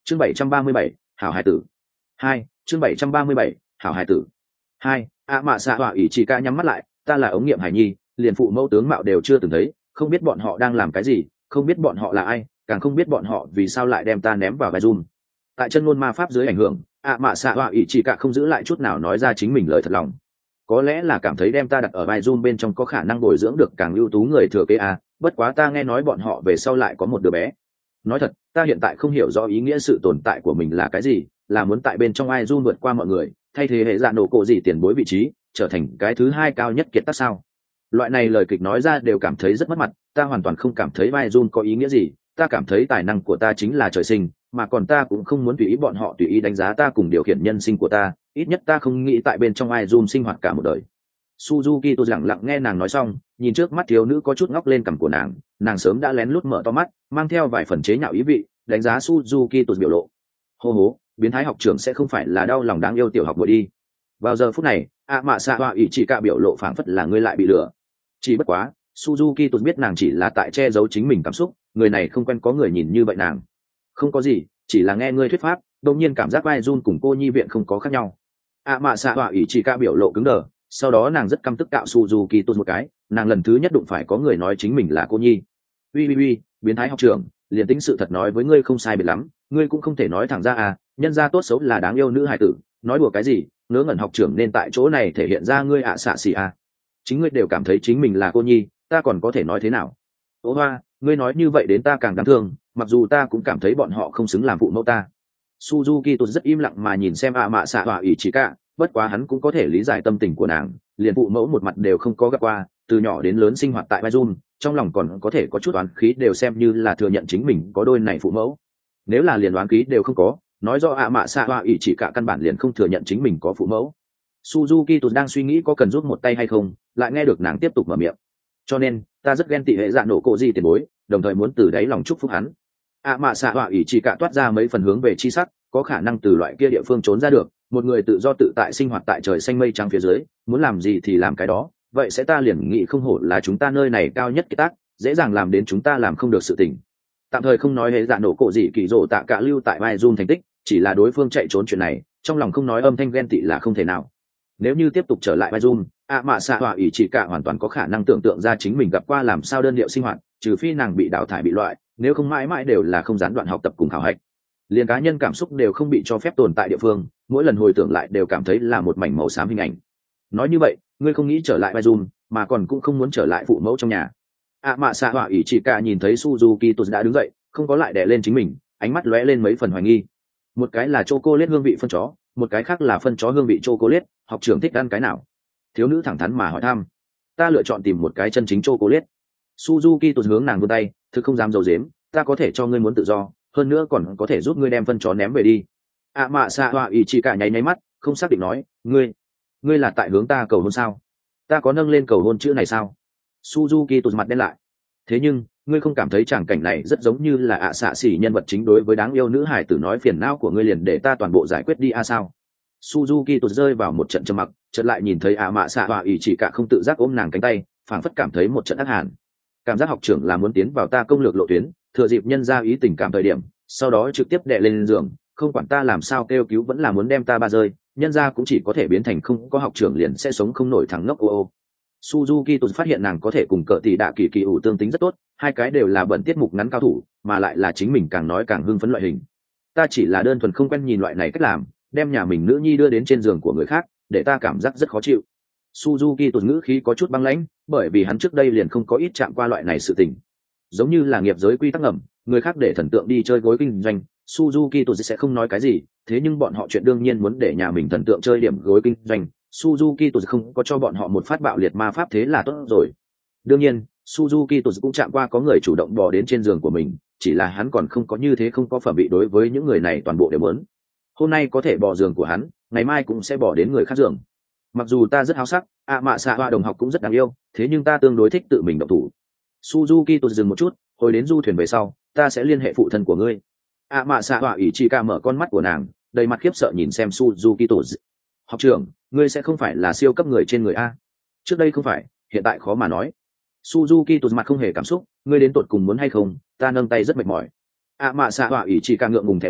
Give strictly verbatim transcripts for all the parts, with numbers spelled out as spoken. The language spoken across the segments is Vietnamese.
chương bảy trăm ba mươi bảy, hảo hải tử hai chương bảy trăm ba mươi bảy, hảo hải tử hai ạ mạ xạ họa ỷ chỉ ca nhắm mắt lại. Ta là ống nghiệm hải nhi, liền phụ mẫu tướng mạo đều chưa từng thấy, không biết bọn họ đang làm cái gì, không biết bọn họ là ai, càng không biết bọn họ vì sao lại đem ta ném vào vai zoom. Tại chân ngôn ma pháp dưới ảnh hưởng, ạ mạ xạ họa ỷ chỉ ca không giữ lại chút nào nói ra chính mình lời thật lòng. Có lẽ là cảm thấy đem ta đặt ở vai zoom bên trong có khả năng bồi dưỡng được càng ưu tú người thừa kế à, bất quá ta nghe nói bọn họ về sau lại có một đứa bé. Nói thật, ta hiện tại không hiểu rõ ý nghĩa sự tồn tại của mình là cái gì, là muốn tại bên trong ai zoom vượt qua mọi người, thay thế hệ dạ nổ cổ gì tiền bối vị trí, trở thành cái thứ hai cao nhất kiệt tác sao? Loại này lời kịch nói ra đều cảm thấy rất mất mặt, ta hoàn toàn không cảm thấy vai zoom có ý nghĩa gì, ta cảm thấy tài năng của ta chính là trời sinh, mà còn ta cũng không muốn tùy ý bọn họ tùy ý đánh giá ta cùng điều khiển nhân sinh của ta, ít nhất ta không nghĩ tại bên trong ai zoom sinh hoạt cả một đời. Suzuki tôi lặng lặng nghe nàng nói xong, nhìn trước mắt thiếu nữ có chút ngóc lên cằm của nàng, nàng sớm đã lén lút mở to mắt, mang theo vài phần chế nhạo ý vị, đánh giá Suzuki tôi biểu lộ. Hô hố, biến thái học trưởng sẽ không phải là đau lòng đáng yêu tiểu học bội đi. Vào giờ phút này, ạ mạ xạ họa ỷ chỉ cả biểu lộ phảng phất là ngươi lại bị lừa. Chỉ bất quá, Suzuki tôi biết nàng chỉ là tại che giấu chính mình cảm xúc, người này không quen có người nhìn như vậy nàng. Không có gì, chỉ là nghe ngươi thuyết pháp, đột nhiên cảm giác vai Jun cùng cô nhi viện không có khác nhau. ạ mạ xạ họa ỷ chỉ cả biểu lộ cứng đờ, sau đó nàng rất căm tức cạo Suzuki tôi một cái, nàng lần thứ nhất đụng phải có người nói chính mình là cô nhi. Ui ui ui, biến thái học trưởng, liền tính sự thật nói với ngươi không sai biệt lắm, ngươi cũng không thể nói thẳng ra à, nhân gia tốt xấu là đáng yêu nữ hài tử, nói đùa cái gì, ngớ ngẩn học trưởng nên tại chỗ này thể hiện ra ngươi ạ xạ xì à. Chính ngươi đều cảm thấy chính mình là cô nhi, ta còn có thể nói thế nào? Ô hoa, ngươi nói như vậy đến ta càng đáng thương, mặc dù ta cũng cảm thấy bọn họ không xứng làm phụ mẫu ta. Suzuki tôi rất im lặng mà nhìn xem ạ mạ xạ họa ỷ chỉ cả, bất quá hắn cũng có thể lý giải tâm tình của nàng, liền phụ mẫu một mặt đều không có gặp qua, từ nhỏ đến lớn sinh hoạt tại Baizun, trong lòng còn có thể có chút oán khí đều xem như là thừa nhận chính mình có đôi này phụ mẫu. Nếu là liền oán khí đều không có, nói do ạ mạ xạ họa ỷ chỉ cả căn bản liền không thừa nhận chính mình có phụ mẫu. Suzuki tôi đang suy nghĩ có cần giúp một tay hay không, lại nghe được nàng tiếp tục mở miệng. Cho nên, ta rất ghen tị hệ dạ nổ cổ gì tiền bối, đồng thời muốn từ đáy lòng chúc phúc hắn. ạ mạ xạ họa ỷ chỉ cả toát ra mấy phần hướng về chi sắc, có khả năng từ loại kia địa phương trốn ra được, một người tự do tự tại sinh hoạt tại trời xanh mây trắng phía dưới, muốn làm gì thì làm cái đó, vậy sẽ ta liền nghĩ không hổ là chúng ta nơi này cao nhất cái tác, dễ dàng làm đến chúng ta làm không được sự tình. Tạm thời không nói hệ dạ nổ cổ gì kỳ rồ tạ cả lưu tại vai Jun thành tích, chỉ là đối phương chạy trốn chuyện này, trong lòng không nói âm thanh ghen tị là không thể nào. Nếu như tiếp tục trở lại vai Jun, ạ mạ xạ họa ỷ chỉ cả hoàn toàn có khả năng tưởng tượng ra chính mình gặp qua làm sao đơn điệu sinh hoạt, trừ phi nàng bị đào thải bị loại, nếu không mãi mãi đều là không gián đoạn học tập cùng khảo hạch. Liền cá nhân cảm xúc đều không bị cho phép tồn tại địa phương, mỗi lần hồi tưởng lại đều cảm thấy là một mảnh màu xám hình ảnh. Nói như vậy, ngươi không nghĩ trở lại vai Jun, mà còn cũng không muốn trở lại phụ mẫu trong nhà. ạ mạ xạ họa ỷ chỉ cả nhìn thấy Suzuki tôi đã đứng dậy, không có lại đè lên chính mình, ánh mắt lóe lên mấy phần hoài nghi. Một cái là chocolate hương vị phân chó, một cái khác là phân chó hương vị chocolate, học trưởng thích ăn cái nào? Thiếu nữ thẳng thắn mà hỏi thăm. Ta lựa chọn tìm một cái chân chính chocolate. Suzuki tôi hướng nàng vươn tay, thực không dám giấu giếm, ta có thể cho ngươi muốn tự do, hơn nữa còn có thể giúp ngươi đem phân chó ném về đi. ạ mạ xạ họa ỷ chỉ cả nháy nháy mắt, không xác định nói, ngươi ngươi là tại hướng ta cầu hôn sao? Ta có nâng lên cầu hôn chữ này sao? Suzuki tôi mặt đen lại. Thế nhưng ngươi không cảm thấy tràng cảnh này rất giống như là ạ xạ xỉ nhân vật chính đối với đáng yêu nữ hải tử nói phiền não của ngươi liền để ta toàn bộ giải quyết đi a à sao? Suzuki tôi rơi vào một trận trầm mặc, chợt lại nhìn thấy ạ mạ xạ họa ỷ chỉ cả không tự giác ôm nàng cánh tay, phảng phất cảm thấy một trận ác hàn. Cảm giác học trưởng là muốn tiến vào ta công lược lộ tuyến, thừa dịp nhân ra ý tình cảm thời điểm, sau đó trực tiếp đè lên giường, không quản ta làm sao kêu cứu vẫn là muốn đem ta ba rơi, nhân ra cũng chỉ có thể biến thành không có học trưởng liền sẽ sống không nổi thằng ngốc ô ô. Suzuki tôi phát hiện nàng có thể cùng cỡ tỷ đạ kỳ kỳ ủ tương tính rất tốt, hai cái đều là bận tiết mục ngắn cao thủ, mà lại là chính mình càng nói càng hưng phấn loại hình. Ta chỉ là đơn thuần không quen nhìn loại này cách làm, đem nhà mình nữ nhi đưa đến trên giường của người khác, để ta cảm giác rất khó chịu. Suzuki tôi ngữ khí có chút băng lãnh, bởi vì hắn trước đây liền không có ít chạm qua loại này sự tình. Giống như là nghiệp giới quy tắc ngầm, người khác để thần tượng đi chơi gối kinh doanh, Suzuki tôi sẽ không nói cái gì, thế nhưng bọn họ chuyện đương nhiên muốn để nhà mình thần tượng chơi điểm gối kinh doanh, Suzuki tôi không có cho bọn họ một phát bạo liệt ma pháp thế là tốt rồi. Đương nhiên, Suzuki tôi cũng chạm qua có người chủ động bò đến trên giường của mình, chỉ là hắn còn không có như thế không có phẩm vị đối với những người này toàn bộ đều muốn. Hôm nay có thể bò giường của hắn, ngày mai cũng sẽ bò đến người khác giường. Mặc dù ta rất háo sắc, ạ mạ xạ hoa đồng học cũng rất đáng yêu, thế nhưng ta tương đối thích tự mình động thủ. Suzuki tôi dừng một chút, hồi đến du thuyền về sau, ta sẽ liên hệ phụ thân của ngươi. ạ mạ xạ hoa ỷ chỉ ca mở con mắt của nàng, đầy mặt khiếp sợ nhìn xem Suzuki tôi. Học trưởng, ngươi sẽ không phải là siêu cấp người trên người a? Trước đây không phải, hiện tại khó mà nói. Suzuki tôi mặt không hề cảm xúc, ngươi đến tột cùng muốn hay không? Ta nâng tay rất mệt mỏi. ạ mạ xạ hoa ỷ chỉ ca ngượng ngùng thẻ lưỡi,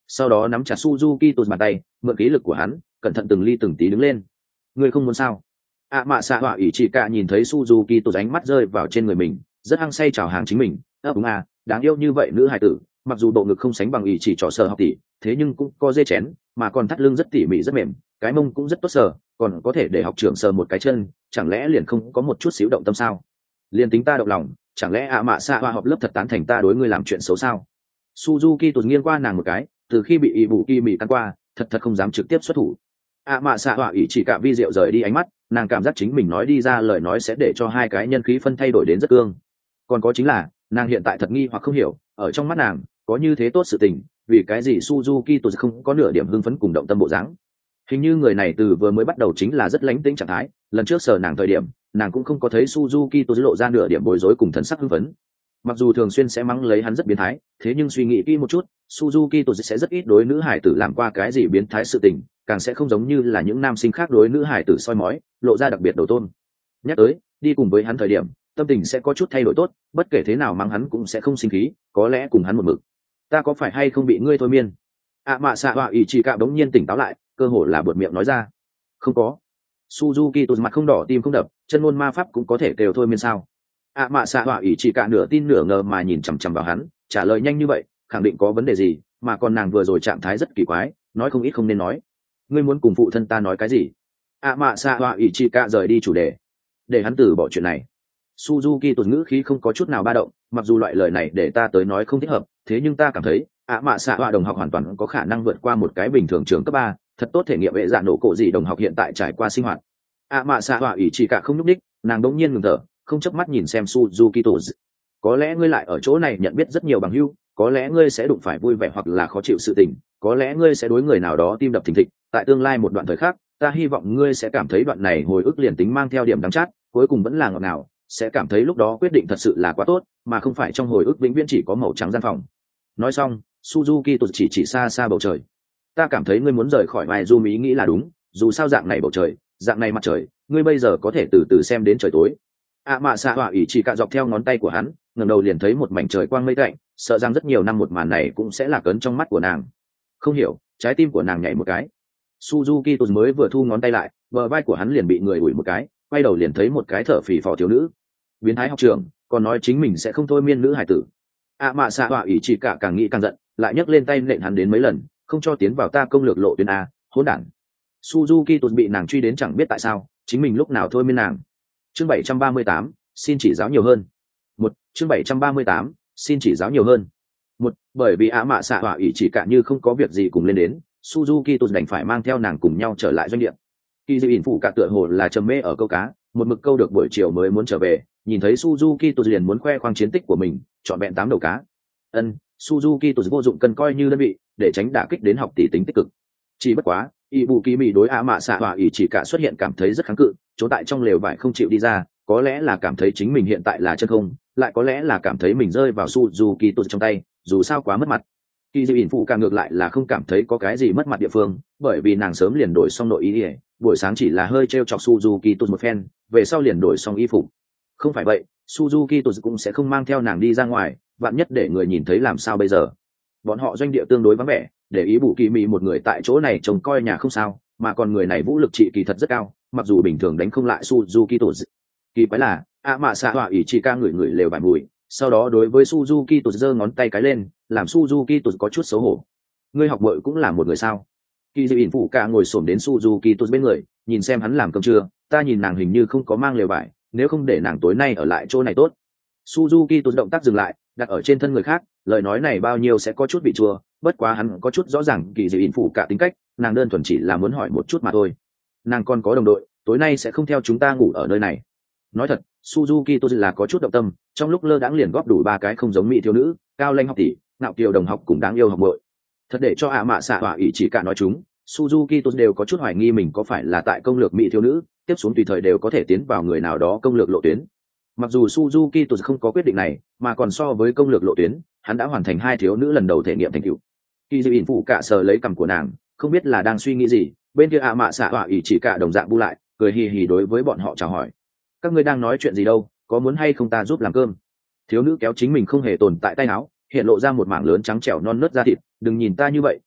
sau đó nắm chặt Suzuki Tột bàn tay, mượn khí lực của hắn, cẩn thận từng ly từng tí đứng lên. Ngươi không muốn sao? ạ mạ xạ họa ỷ chỉ cả nhìn thấy Suzuki Tột ánh mắt rơi vào trên người mình, rất hăng say chào hàng chính mình. Ơ đúng à, đáng yêu như vậy nữ hài tử, mặc dù bộ ngực không sánh bằng ỷ chỉ trò sờ học tỷ, thế nhưng cũng có dê chén, mà còn thắt lưng rất tỉ mỉ rất mềm, cái mông cũng rất tốt sờ, còn có thể để học trưởng sờ một cái chân, chẳng lẽ liền không có một chút xíu động tâm sao? Liền tính ta động lòng, chẳng lẽ ạ mạ xạ họa họp lớp thật tán thành ta đối ngươi làm chuyện xấu sao? Suzuki Tột nghiêng qua nàng một cái, từ khi bị ỷ bù kỳ mị căn qua, thật thật không dám trực tiếp xuất thủ. ạ mạ xạ họa ỷ chỉ cả vi diệu rời đi ánh mắt, nàng cảm giác chính mình nói đi ra lời nói sẽ để cho hai cái nhân khí phân thay đổi đến rất cương. Còn có chính là nàng hiện tại thật nghi hoặc không hiểu, ở trong mắt nàng có như thế tốt sự tình, vì cái gì Suzuki Tột không có nửa điểm hưng phấn cùng động tâm bộ dáng. Hình như người này từ vừa mới bắt đầu chính là rất lánh tĩnh trạng thái, lần trước sờ nàng thời điểm nàng cũng không có thấy Suzuki Tột lộ ra nửa điểm bối rối cùng thần sắc hưng phấn. Mặc dù thường xuyên sẽ mắng lấy hắn rất biến thái, thế nhưng suy nghĩ kỹ một chút, Suzuki Tột sẽ rất ít đối nữ hải tử làm qua cái gì biến thái sự tình, càng sẽ không giống như là những nam sinh khác đối nữ hải tử soi mói, lộ ra đặc biệt đầu tôn. Nhắc tới đi cùng với hắn thời điểm tâm tình sẽ có chút thay đổi tốt, bất kể thế nào mắng hắn cũng sẽ không sinh khí, có lẽ cùng hắn một mực. Ta có phải hay không bị ngươi thôi miên? ạ mạ xạ họa ỷ chỉ cả bỗng nhiên tỉnh táo lại, cơ hồ là buột miệng nói ra. Không có. Suzuki Tột mặt không đỏ tim không đập, chân ngôn ma pháp cũng có thể kêu thôi miên sao? ạ mạ xạ họa ỷ chỉ cả nửa tin nửa ngờ mà nhìn chằm chằm vào hắn, trả lời nhanh như vậy khẳng định có vấn đề gì, mà còn nàng vừa rồi trạng thái rất kỳ quái, nói không ít không nên nói. Ngươi muốn cùng phụ thân ta nói cái gì? ạ mạ xạ họa ỷ chỉ cả rời đi chủ đề, để hắn từ bỏ chuyện này. Suzuki Tột ngữ khí không có chút nào ba động, mặc dù loại lời này để ta tới nói không thích hợp, thế nhưng ta cảm thấy ạ mạ xạ họa đồng học hoàn toàn có khả năng vượt qua một cái bình thường trường cấp ba, thật tốt thể nghiệm hệ dạ nổ cổ gì đồng học hiện tại trải qua sinh hoạt. ạ mạ xạ họa ỷ chỉ cả không nhúc đích, nàng đống nhiên ngừng thở, không chớp mắt nhìn xem Suzuki Tột. Có lẽ ngươi lại ở chỗ này nhận biết rất nhiều bằng hữu, có lẽ ngươi sẽ đụng phải vui vẻ hoặc là khó chịu sự tình, có lẽ ngươi sẽ đối người nào đó tim đập thình thịch, tại tương lai một đoạn thời khắc, ta hy vọng ngươi sẽ cảm thấy đoạn này hồi ức liền tính mang theo điểm đắng chát, cuối cùng vẫn là ngọt ngào, sẽ cảm thấy lúc đó quyết định thật sự là quá tốt, mà không phải trong hồi ức vĩnh viễn chỉ có màu trắng gian phòng. Nói xong, Suzuki Tột chỉ chỉ xa xa bầu trời. Ta cảm thấy ngươi muốn rời khỏi Mai Du ý nghĩ là đúng, dù sao dạng này bầu trời, dạng này mặt trời, ngươi bây giờ có thể từ từ xem đến trời tối. ạ mạ xạ họa ỷ chỉ cả dọc theo ngón tay của hắn, ngẩng đầu liền thấy một mảnh trời quang mây tạnh, sợ rằng rất nhiều năm một màn này cũng sẽ là cấn trong mắt của nàng. Không hiểu, trái tim của nàng nhảy một cái. Suzuki Tột mới vừa thu ngón tay lại, bờ vai của hắn liền bị người ủi một cái, quay đầu liền thấy một cái thở phì phò thiếu nữ. Biến thái học trưởng, còn nói chính mình sẽ không thôi miên nữ hải tử. ạ mạ xạ họa ỷ chỉ cả càng nghĩ càng giận, lại nhấc lên tay nện hắn đến mấy lần, không cho tiến vào ta công lược lộ tuyến a, hỗn đản. Suzuki Tột bị nàng truy đến chẳng biết tại sao, chính mình lúc nào thôi miên nàng. Chương bảy trăm ba mươi tám, xin chỉ giáo nhiều hơn. Một, chương bảy trăm ba mươi tám, xin chỉ giáo nhiều hơn. Một, bởi vì ạ mạ xạ họa ỷ chỉ cả như không có việc gì cùng lên đến, Suzuki Tột đành phải mang theo nàng cùng nhau trở lại doanh địa. Kỳ Dư ỉn phụ cả tựa hồ là trầm mê ở câu cá, một mực câu được buổi chiều mới muốn trở về, nhìn thấy Suzuki Tột liền muốn khoe khoang chiến tích của mình, chọn vẹn tám đầu cá. Ân, Suzuki Tột vô dụng cân coi như đơn vị, để tránh đả kích đến học tỷ tính tích cực. Chỉ bất quá, ỷ bù kỳ mị đối ạ mạ xạ họa ỷ chỉ cả xuất hiện cảm thấy rất kháng cự, trốn tại trong lều vải không chịu đi ra, có lẽ là cảm thấy chính mình hiện tại là chân không, lại có lẽ là cảm thấy mình rơi vào Suzuki Tột trong tay, dù sao quá mất mặt. Kỳ Dư ỉn phụ cả ngược lại là không cảm thấy có cái gì mất mặt địa phương, bởi vì nàng sớm liền đổi xong nội y, buổi sáng chỉ là hơi treo chọc Suzuki Tột một phen, về sau liền đổi xong y phục. Không phải vậy, Suzuki Tột cũng sẽ không mang theo nàng đi ra ngoài, vạn nhất để người nhìn thấy làm sao bây giờ. Bọn họ doanh địa tương đối vắng vẻ, để ý bù kỳ mị một người tại chỗ này trông coi nhà không sao, mà còn người này vũ lực trị kỳ thật rất cao, mặc dù bình thường đánh không lại Suzuki Tột. Kỳ quái là ạ mạ xạ họa ỷ chỉ ca người người lều vải mùi, sau đó đối với Suzuki Tột giơ ngón tay cái lên, làm Suzuki Tột có chút xấu hổ. Ngươi học muội cũng là một người sao? Kỳ Dư ỉn phụ cả ngồi xổm đến Suzuki Tột bên người, nhìn xem hắn làm cơm trưa, ta nhìn nàng hình như không có mang lều vải, nếu không để nàng tối nay ở lại chỗ này tốt. Suzuki Tột động tác dừng lại, đặt ở trên thân người khác, lời nói này bao nhiêu sẽ có chút bị chua, bất quá hắn có chút rõ ràng Kỳ Dư ỉn phụ cả tính cách, nàng đơn thuần chỉ là muốn hỏi một chút mà thôi. Nàng còn có đồng đội, tối nay sẽ không theo chúng ta ngủ ở nơi này. Nói thật, Suzuki Tột là có chút động tâm, trong lúc lơ đãng liền góp đủ ba cái không giống mỹ thiếu nữ, cao lanh học tỷ, ngạo kiều đồng học cũng đáng yêu học muội. Thật để cho ạ mạ xạ họa ỷ chỉ cả nói chúng, Suzuki Tột đều có chút hoài nghi mình có phải là tại công lược mỹ thiếu nữ, tiếp xuống tùy thời đều có thể tiến vào người nào đó công lược lộ tuyến. Mặc dù Suzuki Tột không có quyết định này, mà còn so với công lược lộ tuyến, hắn đã hoàn thành hai thiếu nữ lần đầu thể nghiệm thành tựu. Kỳ Dư ỉn phụ cả sờ lấy cằm của nàng, không biết là đang suy nghĩ gì, bên kia ạ mạ xạ họa ỷ chỉ cả đồng dạng bu lại, cười hì hì đối với bọn họ chào hỏi. Các ngươi đang nói chuyện gì đâu, có muốn hay không ta giúp làm cơm? Thiếu nữ kéo chính mình không hề tồn tại tay áo, hiện lộ ra một mảng lớn trắng trẻo non nớt da thịt, đừng nhìn ta như vậy,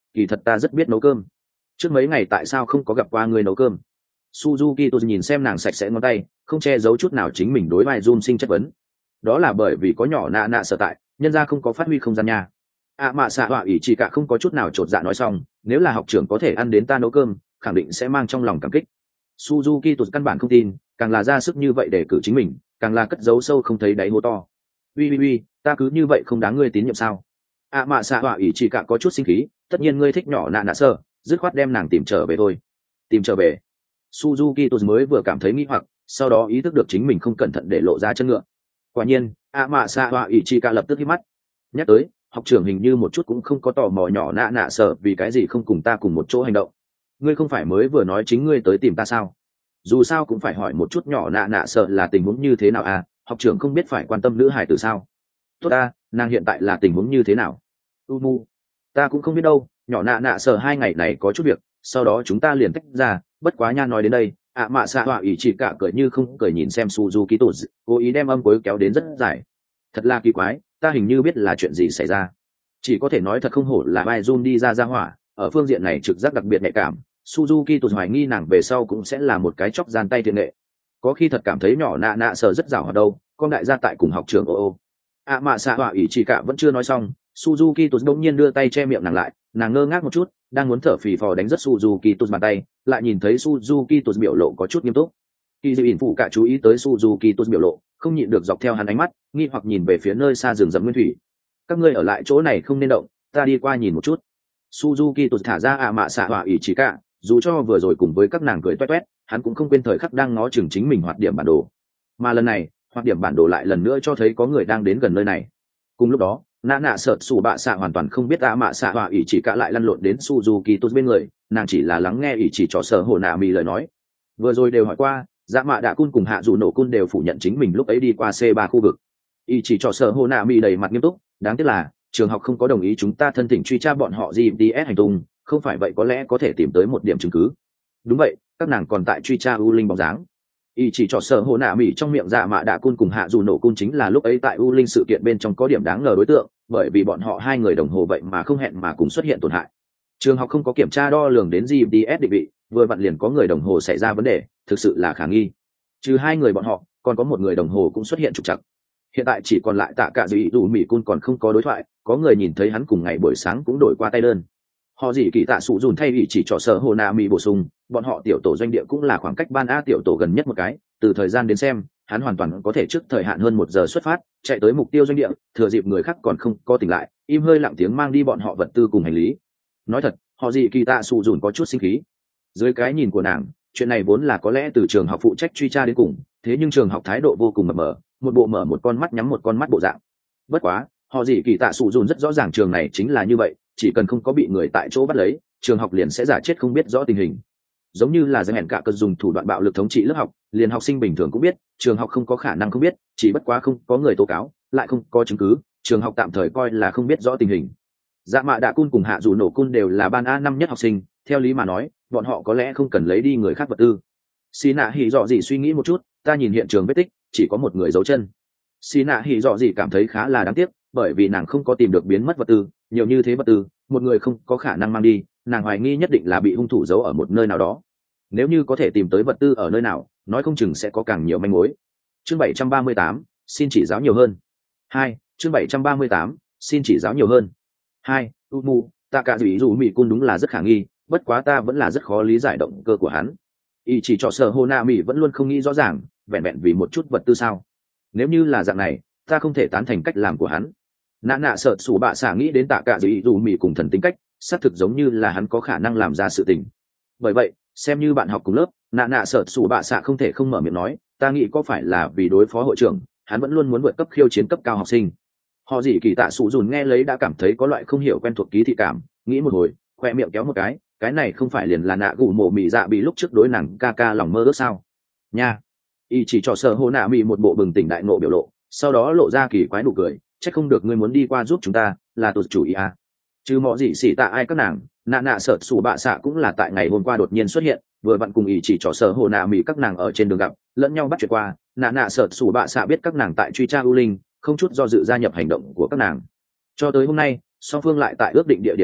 kỳ thật ta rất biết nấu cơm. Trước mấy ngày tại sao không có gặp qua người nấu cơm? Suzuki tôi nhìn xem nàng sạch sẽ ngón tay, không che giấu chút nào chính mình đối vai Jun sinh chất vấn. Đó là bởi vì có nhỏ nạ nạ sở tại, nhân ra không có phát huy không gian nha. À mà xạ họa ỷ chỉ cả không có chút nào chột dạ nói xong, nếu là học trưởng có thể ăn đến ta nấu cơm, khẳng định sẽ mang trong lòng cảm kích. Suzuki tôi căn bản không tin, càng là ra sức như vậy để cử chính mình, càng là cất giấu sâu không thấy đáy hố to. Ui ui ui, ta cứ như vậy không đáng ngươi tín nhiệm sao? À mà xạ họa ỷ chỉ cả có chút sinh khí, tất nhiên ngươi thích nhỏ nạ nạ sơ, dứt khoát đem nàng tìm trở về thôi. Tìm trở về? Suzuki tôi mới vừa cảm thấy nghi hoặc, sau đó ý thức được chính mình không cẩn thận để lộ ra chân ngựa. Quả nhiên, ạ mạ xạ họa ỷ chi ca lập tức hít mắt. Nhắc tới, học trưởng hình như một chút cũng không có tò mò nhỏ nạ nạ sợ vì cái gì không cùng ta cùng một chỗ hành động. Ngươi không phải mới vừa nói chính ngươi tới tìm ta sao? Dù sao cũng phải hỏi một chút nhỏ nạ nạ sợ là tình huống như thế nào à, học trưởng không biết phải quan tâm nữ hải từ sao? Tốt ta, nàng hiện tại là tình huống như thế nào? Umu, ta cũng không biết đâu, nhỏ nạ nạ sợ hai ngày này có chút việc, sau đó chúng ta liền tách ra, bất quá nha nói đến đây. ạ mạ xạ họa ỷ chỉ cả cười như không cười nhìn xem Suzuki tụt, cố ý đem âm cuối kéo đến rất dài. Thật là kỳ quái, ta hình như biết là chuyện gì xảy ra. Chỉ có thể nói thật không hổ là vai Jun đi ra ra hỏa, ở phương diện này trực giác đặc biệt nhạy cảm. Suzuki tụt hoài nghi nàng về sau cũng sẽ là một cái chóc gian tay thiện nghệ. Có khi thật cảm thấy nhỏ nạ nạ sợ rất giàu ở đâu, con đại gia tại cùng học trường ô ô. ạ mạ xạ họa ỷ chỉ cả vẫn chưa nói xong, Suzuki tụt đống nhiên đưa tay che miệng nàng lại, nàng ngơ ngác một chút, đang muốn thở phì phò đánh rất Suzuki tụt bàn tay, lại nhìn thấy Suzuki tụt biểu lộ có chút nghiêm túc. Khi Dư ỉn phụ cả chú ý tới Suzuki tụt biểu lộ, không nhịn được dọc theo hắn ánh mắt, nghi hoặc nhìn về phía nơi xa rừng rậm nguyên thủy. Các ngươi ở lại chỗ này không nên động, ta đi qua nhìn một chút. Suzuki tụt thả ra ạ mạ xạ họa ỷ chỉ cả, dù cho vừa rồi cùng với các nàng cười toét toét, hắn cũng không quên thời khắc đang ngó chừng chính mình hoạt điểm bản đồ. Mà lần này, hoạt điểm bản đồ lại lần nữa cho thấy có người đang đến gần nơi này. Cùng lúc đó, nạ nạ sợ sủ bạ xạ hoàn toàn không biết ạ mạ xạ họa ỷ chỉ cả lại lăn lộn đến Suzuki tốt bên người, nàng chỉ là lắng nghe ỷ chỉ trò sợ hồ nạ mì lời nói. Vừa rồi đều hỏi qua, dạ mạ đạ cun cùng hạ dù nổ cun đều phủ nhận chính mình lúc ấy đi qua c ba khu vực. ỷ chỉ trò sợ hồ nạ mì đầy mặt nghiêm túc, đáng tiếc là trường học không có đồng ý chúng ta thân thỉnh truy tra bọn họ giê đê ét hành tung, không phải vậy có lẽ có thể tìm tới một điểm chứng cứ. Đúng vậy, các nàng còn tại truy tra u linh bóng dáng. Y chỉ trò sợ hồ nạ mỉ trong miệng dạ mạ đạ cun cùng hạ dù nổ cun chính là lúc ấy tại u linh sự kiện bên trong có điểm đáng ngờ đối tượng, bởi vì bọn họ hai người đồng hồ vậy mà không hẹn mà cùng xuất hiện tổn hại. Trường học không có kiểm tra đo lường đến giê đê ét định vị, vừa vặn liền có người đồng hồ xảy ra vấn đề, thực sự là khả nghi. Trừ hai người bọn họ, còn có một người đồng hồ cũng xuất hiện trục trặc. Hiện tại chỉ còn lại tạ cả dù dù mỉ cun còn không có đối thoại, có người nhìn thấy hắn cùng ngày buổi sáng cũng đổi qua tay đơn. Họ gì kỳ tạ sụ dùn thay ý chỉ trò sợ hồ nạ mỉ bổ sung, bọn họ tiểu tổ doanh địa cũng là khoảng cách ban a tiểu tổ gần nhất một cái, từ thời gian đến xem hắn hoàn toàn có thể trước thời hạn hơn một giờ xuất phát chạy tới mục tiêu doanh địa, thừa dịp người khác còn không có tỉnh lại im hơi lặng tiếng mang đi bọn họ vật tư cùng hành lý. Nói thật, họ gì kỳ tạ sụ dùn có chút sinh khí. Dưới cái nhìn của nàng, chuyện này vốn là có lẽ từ trường học phụ trách truy tra đến cùng, thế nhưng trường học thái độ vô cùng mập mờ, một bộ mở một con mắt nhắm một con mắt bộ dạng. Bất quá, họ gì kỳ tạ sụ dùn rất rõ ràng trường này chính là như vậy, chỉ cần không có bị người tại chỗ bắt lấy, trường học liền sẽ giả chết không biết rõ tình hình. Giống như là giai hẹn cả cơn dùng thủ đoạn bạo lực thống trị lớp học, liền học sinh bình thường cũng biết, trường học không có khả năng không biết, chỉ bất quá không có người tố cáo, lại không có chứng cứ, trường học tạm thời coi là không biết rõ tình hình. Dạ mạ đạ cun cùng hạ dù nổ cun đều là ban a năm nhất học sinh, theo lý mà nói bọn họ có lẽ không cần lấy đi người khác vật tư. Xì nạ hỉ dọ gì suy nghĩ một chút, ta nhìn hiện trường vết tích chỉ có một người giấu chân. Xì nạ hỉ dọ gì cảm thấy khá là đáng tiếc, bởi vì nàng không có tìm được biến mất vật tư, nhiều như thế vật tư một người không có khả năng mang đi, nàng hoài nghi nhất định là bị hung thủ giấu ở một nơi nào đó. Nếu như có thể tìm tới vật tư ở nơi nào, nói không chừng sẽ có càng nhiều manh mối. Chương bảy trăm ba mươi tám, xin chỉ giáo nhiều hơn. Hai, chương bảy trăm ba mươi tám, xin chỉ giáo nhiều hơn. Hai, Umu, ta cả dù dù Mỹ Cun đúng là rất khả nghi, bất quá ta vẫn là rất khó lý giải động cơ của hắn. Ý chỉ trò sợ Hona Mỹ vẫn luôn không nghĩ rõ ràng, vẹn vẹn vì một chút vật tư sao? Nếu như là dạng này, ta không thể tán thành cách làm của hắn. Nã nạ sợ sủ bạ xả nghĩ đến tạ cả dù dù Mỹ cùng thần tính cách, xác thực giống như là hắn có khả năng làm ra sự tình. Bởi vậy, xem như bạn học cùng lớp, nạ nạ sợ sủ bạ xạ không thể không mở miệng nói, ta nghĩ có phải là vì đối phó hội trưởng, hắn vẫn luôn muốn vượt cấp khiêu chiến cấp cao học sinh. Họ gì kỳ tạ sủ dùn nghe lấy đã cảm thấy có loại không hiểu quen thuộc ký thị cảm, nghĩ một hồi, khoe miệng kéo một cái, cái này không phải liền là nạ gù mổ mị dạ bị lúc trước đối nàng ca ca lòng mơ ước sao? Nha, y chỉ trò sợ hô nạ mị một bộ bừng tỉnh đại ngộ biểu lộ, sau đó lộ ra kỳ quái nụ cười, chắc không được ngươi muốn đi qua giúp chúng ta, là tụt chủ ý à? Chứ mọi gì xỉ tạ ai các nàng, nạ nạ sợ sủ bạ xạ cũng là tại ngày hôm qua đột nhiên xuất hiện, vừa vặn cùng ý chỉ trò sợ hồ nạ mỹ các nàng ở trên đường gặp, lẫn nhau bắt chuyện qua. Nạ nạ sợ sủ bạ xạ biết các nàng tại truy tra u linh, không chút do dự gia nhập hành động của các nàng. Cho tới hôm nay, song phương lại tại ước định địa điểm gặp mặt,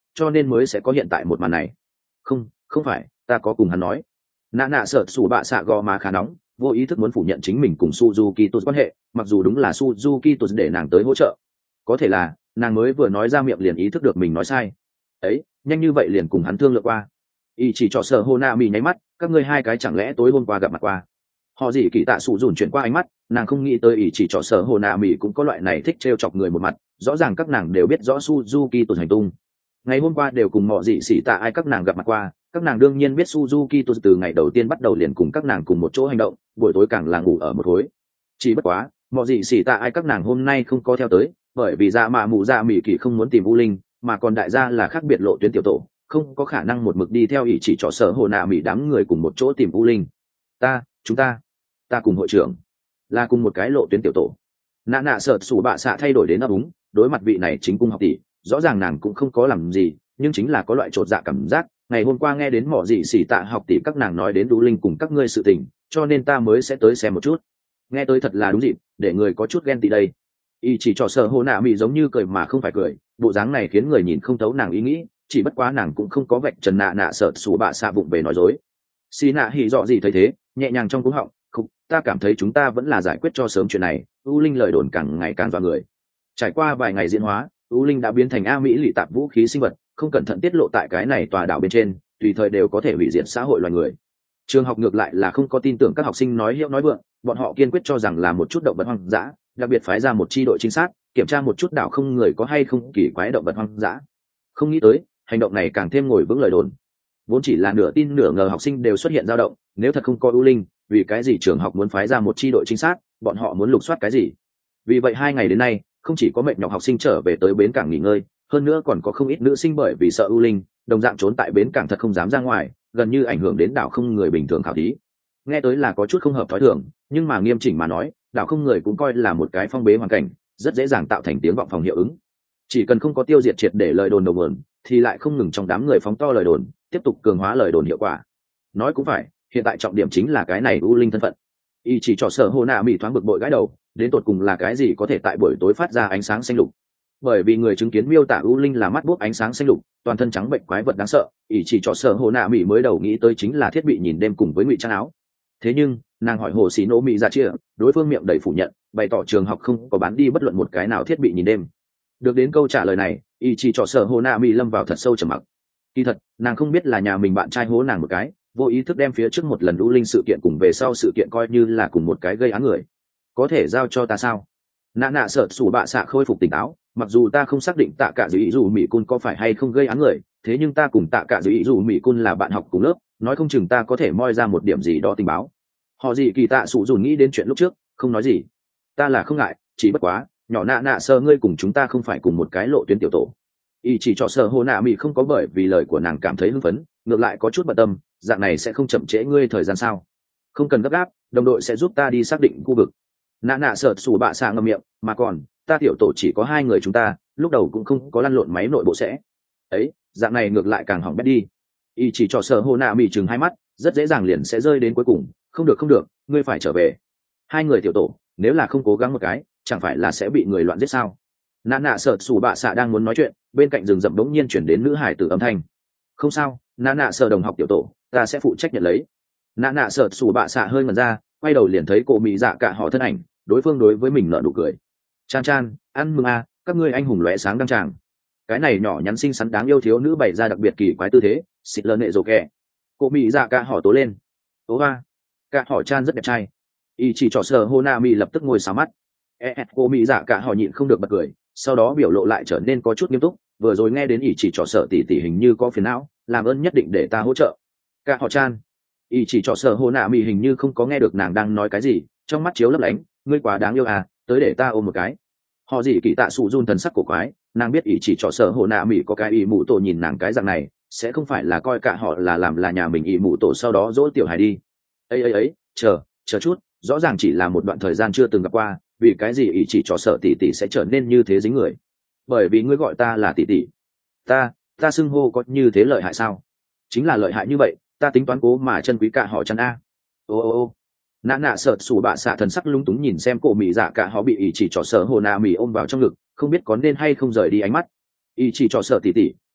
cho nên mới sẽ có hiện tại một màn này. Không, không phải, ta có cùng hắn nói. Nạ nạ sợ sủ bạ xạ gò má khá nóng, vô ý thức muốn phủ nhận chính mình cùng Suzuki Toz quan hệ, mặc dù đúng là Suzuki Toz để nàng tới hỗ trợ. Có thể là, nàng mới vừa nói ra miệng liền ý thức được mình nói sai. Ấy, nhanh như vậy liền cùng hắn thương lượng qua. Y chỉ cho sợ Honami nháy mắt, các ngươi hai cái chẳng lẽ tối hôm qua gặp mặt qua. Họ gì kỳ tạ sụ dùn chuyển qua ánh mắt, nàng không nghĩ tới ý chỉ cho sợ Honami cũng có loại này thích trêu chọc người một mặt, rõ ràng các nàng đều biết rõ Suzuki Toz hành tung. Ngày hôm qua đều cùng mọi dị sĩ tạ ai các nàng gặp mặt qua, các nàng đương nhiên biết Suzuki Toz từ ngày đầu tiên bắt đầu liền cùng các nàng cùng một chỗ hành động, buổi tối càng là ngủ ở một khối. Chỉ bất quá, mọi dị sĩ tạ ai các nàng hôm nay không có theo tới, bởi vì dạ mạ mù dạ mỉ kỳ không muốn tìm U Linh, mà còn đại gia là khác biệt lộ tuyến tiểu tổ, không có khả năng một mực đi theo ý chỉ trò sở hồ nạ mỉ đám người cùng một chỗ tìm U Linh. Ta, chúng ta, ta cùng hội trưởng là cùng một cái lộ tuyến tiểu tổ. Nạ nạ sợ sủ bạ xạ thay đổi đến ấp úng, đối mặt vị này chính cung học tỷ, rõ ràng nàng cũng không có làm gì, nhưng chính là có loại trột dạ cảm giác. Ngày hôm qua nghe đến mỏ dị xỉ tạ học tỷ các nàng nói đến U Linh cùng các ngươi sự tình, cho nên ta mới sẽ tới xem một chút. Nghe tới thật là đúng dịp, để người có chút ghen tị đây. Y chỉ trò sợ hồ nạ mỉ giống như cười mà không phải cười, bộ dáng này khiến người nhìn không thấu nàng ý nghĩ, chỉ bất quá nàng cũng không có vạch trần nạ nạ sợ sủ bạ xạ bụng về nói dối. Xì nạ hỉ dọ gì thấy thế, nhẹ nhàng trong cúng họng, không, ta cảm thấy chúng ta vẫn là giải quyết cho sớm chuyện này. U Linh lời đồn càng ngày càng dọa người. Trải qua vài ngày diễn hóa, U Linh đã biến thành a mỹ lì tạp vũ khí sinh vật, không cẩn thận tiết lộ tại cái này tòa đảo bên trên, tùy thời đều có thể hủy diệt xã hội loài người. Trường học ngược lại là không có tin tưởng các học sinh nói hiệu nói vượng, bọn họ kiên quyết cho rằng là một chút động vật hoang dã, đặc biệt phái ra một chi đội trinh sát kiểm tra một chút đảo không người có hay không kỳ quái động vật hoang dã. Không nghĩ tới hành động này càng thêm ngồi vững lời đồn, vốn chỉ là nửa tin nửa ngờ học sinh đều xuất hiện dao động. Nếu thật không có U Linh, vì cái gì trường học muốn phái ra một chi đội trinh sát, bọn họ muốn lục soát cái gì? Vì vậy hai ngày đến nay không chỉ có mệt nhọc học sinh trở về tới bến cảng nghỉ ngơi, hơn nữa còn có không ít nữ sinh bởi vì sợ U Linh đồng dạng trốn tại bến cảng thật không dám ra ngoài, gần như ảnh hưởng đến đảo không người bình thường khảo thí. Nghe tới là có chút không hợp thói thường, nhưng mà nghiêm chỉnh mà nói, đảo không người cũng coi là một cái phong bế hoàn cảnh, rất dễ dàng tạo thành tiếng vọng phòng hiệu ứng. Chỉ cần không có tiêu diệt triệt để lời đồn đầu nguồn, thì lại không ngừng trong đám người phóng to lời đồn, tiếp tục cường hóa lời đồn hiệu quả. Nói cũng phải, hiện tại trọng điểm chính là cái này U Linh thân phận. Y chỉ trò sở hồ nạ mỹ thoáng bực bội gãi đầu, đến tột cùng là cái gì có thể tại buổi tối phát ra ánh sáng xanh lục? Bởi vì người chứng kiến miêu tả U Linh là mắt buốc ánh sáng xanh lục, toàn thân trắng bệnh quái vật đáng sợ, Y chỉ trò sở hồ nạ mỹ mới đầu nghĩ tới chính là thiết bị nhìn đêm cùng với ngụy trang áo. Thế nhưng nàng hỏi hồ xì nỗ mỹ ra chia, đối phương miệng đầy phủ nhận, bày tỏ trường học không có bán đi bất luận một cái nào thiết bị nhìn đêm. Được đến câu trả lời này, ý chỉ trò sở hồ nạ mỹ lâm vào thật sâu trầm mặc. Kỳ thật nàng không biết là nhà mình bạn trai hố nàng một cái, vô ý thức đem phía trước một lần U Linh sự kiện cùng về sau sự kiện coi như là cùng một cái gây án người. Có thể giao cho ta sao? Nạ nạ sợ sủ bạ xạ khôi phục tỉnh táo, mặc dù ta không xác định tạ cả dự ý dù mỹ cun có phải hay không gây án người, thế nhưng ta cùng tạ cả dự ý dù mỹ cun là bạn học cùng lớp, nói không chừng ta có thể moi ra một điểm gì đó tình báo. Họ gì kỳ tạ sụ dùn nghĩ đến chuyện lúc trước, không nói gì. Ta là không ngại, chỉ bất quá nhỏ nạ nạ sơ ngươi cùng chúng ta không phải cùng một cái lộ tuyến tiểu tổ. Y chỉ cho sơ hồ nạ mỹ không có bởi vì lời của nàng cảm thấy hưng phấn, ngược lại có chút bận tâm, dạng này sẽ không chậm trễ ngươi thời gian sao? Không cần gấp gáp, đồng đội sẽ giúp ta đi xác định khu vực. Nạ nạ sợ sủ bạ xạ ngậm miệng, mà còn ta tiểu tổ chỉ có hai người chúng ta, lúc đầu cũng không có lăn lộn máy nội bộ sẽ ấy, dạng này ngược lại càng hỏng bét đi. Y chỉ cho sơ hồ nạ mỹ chừng hai mắt, rất dễ dàng liền sẽ rơi đến cuối cùng. Không được không được, ngươi phải trở về. Hai người tiểu tổ nếu là không cố gắng một cái, chẳng phải là sẽ bị người loạn giết sao? Nạ nạ sợ sủ bạ xạ đang muốn nói chuyện, bên cạnh rừng rậm đống nhiên chuyển đến nữ hải tử âm thanh. Không sao, nạ nạ sợ đồng học tiểu tổ, ta sẽ phụ trách nhận lấy. Nạ nạ sợ sủ bạ xạ hơi ngẩn ra, quay đầu liền thấy cô mỹ dạ cả họ thân ảnh, đối phương đối với mình nở nụ cười. Chan chan, ăn mừng a, các ngươi anh hùng lóe sáng đăng tràng. Cái này nhỏ nhắn xinh xắn đáng yêu thiếu nữ bày ra đặc biệt kỳ quái tư thế, xịt lơ nệ rồ kẹ. Cô mỹ dạ cả họ tố lên. Tố ba. Cả họ Chan rất đẹp trai. Y chỉ trò sờ Honami lập tức ngồi xá mắt. E cô mỹ dạ cả họ nhịn không được bật cười, sau đó biểu lộ lại trở nên có chút nghiêm túc. Vừa rồi nghe đến Y chỉ trò sờ tỷ tỷ hình như có phiền não, làm ơn nhất định để ta hỗ trợ. Cả họ Chan. Y chỉ trò sờ Honami hình như không có nghe được nàng đang nói cái gì, trong mắt chiếu lấp lánh, ngươi quá đáng yêu à, tới để ta ôm một cái. Họ gì kỳ tạ sụ run thần sắc cổ quái, nàng biết Y chỉ trò sờ Honami có cái ý mụ tổ nhìn nàng cái dạng này, sẽ không phải là coi cả họ là làm là nhà mình ý mụ tổ sau đó dỗ tiểu hài đi. ấy ấy ấy, chờ chờ chút, rõ ràng chỉ là một đoạn thời gian chưa từng gặp qua, vì cái gì ý chỉ cho sợ tỷ tỷ sẽ trở nên như thế dính người? Bởi vì ngươi gọi ta là tỷ tỷ. Ta ta xưng hô có như thế lợi hại sao? Chính là lợi hại như vậy, ta tính toán cố mà chân quý cả họ chăn a. Ô ô ô. Nạ nạ sợ sủ bạ xạ thần sắc lung túng nhìn xem cổ mỹ dạ cả họ bị ý chỉ cho sợ hồ nạ mì ôm vào trong ngực, không biết có nên hay không rời đi ánh mắt. Ý chỉ cho sợ tỷ tỷ,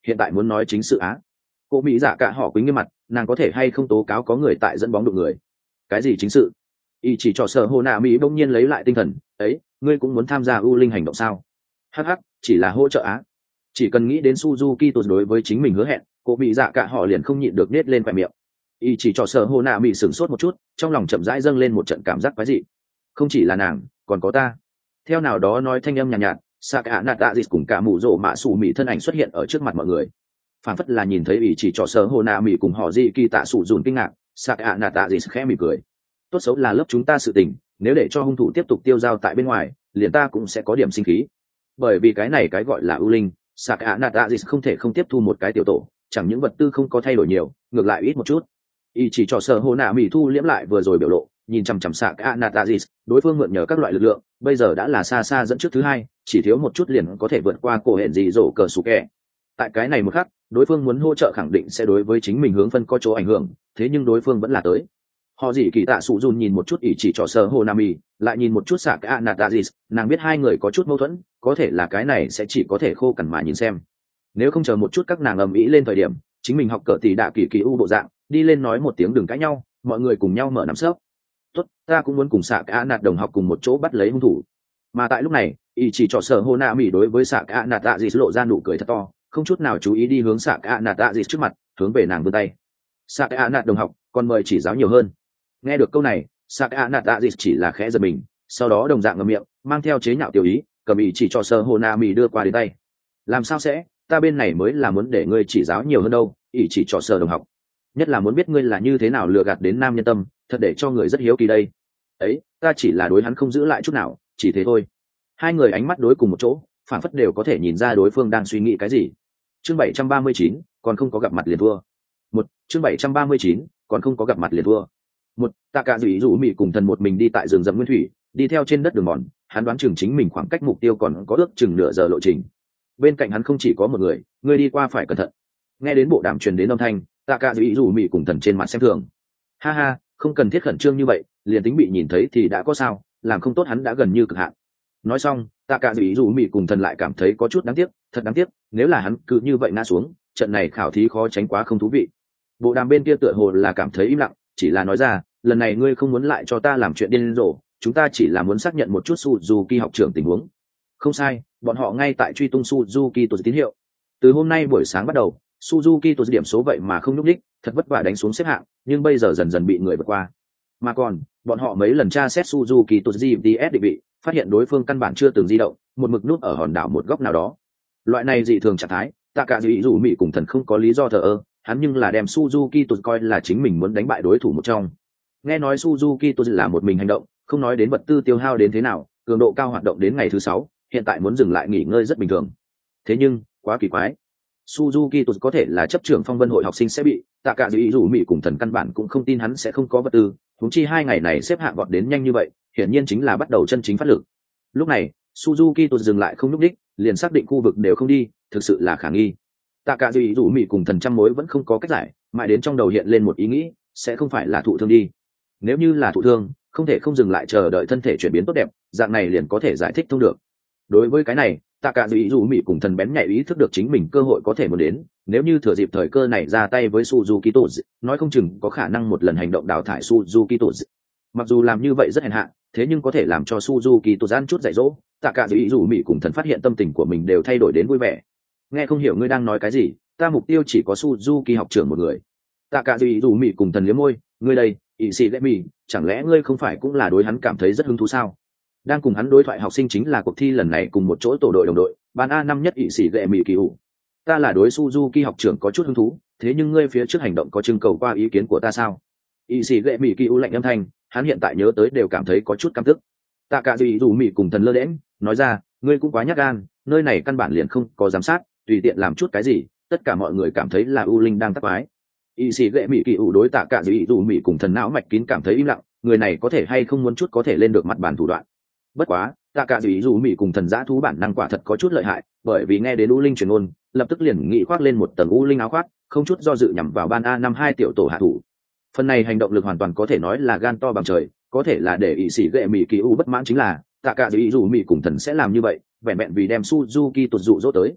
hiện tại muốn nói chính sự á. Cô mỹ dạ cả họ quý nghiêm mặt, nàng có thể hay không tố cáo có người tại dẫn bóng đụng người? Cái gì chính sự? Y chỉ cho sở hồ nạ mỹ bỗng nhiên lấy lại tinh thần. Ấy, ngươi cũng muốn tham gia u linh hành động sao? Hắc hắc, chỉ là hỗ trợ á. Chỉ cần nghĩ đến Suzuki tốt đối với chính mình hứa hẹn, cô mỹ dạ cả họ liền không nhịn được nết lên khóe miệng. Y chỉ cho sở hồ nạ mỹ sửng sốt một chút, trong lòng chậm rãi dâng lên một trận cảm giác quái dị. Không chỉ là nàng, còn có ta. Theo nào đó nói thanh âm nhàn nhạt, nhạt Saka Nata Dịch cùng cả mụ rổ mạ sủ mỹ thân ảnh xuất hiện ở trước mặt mọi người. Phản phất là nhìn thấy ý chỉ cho sở hồ nạ mỹ cùng họ gì kỳ tạ sủ dùn kinh ngạc, Saka Nata Dịch khẽ mỉm cười. Tốt xấu là lớp chúng ta sự tình, nếu để cho hung thủ tiếp tục tiêu dao tại bên ngoài, liền ta cũng sẽ có điểm sinh khí. Bởi vì cái này cái gọi là ưu linh, Saka Nata Dịch không thể không tiếp thu một cái tiểu tổ, chẳng những vật tư không có thay đổi nhiều, ngược lại ít một chút. Ý chỉ cho sở hồ nạ mỹ thu liễm lại vừa rồi biểu lộ, nhìn chằm chằm Saka Nata Dịch, đối phương mượn nhờ các loại lực lượng, bây giờ đã là xa xa dẫn trước thứ hai, chỉ thiếu một chút liền có thể vượt qua cổ hẹn gì rổ cờ sủ kẹ. Tại cái này một khắc, đối phương muốn hỗ trợ khẳng định sẽ đối với chính mình hướng phân có chỗ ảnh hưởng, thế nhưng đối phương vẫn là tới. Họ gì kỳ tạ sụ dùn nhìn một chút ý chỉ cho sơ hồ nam mì, lại nhìn một chút Saka Natazis, nàng biết hai người có chút mâu thuẫn, có thể là cái này sẽ chỉ có thể khô cằn mà nhìn xem. Nếu không chờ một chút các nàng ầm ĩ lên thời điểm, chính mình học cỡ tỷ đạ kỳ kỳ u bộ dạng, đi lên nói một tiếng đừng cãi nhau, mọi người cùng nhau mở nắm sấp. Tốt, ta cũng muốn cùng Saka Nat đồng học cùng một chỗ bắt lấy hung thủ. Mà tại lúc này, ý chỉ cho sở hồ nạ mỹ đối với Saka Natazis lộ ra nụ cười thật to, không chút nào chú ý đi hướng Saka Natazis trước mặt, hướng về nàng vươn tay. Saka Nat đồng học, còn mời chỉ giáo nhiều hơn. Nghe được câu này, Saka Natazis chỉ là khẽ giật mình, sau đó đồng dạng ngậm miệng, mang theo chế nhạo tiểu ý, cầm ý chỉ cho sở hồ nạ mỹ đưa qua đến tay. Làm sao sẽ, ta bên này mới là muốn để ngươi chỉ giáo nhiều hơn đâu, ý chỉ cho sở đồng học. Nhất là muốn biết ngươi là như thế nào lừa gạt đến nam nhân tâm, thật để cho người rất hiếu kỳ đây. Ấy, ta chỉ là đối hắn không giữ lại chút nào, chỉ thế thôi. Hai người ánh mắt đối cùng một chỗ, phản phất đều có thể nhìn ra đối phương đang suy nghĩ cái gì. Chương bảy trăm ba mươi chín, còn không có gặp mặt liền thua. Một, chương bảy trăm ba mươi chín, còn không có gặp mặt liền thua. Một, tạ cả dĩ dụ mị cùng thần một mình đi tại rừng rậm nguyên thủy, đi theo trên đất đường mòn, hắn đoán chừng chính mình khoảng cách mục tiêu còn có ước chừng nửa giờ lộ trình. Bên cạnh hắn không chỉ có một người, người đi qua phải cẩn thận. Nghe đến bộ đàm truyền đến âm thanh, tạ cả dĩ dụ mị cùng thần trên mặt xem thường. Ha ha, không cần thiết khẩn trương như vậy, liền tính bị nhìn thấy thì đã có sao, làm không tốt hắn đã gần như cực hạn. Nói xong, tạ cả dĩ dụ mị cùng thần lại cảm thấy có chút đáng tiếc, thật đáng tiếc, nếu là hắn cứ như vậy ngã xuống, trận này khảo thí khó tránh quá không thú vị. Bộ đàm bên kia tựa hồ là cảm thấy im lặng, chỉ là nói ra, lần này ngươi không muốn lại cho ta làm chuyện điên rồ, chúng ta chỉ là muốn xác nhận một chút Suzuki học trưởng tình huống. Không sai, bọn họ ngay tại truy tung Suzuki tổ tín hiệu. Từ hôm nay buổi sáng bắt đầu, Suzuki tổ điểm số vậy mà không nhúc nhích, thật vất vả đánh xuống xếp hạng, nhưng bây giờ dần dần bị người vượt qua. Mà còn, bọn họ mấy lần tra xét Suzuki tổ giê pê ét định vị, phát hiện đối phương căn bản chưa từng di động, một mực núp ở hòn đảo một góc nào đó. Loại này dị thường trạng thái, tạ cả dĩ dụ mị cùng thần không có lý do thờ ơ, hắn nhưng là đem Suzuki tổ coi là chính mình muốn đánh bại đối thủ một trong. Nghe nói Suzuki tổ là một mình hành động, không nói đến vật tư tiêu hao đến thế nào, cường độ cao hoạt động đến ngày thứ sáu, hiện tại muốn dừng lại nghỉ ngơi rất bình thường. Thế nhưng, quá kỳ quái. Suzuki tổ có thể là chấp trưởng phong vân hội học sinh sẽ bị, tạ cả dĩ dụ mị cùng thần căn bản cũng không tin hắn sẽ không có vật tư, huống chi hai ngày này xếp hạng vọt đến nhanh như vậy, hiển nhiên chính là bắt đầu chân chính phát lực. Lúc này, Suzuki tổ dừng lại không nhúc đích, liền xác định khu vực đều không đi, thực sự là khả nghi. Tạ cả dĩ dụ mị cùng thần trăm mối vẫn không có cách giải, mãi đến trong đầu hiện lên một ý nghĩ, sẽ không phải là thụ thương đi. Nếu như là thụ thương, không thể không dừng lại chờ đợi thân thể chuyển biến tốt đẹp, dạng này liền có thể giải thích thông được. Đối với cái này, tạ cả dĩ dụ mị cùng thần bén nhạy ý thức được chính mình cơ hội có thể muốn đến, nếu như thừa dịp thời cơ này ra tay với Suzuki tổ, nói không chừng có khả năng một lần hành động đào thải Suzuki tổ. Mặc dù làm như vậy rất hèn hạ, thế nhưng có thể làm cho Suzuki tổ ăn chút dạy dỗ, tạ cả dĩ dụ mị cùng thần phát hiện tâm tình của mình đều thay đổi đến vui vẻ. Nghe không hiểu ngươi đang nói cái gì, ta mục tiêu chỉ có Suzuki học trưởng một người. Tạ cả dĩ dụ mị cùng thần liếm môi, ngươi đây, ý sĩ lẽ mị, chẳng lẽ ngươi không phải cũng là đối hắn cảm thấy rất hứng thú sao? Đang cùng hắn đối thoại học sinh chính là cuộc thi lần này cùng một chỗ tổ đội đồng đội, ban A năm nhất ý sĩ lẽ mị kỳ hủ. Ta là đối Suzuki học trưởng có chút hứng thú, thế nhưng ngươi phía trước hành động có trưng cầu qua ý kiến của ta sao? Ý sĩ lẽ mị kỳ hủ lạnh âm thanh, hắn hiện tại nhớ tới đều cảm thấy có chút căm tức. Tạ cả dĩ dụ mị cùng thần lơ đễnh, nói ra, ngươi cũng quá nhát gan, nơi này căn bản liền không có giám sát, tùy tiện làm chút cái gì, tất cả mọi người cảm thấy là U Linh đang tác quái. Y sĩ lệ mỹ kỳ ủ đối tạ cả dĩ dụ mỹ cùng thần não mạch kín cảm thấy im lặng, người này có thể hay không muốn chút có thể lên được mặt bàn thủ đoạn. Bất quá, tạ cả dĩ dụ mỹ cùng thần giã thú bản năng quả thật có chút lợi hại, bởi vì nghe đến U Linh truyền ngôn, lập tức liền nghĩ khoác lên một tầng U Linh áo khoác, không chút do dự nhắm vào ban A năm hai tiểu tổ hạ thủ. Phần này hành động lực hoàn toàn có thể nói là gan to bằng trời, có thể là để y sĩ lệ mỹ kỳ ủ bất mãn chính là tạ cả dĩ dụ mỹ cùng thần sẽ làm như vậy, vẹn vẹn vì đem Suzuki tụt dụ dỗ tới.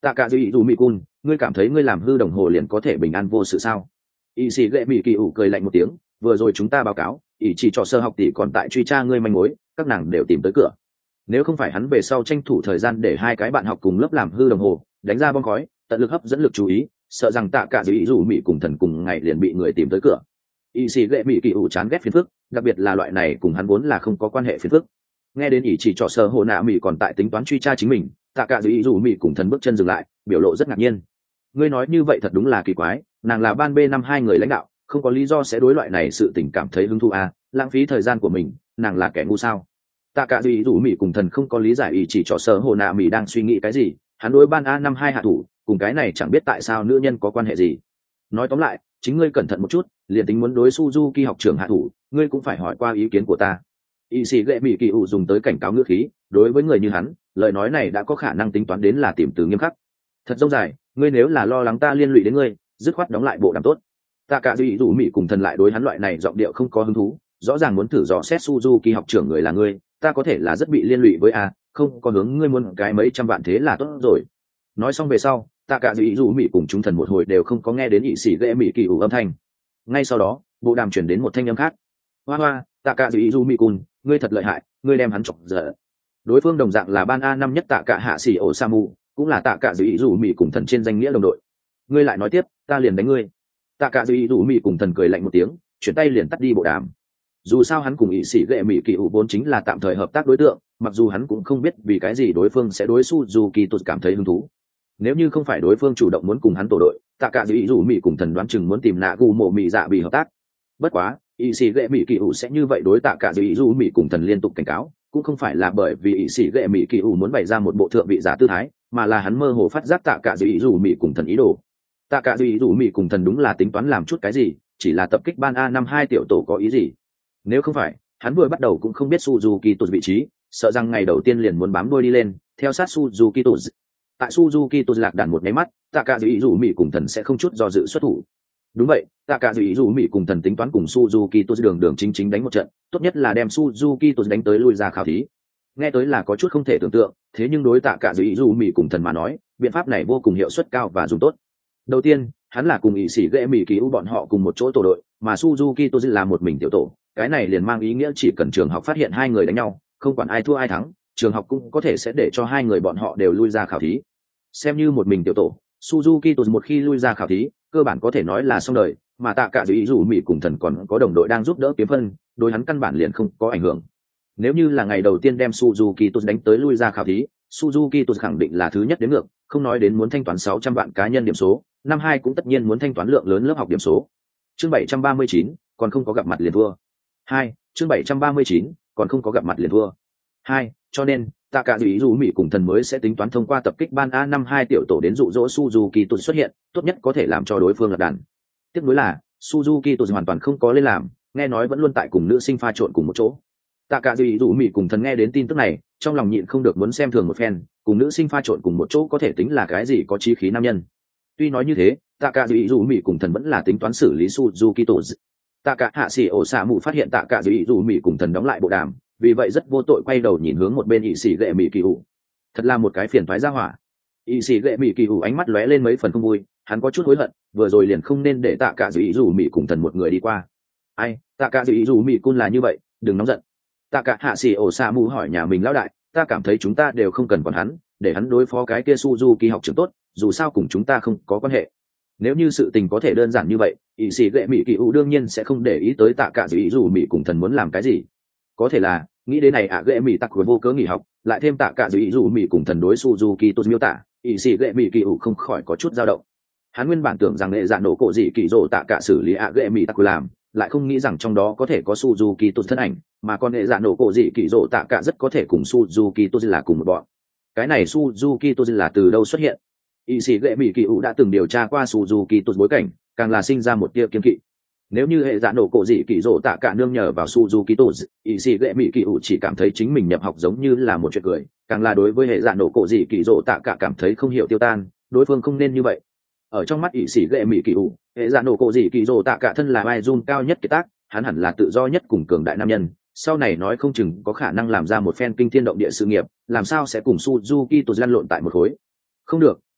Tạ cả duy dù mỹ cun, ngươi cảm thấy ngươi làm hư đồng hồ liền có thể bình an vô sự sao? Y sĩ ghệ mỹ kỳ ủ cười lạnh một tiếng, vừa rồi chúng ta báo cáo, ý chỉ cho sơ học tỷ còn tại truy tra ngươi manh mối, các nàng đều tìm tới cửa. Nếu không phải hắn về sau tranh thủ thời gian để hai cái bạn học cùng lớp làm hư đồng hồ, đánh ra bom khói, tận lực hấp dẫn lực chú ý, sợ rằng tạ cả duy dù mỹ cùng thần cùng ngày liền bị người tìm tới cửa. Y sĩ ghệ mỹ kỳ ủ chán ghét phiền phức, đặc biệt là loại này cùng hắn vốn là không có quan hệ phiền phức. Nghe đến ý chỉ cho sơ hồ nạ mỹ còn tại tính toán truy tra chính mình, tạ cả duy dù mỹ cùng thần bước chân dừng lại, biểu lộ rất ngạc nhiên. Ngươi nói như vậy thật đúng là kỳ quái, nàng là ban B năm hai người lãnh đạo, không có lý do sẽ đối loại này sự tình cảm thấy hứng thú à, lãng phí thời gian của mình, nàng là kẻ ngu sao? Tạ cả duy dù mỹ cùng thần không có lý giải ý chỉ cho sở hồ nạ mỹ đang suy nghĩ cái gì, hắn đối ban A năm hai hạ thủ, cùng cái này chẳng biết tại sao nữ nhân có quan hệ gì. Nói tóm lại, chính ngươi cẩn thận một chút, liền tính muốn đối Suzuki học trưởng hạ thủ, ngươi cũng phải hỏi qua ý kiến của ta. Y sĩ ghệ mỹ kỳ ủ dùng tới cảnh cáo ngữ khí, đối với người như hắn, lời nói này đã có khả năng tính toán đến là tìm từ nghiêm khắc. Thật rông dài, ngươi nếu là lo lắng ta liên lụy đến ngươi, dứt khoát đóng lại bộ đàm tốt. Tạ cả duy dù mỹ cùng thần lại đối hắn loại này giọng điệu không có hứng thú, rõ ràng muốn thử dò xét Suzuki học trưởng người là ngươi, ta có thể là rất bị liên lụy với a, không có hướng ngươi muốn cái mấy trăm vạn thế là tốt rồi. Nói xong về sau, tạ cả duy dù mỹ cùng chúng thần một hồi đều không có nghe đến ỵ sĩ ghệ mỹ kỳ ủ âm thanh. Ngay sau đó, bộ đàm chuyển đến một thanh âm khác. Hoa hoa, tạ cả duy dù mỹ cùng, ngươi thật lợi hại, ngươi đem hắn chọc giận. Đối phương đồng dạng là ban A năm nhất tạ cả hạ sĩ ổ Samu, cũng là tạ cả duy dù mỹ cùng thần trên danh nghĩa đồng đội. Ngươi lại nói tiếp, ta liền đánh ngươi. Tạ cả duy dù mỹ cùng thần cười lạnh một tiếng, chuyển tay liền tắt đi bộ đàm. Dù sao hắn cùng ỵ sĩ ghệ mỹ kỳ ủ vốn chính là tạm thời hợp tác đối tượng, mặc dù hắn cũng không biết vì cái gì đối phương sẽ đối Suzuki tụt cảm thấy hứng thú. Nếu như không phải đối phương chủ động muốn cùng hắn tổ đội, tạ cả duy dù mỹ cùng thần đoán chừng muốn tìm nạ gù mộ mỹ dạ bị hợp tác. Bất quá, ỵ sĩ ghệ mỹ kỳ ủ sẽ như vậy đối tạ cả duy dù mỹ cùng thần liên tục cảnh cáo, cũng không phải là bởi vì ỵ sĩ ghệ mỹ kỳ ủ muốn bày ra một bộ thượng vị giả tư thái, mà là hắn mơ hồ phát giác tạ cả duy dù mỹ cùng thần ý đồ. Tạ cả duy dù mỹ cùng thần đúng là tính toán làm chút cái gì, chỉ là tập kích ban A năm hai tiểu tổ có ý gì. Nếu không phải, hắn vừa bắt đầu cũng không biết Suzuki tụt vị trí, sợ rằng ngày đầu tiên liền muốn bám đuôi đi lên, theo sát Suzuki tụt. Tại Suzuki tụt lạc đàn một máy mắt, tạ cả duy dù mỹ cùng thần sẽ không chút do dự xuất thủ. Đúng vậy, tạ cả duy dù mỹ cùng thần tính toán cùng Suzuki tụt đường đường chính chính đánh một trận, tốt nhất là đem Suzuki tụt đánh tới lui ra khảo thí. Nghe tới là có chút không thể tưởng tượng, thế nhưng đối tạ cả duy dù mỹ cùng thần mà nói, biện pháp này vô cùng hiệu suất cao và dùng tốt. Đầu tiên, hắn là cùng ỵ sĩ ghệ mỹ kỳ ủ bọn họ cùng một chỗ tổ đội, mà Suzuki tụt là một mình tiểu tổ. Cái này liền mang ý nghĩa chỉ cần trường học phát hiện hai người đánh nhau, không quản ai thua ai thắng, trường học cũng có thể sẽ để cho hai người bọn họ đều lui ra khảo thí. Xem như một mình tiểu tổ, Suzuki tụt một khi lui ra khảo thí, cơ bản có thể nói là xong đời, mà tạ cả duy dù mỹ cùng thần còn có đồng đội đang giúp đỡ kiếm phân, đối hắn căn bản liền không có ảnh hưởng. Nếu như là ngày đầu tiên đem Suzuki tụt đánh tới lui ra khảo thí, Suzuki tụt khẳng định là thứ nhất đến ngược, không nói đến muốn thanh toán sáu trăm vạn cá nhân điểm số, năm hai cũng tất nhiên muốn thanh toán lượng lớn lớp học điểm số. Chương bảy trăm ba mươi chín, còn không có gặp mặt liền thua. Hai, chương bảy trăm ba mươi chín, còn không có gặp mặt liền thua. Hai, cho nên, tạ cả duy dù mỹ cùng thần mới sẽ tính toán thông qua tập kích ban A năm hai tiểu tổ đến dụ dỗ Suzuki tụt xuất hiện, tốt nhất có thể làm cho đối phương lật đàn. Tiếp nối là, Suzuki tụt hoàn toàn không có lên làm, nghe nói vẫn luôn tại cùng nữ sinh pha trộn cùng một chỗ. Tạ cả duy dù mỹ cùng thần nghe đến tin tức này, trong lòng nhịn không được muốn xem thường một phen, cùng nữ sinh pha trộn cùng một chỗ có thể tính là cái gì có chí khí nam nhân. Tuy nói như thế, tạ cả duy dù mỹ cùng thần vẫn là tính toán xử lý Suzuki tụt. Tạ cả hạ sĩ ổ xạ mù phát hiện tạ cả duy dù mỹ cùng thần đóng lại bộ đàm, vì vậy rất vô tội quay đầu nhìn hướng một bên ỵ sĩ ghệ mỹ kỳ ủ. Thật là một cái phiền toái ra hỏa. Ỵ sĩ ghệ mỹ kỳ ủ ánh mắt lóe lên mấy phần không vui, hắn có chút hối hận, vừa rồi liền không nên để tạ cả duy dù mỹ cùng thần một người đi qua. Ai, tạ cả duy dù mỹ cun là như vậy, đừng nóng giận. Tạ cả hạ sĩ ổ xạ mù hỏi nhà mình lão đại, ta cảm thấy chúng ta đều không cần quản hắn, để hắn đối phó cái kia Suzuki học trưởng tốt, dù sao cùng chúng ta không có quan hệ. Nếu như sự tình có thể đơn giản như vậy, ỵ sĩ ghệ mỹ kỳ ủ đương nhiên sẽ không để ý tới tạ cả duy dù mỹ cùng thần muốn làm cái gì. Có thể là nghĩ đến này ạ à, ghệ mỹ tặc vừa vô cớ nghỉ học, lại thêm tạ cả duy dù mỹ cùng thần đối Suzuki tốt miêu tả, ỵ sĩ ghệ mỹ kỳ ủ không khỏi có chút dao động. Hắn nguyên bản tưởng rằng nghệ dạ nổ cổ dị kỳ rồ tạ cả xử lý ạ à, ghệ mỹ tặc làm, lại không nghĩ rằng trong đó có thể có Suzuki tốt thân ảnh, mà con nghệ dạ nổ cổ dị kỳ rồ tạ cả rất có thể cùng Suzuki tốt là cùng một bọn. Cái này Suzuki tốt là từ đâu xuất hiện? Y sĩ ghệ mỹ kỳ ủ đã từng điều tra qua Suzuki tụt bối cảnh, càng là sinh ra một tia kiên kỵ. Nếu như hệ dạ nổ cổ dị kỳ rỗ tạ cả nương nhờ vào Suzuki tụt, y sĩ ghệ mỹ kỳ ủ chỉ cảm thấy chính mình nhập học giống như là một chuyện cười, càng là đối với hệ dạ nổ cổ dị kỳ rỗ tạ cả cảm thấy không hiểu tiêu tan, đối phương không nên như vậy. Ở trong mắt y sĩ ghệ mỹ kỳ ủ, hệ dạ nổ cổ dị kỳ rỗ tạ cả thân là ai run cao nhất kiệt tác, hắn hẳn là tự do nhất cùng cường đại nam nhân. Sau này nói không chừng có khả năng làm ra một phen kinh thiên động địa sự nghiệp, làm sao sẽ cùng Suzuki tụt lăn lộn tại một khối. Không được,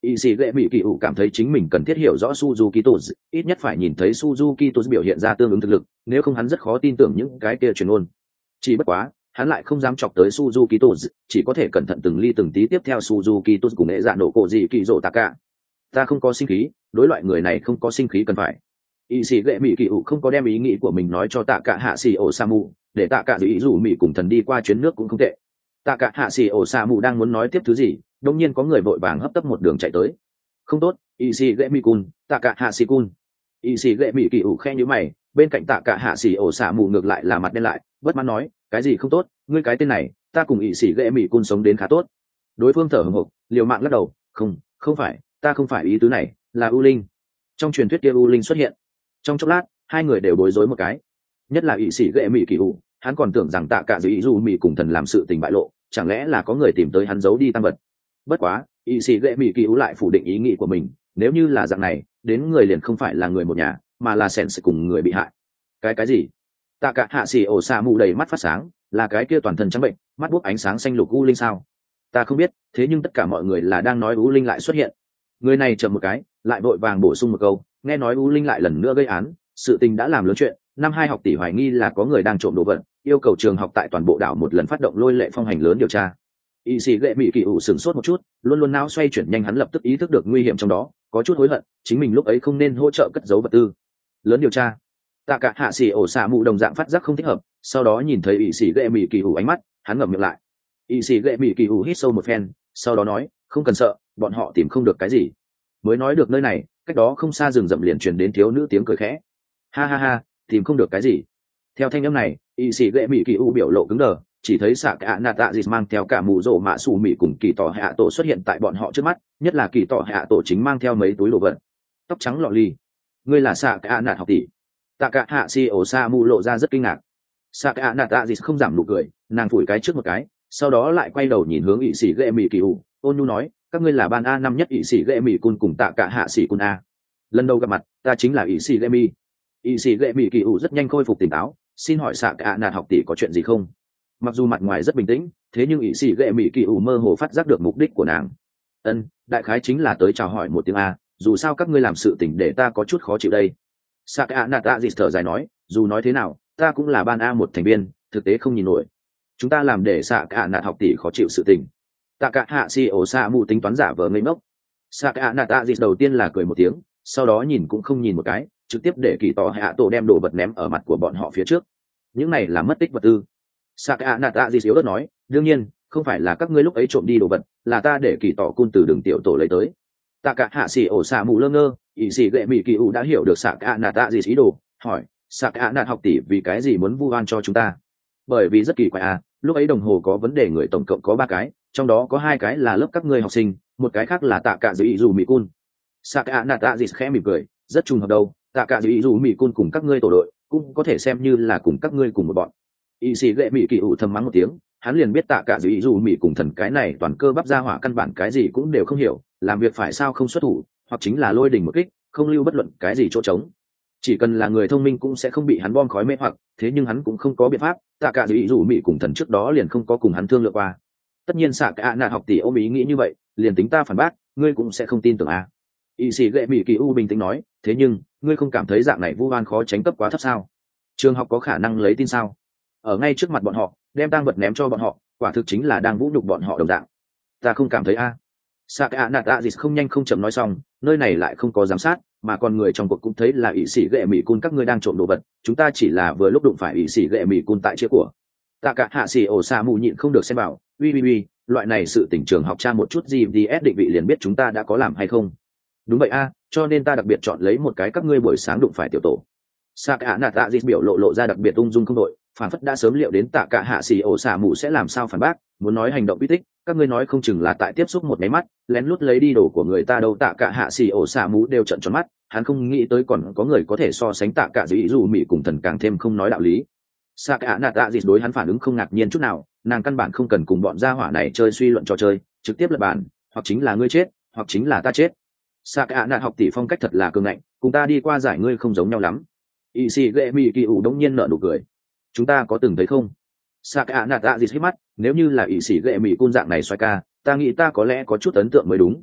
Y sĩ ghệ mỹ kỳ ủ cảm thấy chính mình cần thiết hiểu rõ Suzuki Toz, ít nhất phải nhìn thấy Suzuki Toz biểu hiện ra tương ứng thực lực, nếu không hắn rất khó tin tưởng những cái kia truyền ngôn. Chỉ bất quá, hắn lại không dám chọc tới Suzuki Toz, chỉ có thể cẩn thận từng ly từng tí tiếp theo Suzuki Toz cùng nghệ dạ nổ cổ gì kỳ rộ tạ cả. Ta không có sinh khí, đối loại người này không có sinh khí cần phải. Y sĩ ghệ mỹ kỳ ủ không có đem ý nghĩ của mình nói cho tạ cả hạ sĩ ổ Samu, để tạ cả ý rủ mỹ cùng thần đi qua chuyến nước cũng không tệ. Tạ cả hạ sĩ ổ Samu đang muốn nói tiếp thứ gì, đột nhiên có người vội vàng hấp tấp một đường chạy tới. Không tốt, y sĩ ghệ mỹ cun, tạ cả hạ sĩ cun. Y sĩ ghệ mỹ kỳ ủ khe như mày, bên cạnh tạ cả hạ sĩ ổ Samu ngược lại là mặt đen lại, bất mãn nói, cái gì không tốt, ngươi cái tên này, ta cùng y sĩ ghệ mỹ cun sống đến khá tốt. Đối phương thở hổn hộc, liều mạng lắc đầu, không, không phải, ta không phải ý tứ này, là U Linh. Trong truyền thuyết kia U Linh xuất hiện. Trong chốc lát, hai người đều bối rối một cái. Nhất là y sĩ ghệ mỹ kỳ ủ, hắn còn tưởng rằng tạ cả dưới ý dù mỹ cùng thần làm sự tình bại lộ, chẳng lẽ là có người tìm tới hắn giấu đi tăng vật. Bất quá, y sĩ ghệ mỹ kỳ ủ lại phủ định ý nghĩ của mình, nếu như là dạng này, đến người liền không phải là người một nhà, mà là sèn sự cùng người bị hại. Cái cái gì? Tạ cả hạ sĩ ổ xạ mù đầy mắt phát sáng, là cái kia toàn thân trắng bệnh, mắt buốc ánh sáng xanh lục U Linh sao? Ta không biết, thế nhưng tất cả mọi người là đang nói U Linh lại xuất hiện. Người này chậm một cái, lại vội vàng bổ sung một câu, nghe nói U Linh lại lần nữa gây án, sự tình đã làm lớn chuyện, năm hai học tỷ hoài nghi là có người đang trộm đồ vật, yêu cầu trường học tại toàn bộ đảo một lần phát động lôi lệ phong hành lớn điều tra. Y sĩ ghệ mỹ kỳ ủ sửng sốt một chút, luôn luôn não xoay chuyển nhanh, hắn lập tức ý thức được nguy hiểm trong đó, có chút hối hận, chính mình lúc ấy không nên hỗ trợ cất giấu vật tư. Lớn điều tra. Tạ cả hạ sĩ ổ xạ mụ đồng dạng phát giác không thích hợp, sau đó nhìn thấy y sĩ ghệ mỹ kỳ ủ ánh mắt, hắn ngậm miệng lại. Y sĩ ghệ mỹ kỳ ủ hít sâu một phen, sau đó nói, không cần sợ, bọn họ tìm không được cái gì. Mới nói được nơi này, cách đó không xa rừng rậm liền truyền đến thiếu nữ tiếng cười khẽ. Ha ha ha, tìm không được cái gì. Theo thanh âm này, y sĩ ghệ mỹ kỳ ủ biểu lộ cứng đờ, chỉ thấy xạ cả nạt tạ dịt mang theo cả mù rộ mạ xù mỹ cùng kỳ tỏ hạ tổ xuất hiện tại bọn họ trước mắt, nhất là kỳ tỏ hạ tổ chính mang theo mấy túi đồ vật. Tóc trắng lọ ly, ngươi là xạ cả nạt học tỷ. Tạ cả hạ si ổ sa mù lộ ra rất kinh ngạc. Xạ cả nạt tạ dịt không giảm nụ cười, nàng phủi cái trước một cái, sau đó lại quay đầu nhìn hướng y sĩ ghệ mỹ kỳ ủ, ôn nhu nói, các ngươi là ban a năm nhất y sĩ ghệ mỹ cun cùng tạ cả hạ sĩ cun a. Lần đầu gặp mặt, ta chính là y sĩ ghệ mỹ. Y sĩ ghệ mỹ kỳ ủ rất nhanh khôi phục tỉnh táo, xin hỏi xạ cả nạt học tỷ có chuyện gì không? Mặc dù mặt ngoài rất bình tĩnh, thế nhưng y sĩ ghệ mỹ kỳ ủ mơ hồ phát giác được mục đích của nàng. Ân, đại khái chính là tới chào hỏi một tiếng a, dù sao các ngươi làm sự tình để ta có chút khó chịu đây. Xạ cả nạt tạ dịt thở dài nói, dù nói thế nào, ta cũng là ban a một thành viên, thực tế không nhìn nổi. Chúng ta làm để xạ cả nạt học tỷ khó chịu sự tình. Tạ cả hạ si ổ xạ mù tính toán giả vờ ngây ngốc. Xạ cả nạt tạ dịt đầu tiên là cười một tiếng, sau đó nhìn cũng không nhìn một cái, trực tiếp để kỳ tỏ hạ tổ đem đồ vật ném ở mặt của bọn họ phía trước. Những này là mất tích vật tư. Xạ cả nạt tạ dịt yếu ớt nói, đương nhiên không phải là các ngươi lúc ấy trộm đi đồ vật, là ta để kỳ tỏ cun từ đường tiểu tổ lấy tới. Tạ cả hạ si ổ xạ mù lơ ngơ, ý sĩ ghệ mỹ kỳ ủ đã hiểu được xạ cả nạt tạ dịt ý đồ, hỏi, xạ cả nạt học tỷ vì cái gì muốn vu oan cho chúng ta? Bởi vì rất kỳ quái à, lúc ấy đồng hồ có vấn đề, người tổng cộng có ba cái, trong đó có hai cái là lớp các ngươi học sinh, một cái khác là tạ cả dưới ý dù mỹ cun. Xạ cả nạt tạ dịt khẽ mỉm cười, rất trùng hợp đâu, tạ cả dưới ý dù mỹ cun cùng các ngươi tổ đội, cũng có thể xem như là cùng các ngươi cùng một bọn. Y sĩ ghệ mỹ kỳ ủ thầm mắng một tiếng, hắn liền biết tạ cả dưới ý dù mỹ cùng thần cái này toàn cơ bắp ra hỏa căn bản cái gì cũng đều không hiểu, làm việc phải sao không xuất thủ, hoặc chính là lôi đình một kích, không lưu bất luận cái gì chỗ trống. Chỉ cần là người thông minh cũng sẽ không bị hắn bom khói mê hoặc, thế nhưng hắn cũng không có biện pháp, tạ cả dưới ý dù mỹ cùng thần trước đó liền không có cùng hắn thương lượng qua. Tất nhiên xạ cả nạt học tỷ ôm ý nghĩ như vậy, liền tính ta phản bác, ngươi cũng sẽ không tin tưởng à. Y sĩ ghệ mỹ kỳ u bình tĩnh nói, thế nhưng ngươi không cảm thấy dạng này vu oan khó tránh cấp quá thấp sao? Trường học có khả năng lấy tin sao? Ở ngay trước mặt bọn họ đem tang vật ném cho bọn họ, quả thực chính là đang vũ nhục bọn họ đồng dạng. Ta không cảm thấy a. À. Xạ cả nạt tạ dịt không nhanh không chậm nói xong, nơi này lại không có giám sát, mà còn người trong cuộc cũng thấy là y sĩ ghệ mỹ cun các ngươi đang trộm đồ vật, chúng ta chỉ là vừa lúc đụng phải y sĩ ghệ mỹ cun tại chia của. Tạ cả hạ sĩ ổ xạ mù nhịn không được xem bảo, uy uy uy, loại này sự tỉnh trường học tra một chút gì đi ép định vị liền biết chúng ta đã có làm hay không. Đúng vậy a, cho nên ta đặc biệt chọn lấy một cái các ngươi buổi sáng đụng phải tiểu tổ. Xạ cả nạt tạ dịt biểu lộ lộ ra đặc biệt ung dung không đội, phản phất đã sớm liệu đến tạ cả hạ sĩ ổ xạ mù sẽ làm sao phản bác, muốn nói hành động uy tích, các ngươi nói không chừng là tại tiếp xúc một máy mắt, lén lút lấy đi đồ của người ta đâu. Tạ cả hạ sĩ ổ xạ mù đều trợn tròn mắt, hắn không nghĩ tới còn có người có thể so sánh tạ cả dĩ dù mỹ cùng thần càng thêm không nói đạo lý. Xạ cả nạt tạ dịt đối hắn phản ứng không ngạc nhiên chút nào, nàng căn bản không cần cùng bọn gia hỏa này chơi suy luận trò chơi, trực tiếp lật bàn, hoặc chính là ngươi chết, hoặc chính là ta chết. Xạ cả nạt học tỷ phong cách thật là cường ngạnh, cùng ta đi qua giải ngươi không giống nhau lắm. Y sĩ ghệ mỹ kỳ ủ đống nhiên nở nụ cười. Chúng ta có từng thấy không? Xạ cả nạt tạ dịt hít mắt, nếu như là y sĩ ghệ mỹ cun dạng này xoay ca, ta nghĩ ta có lẽ có chút ấn tượng mới đúng.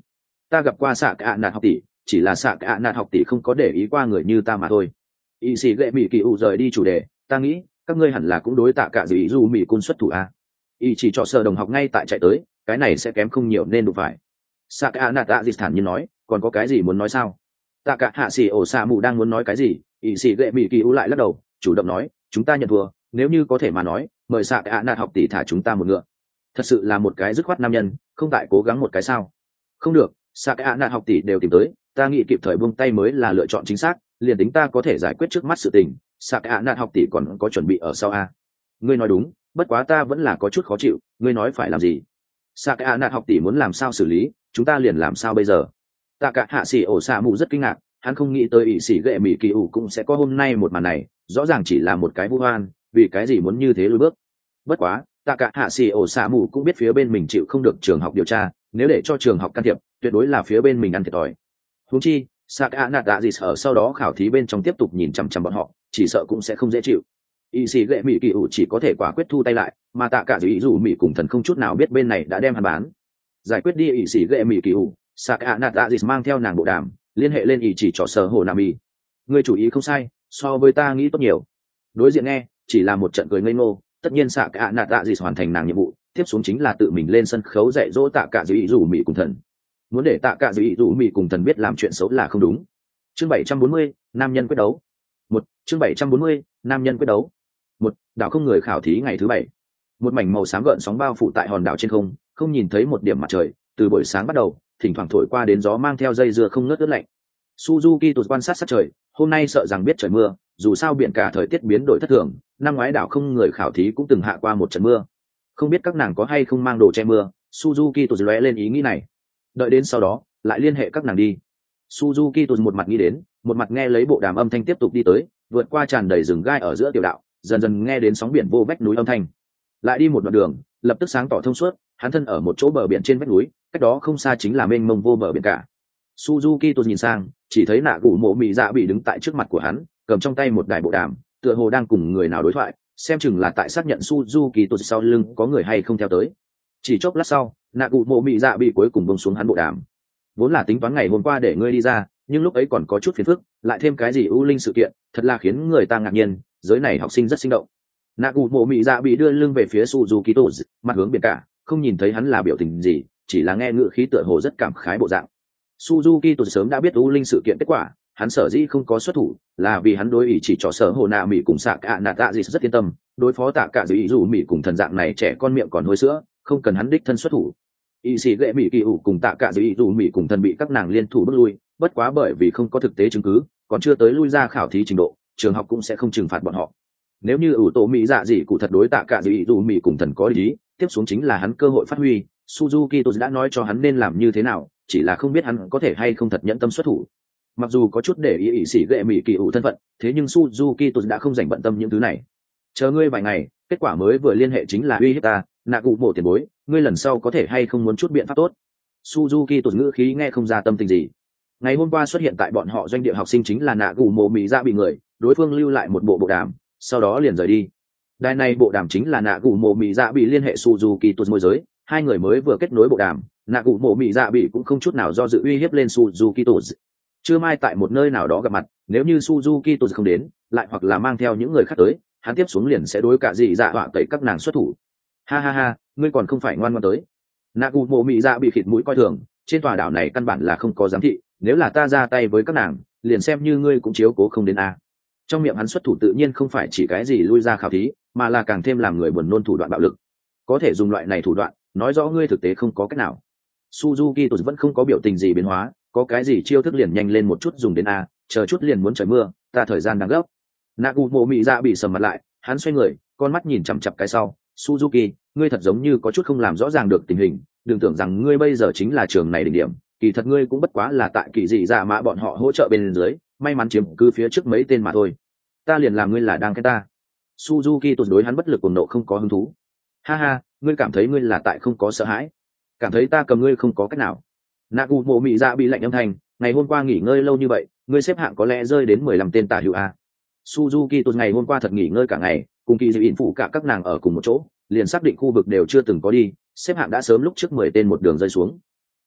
ta gặp qua xạ cả nạt học tỷ, chỉ là xạ cả nạt học tỷ không có để ý qua người như ta mà thôi. Y sĩ ghệ mỹ kỳ ủ rời đi chủ đề, ta nghĩ các ngươi hẳn là cũng đối tạ cả dị du mỹ cun xuất thủ a. Y chỉ cho sở đồng học ngay tại chạy tới, cái này sẽ kém không nhiều nên đủ phải. xạ cả nạt tạ dị thản nhiên nói, còn có cái gì muốn nói sao? Tạ cả hạ sĩ ổ xạ mù đang muốn nói cái gì, Y sĩ ghệ mỹ kỳ ủ lại lắc đầu, chủ động nói, chúng ta nhận thua, nếu như có thể mà nói, mời xạ cả nạt học tỷ thả chúng ta một ngựa. Thật sự là một cái dứt khoát nam nhân, không tại cố gắng một cái sao? Không được, xạ cả nạt học tỷ đều tìm tới, ta nghĩ kịp thời buông tay mới là lựa chọn chính xác, liền tính ta có thể giải quyết trước mắt sự tình, xạ cả nạt học tỷ còn có chuẩn bị ở sau a. Ngươi nói đúng, bất quá ta vẫn là có chút khó chịu, ngươi nói phải làm gì? Xạ cả nạt học tỷ muốn làm sao xử lý, chúng ta liền làm sao bây giờ? Tạ cả hạ sĩ ổ xạ mù rất kinh ngạc, hắn không nghĩ tới ỷ sĩ ghệ mỹ kỳ ủ cũng sẽ có hôm nay một màn này, rõ ràng chỉ là một cái vu oan, vì cái gì muốn như thế lùi bước? Bất quá, tạ cả hạ sĩ ổ xạ mù cũng biết phía bên mình chịu không được trường học điều tra, nếu để cho trường học can thiệp, tuyệt đối là phía bên mình ăn thiệt thòi. Huống chi, Saka Natazis ở sau đó khảo thí bên trong tiếp tục nhìn chằm chằm bọn họ, chỉ sợ cũng sẽ không dễ chịu. Y sĩ ghệ mỹ kỳ ủ chỉ có thể quả quyết thu tay lại, mà tạ cả ý dù mỹ cùng thần không chút nào biết bên này đã đem hắn bán. Giải quyết đi y sĩ ghệ mỹ kỳ ủ, Saka Natazis mang theo nàng bộ đàm, liên hệ lên y chỉ trò sở hồ Nami. Người chủ ý không sai, so với ta nghĩ tốt nhiều. Đối diện nghe, chỉ là một trận cười ngây ngô, tất nhiên Saka Natazis hoàn thành nàng nhiệm vụ, tiếp xuống chính là tự mình lên sân khấu dạy dỗ tạ cả ý dù mỹ cùng thần. Muốn để tạ cả dị dù mỹ cùng thần biết làm chuyện xấu là không đúng. Chương bảy trăm bốn mươi, nam nhân quyết đấu. Một, chương bảy trăm bốn mươi, nam nhân quyết đấu. Một, đảo không người khảo thí ngày thứ bảy. Một mảnh màu xám gợn sóng bao phủ tại hòn đảo trên không, không nhìn thấy một điểm mặt trời, từ buổi sáng bắt đầu, thỉnh thoảng thổi qua đến gió mang theo dây dưa không ngớt ướt lạnh. Suzuki tụt quan sát sát trời, hôm nay sợ rằng biết trời mưa, dù sao biển cả thời tiết biến đổi thất thường, năm ngoái đảo không người khảo thí cũng từng hạ qua một trận mưa. Không biết các nàng có hay không mang đồ che mưa, Suzuki tụt lóe lên ý nghĩ này. Đợi đến sau đó lại liên hệ các nàng đi. Suzuki tụt một mặt nghĩ đến, một mặt nghe lấy bộ đàm âm thanh tiếp tục đi tới, vượt qua tràn đầy rừng gai ở giữa tiểu đạo, dần dần nghe đến sóng biển vô vách núi âm thanh. Lại đi một đoạn đường, lập tức sáng tỏ thông suốt, hắn thân ở một chỗ bờ biển trên vách núi, cách đó không xa chính là mênh mông vô bờ biển cả. Suzuki tụt nhìn sang, chỉ thấy nạ gù mộ mị dạ bị đứng tại trước mặt của hắn, cầm trong tay một đài bộ đàm, tựa hồ đang cùng người nào đối thoại, xem chừng là tại xác nhận Suzuki tụt sau lưng có người hay không theo tới. Chỉ chốc lát sau, nạ cụ mộ mị dạ bị cuối cùng bông xuống hắn bộ đàm. Vốn là tính toán ngày hôm qua để ngươi đi ra, nhưng lúc ấy còn có chút phiền phức, lại thêm cái gì ưu linh sự kiện, thật là khiến người ta ngạc nhiên. Giới này học sinh rất sinh động. Nạ cụ mộ mị dạ bị đưa lưng về phía Suzuki tổ, mặt hướng biển cả, không nhìn thấy hắn là biểu tình gì, chỉ là nghe ngữ khí tựa hồ rất cảm khái bộ dạng. Suzuki tổ sớm đã biết ưu linh sự kiện kết quả, hắn sở dĩ không có xuất thủ, là vì hắn đối ý chỉ cho sở hồ nạ mỹ cùng xạ cả nạt tạ gì rất yên tâm, đối phó tạ cả dị dù mỹ cùng thần dạng này trẻ con miệng còn hôi sữa, không cần hắn đích thân xuất thủ. Y sĩ ghệ mỹ kỳ ủ cùng tạ cả dị dù mỹ cùng thần bị các nàng liên thủ bước lui, bất quá bởi vì không có thực tế chứng cứ, còn chưa tới lui ra khảo thí trình độ, trường học cũng sẽ không trừng phạt bọn họ. Nếu như ủ tổ mỹ dạ dị cụ thật đối tạ cả dị dù mỹ cùng thần có lý, tiếp xuống chính là hắn cơ hội phát huy. Suzuki tôi đã nói cho hắn nên làm như thế nào, chỉ là không biết hắn có thể hay không thật nhẫn tâm xuất thủ. Mặc dù có chút để ý ý sĩ ghệ mỹ kỳ ủ thân phận, thế nhưng Suzuki tôi đã không dành bận tâm những thứ này. Chờ ngươi vài ngày, kết quả mới vừa liên hệ chính là uy hiếp ta, nạ cụ mộ tiền bối, ngươi lần sau có thể hay không muốn chút biện pháp tốt. Suzuki tụt ngữ khí nghe không ra tâm tình gì. Ngày hôm qua xuất hiện tại bọn họ doanh địa học sinh chính là nạ cụ mộ mỹ dạ bị người, đối phương lưu lại một bộ bộ đàm, sau đó liền rời đi. Đài này bộ đàm chính là nạ cụ mộ mỹ dạ bị liên hệ Suzuki tụt môi giới, hai người mới vừa kết nối bộ đàm, nạ cụ mộ mỹ dạ bị cũng không chút nào do dự uy hiếp lên Suzuki tụt. Trưa mai tại một nơi nào đó gặp mặt, nếu như Suzuki tụt không đến, lại hoặc là mang theo những người khác tới, hắn tiếp xuống liền sẽ đối cả dị dạ họa tẩy các nàng xuất thủ. Ha ha ha, ngươi còn không phải ngoan ngoãn tới. Nạ cụ mộ mỹ dạ bị khịt mũi coi thường, trên tòa đảo này căn bản là không có giám thị, nếu là ta ra tay với các nàng, liền xem như ngươi cũng chiếu cố không đến a. Trong miệng hắn xuất thủ tự nhiên không phải chỉ cái gì lui ra khảo thí, mà là càng thêm làm người buồn nôn thủ đoạn bạo lực. Có thể dùng loại này thủ đoạn, nói rõ ngươi thực tế không có cách nào. Suzuki tụt vẫn không có biểu tình gì biến hóa, có cái gì chiêu thức liền nhanh lên một chút dùng đến a, chờ chút liền muốn trời mưa, ta thời gian đang gấp. Nạ cụ mộ mỹ dạ bị sầm mặt lại, hắn xoay người, con mắt nhìn chằm chằm cái sau. Suzuki, ngươi thật giống như có chút không làm rõ ràng được tình hình, đừng tưởng rằng ngươi bây giờ chính là trường này đỉnh điểm, kỳ thật ngươi cũng bất quá là tại kỳ dị dạ mã bọn họ hỗ trợ bên dưới, may mắn chiếm cứ phía trước mấy tên mà thôi. Ta liền làm ngươi là đang khen ta. Suzuki tuyệt đối hắn bất lực cuồng nộ không có hứng thú. Ha ha, ngươi cảm thấy ngươi là tại không có sợ hãi, cảm thấy ta cầm ngươi không có cách nào. Nạ cụ mộ mỹ dạ bị lạnh âm thanh, ngày hôm qua nghỉ ngơi lâu như vậy, ngươi xếp hạng có lẽ rơi đến mười lăm tên tả hữu a. Suzuki tuyệt ngày hôm qua thật nghỉ ngơi cả ngày, cùng kỳ dị ỉn phụ cả các nàng ở cùng một chỗ, liền xác định khu vực đều chưa từng có đi, xếp hạng đã sớm lúc trước mười tên một đường rơi xuống.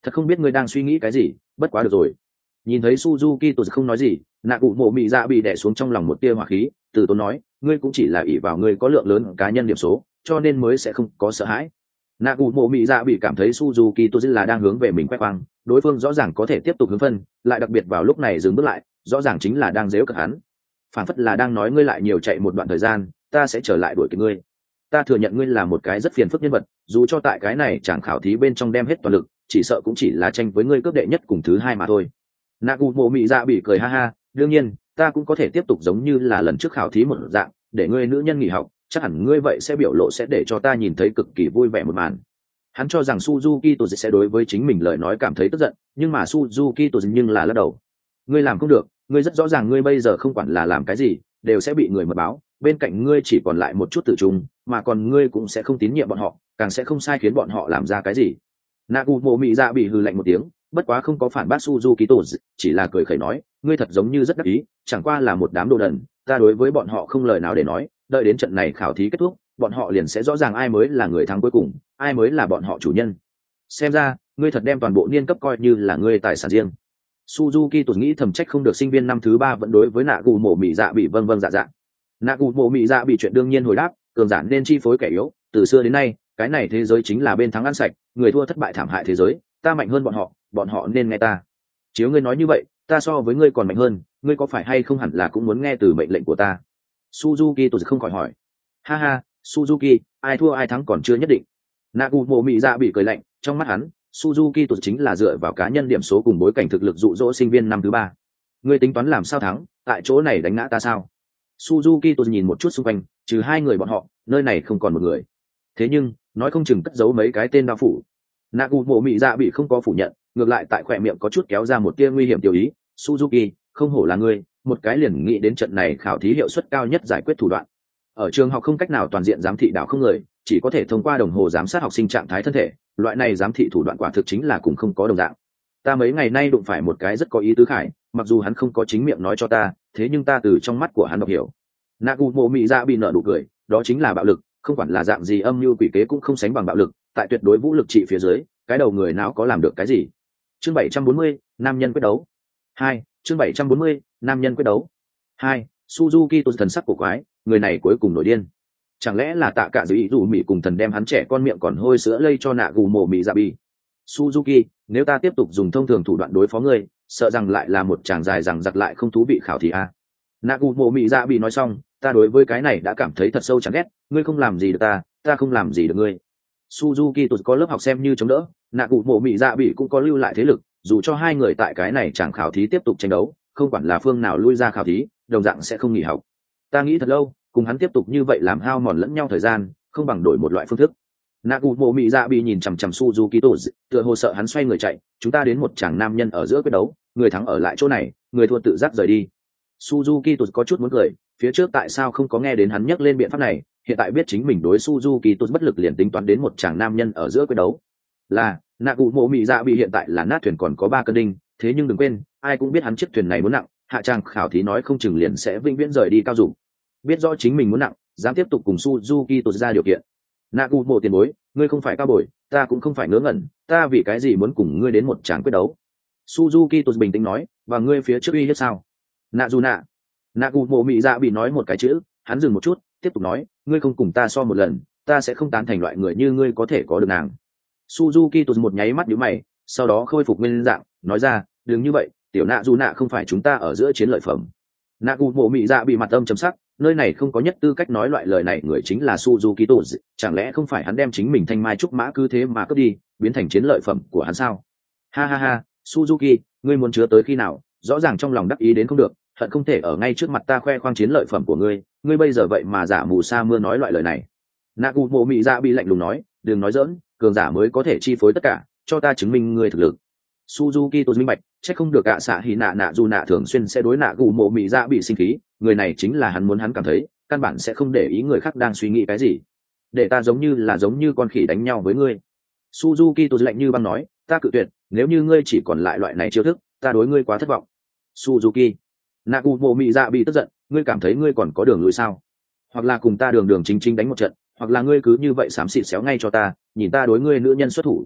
thật không biết ngươi đang suy nghĩ cái gì, bất quá được rồi. Nhìn thấy Suzuki tôi không nói gì, nạ cụ mộ mị dạ bị đè xuống trong lòng một tia hỏa khí, từ tốn nói, ngươi cũng chỉ là ỷ vào ngươi có lượng lớn cá nhân điểm số, cho nên mới sẽ không có sợ hãi. Nạ cụ mộ mị dạ bị cảm thấy Suzuki tôi là đang hướng về mình quay quang, đối phương rõ ràng có thể tiếp tục hướng phân, lại đặc biệt vào lúc này dừng bước lại, rõ ràng chính là đang giễu cợt hắn. Phản phất là đang nói ngươi lại nhiều chạy một đoạn thời gian, ta sẽ trở lại đuổi kịp ngươi. Ta thừa nhận ngươi là một cái rất phiền phức nhân vật, dù cho tại cái này chẳng khảo thí bên trong đem hết toàn lực, chỉ sợ cũng chỉ là tranh với ngươi cướp đệ nhất cùng thứ hai mà thôi. Nạ cụ mộ mị dạ bị cười ha ha, đương nhiên ta cũng có thể tiếp tục giống như là lần trước khảo thí một dạng, để ngươi nữ nhân nghỉ học, chắc hẳn ngươi vậy sẽ biểu lộ sẽ để cho ta nhìn thấy cực kỳ vui vẻ một màn. Hắn cho rằng Suzuki Toji sẽ đối với chính mình lời nói cảm thấy tức giận, nhưng mà Suzuki Toji nhưng là lắc đầu. Ngươi làm không được, ngươi rất rõ ràng ngươi bây giờ không quản là làm cái gì, đều sẽ bị người mật báo, bên cạnh ngươi chỉ còn lại một chút tự trung, mà còn ngươi cũng sẽ không tín nhiệm bọn họ, càng sẽ không sai khiến bọn họ làm ra cái gì. Nạ cụ mộ mị dạ bị hừ lạnh một tiếng, bất quá không có phản bác Suzuki Toji, chỉ là cười khẩy nói, ngươi thật giống như rất đắc ý, chẳng qua là một đám đồ đần, ta đối với bọn họ không lời nào để nói, đợi đến trận này khảo thí kết thúc, bọn họ liền sẽ rõ ràng ai mới là người thắng cuối cùng, ai mới là bọn họ chủ nhân. Xem ra ngươi thật đem toàn bộ niên cấp coi như là ngươi tài sản riêng. Suzuki tụt nghĩ thầm trách không được sinh viên năm thứ ba vẫn đối với nạ cụ mộ mị dạ bị vâng vâng dạ dạ. Nạ cụ mộ mị dạ bị chuyện đương nhiên hồi đáp, cường giả nên chi phối kẻ yếu, từ xưa đến nay cái này thế giới chính là bên thắng ăn sạch, người thua thất bại thảm hại thế giới, ta mạnh hơn bọn họ, bọn họ nên nghe ta. Chiếu ngươi nói như vậy, ta so với ngươi còn mạnh hơn, ngươi có phải hay không hẳn là cũng muốn nghe từ mệnh lệnh của ta. Suzuki tụt không khỏi hỏi. Ha ha, Suzuki, ai thua ai thắng còn chưa nhất định. Nạ cụ mộ mị dạ bị cười lạnh, trong mắt hắn Suzuki tụt chính là dựa vào cá nhân điểm số cùng bối cảnh thực lực dụ dỗ sinh viên năm thứ ba. Ngươi tính toán làm sao thắng, tại chỗ này đánh ngã ta sao? Suzuki tụt nhìn một chút xung quanh, trừ hai người bọn họ, nơi này không còn một người. Thế nhưng nói không chừng cất giấu mấy cái tên đao phủ. Nạ cụ mộ mị dạ bị không có phủ nhận, ngược lại tại khỏe miệng có chút kéo ra một tia nguy hiểm tiêu ý. Suzuki, không hổ là ngươi, một cái liền nghĩ đến trận này khảo thí hiệu suất cao nhất giải quyết thủ đoạn. Ở trường học không cách nào toàn diện giám thị đạo không người, chỉ có thể thông qua đồng hồ giám sát học sinh trạng thái thân thể, loại này giám thị thủ đoạn quả thực chính là cũng không có đồng dạng. Ta mấy ngày nay đụng phải một cái rất có ý tứ khải, mặc dù hắn không có chính miệng nói cho ta, thế nhưng ta từ trong mắt của hắn đọc hiểu. Nagu mộ mị dạ bị nở nụ cười, đó chính là bạo lực, không quản là dạng gì âm mưu quỷ kế cũng không sánh bằng bạo lực, tại tuyệt đối vũ lực trị phía dưới, cái đầu người nào có làm được cái gì. Chương bảy trăm bốn mươi, nam nhân quyết đấu. Hai, chương bảy trăm bốn mươi, nam nhân quyết đấu. Hai, Suzuki tôn thần sắc của quái, người này cuối cùng nổi điên. Chẳng lẽ là tạ cả giữ ý dù mị cùng thần đem hắn trẻ con miệng còn hôi sữa lây cho nạ gù mộ mị dạ bi. Suzuki, nếu ta tiếp tục dùng thông thường thủ đoạn đối phó ngươi, sợ rằng lại là một chàng dài rằng giặc lại không thú vị khảo thí a. À. Nạ gù mộ mị dạ bị nói xong, ta đối với cái này đã cảm thấy thật sâu chán ghét, ngươi không làm gì được ta, ta không làm gì được ngươi. Suzuki tụt có lớp học xem như chống đỡ, nạ gù mộ mị dạ bị cũng có lưu lại thế lực, dù cho hai người tại cái này chẳng khảo thí tiếp tục tranh đấu, không quản là phương nào lui ra khảo thí, đồng dạng sẽ không nghỉ học. Ta nghĩ thật lâu, cùng hắn tiếp tục như vậy làm hao mòn lẫn nhau thời gian, không bằng đổi một loại phương thức. Nagu mộ mị dạ bị nhìn chằm chằm Suzuki Toz, tựa hồ sợ hắn xoay người chạy, chúng ta đến một chàng nam nhân ở giữa quyết đấu, người thắng ở lại chỗ này, người thua tự giác rời đi. Suzuki Toz có chút muốn cười, phía trước tại sao không có nghe đến hắn nhắc lên biện pháp này, hiện tại biết chính mình đối Suzuki Toz bất lực liền tính toán đến một chàng nam nhân ở giữa quyết đấu. Là, Nagu mộ mị dạ bị hiện tại là nát thuyền còn có ba cân đinh, thế nhưng đừng quên, ai cũng biết hắn chiếc thuyền này muốn nặng, hạ trang khảo thí nói không chừng liền sẽ vĩnh viễn rời đi cao dụng. Biết rõ chính mình muốn nặng, dám tiếp tục cùng Suzuki Toz ra điều kiện. Nagu mộ tiền bối, ngươi không phải cao bồi, ta cũng không phải ngớ ngẩn, ta vì cái gì muốn cùng ngươi đến một tràng quyết đấu. Suzuki Toz bình tĩnh nói, và ngươi phía trước uy hiếp sao? Nạ dù nạ. Nagu mộ mị dạ bị nói một cái chữ, hắn dừng một chút, tiếp tục nói, ngươi không cùng ta so một lần, ta sẽ không tán thành loại người như ngươi có thể có được nàng. Suzuki Toz một nháy mắt nhíu mày, sau đó khôi phục nguyên dạng, nói ra, đừng như vậy, tiểu nạ dù nạ không phải chúng ta ở giữa chiến lợi phẩm. Nagu mộ mị dạ bị mặt âm trầm sắc, nơi này không có nhất tư cách nói loại lời này người chính là Suzuki Toz, chẳng lẽ không phải hắn đem chính mình thanh mai trúc mã cứ thế mà cướp đi, biến thành chiến lợi phẩm của hắn sao? Ha ha ha, Suzuki, ngươi muốn chứa tới khi nào, rõ ràng trong lòng đắc ý đến không được, hận không thể ở ngay trước mặt ta khoe khoang chiến lợi phẩm của ngươi, ngươi bây giờ vậy mà giả mù sa mưa nói loại lời này. Nagu mộ mị dạ bị lạnh lùng nói, đừng nói giỡn, cường giả mới có thể chi phối tất cả, cho ta chứng minh ngươi thực lực. Suzuki Toz minh bạch, chắc không được ạ xạ hỉ nạ nạ dù nạ thường xuyên sẽ đối nạ gù mộ mị dạ bị sinh khí, người này chính là hắn muốn hắn cảm thấy, căn bản sẽ không để ý người khác đang suy nghĩ cái gì. Để ta giống như là giống như con khỉ đánh nhau với ngươi. Suzuki Toz lạnh như băng nói, ta cự tuyệt, nếu như ngươi chỉ còn lại loại này chiêu thức, ta đối ngươi quá thất vọng. Suzuki, nạ gù mộ mị dạ bị tức giận, ngươi cảm thấy ngươi còn có đường lùi sao? Hoặc là cùng ta đường đường chính chính đánh một trận, hoặc là ngươi cứ như vậy xám xịt xéo ngay cho ta, nhìn ta đối ngươi nữ nhân xuất thủ.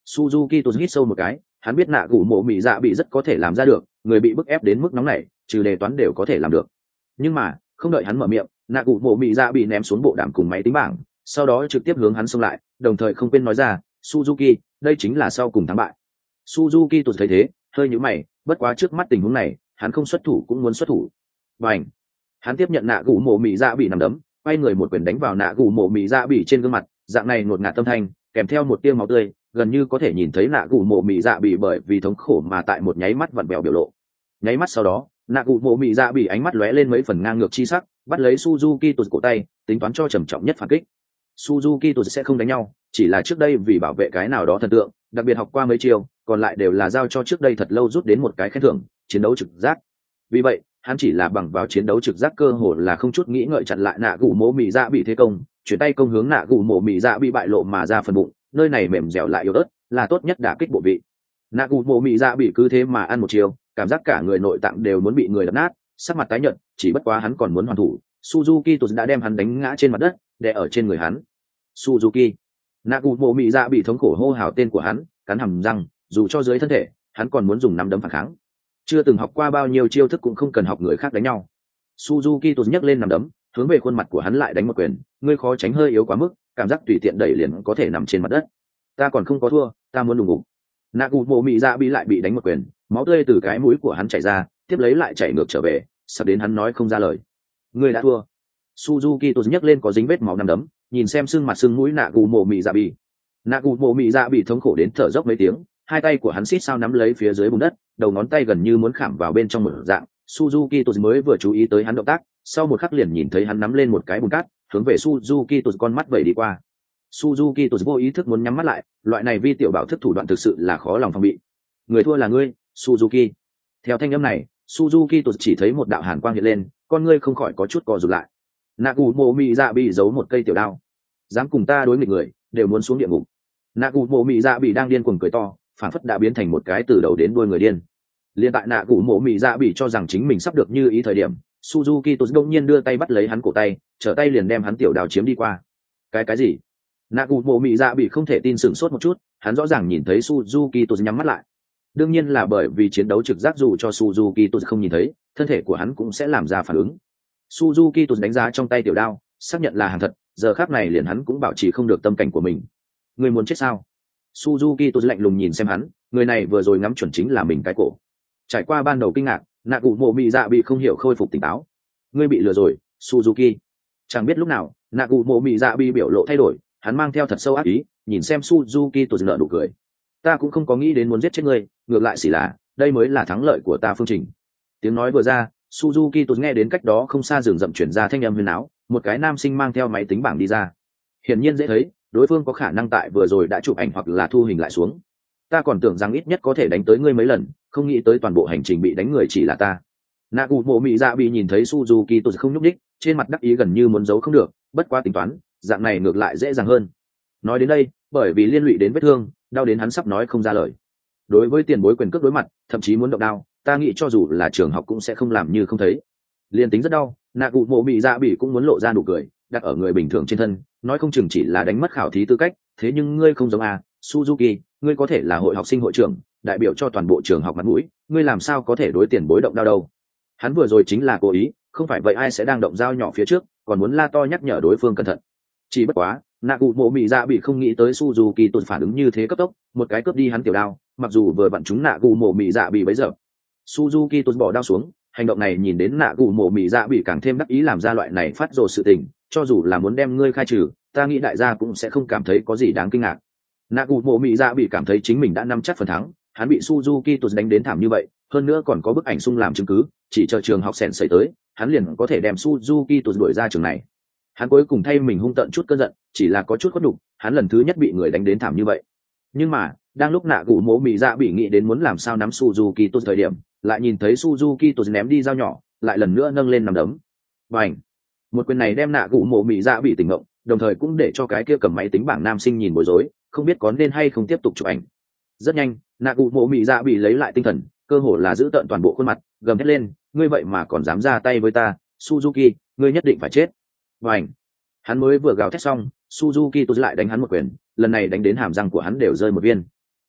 Suzuki tôi hít sâu một cái, hắn biết nạ gù mộ mị dạ bị rất có thể làm ra được, người bị bức ép đến mức nóng này trừ đề toán đều có thể làm được. Nhưng mà không đợi hắn mở miệng, nạ gù mộ mị dạ bị ném xuống bộ đàm cùng máy tính bảng, sau đó trực tiếp hướng hắn xông lại, đồng thời không quên nói ra, Suzuki, đây chính là sau cùng thắng bại. Suzuki tôi thấy thế, hơi nhíu mày, bất quá trước mắt tình huống này, hắn không xuất thủ cũng muốn xuất thủ. Bành! Hắn tiếp nhận nạ gù mộ mị dạ bị nằm đấm, quay người một quyền đánh vào nạ gù mộ mị dạ bị trên gương mặt, dạng này ngột ngạt tâm thanh, kèm theo một tia máu tươi, gần như có thể nhìn thấy nạ gù mộ mị dạ bị bởi vì thống khổ mà tại một nháy mắt vặn vẹo biểu lộ. Nháy mắt sau đó, nạ gù mộ mị dạ bị ánh mắt lóe lên mấy phần ngang ngược chi sắc, bắt lấy Suzuki tụt cổ tay, tính toán cho trầm trọng nhất phản kích. Suzuki tụt sẽ không đánh nhau, chỉ là trước đây vì bảo vệ cái nào đó thần tượng, đặc biệt học qua mấy chiêu, còn lại đều là giao cho trước đây thật lâu rút đến một cái khen thưởng, chiến đấu trực giác. Vì vậy, hắn chỉ là bằng vào chiến đấu trực giác cơ hồ là không chút nghĩ ngợi chặn lại nạ gù mộ mị dạ bị thế công, chuyển tay công hướng nạ gù mộ mị dạ bị bại lộ mà ra phần bụng, nơi này mềm dẻo lại yếu ớt, là tốt nhất đả kích bộ vị. Nạ gù mộ mị dạ bị cứ thế mà ăn một chiều, cảm giác cả người nội tạng đều muốn bị người đập nát, sắc mặt tái nhợt, chỉ bất quá hắn còn muốn hoàn thủ. Suzuki tụt đã đem hắn đánh ngã trên mặt đất, đè ở trên người hắn. Suzuki, nạ gù mộ mị dạ bị thống khổ hô hào tên của hắn, cắn hàm răng, dù cho dưới thân thể, hắn còn muốn dùng nắm đấm phản kháng. Chưa từng học qua bao nhiêu chiêu thức cũng không cần học người khác đánh nhau. Suzuki tụt nhấc lên nắm đấm, hướng về khuôn mặt của hắn lại đánh một quyền, ngươi khó tránh hơi yếu quá mức, cảm giác tùy tiện đẩy liền có thể nằm trên mặt đất. Ta còn không có thua, ta muốn đùng ngục. Nạ gù mộ mị dạ bị lại bị đánh một quyền, máu tươi từ cái mũi của hắn chảy ra, tiếp lấy lại chảy ngược trở về, sắp đến hắn nói không ra lời. Ngươi đã thua. Suzuki tụt nhấc lên có dính vết máu nắm đấm, nhìn xem xương mặt xương mũi nạ gù mộ mị dạ bị. Nạ gù mộ mị dạ bị thống khổ đến thở dốc mấy tiếng, hai tay của hắn xít sao nắm lấy phía dưới bùn đất, đầu ngón tay gần như muốn khảm vào bên trong một dạng. Suzuki tụt mới vừa chú ý tới hắn động tác, sau một khắc liền nhìn thấy hắn nắm lên một cái bùn cát, hướng về Suzuki tụt con mắt vẩy đi qua. Suzuki tụt vô ý thức muốn nhắm mắt lại, loại này vi tiểu bảo thức thủ đoạn thực sự là khó lòng phòng bị. Người thua là ngươi, Suzuki. Theo thanh âm này, Suzuki tụt chỉ thấy một đạo hàn quang hiện lên, con ngươi không khỏi có chút co rụt lại. Nạ gù mộ mị dạ bị giấu một cây tiểu đao, dám cùng ta đối nghịch người, đều muốn xuống địa ngục. Nạ gù mộ mị dạ bị đang điên cuồng cười to, phản phất đã biến thành một cái từ đầu đến đuôi người điên. Liên tại nạ gù mộ mị dạ bị cho rằng chính mình sắp được như ý thời điểm, Suzuki tụt đông nhiên đưa tay bắt lấy hắn cổ tay, trở tay liền đem hắn tiểu đao chiếm đi qua. Cái cái gì? Nạ gù mộ mị dạ bị không thể tin, sửng sốt một chút, hắn rõ ràng nhìn thấy Suzuki tụt nhắm mắt lại. Đương nhiên là bởi vì chiến đấu trực giác, dù cho Suzuki tụt không nhìn thấy, thân thể của hắn cũng sẽ làm ra phản ứng. Suzuki tụt đánh giá trong tay tiểu đao, xác nhận là hàng thật, giờ khắc này liền hắn cũng bảo trì không được tâm cảnh của mình. Người muốn chết sao? Suzuki tụt lạnh lùng nhìn xem hắn, người này vừa rồi ngắm chuẩn chính là mình cái cổ. Trải qua ban đầu kinh ngạc, nạ gù mộ mị dạ bị không hiểu khôi phục tỉnh táo. Ngươi bị lừa rồi, Suzuki. Chẳng biết lúc nào, nạ gù mộ mị dạ bị biểu lộ thay đổi, hắn mang theo thật sâu ác ý, nhìn xem Suzuki tụt nở nụ cười. Ta cũng không có nghĩ đến muốn giết chết ngươi, ngược lại chỉ là, đây mới là thắng lợi của ta phương trình. Tiếng nói vừa ra, Suzuki tụt nghe đến cách đó không xa rừng rậm chuyển ra thanh âm huyền áo, một cái nam sinh mang theo máy tính bảng đi ra. Hiển nhiên dễ thấy, đối phương có khả năng tại vừa rồi đã chụp ảnh hoặc là thu hình lại xuống. Ta còn tưởng rằng ít nhất có thể đánh tới ngươi mấy lần, không nghĩ tới toàn bộ hành trình bị đánh người chỉ là ta. Nạ gù mộ mị dạ bị nhìn thấy Suzuki tụt không nhúc nhích, trên mặt đắc ý gần như muốn giấu không được, bất quá tính toán, dạng này ngược lại dễ dàng hơn. Nói đến đây, bởi vì liên lụy đến vết thương, đau đến hắn sắp nói không ra lời. Đối với tiền bối quyền cước đối mặt, thậm chí muốn động đao, ta nghĩ cho dù là trường học cũng sẽ không làm như không thấy. Liên tính rất đau, nạ gù mộ mị dạ bị cũng muốn lộ ra nụ cười, đặt ở người bình thường trên thân, nói không chừng chỉ là đánh mất khảo thí tư cách, thế nhưng ngươi không giống à, Suzuki, ngươi có thể là hội học sinh hội trưởng, đại biểu cho toàn bộ trường học mặt mũi, ngươi làm sao có thể đối tiền bối động đao đâu? Hắn vừa rồi chính là cố ý, không phải vậy ai sẽ đang động dao nhỏ phía trước, còn muốn la to nhắc nhở đối phương cẩn thận. Chỉ bất quá, nạ cụ mộ mị dạ bị không nghĩ tới Suzuki tụt phản ứng như thế cấp tốc, một cái cướp đi hắn tiểu đao, mặc dù vừa vặn chúng nạ cụ mộ mị dạ bị bấy giờ. Suzuki tụt bỏ đao xuống, hành động này nhìn đến nạ cụ mộ mị dạ bị càng thêm đắc ý làm ra loại này phát rồ sự tình, cho dù là muốn đem ngươi khai trừ, ta nghĩ đại gia cũng sẽ không cảm thấy có gì đáng kinh ngạc. Nạ cụ mộ mị dạ bị cảm thấy chính mình đã nắm chắc phần thắng, hắn bị Suzuki tụt đánh đến thảm như vậy, hơn nữa còn có bức ảnh xung làm chứng cứ, chỉ chờ trường học sèn xảy tới, hắn liền có thể đem Suzuki tụt đuổi ra trường này. Hắn cuối cùng thay mình hung tận chút cơn giận, chỉ là có chút khuất nhục, hắn lần thứ nhất bị người đánh đến thảm như vậy. Nhưng mà, đang lúc nạ cụ mộ mị dạ bị nghĩ đến muốn làm sao nắm Suzuki tụt thời điểm, lại nhìn thấy Suzuki tụt ném đi dao nhỏ, lại lần nữa nâng lên nắm đấm. Bành! Một quyền này đem nạ cụ mộ mị dạ bị tỉnh ngộ, đồng thời cũng để cho cái kia cầm máy tính bảng nam sinh nhìn bối rối, không biết có nên hay không tiếp tục chụp ảnh. Rất nhanh, nạ cụ mộ mị dạ bị lấy lại tinh thần, cơ hồ là giữ tợn toàn bộ khuôn mặt, gầm thét lên, ngươi vậy mà còn dám ra tay với ta, Suzuki, ngươi nhất định phải chết. Bành! Hắn mới vừa gào thét xong, Suzuki tụt lại đánh hắn một quyền, lần này đánh đến hàm răng của hắn đều rơi một viên.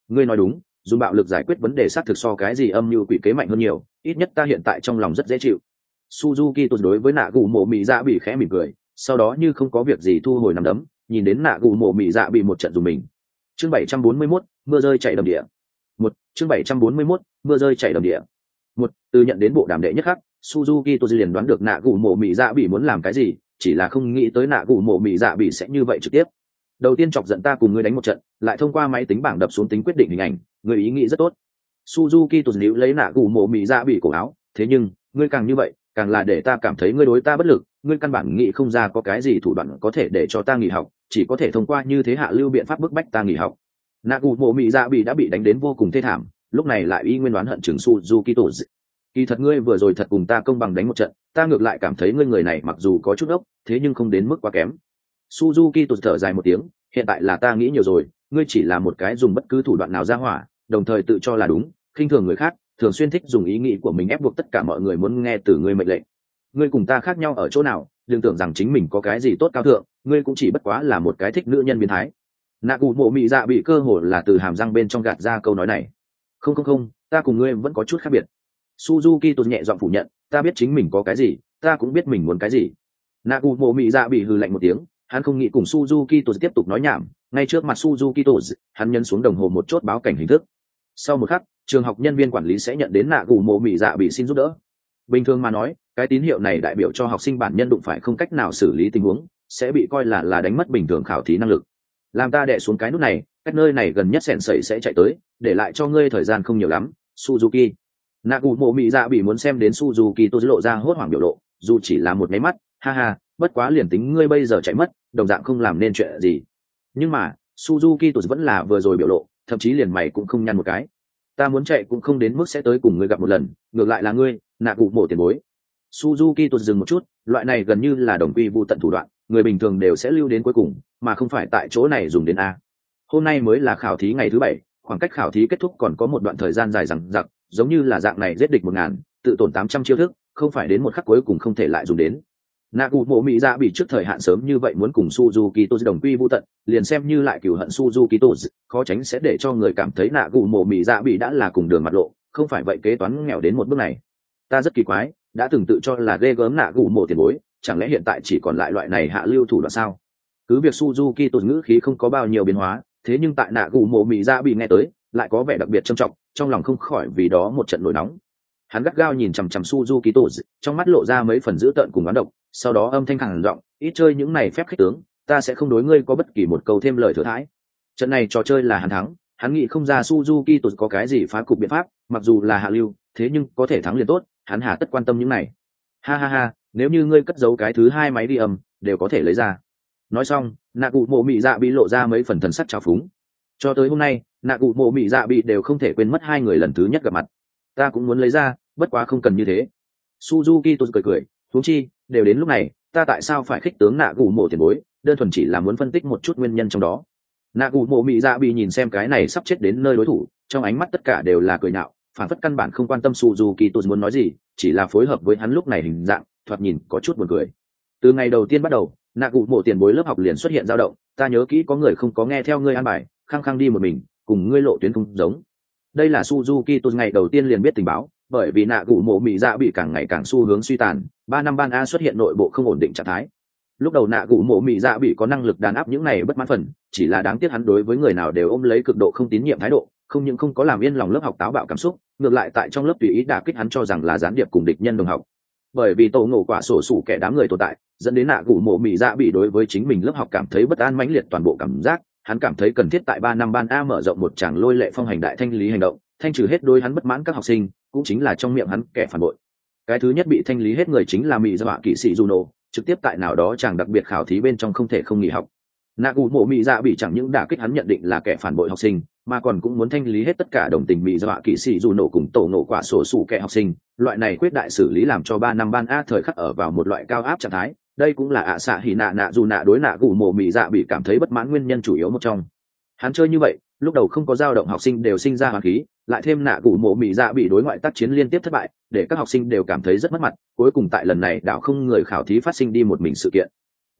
ngươi nói đúng, dùng bạo lực giải quyết vấn đề xác thực so cái gì âm mưu quỷ kế mạnh hơn nhiều, ít nhất ta hiện tại trong lòng rất dễ chịu. Suzuki tuyệt đối với nạ gù mộ mị dạ bị khẽ mỉm cười, sau đó như không có việc gì thu hồi nằm đấm, nhìn đến nạ gù mộ mị dạ bị một trận dùng mình. Chương bảy trăm bốn mươi mốt, mưa rơi chảy đầm địa. Một, chương bảy trăm bốn mươi mốt, mưa rơi chảy đầm địa. Một, từ nhận đến bộ đàm đệ nhất khắc, Suzuki tôi liền đoán được nạ gù mộ mị dạ bị muốn làm cái gì, chỉ là không nghĩ tới nạ gù mộ mị dạ bị sẽ như vậy trực tiếp. Đầu tiên chọc giận ta cùng ngươi đánh một trận, lại thông qua máy tính bảng đập xuống tính quyết định hình ảnh, ngươi ý nghĩ rất tốt. Suzuki tôi níu lấy nạ gù mộ mị dạ bị cổ áo, thế nhưng ngươi càng như vậy càng là để ta cảm thấy ngươi đối ta bất lực, ngươi căn bản nghĩ không ra có cái gì thủ đoạn có thể để cho ta nghỉ học, chỉ có thể thông qua như thế hạ lưu biện pháp bức bách ta nghỉ học. Nạ gù mộ mị dạ bị đã bị đánh đến vô cùng thê thảm, lúc này lại y nguyên đoán hận chừng Suzuki tôi. Kỳ thật ngươi vừa rồi thật cùng ta công bằng đánh một trận, ta ngược lại cảm thấy ngươi người này mặc dù có chút ốc, thế nhưng không đến mức quá kém. Suzuki tôi thở dài một tiếng, hiện tại là ta nghĩ nhiều rồi, ngươi chỉ là một cái dùng bất cứ thủ đoạn nào ra hỏa, đồng thời tự cho là đúng, khinh thường người khác, thường xuyên thích dùng ý nghĩ của mình ép buộc tất cả mọi người muốn nghe từ ngươi mệnh lệnh. Ngươi cùng ta khác nhau ở chỗ nào, đừng tưởng rằng chính mình có cái gì tốt cao thượng, ngươi cũng chỉ bất quá là một cái thích nữ nhân biến thái. Nạ cụ mộ mị dạ bị cơ hồ là từ hàm răng bên trong gạt ra câu nói này. Không không không, ta cùng ngươi vẫn có chút khác biệt. Suzuki tôi nhẹ giọng phủ nhận, ta biết chính mình có cái gì, ta cũng biết mình muốn cái gì. Nạ cụ mộ mị dạ bị hừ lạnh một tiếng, hắn không nghĩ cùng Suzuki tôi tiếp tục nói nhảm, ngay trước mặt Suzuki tôi, hắn nhấn xuống đồng hồ một chốt báo cảnh hình thức. Sau một khắc, trường học nhân viên quản lý sẽ nhận đến nạ cụ mộ mị dạ bị xin giúp đỡ. Bình thường mà nói, cái tín hiệu này đại biểu cho học sinh bản nhân đụng phải không cách nào xử lý tình huống, sẽ bị coi là là đánh mất bình thường khảo thí năng lực. Làm ta đè xuống cái nút này, cách nơi này gần nhất sèn sẩy sẽ chạy tới, để lại cho ngươi thời gian không nhiều lắm, Suzuki. Nạ cụ mộ mị dạ bị muốn xem đến Suzuki tôi lộ ra hốt hoảng biểu lộ, dù chỉ là một cái mắt, ha ha, bất quá liền tính ngươi bây giờ chạy mất, đồng dạng không làm nên chuyện gì. Nhưng mà Suzuki tôi vẫn là vừa rồi biểu lộ, thậm chí liền mày cũng không nhăn một cái. Ta muốn chạy cũng không đến mức sẽ tới cùng ngươi gặp một lần, ngược lại là ngươi, nạ cụ mộ tiền bối. Suzuki tôi dừng một chút, loại này gần như là đồng quy vu tận thủ đoạn, người bình thường đều sẽ lưu đến cuối cùng, mà không phải tại chỗ này dùng đến a. Hôm nay mới là khảo thí ngày thứ bảy, khoảng cách khảo thí kết thúc còn có một đoạn thời gian dài dằng dặc, giống như là dạng này giết địch một ngàn, tự tổn tám trăm chiêu thức, không phải đến một khắc cuối cùng không thể lại dùng đến. Nạ cụ mộ mị dạ bị trước thời hạn sớm như vậy muốn cùng Suzuki tôi đồng quy vu tận, liền xem như lại cừu hận Suzuki tôi, khó tránh sẽ để cho người cảm thấy nạ cụ mộ mị dạ bị đã là cùng đường mặt lộ, không phải vậy kế toán nghèo đến một bước này. Ta rất kỳ quái, đã từng tự cho là ghê gớm nạ cụ mộ tiền bối, chẳng lẽ hiện tại chỉ còn lại loại này hạ lưu thủ đoạn sao? Cứ việc Suzuki tôi ngữ khí không có bao nhiêu biến hóa, thế nhưng tại nạ cụ mộ mị dạ bị nghe tới, lại có vẻ đặc biệt trầm trọng, trong lòng không khỏi vì đó một trận nổi nóng. Hắn gắt gao nhìn chằm chằm Suzuki tôi, trong mắt lộ ra mấy phần dữ tợn cùng oán độc, sau đó âm thanh khàn giọng, ít chơi những này phép khích tướng, ta sẽ không đối ngươi có bất kỳ một câu thêm lời thừa thãi. Trận này trò chơi là hắn thắng, hắn nghĩ không ra Suzuki tôi có cái gì phá cục biện pháp, mặc dù là hạ lưu, thế nhưng có thể thắng liền tốt, hắn hà tất quan tâm những này. Ha ha ha, nếu như ngươi cất giấu cái thứ hai máy đi âm, đều có thể lấy ra. Nói xong, nạ cụ mộ mị dạ bị lộ ra mấy phần thần sắc trào phúng. Cho tới hôm nay, nạ cụ mộ mị dạ bị đều không thể quên mất hai người lần thứ nhất gặp mặt. Ta cũng muốn lấy ra, bất quá không cần như thế. Suzuki tôi cười cười, huống chi đều đến lúc này, ta tại sao phải khích tướng nạ cụ mộ tiền bối, đơn thuần chỉ là muốn phân tích một chút nguyên nhân trong đó. Nạ cụ mộ mị dạ bị nhìn xem cái này sắp chết đến nơi đối thủ, trong ánh mắt tất cả đều là cười nhạo, phản phất căn bản không quan tâm Suzuki tôi muốn nói gì, chỉ là phối hợp với hắn lúc này hình dạng, thoạt nhìn có chút buồn cười. Từ ngày đầu tiên bắt đầu, nạ cụ mộ tiền bối lớp học liền xuất hiện dao động, ta nhớ kỹ có người không có nghe theo ngươi an bài, khăng khăng đi một mình, cùng ngươi lộ tuyến không giống. Đây là Suzuki tôi ngày đầu tiên liền biết tình báo, bởi vì nạ cụ mộ mị dạ bị càng ngày càng xu hướng suy tàn, ba năm ban a xuất hiện nội bộ không ổn định trạng thái. Lúc đầu nạ cụ mộ mị dạ bị có năng lực đàn áp những này bất mãn phần, chỉ là đáng tiếc hắn đối với người nào đều ôm lấy cực độ không tín nhiệm thái độ, không những không có làm yên lòng lớp học táo bạo cảm xúc, ngược lại tại trong lớp tùy ý đả kích hắn cho rằng là gián điệp cùng địch nhân đồng học. Bởi vì tổ ngộ quả sổ sủ kẻ đám người tồn tại, dẫn đến nạ cụ mộ mị dạ bị đối với chính mình lớp học cảm thấy bất an mãnh liệt toàn bộ cảm giác, hắn cảm thấy cần thiết tại ba năm ban a mở rộng một tràng lôi lệ phong hành đại thanh lý hành động, thanh trừ hết đôi hắn bất mãn các học sinh, cũng chính là trong miệng hắn kẻ phản bội. Cái thứ nhất bị thanh lý hết người chính là mỹ dạ kỵ sĩ Juno, trực tiếp tại nào đó chàng đặc biệt khảo thí bên trong không thể không nghỉ học. Nạ cụ mộ mỹ dạ bị chẳng những đả kích hắn nhận định là kẻ phản bội học sinh, mà còn cũng muốn thanh lý hết tất cả đồng tình mỹ dạ kỵ sĩ Juno cùng tổ nổ quả sổ sủ kẻ học sinh. Loại này quyết đại xử lý làm cho ba năm ban a thời khắc ở vào một loại cao áp trạng thái. Đây cũng là ạ xạ hỉ nạ nạ dù nạ đối nạ cụ mộ mỹ dạ bị cảm thấy bất mãn nguyên nhân chủ yếu một trong. Hắn chơi như vậy, lúc đầu không có dao động học sinh đều sinh ra hoàn khí, lại thêm nạ cụ mộ mỹ dạ bị đối ngoại tác chiến liên tiếp thất bại, để các học sinh đều cảm thấy rất mất mặt, cuối cùng tại lần này đảo không người khảo thí phát sinh đi một mình sự kiện.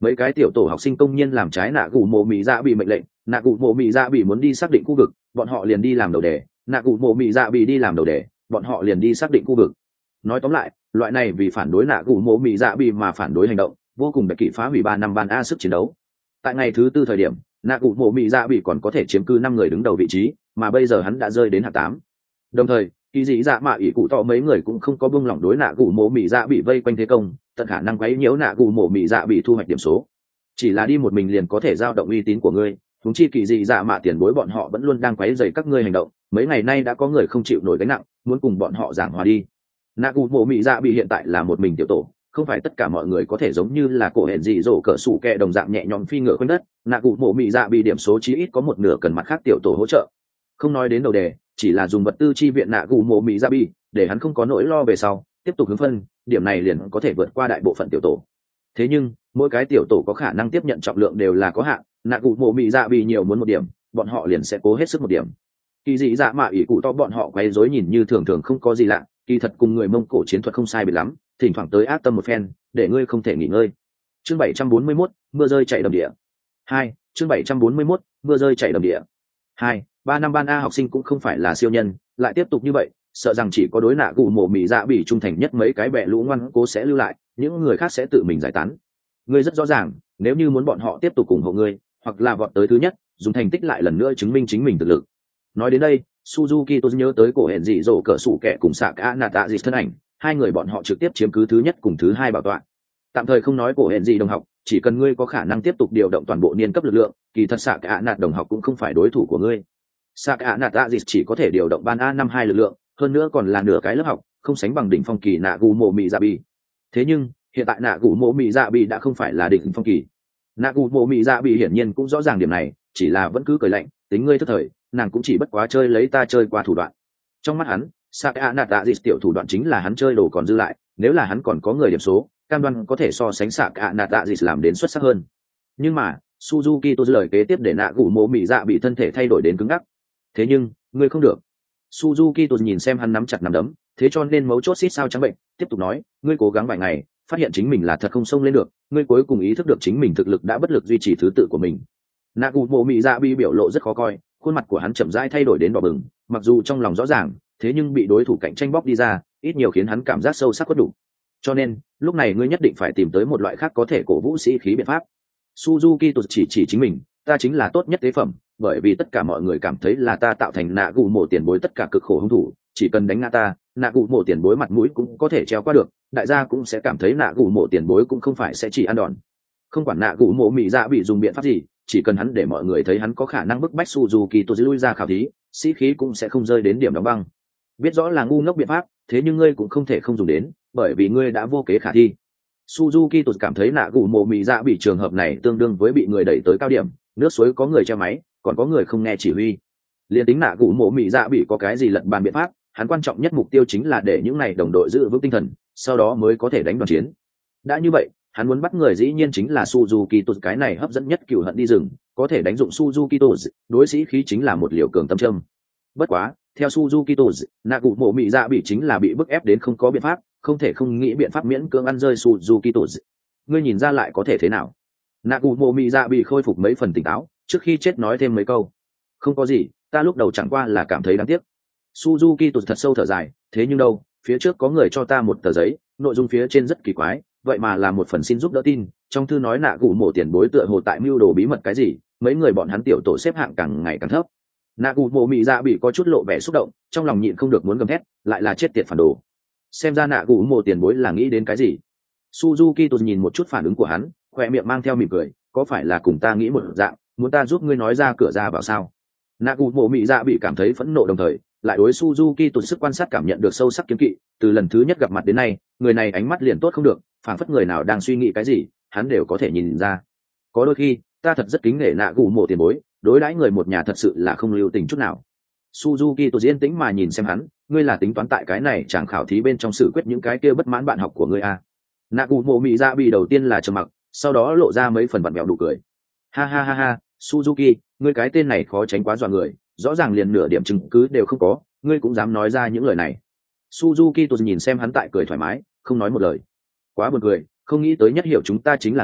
mấy cái tiểu tổ học sinh công nhiên làm trái nạ gù mộ mị dạ bị mệnh lệnh, nạ gù mộ mị dạ bị muốn đi xác định khu vực, bọn họ liền đi làm đầu đề, nạ gù mộ mị dạ bị đi làm đầu đề, bọn họ liền đi xác định khu vực. Nói tóm lại, loại này vì phản đối nạ gù mộ mị dạ bị mà phản đối hành động vô cùng đặc kỷ phá hủy ba năm ban a sức chiến đấu. Tại ngày thứ tư thời điểm, nạ gù mộ mị dạ bị còn có thể chiếm cư năm người đứng đầu vị trí, mà bây giờ hắn đã rơi đến hạng tám. Đồng thời kỳ dị dạ mạ ỷ cụ tỏ mấy người cũng không có buông lỏng đối nạ gù mộ mị dạ bị vây quanh thế công, tận khả năng quấy nhiễu nạ gù mộ mị dạ bị thu hoạch điểm số. Chỉ là đi một mình liền có thể giao động uy tín của ngươi, chúng chi kỳ dị dạ mạ tiền bối bọn họ vẫn luôn đang quấy rầy các ngươi hành động, mấy ngày nay đã có người không chịu nổi gánh nặng, muốn cùng bọn họ giảng hòa đi. Nạ gù mộ mị dạ bị hiện tại là một mình tiểu tổ, không phải tất cả mọi người có thể giống như là cổ hẹn dị dỗ cỡ sủ kẹ đồng dạng nhẹ nhõm phi ngựa quanh đất. Nạ gù mộ mị dạ bị điểm số chí ít có một nửa cần mặt khác tiểu tổ hỗ trợ. Không nói đến đầu đề, chỉ là dùng vật tư chi viện nạ gù mộ mị dạ bị để hắn không có nỗi lo về sau tiếp tục hướng phân, điểm này liền có thể vượt qua đại bộ phận tiểu tổ. Thế nhưng mỗi cái tiểu tổ có khả năng tiếp nhận trọng lượng đều là có hạn, nạ gù mộ mị dạ bị nhiều muốn một điểm, bọn họ liền sẽ cố hết sức một điểm. Kỳ dị dạ mạ ỷ cụ to bọn họ quay rối nhìn như thường thường không có gì lạ, kỳ thật cùng người Mông Cổ chiến thuật không sai biệt lắm, thỉnh thoảng tới ác tâm một phen để ngươi không thể nghỉ ngơi. Chương bảy trăm bốn mươi mốt, mưa rơi chạy đầm địa. Hai, chương bảy trăm bốn mươi mốt, mưa rơi chạy đầm địa. Hai, ba năm ban a học sinh cũng không phải là siêu nhân, lại tiếp tục như vậy sợ rằng chỉ có đối nạ gù mộ mị dạ bị trung thành nhất mấy cái bè lũ ngoan cố sẽ lưu lại, những người khác sẽ tự mình giải tán. Ngươi rất rõ ràng, nếu như muốn bọn họ tiếp tục ủng hộ ngươi, hoặc là vọt tới thứ nhất, dùng thành tích lại lần nữa chứng minh chính mình thực lực. Nói đến đây, Suzuki tôi nhớ tới cổ hẹn dị dỗ cỡ sủ kẻ cùng xạ cả nạt tạ dị thân ảnh, hai người bọn họ trực tiếp chiếm cứ thứ nhất cùng thứ hai bảo tọa. Tạm thời không nói cổ hẹn dị đồng học, chỉ cần ngươi có khả năng tiếp tục điều động toàn bộ niên cấp lực lượng, kỳ thật xạ cả nạt đồng học cũng không phải đối thủ của ngươi. Xạ cả nạt tạ dị chỉ có thể điều động ban a năm hai lực lượng, hơn nữa còn là nửa cái lớp học, không sánh bằng đỉnh phong kỳ nạ gù mộ mị dạ bị. Thế nhưng hiện tại nạ gù mộ mị dạ bị đã không phải là đỉnh phong kỳ. Nạ gù mộ mị dạ bị hiển nhiên cũng rõ ràng điểm này, chỉ là vẫn cứ cười lạnh, tính ngươi thất thời, nàng cũng chỉ bất quá chơi lấy ta chơi qua thủ đoạn. Trong mắt hắn, Saka Nata Dịch tiểu thủ đoạn chính là hắn chơi đồ còn dư lại, nếu là hắn còn có người điểm số, cam đoan có thể so sánh Saka Nata Dịch làm đến xuất sắc hơn. Nhưng mà Suzuki tôi lời kế tiếp để nạ gù mộ mị dạ bị thân thể thay đổi đến cứng ngắc. Thế nhưng ngươi không được. Suzuki tôi nhìn xem hắn nắm chặt nắm đấm, thế cho nên mấu chốt xít sao trắng bệnh, tiếp tục nói, ngươi cố gắng vài ngày, phát hiện chính mình là thật không xông lên được, ngươi cuối cùng ý thức được chính mình thực lực đã bất lực duy trì thứ tự của mình. Nạ gù mộ mị dạ bị biểu lộ rất khó coi, khuôn mặt của hắn chậm rãi thay đổi đến đỏ bừng, mặc dù trong lòng rõ ràng, thế nhưng bị đối thủ cạnh tranh bóc đi ra, ít nhiều khiến hắn cảm giác sâu sắc bất đủ. Cho nên lúc này ngươi nhất định phải tìm tới một loại khác có thể cổ vũ sĩ khí biện pháp. Suzuki tụt chỉ chỉ chính mình, ta chính là tốt nhất tế phẩm, bởi vì tất cả mọi người cảm thấy là ta tạo thành nạ gù mộ tiền bối tất cả cực khổ hung thủ, chỉ cần đánh ngã ta, nạ gù mộ tiền bối mặt mũi cũng có thể treo qua được, đại gia cũng sẽ cảm thấy nạ gù mộ tiền bối cũng không phải sẽ chỉ ăn đòn. Không quản nạ gù mộ mị dạ bị dùng biện pháp gì, chỉ cần hắn để mọi người thấy hắn có khả năng bức bách Suzuki tụt lui ra khảo thí, sĩ khí cũng sẽ không rơi đến điểm đóng băng. Biết rõ là ngu ngốc biện pháp, thế nhưng ngươi cũng không thể không dùng đến, bởi vì ngươi đã vô kế khả thi. Suzuki tụt cảm thấy nạ gù mộ mị dạ bị trường hợp này tương đương với bị người đẩy tới cao điểm, nước suối có người che máy, còn có người không nghe chỉ huy. Liên tính nạ gù mộ mị dạ bị có cái gì lật bàn biện pháp, hắn quan trọng nhất mục tiêu chính là để những này đồng đội giữ vững tinh thần, sau đó mới có thể đánh đoàn chiến. Đã như vậy, hắn muốn bắt người dĩ nhiên chính là Suzuki tụt, cái này hấp dẫn nhất cửu hận đi rừng, có thể đánh dụng Suzuki tụt, đối sĩ khí chính là một liều cường tâm châm. Bất quá, theo Suzuki tụt, nạ gù mộ mị dạ bị chính là bị bức ép đến không có biện pháp, không thể không nghĩ biện pháp miễn cưỡng ăn rơi Suzuki tụt. Ngươi nhìn ra lại có thể thế nào? Nạ gù mộ mị dạ bị khôi phục mấy phần tỉnh táo, trước khi chết nói thêm mấy câu. Không có gì, ta lúc đầu chẳng qua là cảm thấy đáng tiếc. Suzuki tụt thật sâu thở dài, thế nhưng đâu, phía trước có người cho ta một tờ giấy, nội dung phía trên rất kỳ quái, vậy mà là một phần xin giúp đỡ tin, trong thư nói nạ gù mộ tiền bối tựa hồ tại mưu đồ bí mật cái gì, mấy người bọn hắn tiểu tổ xếp hạng càng ngày càng thấp. Nạ gù mộ mị dạ bị có chút lộ vẻ xúc động, trong lòng nhịn không được muốn gầm thét, lại là chết tiệt phản đồ. Xem ra nạ gù mộ tiền bối là nghĩ đến cái gì. Suzuki tụt nhìn một chút phản ứng của hắn, khoe miệng mang theo mỉm cười, có phải là cùng ta nghĩ một dạng, muốn ta giúp ngươi nói ra cửa ra vào sao? Nạ gù mộ mị dạ bị cảm thấy phẫn nộ, đồng thời lại đối Suzuki tụt sức quan sát cảm nhận được sâu sắc kiêng kỵ, từ lần thứ nhất gặp mặt đến nay, người này ánh mắt liền tốt không được, phảng phất người nào đang suy nghĩ cái gì, hắn đều có thể nhìn ra. Có đôi khi, ta thật rất kính nể nạ gù mộ tiền bối, đối đãi người một nhà thật sự là không lưu tình chút nào. Suzuki tụt yên tĩnh mà nhìn xem hắn, ngươi là tính toán tại cái này chẳng khảo thí bên trong xử quyết những cái kia bất mãn bạn học của ngươi à? Nạ gù mộ mị dạ bị đầu tiên là trầm mặc, sau đó lộ ra mấy phần vặn vẹo nụ cười. Ha ha ha ha, Suzuki, ngươi cái tên này khó tránh quá dọa người, rõ ràng liền nửa điểm chứng cứ đều không có, ngươi cũng dám nói ra những lời này. Suzuki tụt nhìn xem hắn tại cười thoải mái, không nói một lời. Quá buồn cười, không nghĩ tới nhất hiểu chúng ta chính là ngươi,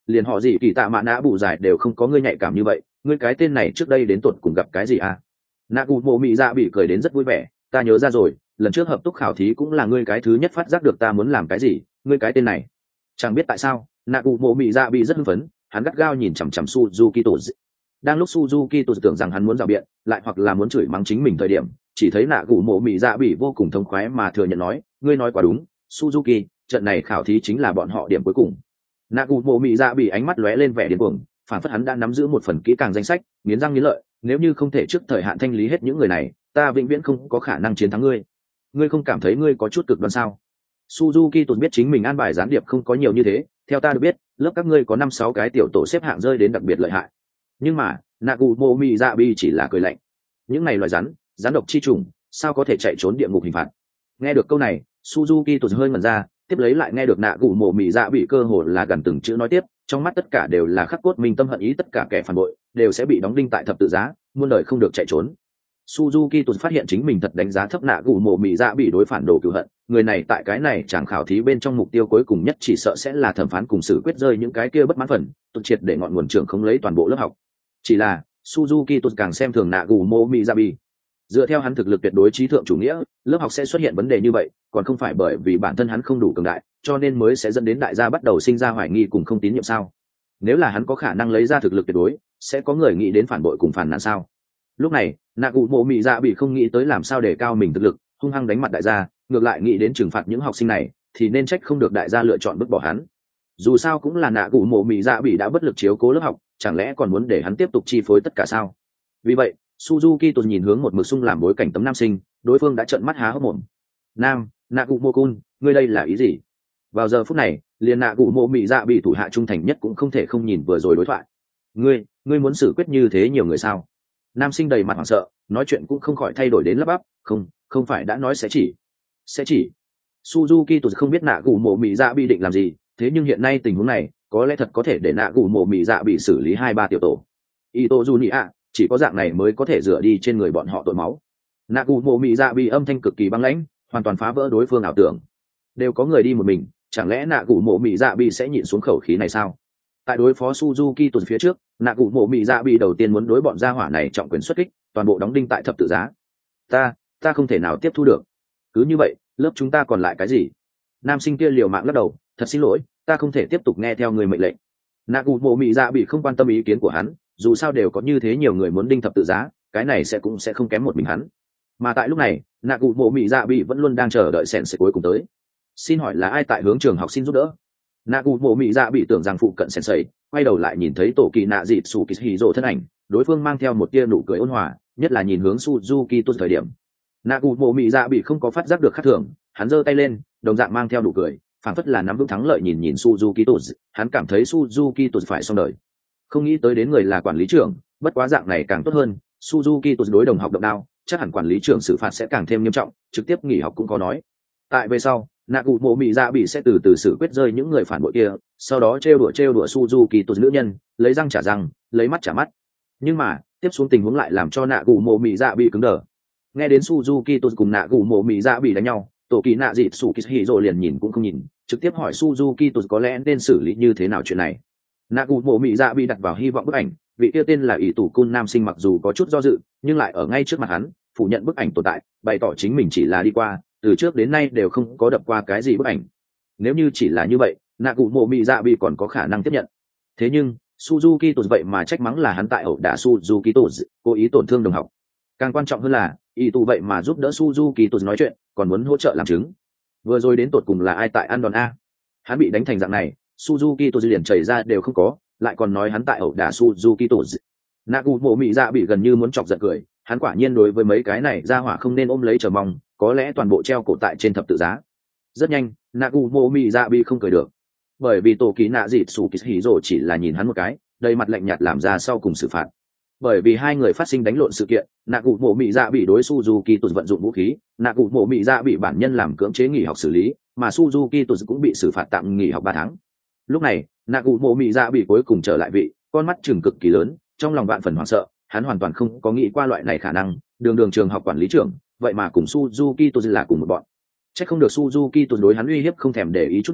liền họ gì kỳ tạ mạ nã bù giải đều không có ngươi nhạy cảm như vậy, ngươi cái tên này trước đây đến tột cùng gặp cái gì à? Nạ cụ mộ mị dạ bị cười đến rất vui vẻ, ta nhớ ra rồi, lần trước hợp túc khảo thí cũng là ngươi cái thứ nhất phát giác được ta muốn làm cái gì, ngươi cái tên này. Chẳng biết tại sao, nạ cụ mộ mị dạ bị rất hưng phấn, hắn gắt gao nhìn chằm chằm Suzuki tổ. Đang lúc Suzuki tổ tưởng rằng hắn muốn rào biện, lại hoặc là muốn chửi mắng chính mình thời điểm, chỉ thấy nạ cụ mộ mị dạ bị vô cùng thông khoái mà thừa nhận nói, ngươi nói quá đúng, Suzuki, trận này khảo thí chính là bọn họ điểm cuối cùng. Nạ cụ mộ mị dạ bị ánh mắt lóe lên vẻ điên cuồng, phản phất hắn đã nắm giữ một phần kỹ càng danh sách, nghiến răng nghiến lợi, nếu như không thể trước thời hạn thanh lý hết những người này, ta vĩnh viễn không có khả năng chiến thắng ngươi. Ngươi không cảm thấy ngươi có chút cực đoan sao? Suzuki tuột biết chính mình an bài gián điệp không có nhiều như thế, theo ta được biết, lớp các ngươi có năm sáu cái tiểu tổ xếp hạng rơi đến đặc biệt lợi hại. Nhưng mà, Nagumo Miyabi chỉ là cười lạnh. Những này loài rắn, rắn độc chi trùng, sao có thể chạy trốn địa ngục hình phạt? Nghe được câu này, Suzuki tuột hơi ngẩn ra, tiếp lấy lại nghe được Nagumo Miyabi cơ hồ là gần từng chữ nói tiếp, trong mắt tất cả đều là khắc cốt minh tâm hận ý, tất cả kẻ phản bội đều sẽ bị đóng đinh tại thập tự giá, muôn đời không được chạy trốn. Suzuki tuột phát hiện chính mình thật đánh giá thấp Nagumo Miyabi đối phản đồ cừu hận, người này tại cái này chẳng khảo thí bên trong mục tiêu cuối cùng nhất chỉ sợ sẽ là thẩm phán cùng xử quyết rơi những cái kia bất mãn phần, tụt triệt để ngọn nguồn trưởng không lấy toàn bộ lớp học. Chỉ là Suzuki tuột càng xem thường Nagumo Miyabi. Dựa theo hắn thực lực tuyệt đối trí thượng chủ nghĩa, lớp học sẽ xuất hiện vấn đề như vậy, còn không phải bởi vì bản thân hắn không đủ cường đại, cho nên mới sẽ dẫn đến đại gia bắt đầu sinh ra hoài nghi cùng không tín nhiệm sao? Nếu là hắn có khả năng lấy ra thực lực tuyệt đối, sẽ có người nghĩ đến phản bội cùng phản nàn sao? Lúc này, Nagumo Miyabi không nghĩ tới làm sao để cao mình thực lực, hung hăng đánh mặt đại gia, ngược lại nghĩ đến trừng phạt những học sinh này, thì nên trách không được đại gia lựa chọn vứt bỏ hắn. Dù sao cũng là Nagumo Miyabi đã bất lực chiếu cố lớp học, chẳng lẽ còn muốn để hắn tiếp tục chi phối tất cả sao? Vì vậy, Suzuki tuột nhìn hướng một mực sung làm bối cảnh tấm nam sinh, đối phương đã trợn mắt há hốc mồm. Nam, Nagumo-kun, ngươi đây là ý gì? Vào giờ phút này, liền Nagumo Miyabi thủ hạ trung thành nhất cũng không thể không nhìn vừa rồi đối thoại. Ngươi, ngươi muốn xử quyết như thế nhiều người sao? Nam sinh đầy mặt hoảng sợ, nói chuyện cũng không khỏi thay đổi đến lắp bắp, không, không phải đã nói sẽ chỉ. Sẽ chỉ. Suzuki tuột không biết Nagumo Miyabi định làm gì, thế nhưng hiện nay tình huống này, có lẽ thật có thể để Nagumo Miyabi xử lý hai ba tiểu tổ. Ito Junia, chỉ có dạng này mới có thể rửa đi trên người bọn họ tội máu. Nagumo Miyabi âm thanh cực kỳ băng lãnh, hoàn toàn phá vỡ đối phương ảo tưởng. Đều có người đi một mình, chẳng lẽ Nagumo Miyabi sẽ nhịn xuống khẩu khí này sao? Tại đối phó Suzuki tuột phía trước, Nagumo Miyabi đầu tiên muốn đối bọn gia hỏa này trọng quyền xuất kích, toàn bộ đóng đinh tại thập tự giá. Ta, ta không thể nào tiếp thu được. Cứ như vậy, lớp chúng ta còn lại cái gì? Nam sinh kia liều mạng lắc đầu, thật xin lỗi, ta không thể tiếp tục nghe theo người mệnh lệnh. Nagumo Miyabi không quan tâm ý kiến của hắn, dù sao đều có như thế nhiều người muốn đinh thập tự giá, cái này sẽ cũng sẽ không kém một mình hắn. Mà tại lúc này, Nagumo Miyabi vẫn luôn đang chờ đợi sèn sẽ cuối cùng tới. Xin hỏi là ai tại hướng trường học xin giúp đỡ? Nagumo Miyabi tưởng rằng phụ cận sensei, quay đầu lại nhìn thấy tổ kỳ nạ dịt Tsukihiro thân ảnh, đối phương mang theo một tia nụ cười ôn hòa, nhất là nhìn hướng Suzuki tuột thời điểm. Nagumo Miyabi không có phát giác được khác thường, hắn giơ tay lên, đồng dạng mang theo nụ cười, phảng phất là nắm vững thắng lợi nhìn nhìn Suzuki tuột, hắn cảm thấy Suzuki tuột phải xong đời. Không nghĩ tới đến người là quản lý trưởng, bất quá dạng này càng tốt hơn, Suzuki tuột đối đồng học động đao, chắc hẳn quản lý trưởng xử phạt sẽ càng thêm nghiêm trọng, trực tiếp nghỉ học cũng có nói. Tại về sau, Nagumo Miyabi sẽ từ từ xử quyết rơi những người phản bội kia, sau đó trêu đùa trêu đùa Suzuki tuột nữ nhân, lấy răng trả răng, lấy mắt trả mắt. Nhưng mà, tiếp xuống tình huống lại làm cho Nagumo Miyabi cứng đờ. Nghe đến Suzuki tuột cùng Nagumo Miyabi đánh nhau, tổ kỳ nạ dịt Tsukihiro liền nhìn cũng không nhìn, trực tiếp hỏi Suzuki tuột có lẽ nên xử lý như thế nào chuyện này. Nagumo Miyabi đặt vào hy vọng bức ảnh, vị kia tên là ỷ tủ cun nam sinh mặc dù có chút do dự, nhưng lại ở ngay trước mặt hắn, phủ nhận bức ảnh tồn tại, bày tỏ chính mình chỉ là đi qua, từ trước đến nay đều không có đập qua cái gì bức ảnh. Nếu như chỉ là như vậy, Nagumo Miyabi còn có khả năng tiếp nhận. Thế nhưng, Suzuki tuột vậy mà trách mắng là hắn tại ẩu đả Suzuki tuột, cố ý tổn thương đồng học. Càng quan trọng hơn là, ỷ tủ vậy mà giúp đỡ Suzuki tuột nói chuyện, còn muốn hỗ trợ làm chứng. Vừa rồi đến tột cùng là ai tại ăn đòn a? Hắn bị đánh thành dạng này, Suzuki tuột liền chảy ra đều không có, lại còn nói hắn tại ẩu đả Suzuki tuột. Nagumo Miyabi gần như muốn chọc giận cười, hắn quả nhiên đối với mấy cái này ra hỏa không nên ôm lấy chờ mong, có lẽ toàn bộ treo cổ tại trên thập tự giá. Rất nhanh, Nagumo Miyabi không cười được, bởi vì tổ ký nạ dịt Tsukihiro chỉ là nhìn hắn một cái, đầy mặt lạnh nhạt làm ra sau cùng xử phạt. Bởi vì hai người phát sinh đánh lộn sự kiện, Nagumo Miyabi đối Suzuki tuột vận dụng vũ khí, Nagumo Miyabi bản nhân làm cưỡng chế nghỉ học xử lý, mà Suzuki tuột cũng bị xử phạt tạm nghỉ học ba tháng. Lúc này, Nagumo Miyabi cuối cùng trở lại vị, con mắt trừng cực kỳ lớn, trong lòng vạn phần hoảng sợ, hắn hoàn toàn không có nghĩ qua loại này khả năng, đường đường trường học quản lý trưởng, vậy mà cùng Suzuki tuột là cùng một bọn. Chắc không được Suzuki tuột đối hắn uy hiếp không thèm để ý chút nào,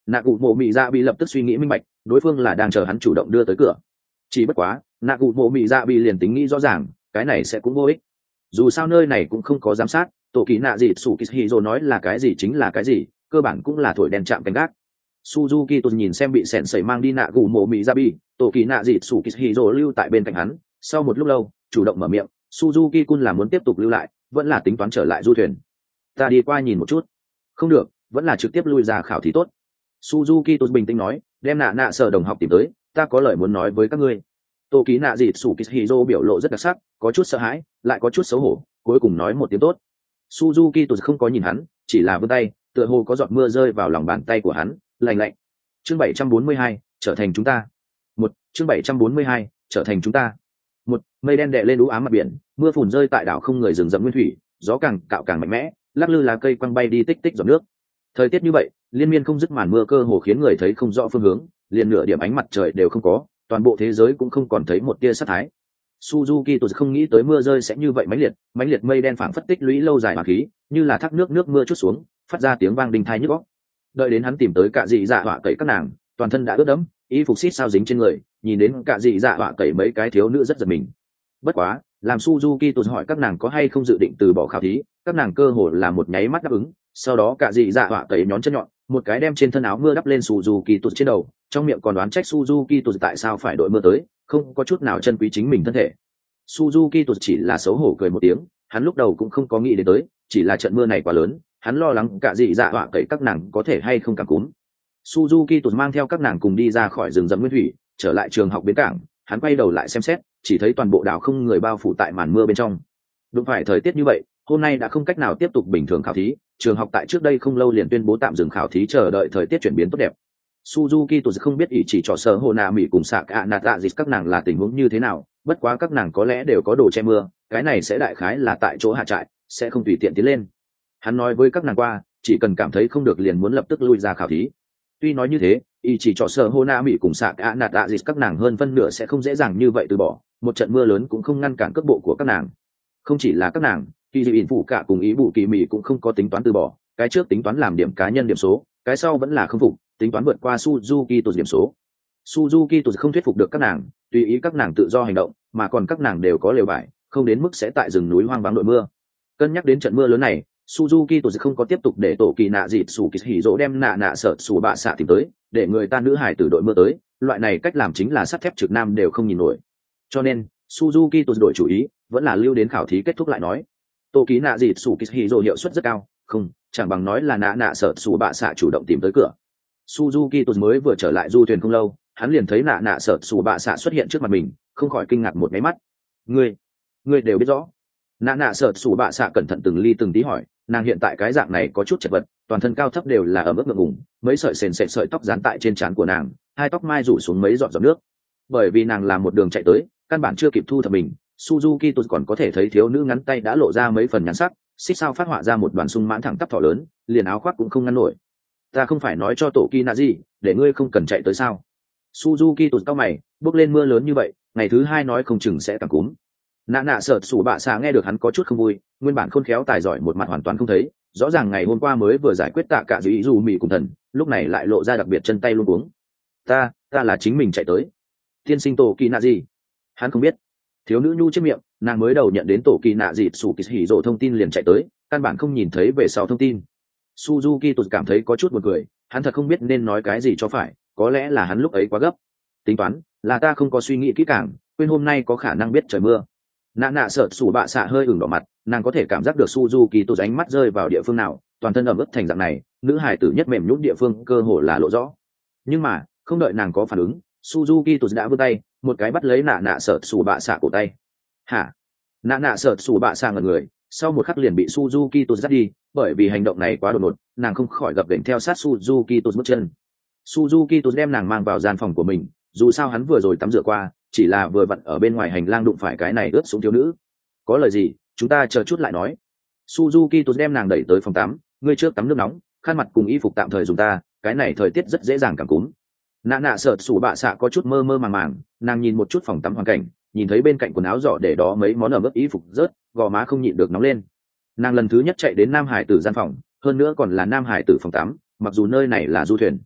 nạ cụ mộ mị dạ bị lập tức suy nghĩ minh bạch, đối phương là đang chờ hắn chủ động đưa tới cửa. Chỉ bất quá nạ cụ mộ mị dạ bị liền tính nghĩ rõ ràng cái này sẽ cũng vô ích, dù sao nơi này cũng không có giám sát, tổ kỳ nạ gì sủ kishiro nói là cái gì chính là cái gì, cơ bản cũng là thổi đèn chạm canh gác. Suzuki tôi nhìn xem bị sẹn sẩy mang đi nạ cụ mộ mị ra bi, tổ kỳ nạ gì sủ kishiro lưu tại bên cạnh hắn, sau một lúc lâu chủ động mở miệng. Suzuki kun là muốn tiếp tục lưu lại vẫn là tính toán trở lại du thuyền? Ta đi qua nhìn một chút. Không được, vẫn là trực tiếp lui ra khảo thí tốt. Suzuki tôi bình tĩnh nói, đem nạ nạ sở đồng học tìm tới, ta có lời muốn nói với các ngươi. Tổ kỳ nạ gì sủ kishiro biểu lộ rất đặc sắc, có chút sợ hãi lại có chút xấu hổ, cuối cùng nói một tiếng tốt. Suzuki tôi không có nhìn hắn, chỉ là vươn tay, tựa hồ có giọt mưa rơi vào lòng bàn tay của hắn, lạnh lạnh. Chương bảy trăm bốn mươi hai, trở thành chúng ta. Một, chương bảy trăm bốn mươi hai, trở thành chúng ta. Một, mây đen đè lên u ám mặt biển, mưa phùn rơi tại đảo không người rừng rậm nguyên thủy, gió càng cạo càng mạnh mẽ, lắc lư lá cây quăng bay đi tích tích giọt nước. Thời tiết như vậy, liên miên không dứt màn mưa cơ hồ khiến người thấy không rõ phương hướng, liền nửa điểm ánh mặt trời đều không có, toàn bộ thế giới cũng không còn thấy một tia sát thái. Suzuki tôi không nghĩ tới mưa rơi sẽ như vậy mãnh liệt, mãnh liệt mây đen phảng phất tích lũy lâu dài mà khí, như là thác nước nước mưa chút xuống, phát ra tiếng vang đinh tai nhức óc. Đợi đến hắn tìm tới cả dị dạ họa cậy các nàng, toàn thân đã ướt đẫm, y phục xít sao dính trên người, nhìn đến cả dị dạ họa cậy mấy cái thiếu nữ rất giật mình. Bất quá, làm Suzuki tôi hỏi các nàng có hay không dự định từ bỏ khảo thí, các nàng cơ hồ là một nháy mắt đáp ứng. Sau đó cả dị dạ họa cậy nhón chân nhọn, một cái đem trên thân áo mưa đắp lên Suzuki tôi trên đầu, trong miệng còn đoán trách Suzuki tôi tại sao phải đội mưa tới, không có chút nào chân quý chính mình thân thể. Suzuki tôi chỉ là xấu hổ cười một tiếng, hắn lúc đầu cũng không có nghĩ đến tới, chỉ là trận mưa này quá lớn, hắn lo lắng cả dị dạ họa cậy các nàng có thể hay không cảm cúm. Suzuki tôi mang theo các nàng cùng đi ra khỏi rừng rậm nguyên thủy, trở lại trường học bến cảng, hắn quay đầu lại xem xét, chỉ thấy toàn bộ đảo không người bao phủ tại màn mưa bên trong. Đúng phải thời tiết như vậy, hôm nay đã không cách nào tiếp tục bình thường khảo thí, trường học tại trước đây không lâu liền tuyên bố tạm dừng khảo thí chờ đợi thời tiết chuyển biến tốt đẹp. Suzuki tôi không biết ý chỉ trò sở hồ nạ mỹ cùng sạc ạ nạt tạ dịch các nàng là tình huống như thế nào, bất quá các nàng có lẽ đều có đồ che mưa, cái này sẽ đại khái là tại chỗ hạ trại, sẽ không tùy tiện tiến lên. Hắn nói với các nàng qua, chỉ cần cảm thấy không được liền muốn lập tức lui ra khảo thí. Tuy nói như thế, ý chỉ trò sở hồ nạ mỹ cùng sạc ạ nạt tạ dịch các nàng hơn phân nửa sẽ không dễ dàng như vậy từ bỏ, một trận mưa lớn cũng không ngăn cản cước bộ của các nàng. Không chỉ là các nàng, kỳ dị ỉn phụ cả cùng ý bù kỳ mỹ cũng không có tính toán từ bỏ, cái trước tính toán làm điểm cá nhân điểm số, cái sau vẫn là không phục, tính toán vượt qua Suzuki tôi điểm số. Suzuki tôi không thuyết phục được các nàng, tùy ý các nàng tự do hành động, mà còn các nàng đều có lều vải, không đến mức sẽ tại rừng núi hoang vắng đội mưa. Cân nhắc đến trận mưa lớn này, Suzuki tôi không có tiếp tục để tổ kỳ nạ dịt sủ kỳ dỗ đem nạ nạ sợ sủ bạ xạ tìm tới, để người ta nữ hải tử đội mưa tới, loại này cách làm chính là sắt thép trực nam đều không nhìn nổi. Cho nên Suzuki tôi đổi chủ ý, vẫn là lưu đến khảo thí kết thúc lại nói. Tổ kỳ nạ dịt sủ kỳ dỗ hiệu suất rất cao, không, chẳng bằng nói là nạ nạ sợ sủ bạ xạ chủ động tìm tới cửa. Suzuki tôi mới vừa trở lại du thuyền không lâu, hắn liền thấy nạ nạ sợ sủ bạ xạ xuất hiện trước mặt mình, không khỏi kinh ngạc một cái mắt. Ngươi, ngươi đều biết rõ. Nạ nạ sợ sủ bạ xạ cẩn thận từng ly từng tí hỏi, nàng hiện tại cái dạng này có chút chật vật, toàn thân cao thấp đều là ở mức ngượng ngùng, mấy sợi sền sệt sợi tóc dán tại trên trán của nàng, hai tóc mai rủ xuống mấy giọt giọt nước. Bởi vì nàng làm một đường chạy tới, căn bản chưa kịp thu thập mình, Suzuki tôi còn có thể thấy thiếu nữ ngắn tay đã lộ ra mấy phần nhắn sắc, xích sao phát họa ra một đoàn sung mãn thẳng tắp thỏ lớn, liền áo khoác cũng không ngăn nổi. Ta không phải nói cho tổ kỳ nạ gì, để ngươi không cần chạy tới sao? Suzuki tụt cao mày, bước lên mưa lớn như vậy, ngày thứ hai nói không chừng sẽ càng cúm. Nạ nạ sợ sủ bạ xà nghe được hắn có chút không vui, nguyên bản khôn khéo tài giỏi một mặt hoàn toàn không thấy, rõ ràng ngày hôm qua mới vừa giải quyết tạ cả dữ dù mì cùng thần, lúc này lại lộ ra đặc biệt chân tay luôn uống. Ta, ta là chính mình chạy tới. Tiên sinh tổ kỳ nạ gì? Hắn không biết. Thiếu nữ nhu trước miệng, nàng mới đầu nhận đến tổ kỳ nạ gì sủ kỳ hỉ rộ thông tin liền chạy tới, căn bản không nhìn thấy về sau thông tin. Suzuki tụt cảm thấy có chút buồn cười, hắn thật không biết nên nói cái gì cho phải, có lẽ là hắn lúc ấy quá gấp. Tính toán, là ta không có suy nghĩ kỹ càng, quên hôm nay có khả năng biết trời mưa. Nạ nạ sợ sủ bạ xạ hơi ửng đỏ mặt, nàng có thể cảm giác được Suzuki tụt ánh mắt rơi vào địa phương nào, toàn thân ẩm ướt thành dạng này, nữ hài tử nhất mềm nhũn địa phương cơ hồ là lộ rõ. Nhưng mà, không đợi nàng có phản ứng, Suzuki tụt đã vươn tay, một cái bắt lấy nạ nạ sợ sủ bạ xạ cổ tay. Hả? Nạ nạ sợ sủ bạ xạ ngẩn người, sau một khắc liền bị Suzuki tụt dắt đi, bởi vì hành động này quá đột ngột, nàng không khỏi gập ghềnh theo sát Suzuki tụt bước chân. Suzuki tụt đem nàng mang vào gian phòng của mình, dù sao hắn vừa rồi tắm rửa qua, chỉ là vừa vặn ở bên ngoài hành lang đụng phải cái này ướt xuống thiếu nữ. Có lời gì, chúng ta chờ chút lại nói. Suzuki tụt đem nàng đẩy tới phòng tắm, ngươi trước tắm nước nóng, khăn mặt cùng y phục tạm thời dùng ta, cái này thời tiết rất dễ dàng cảm cúm. Nạ nạ sợ sủ bạ xạ có chút mơ mơ màng màng, nàng nhìn một chút phòng tắm hoàn cảnh, nhìn thấy bên cạnh quần áo giỏ để đó mấy món ẩm ướt y phục rớt, gò má không nhịn được nóng lên. Nàng lần thứ nhất chạy đến nam hải tử gian phòng, hơn nữa còn là nam hải tử phòng tắm, mặc dù nơi này là du thuyền.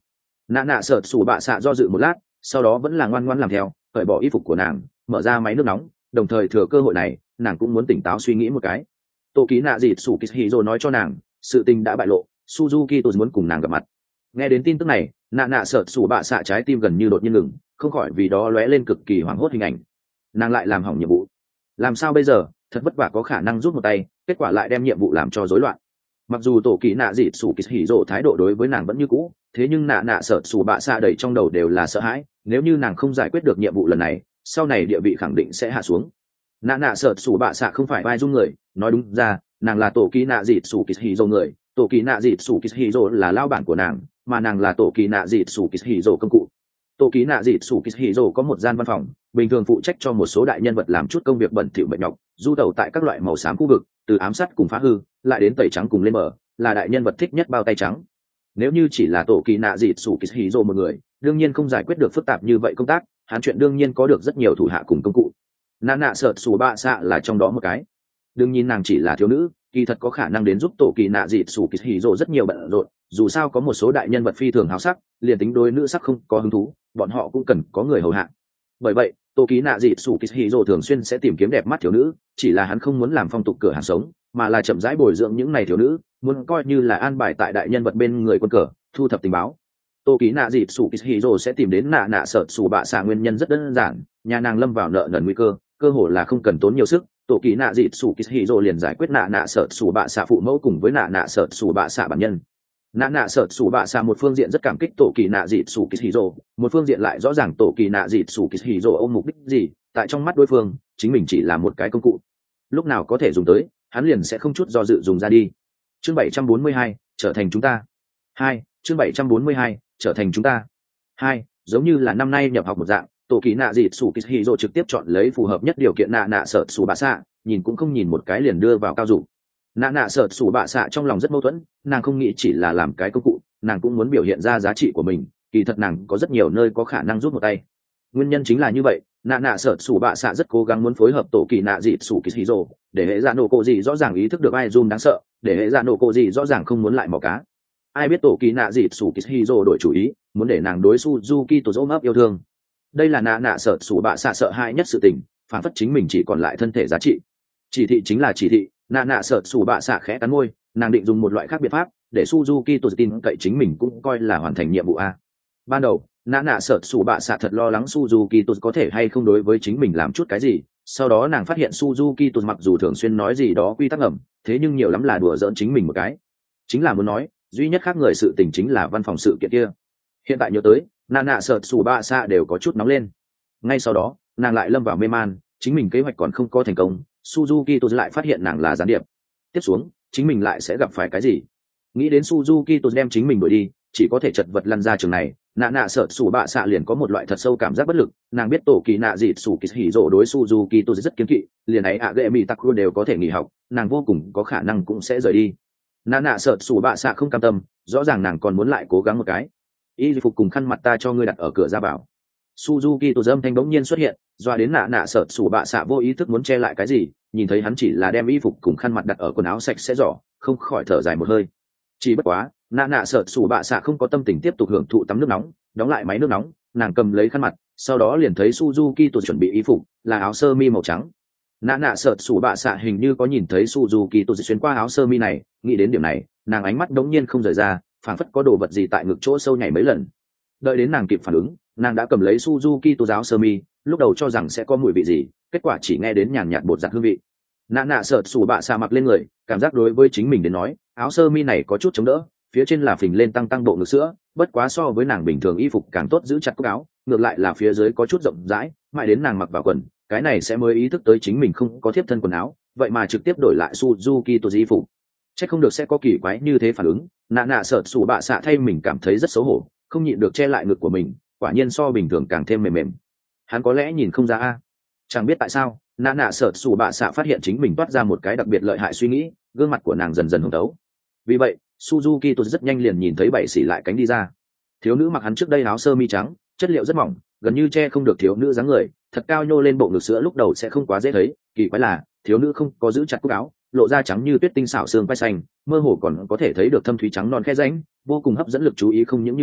nạ nạ sợ sủ bạ xạ do dự một lát, sau đó vẫn là ngoan ngoan làm theo, cởi bỏ y phục của nàng, mở ra máy nước nóng, đồng thời thừa cơ hội này nàng cũng muốn tỉnh táo suy nghĩ một cái. Tô ký nạ dịt sủ kishiro nói cho nàng sự tình đã bại lộ, Suzuki tôi muốn cùng nàng gặp mặt. Nghe đến tin tức này, nạ nạ sợ sủ bạ xạ trái tim gần như đột nhiên ngừng, không khỏi vì đó lóe lên cực kỳ hoảng hốt hình ảnh. Nàng lại làm hỏng nhiệm vụ, làm sao bây giờ? Thật vất vả có khả năng rút một tay, kết quả lại đem nhiệm vụ làm cho rối loạn. Mặc dù tổ kỳ nạ dịt sủ kishiro thái độ đối với nàng vẫn như cũ, thế nhưng nạ nạ sợ sủ bạ xạ đầy trong đầu đều là sợ hãi, nếu như nàng không giải quyết được nhiệm vụ lần này, sau này địa vị khẳng định sẽ hạ xuống. Nạ nạ sợ sủ bạ xạ không phải vai dung người, nói đúng ra nàng là tổ kỳ nạ dịt sủ kishiro người, tổ kỳ nạ dịt sủ kishiro là lao bản của nàng, mà nàng là tổ kỳ nạ dịt sủ kishiro công cụ. Tổ kỳ nạ dịt sủ kishiro có một gian văn phòng, bình thường phụ trách cho một số đại nhân vật làm chút công việc bẩn thỉu mệt nhọc, du tẩu tại các loại màu xám khu vực, từ ám sát cùng phá hư lại đến tẩy trắng cùng lên mở, là đại nhân vật thích nhất bao tay trắng. Nếu như chỉ là tổ kỳ nạ dịt sủ kishiro một người, đương nhiên không giải quyết được phức tạp như vậy công tác, hắn chuyện đương nhiên có được rất nhiều thủ hạ cùng công cụ. Nạ nạ sợ sủ bạ xạ là trong đó một cái. Đương nhiên nàng chỉ là thiếu nữ, kỳ thật có khả năng đến giúp tổ kỳ nạ dịt sủ kishiro rất nhiều bận rộn, dù sao có một số đại nhân vật phi thường háo sắc, liền tính đối nữ sắc không có hứng thú, bọn họ cũng cần có người hầu hạ. Bởi vậy tổ kỳ nạ dịt sủ kishiro thường xuyên sẽ tìm kiếm đẹp mắt thiếu nữ, chỉ là hắn không muốn làm phong tục cửa hàng sống, mà là chậm rãi bồi dưỡng những này thiếu nữ, muốn coi như là an bài tại đại nhân vật bên người quân cờ, thu thập tình báo. Tô ký nạ dịt sủ kishiro sẽ tìm đến nạ nạ sợ sủ bạ xạ nguyên nhân rất đơn giản, nhà nàng lâm vào nợ nần nguy cơ, cơ hồ là không cần tốn nhiều sức, tổ ký nạ dịt sủ kishiro liền giải quyết nạ nạ sợ sủ bạ xạ phụ mẫu cùng với nạ nạ sợ sủ bạ xạ bản nhân. Nạ nạ sợ sủ bạ xạ một phương diện rất cảm kích tổ kỳ nạ dịt sủ kishiro, một phương diện lại rõ ràng tổ kỳ nạ dịt sủ kishiro ôm mục đích gì, tại trong mắt đối phương chính mình chỉ là một cái công cụ, lúc nào có thể dùng tới hắn liền sẽ không chút do dự dùng ra đi. Chương bảy trăm bốn mươi hai, trở thành chúng ta. Hai, chương bảy trăm bốn mươi hai, trở thành chúng ta. Hai, giống như là năm nay nhập học một dạng, tổ kỳ nạ dịt sủ kishiro trực tiếp chọn lấy phù hợp nhất điều kiện nạ nạ sợ sủ bạ xạ, nhìn cũng không nhìn một cái liền đưa vào cao dụng. Nạ nạ sợ sủ bạ xạ trong lòng rất mâu thuẫn, nàng không nghĩ chỉ là làm cái công cụ, nàng cũng muốn biểu hiện ra giá trị của mình, kỳ thật nàng có rất nhiều nơi có khả năng giúp một tay. Nguyên nhân chính là như vậy, nạ nạ sợ sủ bạ xạ rất cố gắng muốn phối hợp tổ kỳ nạ dịt sủ kishiro, để hệ dạ nổ cổ gì rõ ràng ý thức được ai zoom đáng sợ, để hệ dạ nổ cổ gì rõ ràng không muốn lại mò cá. Ai biết tổ kỳ nạ dịt sủ kishiro đổi chủ ý, muốn để nàng đối Suzuki tổ ôm ấp yêu thương. Đây là nạ nạ sợ sủ bạ xạ sợ hãi nhất sự tình, phản phất chính mình chỉ còn lại thân thể giá trị. Chỉ thị chính là chỉ thị, nạ nạ sợ sủ bạ xạ khẽ cắn môi, nàng định dùng một loại khác biện pháp để Suzuki tổ tin cậy chính mình cũng coi là hoàn thành nhiệm vụ a. Ban đầu nạ nạ sợ sủ bạ xạ thật lo lắng Suzuki tổ có thể hay không đối với chính mình làm chút cái gì, sau đó nàng phát hiện Suzuki tổ mặc dù thường xuyên nói gì đó quy tắc ẩm, thế nhưng nhiều lắm là đùa giỡn chính mình một cái, chính là muốn nói duy nhất khác người sự tình chính là văn phòng sự kiện kia. Hiện tại nhớ tới, nạ nạ sợ sủ bạ xạ đều có chút nóng lên. Ngay sau đó nàng lại lâm vào mê man, chính mình kế hoạch còn không có thành công, Suzuki tổ lại phát hiện nàng là gián điệp. Tiếp xuống chính mình lại sẽ gặp phải cái gì? Nghĩ đến Suzuki tổ đem chính mình đuổi đi, chỉ có thể chật vật lăn ra trường này, nạ nạ sợ sủ bạ xạ liền có một loại thật sâu cảm giác bất lực. Nàng biết tổ kỳ nạ dịt sủ kishiro đối Suzuki tổ rất kiêng kỵ, liền ấy ạ gệ mỹ taku đều có thể nghỉ học, nàng vô cùng có khả năng cũng sẽ rời đi. Nạ nạ sợ sủ bạ xạ không cam tâm, rõ ràng nàng còn muốn lại cố gắng một cái. Y phục cùng khăn mặt ta cho ngươi đặt ở cửa ra bảo. Suzuki tổ dâm thanh bỗng nhiên xuất hiện, doa đến nạ nạ sợ sủ bạ xạ vô ý thức muốn che lại cái gì, nhìn thấy hắn chỉ là đem y phục cùng khăn mặt đặt ở quần áo sạch sẽ giỏ, không khỏi thở dài một hơi. Chỉ bất quá nạ nạ sợ sủ bạ xạ không có tâm tình tiếp tục hưởng thụ tắm nước nóng, đóng lại máy nước nóng, nàng cầm lấy khăn mặt, sau đó liền thấy Suzuki tổ chuẩn bị y phục là áo sơ mi màu trắng. Nạ nạ sợ sủ bạ xạ hình như có nhìn thấy Suzuki tổ xuyên qua áo sơ mi này, nghĩ đến điểm này nàng ánh mắt đống nhiên không rời ra, phảng phất có đồ vật gì tại ngực chỗ sâu nhảy mấy lần. Đợi đến nàng kịp phản ứng, nàng đã cầm lấy Suzuki tổ áo sơ mi, lúc đầu cho rằng sẽ có mùi vị gì, kết quả chỉ nghe đến nhàn nhạt bột giặt hương vị. Nạ nạ sợ sủ bạ xạ mặc lên người, cảm giác đối với chính mình đến nói áo sơ mi này có chút chống đỡ, phía trên là phình lên tăng tăng bộ ngực sữa, bất quá so với nàng bình thường y phục càng tốt giữ chặt cúc áo, ngược lại là phía dưới có chút rộng rãi, mãi đến nàng mặc vào quần, cái này sẽ mới ý thức tới chính mình không có tiếp thân quần áo, vậy mà trực tiếp đổi lại Suzuki tổ y phục. Chắc không được sẽ có kỳ quái như thế phản ứng, nạ nạ sợ sủ bạ xạ thay mình cảm thấy rất xấu hổ, không nhịn được che lại ngực của mình, quả nhiên so bình thường càng thêm mềm mềm. Hắn có lẽ nhìn không ra a. Chẳng biết tại sao nạ nạ sợ sủ bạ xạ phát hiện chính mình toát ra một cái đặc biệt lợi hại suy nghĩ, gương mặt của nàng dần dần hồng tấu. Vì vậy Suzuki tôi rất nhanh liền nhìn thấy bảy xỉ lại cánh đi ra. Thiếu nữ mặc hắn trước đây áo sơ mi trắng, chất liệu rất mỏng, gần như che không được thiếu nữ dáng người, thật cao nhô lên bộ ngực sữa lúc đầu sẽ không quá dễ thấy, kỳ quái là thiếu nữ không có giữ chặt cúc áo, lộ ra trắng như tuyết tinh xảo xương vai xanh, mơ hồ còn có thể thấy được thâm thúy trắng non khe rãnh, vô cùng hấp dẫn lực chú ý. Không những như vậy,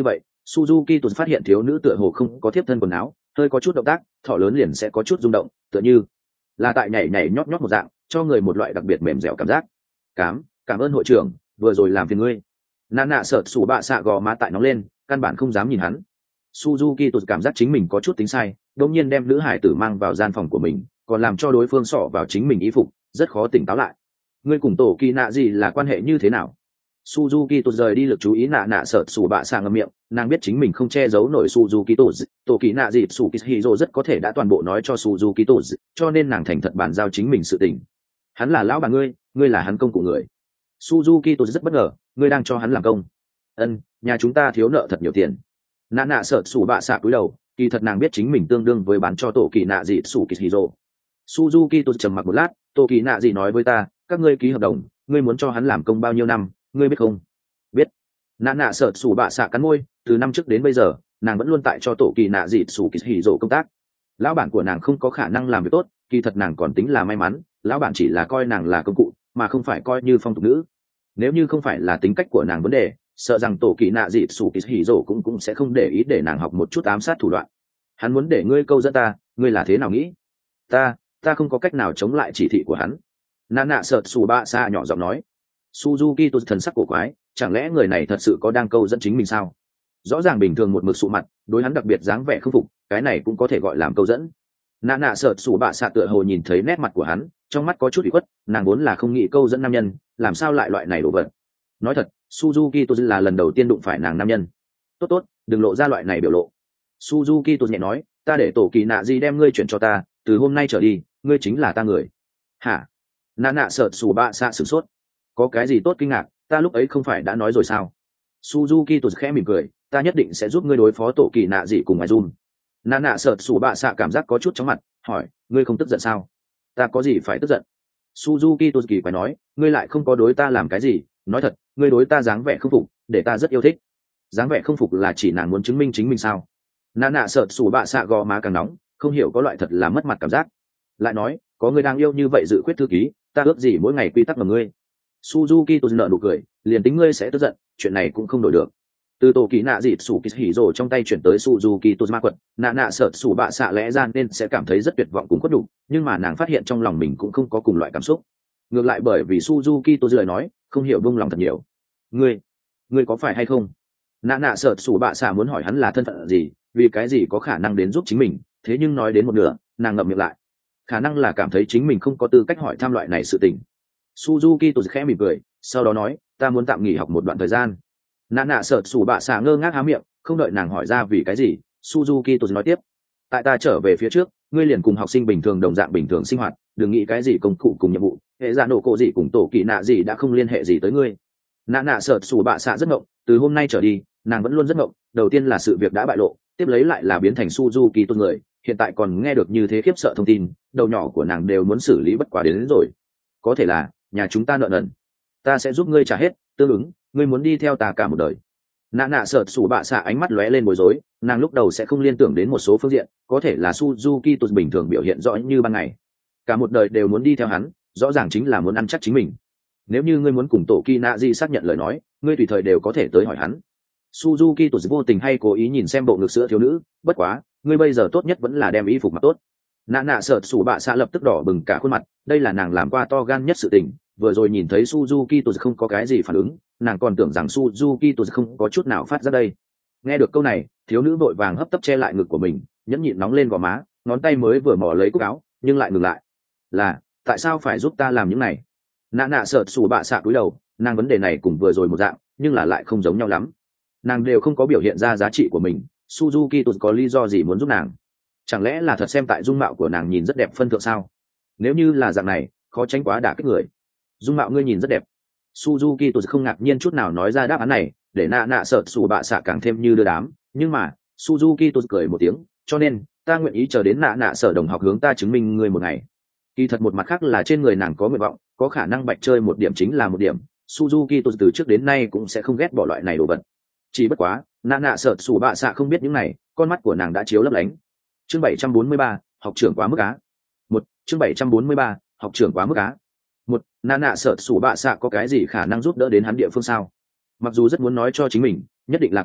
Suzuki tuột phát hiện thiếu nữ tựa hồ không có tiếp thân quần áo, hơi có chút động tác, thọ lớn liền sẽ có chút rung động, tựa như là tại nhảy nhảy nhót nhót một dạng, cho người một loại đặc biệt mềm dẻo cảm giác. Cảm, cảm ơn hội trưởng, vừa rồi làm phiền ngươi. Nạ nạ sợ sủ bạ xạ gò má tại nóng lên, căn bản không dám nhìn hắn. Suzuki tuột cảm giác chính mình có chút tính sai, đột nhiên đem nữ hải tử mang vào gian phòng của mình, còn làm cho đối phương xỏ vào chính mình y phục, rất khó tỉnh táo lại. Ngươi cùng tổ kỳ nạ gì là quan hệ như thế nào? Suzuki tuột rời đi lực chú ý nạ nạ sợ sủ bạ xạ ngậm miệng, nàng biết chính mình không che giấu nổi Suzuki tuột, tổ kỳ nạ gì Tsukihiro rất có thể đã toàn bộ nói cho Suzuki tuột, cho nên nàng thành thật bàn giao chính mình sự tình. Hắn là lão bà ngươi, ngươi là hắn công cụ người. Suzuki tuột rất bất ngờ, ngươi đang cho hắn làm công? Ân, nhà chúng ta thiếu nợ thật nhiều tiền. Nạ nạ sợ sủ bạ xạ cúi đầu, kỳ thật nàng biết chính mình tương đương với bán cho tổ kỳ nạ gì Tsukihiro. Suzuki tuột trầm mặc một lát, tổ kỳ nạ gì nói với ta, các ngươi ký hợp đồng, ngươi muốn cho hắn làm công bao nhiêu năm, ngươi biết không? Biết. Nạ nạ sợ sủ bạ xạ cắn môi, từ năm trước đến bây giờ nàng vẫn luôn tại cho tổ kỳ nạ dị sủ kỳ hỉ rộ công tác. Lão bản của nàng không có khả năng làm việc tốt, kỳ thật nàng còn tính là may mắn, lão bản chỉ là coi nàng là công cụ mà không phải coi như phong tục nữ. Nếu như không phải là tính cách của nàng vấn đề, sợ rằng tổ kỳ nạ dị sủ kỳ hỉ rộ cũng cũng sẽ không để ý để nàng học một chút ám sát thủ đoạn. Hắn muốn để ngươi câu dẫn ta, ngươi là thế nào nghĩ? Ta, ta không có cách nào chống lại chỉ thị của hắn. Nạ nạ sợ sủ bạ xạ nhỏ giọng nói. Suzuki tu thần sắc cổ quái, chẳng lẽ người này thật sự có đang câu dẫn chính mình sao? Rõ ràng bình thường một mực sụ mặt, đối hắn đặc biệt dáng vẻ không phục, cái này cũng có thể gọi làm câu dẫn. Nạ nạ sợ sủ bạ xạ tựa hồ nhìn thấy nét mặt của hắn, trong mắt có chút ủy khuất, nàng vốn là không nghĩ câu dẫn nam nhân, làm sao lại loại này đổ vật. Nói thật, Suzuki tu là lần đầu tiên đụng phải nàng nam nhân. Tốt tốt, đừng lộ ra loại này biểu lộ. Suzuki tu nhẹ nói, ta để tổ kỳ nạ gì đem ngươi chuyển cho ta, từ hôm nay trở đi, ngươi chính là ta người. Hả? Nạ nạ sợ sủ bạ xạ sửng sốt. Có cái gì tốt kinh ngạc, ta lúc ấy không phải đã nói rồi sao? Suzuki tụt khẽ mỉm cười, ta nhất định sẽ giúp ngươi đối phó tổ kỳ nạ gì cùng Mai Jun. Nạ nạ sợ sủ bạ xạ cảm giác có chút chóng mặt, hỏi, ngươi không tức giận sao? Ta có gì phải tức giận? Suzuki tụt kỳ phải nói, ngươi lại không có đối ta làm cái gì, nói thật, ngươi đối ta dáng vẻ không phục, để ta rất yêu thích. Dáng vẻ không phục là chỉ nàng muốn chứng minh chính mình sao? Nạ nạ sợ sủ bạ xạ gò má càng nóng, không hiểu có loại thật là mất mặt cảm giác. Lại nói, có người đang yêu như vậy dự quyết thư ký, ta ước gì mỗi ngày quy tắc mà ngươi. Suzuki tu nợ nụ cười, liền tính ngươi sẽ tức giận, chuyện này cũng không đổi được. Từ tổ kỳ nạ dịt sủ kỳ hỉ rồ trong tay chuyển tới Suzuki tu ma quật, nạ nạ sợ sủ bạ xạ lẽ ra nên sẽ cảm thấy rất tuyệt vọng cùng khuất đủ, nhưng mà nàng phát hiện trong lòng mình cũng không có cùng loại cảm xúc. Ngược lại bởi vì Suzuki tu lời nói, không hiểu buông lòng thật nhiều. Ngươi, ngươi có phải hay không? Nạ nạ sợ sủ bạ xạ muốn hỏi hắn là thân phận gì, vì cái gì có khả năng đến giúp chính mình, thế nhưng nói đến một nửa, nàng ngậm miệng lại. Khả năng là cảm thấy chính mình không có tư cách hỏi thăm loại này sự tình. Suzuki tu khẽ mỉm cười, sau đó nói, ta muốn tạm nghỉ học một đoạn thời gian. Nạ nạ sợ sủ bạ xạ ngơ ngác há miệng, không đợi nàng hỏi ra vì cái gì. Suzuki tu nói tiếp, tại ta trở về phía trước, ngươi liền cùng học sinh bình thường đồng dạng bình thường sinh hoạt, đừng nghĩ cái gì công cụ cùng nhiệm vụ, hệ giả nổ cổ gì cùng tổ kỳ nạ gì đã không liên hệ gì tới ngươi. Nạ nạ sợ sủ bạ xạ rất ngộng, từ hôm nay trở đi, nàng vẫn luôn rất ngộng. Đầu tiên là sự việc đã bại lộ, tiếp lấy lại là biến thành Suzuki tu người, hiện tại còn nghe được như thế khiếp sợ thông tin, đầu nhỏ của nàng đều muốn xử lý bất quá đến, đến rồi. Có thể là nhà chúng ta nợ nần, ta sẽ giúp ngươi trả hết, tương ứng ngươi muốn đi theo ta cả một đời. Nạ nạ sợ sủ bạ xạ ánh mắt lóe lên bối rối, nàng lúc đầu sẽ không liên tưởng đến một số phương diện, có thể là Suzuki tu bình thường biểu hiện rõ như ban ngày, cả một đời đều muốn đi theo hắn, rõ ràng chính là muốn ăn chắc chính mình. Nếu như ngươi muốn cùng tổ kỳ nạ di xác nhận lời nói, ngươi tùy thời đều có thể tới hỏi hắn. Suzuki tu vô tình hay cố ý nhìn xem bộ ngực sữa thiếu nữ, bất quá ngươi bây giờ tốt nhất vẫn là đem y phục mặc tốt. Nạ nạ sợ sủ bạ xạ lập tức đỏ bừng cả khuôn mặt, đây là nàng làm qua to gan nhất sự tình. Vừa rồi nhìn thấy Suzuki tu không có cái gì phản ứng, nàng còn tưởng rằng Suzuki tu không có chút nào phát ra đây. Nghe được câu này, thiếu nữ vội vàng hấp tấp che lại ngực của mình, nhẫn nhịn nóng lên gò má, ngón tay mới vừa mò lấy cúc áo, nhưng lại ngừng lại. Là, tại sao phải giúp ta làm những này? Nạ nạ sợ sủ bạ xạ cúi đầu, nàng vấn đề này cùng vừa rồi một dạng, nhưng là lại không giống nhau lắm. Nàng đều không có biểu hiện ra giá trị của mình, Suzuki tu có lý do gì muốn giúp nàng? Chẳng lẽ là thật xem tại dung mạo của nàng nhìn rất đẹp phân thượng sao? Nếu như là dạng này, khó tránh quá đả kích người. Dung mạo ngươi nhìn rất đẹp. Suzuki tu không ngạc nhiên chút nào nói ra đáp án này, để nạ nạ sợ sủ bạ xạ càng thêm như đưa đám. Nhưng mà Suzuki tu cười một tiếng, cho nên ta nguyện ý chờ đến nạ nạ sợ đồng học hướng ta chứng minh ngươi một ngày. Kỳ thật một mặt khác là trên người nàng có nguyện vọng, có khả năng bạch chơi một điểm chính là một điểm. Suzuki tu từ trước đến nay cũng sẽ không ghét bỏ loại này đồ vật. Chỉ bất quá nạ nạ sợ sủ bạ xạ không biết những này, con mắt của nàng đã chiếu lấp lánh. Chương bảy trăm bốn mươi ba, học trưởng quá mức á. Một, chương bảy trăm bốn mươi ba, học trưởng quá mức á. Một, nạ nạ sợ sủ bạ xạ có cái gì khả năng giúp đỡ đến hắn địa phương sao? Mặc dù rất muốn nói cho chính mình, nhất định là có,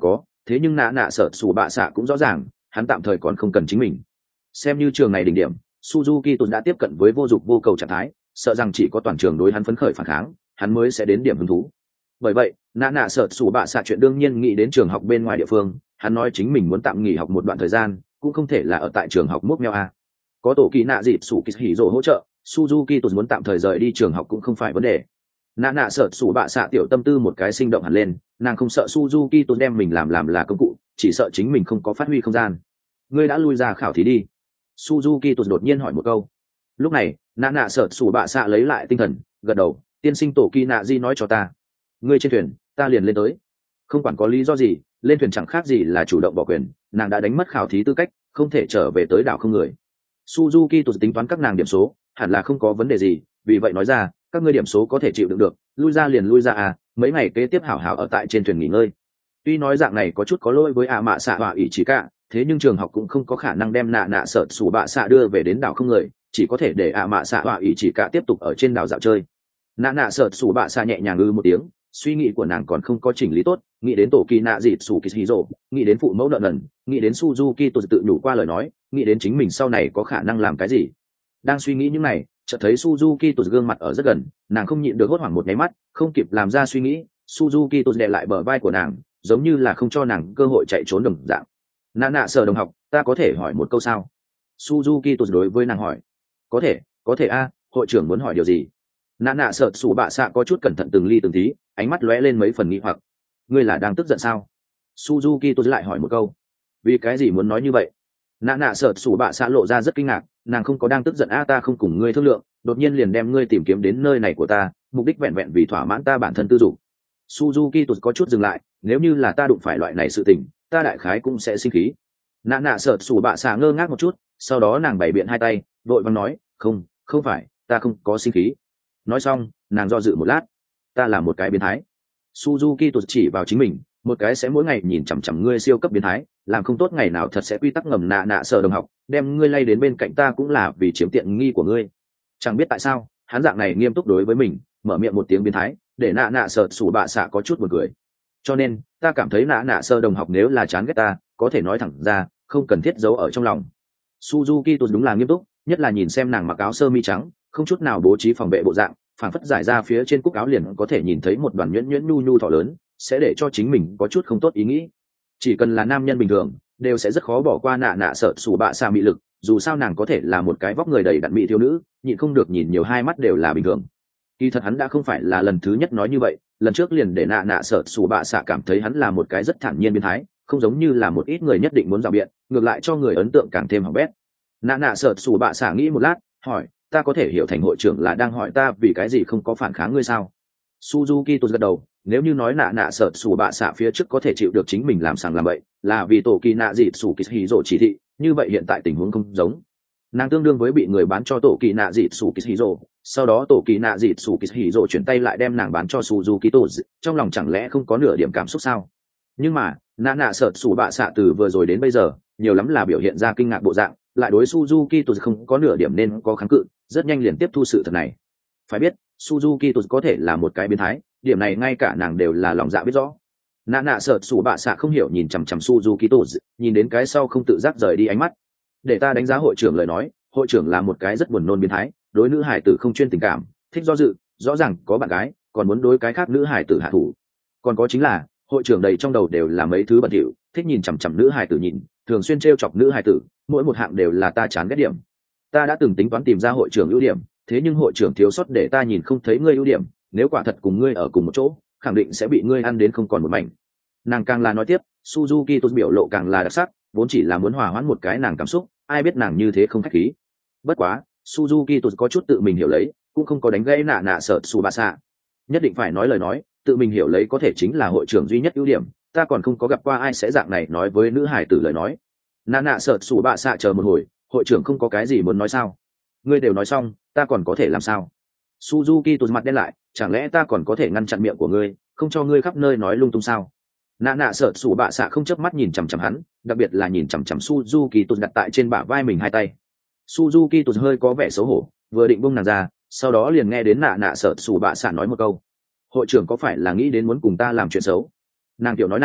thế nhưng nạ nạ sợ sủ bạ xạ cũng rõ ràng hắn tạm thời còn không cần chính mình. Xem như trường này đỉnh điểm, Suzuki Tồn đã tiếp cận với vô dụng vô cầu trạng thái, sợ rằng chỉ có toàn trường đối hắn phấn khởi phản kháng, hắn mới sẽ đến điểm hứng thú. Bởi vậy, nạ nạ sợ sủ bạ xạ chuyện đương nhiên nghĩ đến trường học bên ngoài địa phương, hắn nói chính mình muốn tạm nghỉ học một đoạn thời gian, cũng không thể là ở tại trường học mốc meo a. Có tổ kỳ nạ dịp sủ kỳ hỉ rồ hỗ trợ, Suzuki Tồn muốn tạm thời rời đi trường học cũng không phải vấn đề. Nạ nạ sợ sủ bạ xạ tiểu tâm tư một cái sinh động hẳn lên, nàng không sợ Suzuki Tồn đem mình làm làm là công cụ, chỉ sợ chính mình không có phát huy không gian. Ngươi đã lui ra khảo thí đi. Suzuki Tồn đột nhiên hỏi một câu. Lúc này, nạ nạ sợ sủ bạ xạ lấy lại tinh thần, gật đầu, tiên sinh tổ kỳ nạ di nói cho ta. Ngươi trên thuyền, ta liền lên tới. Không quản có lý do gì, lên thuyền chẳng khác gì là chủ động bỏ quyền, nàng đã đánh mất khảo thí tư cách, không thể trở về tới đảo không người. Suzuki Tồn tính toán các nàng điểm số, hẳn là không có vấn đề gì, vì vậy nói ra, các ngươi điểm số có thể chịu đựng được, lui ra liền lui ra à, mấy ngày kế tiếp hảo hảo ở tại trên thuyền nghỉ ngơi. Tuy nói dạng này có chút có lỗi với ạ mạ xạ họa ỷ chỉ cả, thế nhưng trường học cũng không có khả năng đem nạ nạ sợ sủ bạ xạ đưa về đến đảo không người, chỉ có thể để ạ mạ xạ họa ỷ chỉ cả tiếp tục ở trên đảo dạo chơi. Nạ nạ sợ sủ bạ xạ nhẹ nhàng ư một tiếng, suy nghĩ của nàng còn không có chỉnh lý tốt, nghĩ đến tổ kỳ nạ dịt sủ kỳ hì rồ, nghĩ đến phụ mẫu nợ nần, nghĩ đến Suzuki Tồn tự nhủ qua lời nói, nghĩ đến chính mình sau này có khả năng làm cái gì. Đang suy nghĩ những này, chợt thấy Suzuki Tồn gương mặt ở rất gần, nàng không nhịn được hốt hoảng một cái mắt, không kịp làm ra suy nghĩ, Suzuki Tồn đè lại bờ vai của nàng, giống như là không cho nàng cơ hội chạy trốn đồng dạng. Nạ nạ sợ đồng học, ta có thể hỏi một câu sao? Suzuki Tồn đối với nàng hỏi. Có thể, có thể a, hội trưởng muốn hỏi điều gì? Nạ nạ sợ sủ bạ xạ có chút cẩn thận từng ly từng tí, ánh mắt lóe lên mấy phần nghi hoặc. Ngươi là đang tức giận sao? Suzuki Tồn lại hỏi một câu. Vì cái gì muốn nói như vậy? Nạ nạ sợ sủ bạ xạ lộ ra rất kinh ngạc, nàng không có đang tức giận a, ta không cùng ngươi thương lượng, đột nhiên liền đem ngươi tìm kiếm đến nơi này của ta, mục đích vẹn vẹn vì thỏa mãn ta bản thân tư dục. Suzuki Tồn có chút dừng lại, nếu như là ta đụng phải loại này sự tình, ta đại khái cũng sẽ sinh khí. Nạ nạ sợ sủ bạ xạ ngơ ngác một chút, sau đó nàng bày biện hai tay, vội vàng nói, không, không phải, ta không có sinh khí. Nói xong, nàng do dự một lát, ta là một cái biến thái. Suzuki Tồn chỉ vào chính mình, một cái sẽ mỗi ngày nhìn chằm chằm ngươi siêu cấp biến thái, làm không tốt ngày nào thật sẽ quy tắc ngầm nạ nạ sợ đồng học, đem ngươi lay đến bên cạnh ta cũng là vì chiếm tiện nghi của ngươi. Chẳng biết tại sao, hắn dạng này nghiêm túc đối với mình, mở miệng một tiếng biến thái, để nạ nạ sợ sủ bạ xạ có chút buồn cười. Cho nên, ta cảm thấy nạ nạ sợ đồng học nếu là chán ghét ta, có thể nói thẳng ra, không cần thiết giấu ở trong lòng. Suzuki Tồn đúng là nghiêm túc, nhất là nhìn xem nàng mặc áo sơ mi trắng, không chút nào bố trí phòng vệ bộ dạng, phảng phất giải ra phía trên cúc áo liền có thể nhìn thấy một đoàn nhuyễn nhuyễn nhu nhu thỏ lớn, sẽ để cho chính mình có chút không tốt ý nghĩ. Chỉ cần là nam nhân bình thường, đều sẽ rất khó bỏ qua nạ nạ sợ sủ bạ xạ mị lực, dù sao nàng có thể là một cái vóc người đầy đặn mỹ thiếu nữ, nhịn không được nhìn nhiều hai mắt đều là bình thường. Kỳ thật hắn đã không phải là lần thứ nhất nói như vậy, lần trước liền để nạ nạ sợ sủ bạ xạ cảm thấy hắn là một cái rất thản nhiên biến thái, không giống như là một ít người nhất định muốn rào biện, ngược lại cho người ấn tượng càng thêm hỏng bét. Nạ nạ sợ sủ bạ xạ nghĩ một lát, hỏi, ta có thể hiểu thành hội trưởng là đang hỏi ta vì cái gì không có phản kháng ngươi sao? Suzuki Tồn gật đầu, nếu như nói nạ nạ sợ sủ bạ xạ phía trước có thể chịu được chính mình làm sàng làm bậy, là vì tổ kỳ nạ dịt sủ kỳ hì rồ chỉ thị, như vậy hiện tại tình huống không giống. Nàng tương đương với bị người bán cho tổ kỳ nạ dịt sủ kỳ hì rồ, sau đó tổ kỳ nạ dịt sủ kỳ hì rồ chuyển tay lại đem nàng bán cho Suzuki Tồn, trong lòng chẳng lẽ không có nửa điểm cảm xúc sao? Nhưng mà nạ nạ sợ sủ bạ xạ từ vừa rồi đến bây giờ, nhiều lắm là biểu hiện ra kinh ngạc bộ dạng, lại đối Suzuki Tồn không có nửa điểm nên có kháng cự, rất nhanh liền tiếp thu sự thật này. Phải biết, Suzuki Tồn có thể là một cái biến thái, điểm này ngay cả nàng đều là lòng dạ biết rõ. Nạ nạ sợ sủ bạ xạ không hiểu nhìn chằm chằm Suzuki Tồn, nhìn đến cái sau không tự giác rời đi ánh mắt. Để ta đánh giá hội trưởng lời nói, hội trưởng là một cái rất buồn nôn biến thái, đối nữ hải tử không chuyên tình cảm, thích do dự, rõ ràng có bạn gái, còn muốn đối cái khác nữ hải tử hạ thủ. Còn có chính là, hội trưởng đầy trong đầu đều là mấy thứ bẩn thỉu, thích nhìn chằm chằm nữ hải tử nhìn, thường xuyên trêu chọc nữ hải tử, mỗi một hạng đều là ta chán ghét điểm. Ta đã từng tính toán tìm ra hội trưởng ưu điểm, thế nhưng hội trưởng thiếu sót để ta nhìn không thấy ngươi ưu điểm, nếu quả thật cùng ngươi ở cùng một chỗ, khẳng định sẽ bị ngươi ăn đến không còn một mảnh. Nàng càng là nói tiếp, Suzuki Tồn biểu lộ càng là đặc sắc, vốn chỉ là muốn hòa hoãn một cái nàng cảm xúc, ai biết nàng như thế không khách khí. Bất quá, Suzuki Tồn có chút tự mình hiểu lấy, cũng không có đánh gãy nạ nạ sợ sủ bạ xạ. Nhất định phải nói lời nói, tự mình hiểu lấy có thể chính là hội trưởng duy nhất ưu điểm, ta còn không có gặp qua ai sẽ dạng này nói với nữ hải tử lời nói. Nạ nạ sợ sủ bạ xạ chờ một hồi, hội trưởng không có cái gì muốn nói sao? Ngươi đều nói xong, ta còn có thể làm sao? Suzuki Tồn mặt đen lại, chẳng lẽ ta còn có thể ngăn chặn miệng của ngươi, không cho ngươi khắp nơi nói lung tung sao? Nạ nạ sợ sủ bạ xạ không chớp mắt nhìn chằm chằm hắn, đặc biệt là nhìn chằm chằm Suzuki Tồn đặt tại trên bả vai mình hai tay. Suzuki Tồn hơi có vẻ xấu hổ, vừa định buông nàng ra, sau đó liền nghe đến nạ nạ sợ sủ bạ xạ nói một câu, hội trưởng có phải là nghĩ đến muốn cùng ta làm chuyện xấu? Nàng tiểu nói này,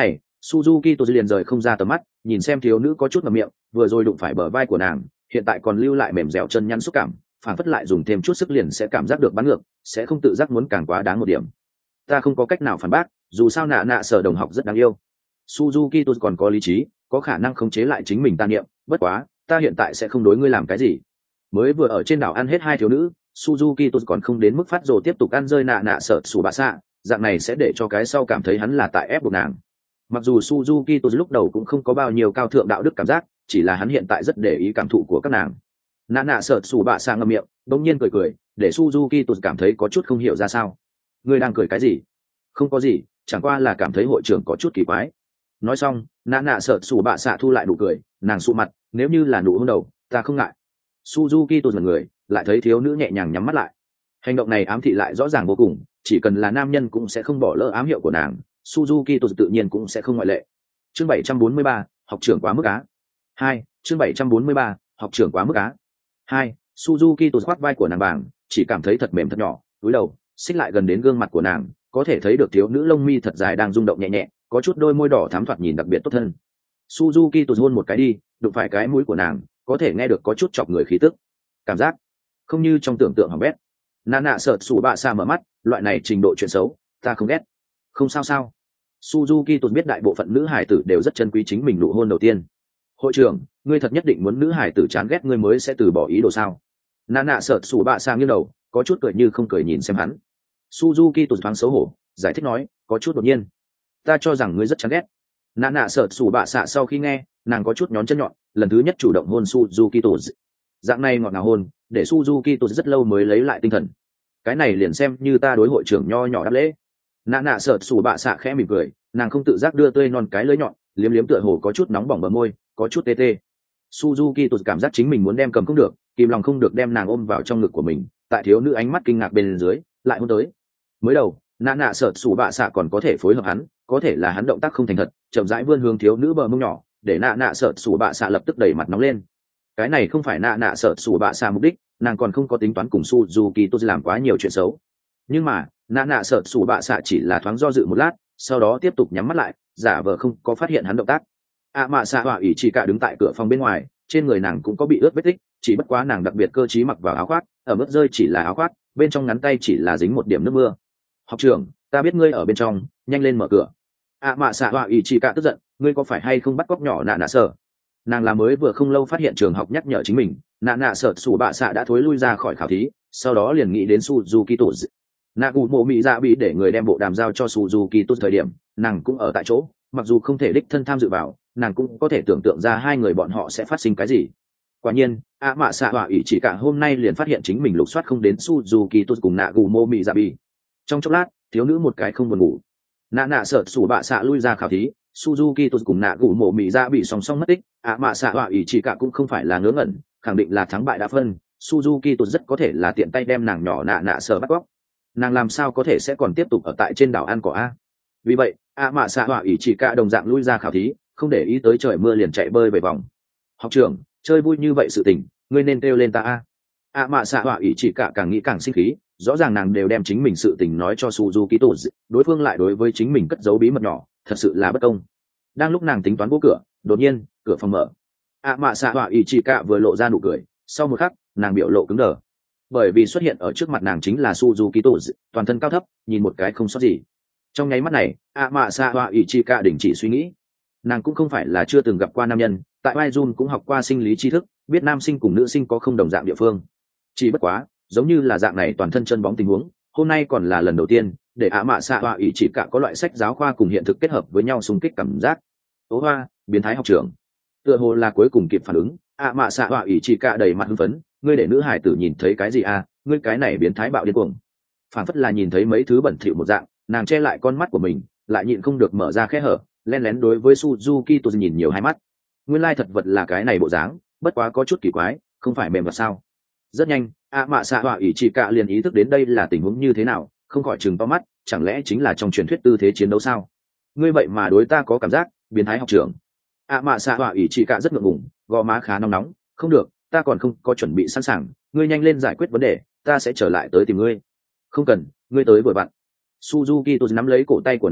Suzuki tôi liền rời không ra tầm mắt, nhìn xem thiếu nữ có chút ngậm miệng, vừa rồi đụng phải bờ vai của nàng, hiện tại còn lưu lại mềm dẻo chân nhăn xúc cảm, phản phất lại dùng thêm chút sức liền sẽ cảm giác được bắn ngược, sẽ không tự giác muốn càng quá đáng một điểm. Ta không có cách nào phản bác, dù sao nạ nạ sở đồng học rất đáng yêu. Suzuki tôi còn có lý trí, có khả năng khống chế lại chính mình tàn niệm, bất quá, ta hiện tại sẽ không đối ngươi làm cái gì. Mới vừa ở trên đảo ăn hết hai thiếu nữ, Suzuki tôi còn không đến mức phát rồ tiếp tục ăn rơi nạ nạ sở sủ bạ xạ, dạng này sẽ để cho cái sau cảm thấy hắn là tại ép buộc nàng. Mặc dù Suzuki tôi lúc đầu cũng không có bao nhiêu cao thượng đạo đức cảm giác, chỉ là hắn hiện tại rất để ý cảm thụ của các nàng. Nạ nạ sợ sủ bạ xạ ngậm miệng, đột nhiên cười cười, để Suzuki tôi cảm thấy có chút không hiểu ra sao. Ngươi đang cười cái gì? Không có gì, chẳng qua là cảm thấy hội trưởng có chút kỳ quái. Nói xong, nạ nạ sợ sủ bạ xạ thu lại nụ cười, nàng sụ mặt, nếu như là nụ hôn đầu, ta không ngại. Suzuki tôi giật người, lại thấy thiếu nữ nhẹ nhàng nhắm mắt lại. Hành động này ám thị lại rõ ràng vô cùng, chỉ cần là nam nhân cũng sẽ không bỏ lỡ ám hiệu của nàng, Suzuki tôi tự nhiên cũng sẽ không ngoại lệ. Chương bảy trăm bốn mươi ba, học trưởng quá mức á. Hai, chương bảy trăm bốn mươi ba, học trưởng quá mức á. Hai, Suzuki tôi khoác vai của nàng vàng, chỉ cảm thấy thật mềm thật nhỏ, cúi đầu, xích lại gần đến gương mặt của nàng, có thể thấy được thiếu nữ lông mi thật dài đang rung động nhẹ nhẹ, có chút đôi môi đỏ thắm thoạt nhìn đặc biệt tốt thân. Suzuki tôi hôn một cái đi, đụng phải cái mũi của nàng, có thể nghe được có chút chọc người khí tức. Cảm giác không như trong tưởng tượng hỏng bét. Nà nạ sợ sủ bạ xa mở mắt, loại này trình độ chuyện xấu, ta không ghét. Không sao sao. Suzuki tôi biết đại bộ phận nữ hải tử đều rất trân quý chính mình nụ hôn đầu tiên. Hội trưởng, ngươi thật nhất định muốn nữ hải tử chán ghét ngươi mới sẽ từ bỏ ý đồ sao? Nà nạ sợ sủ bạ xa nghiêng đầu, có chút cười như không cười nhìn xem hắn. Suzuki tôi thoáng xấu hổ, giải thích nói, có chút đột nhiên. Ta cho rằng ngươi rất chán ghét. Nà nạ sợ sủ bạ xạ sau khi nghe, nàng có chút nhón chân nhọn, lần thứ nhất chủ động hôn Suzuki tôi. Dạng này ngọt ngào hôn, để Suzuki tôi rất lâu mới lấy lại tinh thần. Cái này liền xem như ta đối hội trưởng nho nhỏ đáp lễ. Nạ nạ sợ sủ bạ xạ khẽ mỉm cười, nàng không tự giác đưa tươi non cái lưỡi nhọn, liếm liếm tựa hồ có chút nóng bỏng bờ môi, có chút tê tê. Suzuki tôi cảm giác chính mình muốn đem cầm không được, kìm lòng không được đem nàng ôm vào trong ngực của mình, tại thiếu nữ ánh mắt kinh ngạc bên dưới, lại hôn tới. Mới đầu, nạ nạ sợ sủ bạ xạ còn có thể phối hợp hắn, có thể là hắn động tác không thành thật, chậm rãi vươn hướng thiếu nữ bờ mông nhỏ, để nạ nạ sợ sủ bạ xạ lập tức đẩy mặt nóng lên. Cái này không phải nạ nạ sợ sủ bạ xạ mục đích, nàng còn không có tính toán cùng Suzuki tôi làm quá nhiều chuyện xấu. Nhưng mà, nạ nạ sợ sủ bạ xạ chỉ là thoáng do dự một lát, sau đó tiếp tục nhắm mắt lại, giả vờ không có phát hiện hắn động tác. ạ mạ xạ họa ỷ chỉ cả đứng tại cửa phòng bên ngoài, trên người nàng cũng có bị ướt vết tích, chỉ bất quá nàng đặc biệt cơ trí mặc vào áo khoác, ở mức rơi chỉ là áo khoác, bên trong ngắn tay chỉ là dính một điểm nước mưa. Học trưởng, ta biết ngươi ở bên trong, nhanh lên mở cửa. ạ mạ xạ họa ỷ chỉ cả tức giận, ngươi có phải hay không bắt cóc nhỏ nạ nạ sợ? Nàng là mới vừa không lâu phát hiện trường học nhắc nhở chính mình, nạ nạ sợ sủ bạ xạ đã thối lui ra khỏi khảo thí, sau đó liền nghĩ đến Suzuki tổ dị. Nạ cụ mộ mị dạ bị để người đem bộ đàm giao cho Suzuki tốt thời điểm, nàng cũng ở tại chỗ, mặc dù không thể đích thân tham dự vào, nàng cũng có thể tưởng tượng ra hai người bọn họ sẽ phát sinh cái gì. Quả nhiên, ạ mạ xạ họa ỷ chỉ cả hôm nay liền phát hiện chính mình lục soát không đến Suzuki tốt cùng nạ cụ mộ mị dạ bị. Trong chốc lát, thiếu nữ một cái không buồn ngủ. Nạ nạ sợ sủ bạ xạ lui ra khảo thí, Suzuki tôi cùng nạ cụ mộ mị ra bị song song mất tích, ạ mạ xạ họa ỷ chỉ cả cũng không phải là ngớ ngẩn, khẳng định là thắng bại đã phân. Suzuki tôi rất có thể là tiện tay đem nàng nhỏ nạ nạ sợ bắt cóc. Nàng làm sao có thể sẽ còn tiếp tục ở tại trên đảo ăn cỏ a? Vì vậy, ạ mạ xạ họa ỷ chỉ cả đồng dạng lui ra khảo thí, không để ý tới trời mưa liền chạy bơi về vòng. Học trưởng, chơi vui như vậy sự tình, ngươi nên kêu lên ta a. ạ mạ xạ họa ỷ chỉ cả càng nghĩ càng sinh khí, rõ ràng nàng đều đem chính mình sự tình nói cho Suzuki tôi, đối phương lại đối với chính mình cất giấu bí mật nhỏ, thật sự là bất công. Đang lúc nàng tính toán vô cửa, đột nhiên cửa phòng mở. ạ mạ xạ họa ỷ chỉ cả vừa lộ ra nụ cười, sau một khắc nàng biểu lộ cứng đờ, bởi vì xuất hiện ở trước mặt nàng chính là Suzuki tôi, toàn thân cao thấp, nhìn một cái không sót gì. Trong nháy mắt này, ạ mạ xạ họa ỷ chỉ cả đình chỉ suy nghĩ. Nàng cũng không phải là chưa từng gặp qua nam nhân, tại Waijun cũng học qua sinh lý tri thức, biết nam sinh cùng nữ sinh có không đồng dạng địa phương. Chỉ bất quá, giống như là dạng này toàn thân chân bóng tình huống, hôm nay còn là lần đầu tiên để ạ mạ xạ họa ỷ chỉ cả có loại sách giáo khoa cùng hiện thực kết hợp với nhau xung kích cảm giác. Tố hoa, biến thái học trưởng. Tựa hồ là cuối cùng kịp phản ứng, ạ mạ xạ họa ỷ chỉ cả đầy mặt hưng phấn, ngươi để nữ hải tử nhìn thấy cái gì à, ngươi cái này biến thái bạo điên cuồng. Phản phất là nhìn thấy mấy thứ bẩn thỉu một dạng, nàng che lại con mắt của mình, lại nhịn không được mở ra khe hở, len lén đối với Suzuki tôi nhìn nhiều hai mắt. Nguyên lai thật vật là cái này bộ dáng, bất quá có chút kỳ quái, không phải mềm vật sao? Rất nhanh, ạ mạ xạ họa ỷ chỉ cả liền ý thức đến đây là tình huống như thế nào, không khỏi chừng to mắt, chẳng lẽ chính là trong truyền thuyết tư thế chiến đấu sao? Ngươi vậy mà đối ta có cảm giác biến thái học trưởng. ạ mạ xạ họa ỷ chỉ cả rất ngượng ngùng, gò má khá nóng nóng, không được, ta còn không có chuẩn bị sẵn sàng, ngươi nhanh lên giải quyết vấn đề, ta sẽ trở lại tới tìm ngươi. Không cần, ngươi tới vội vặn. Suzuki tôi nắm lấy cổ tay của nàng,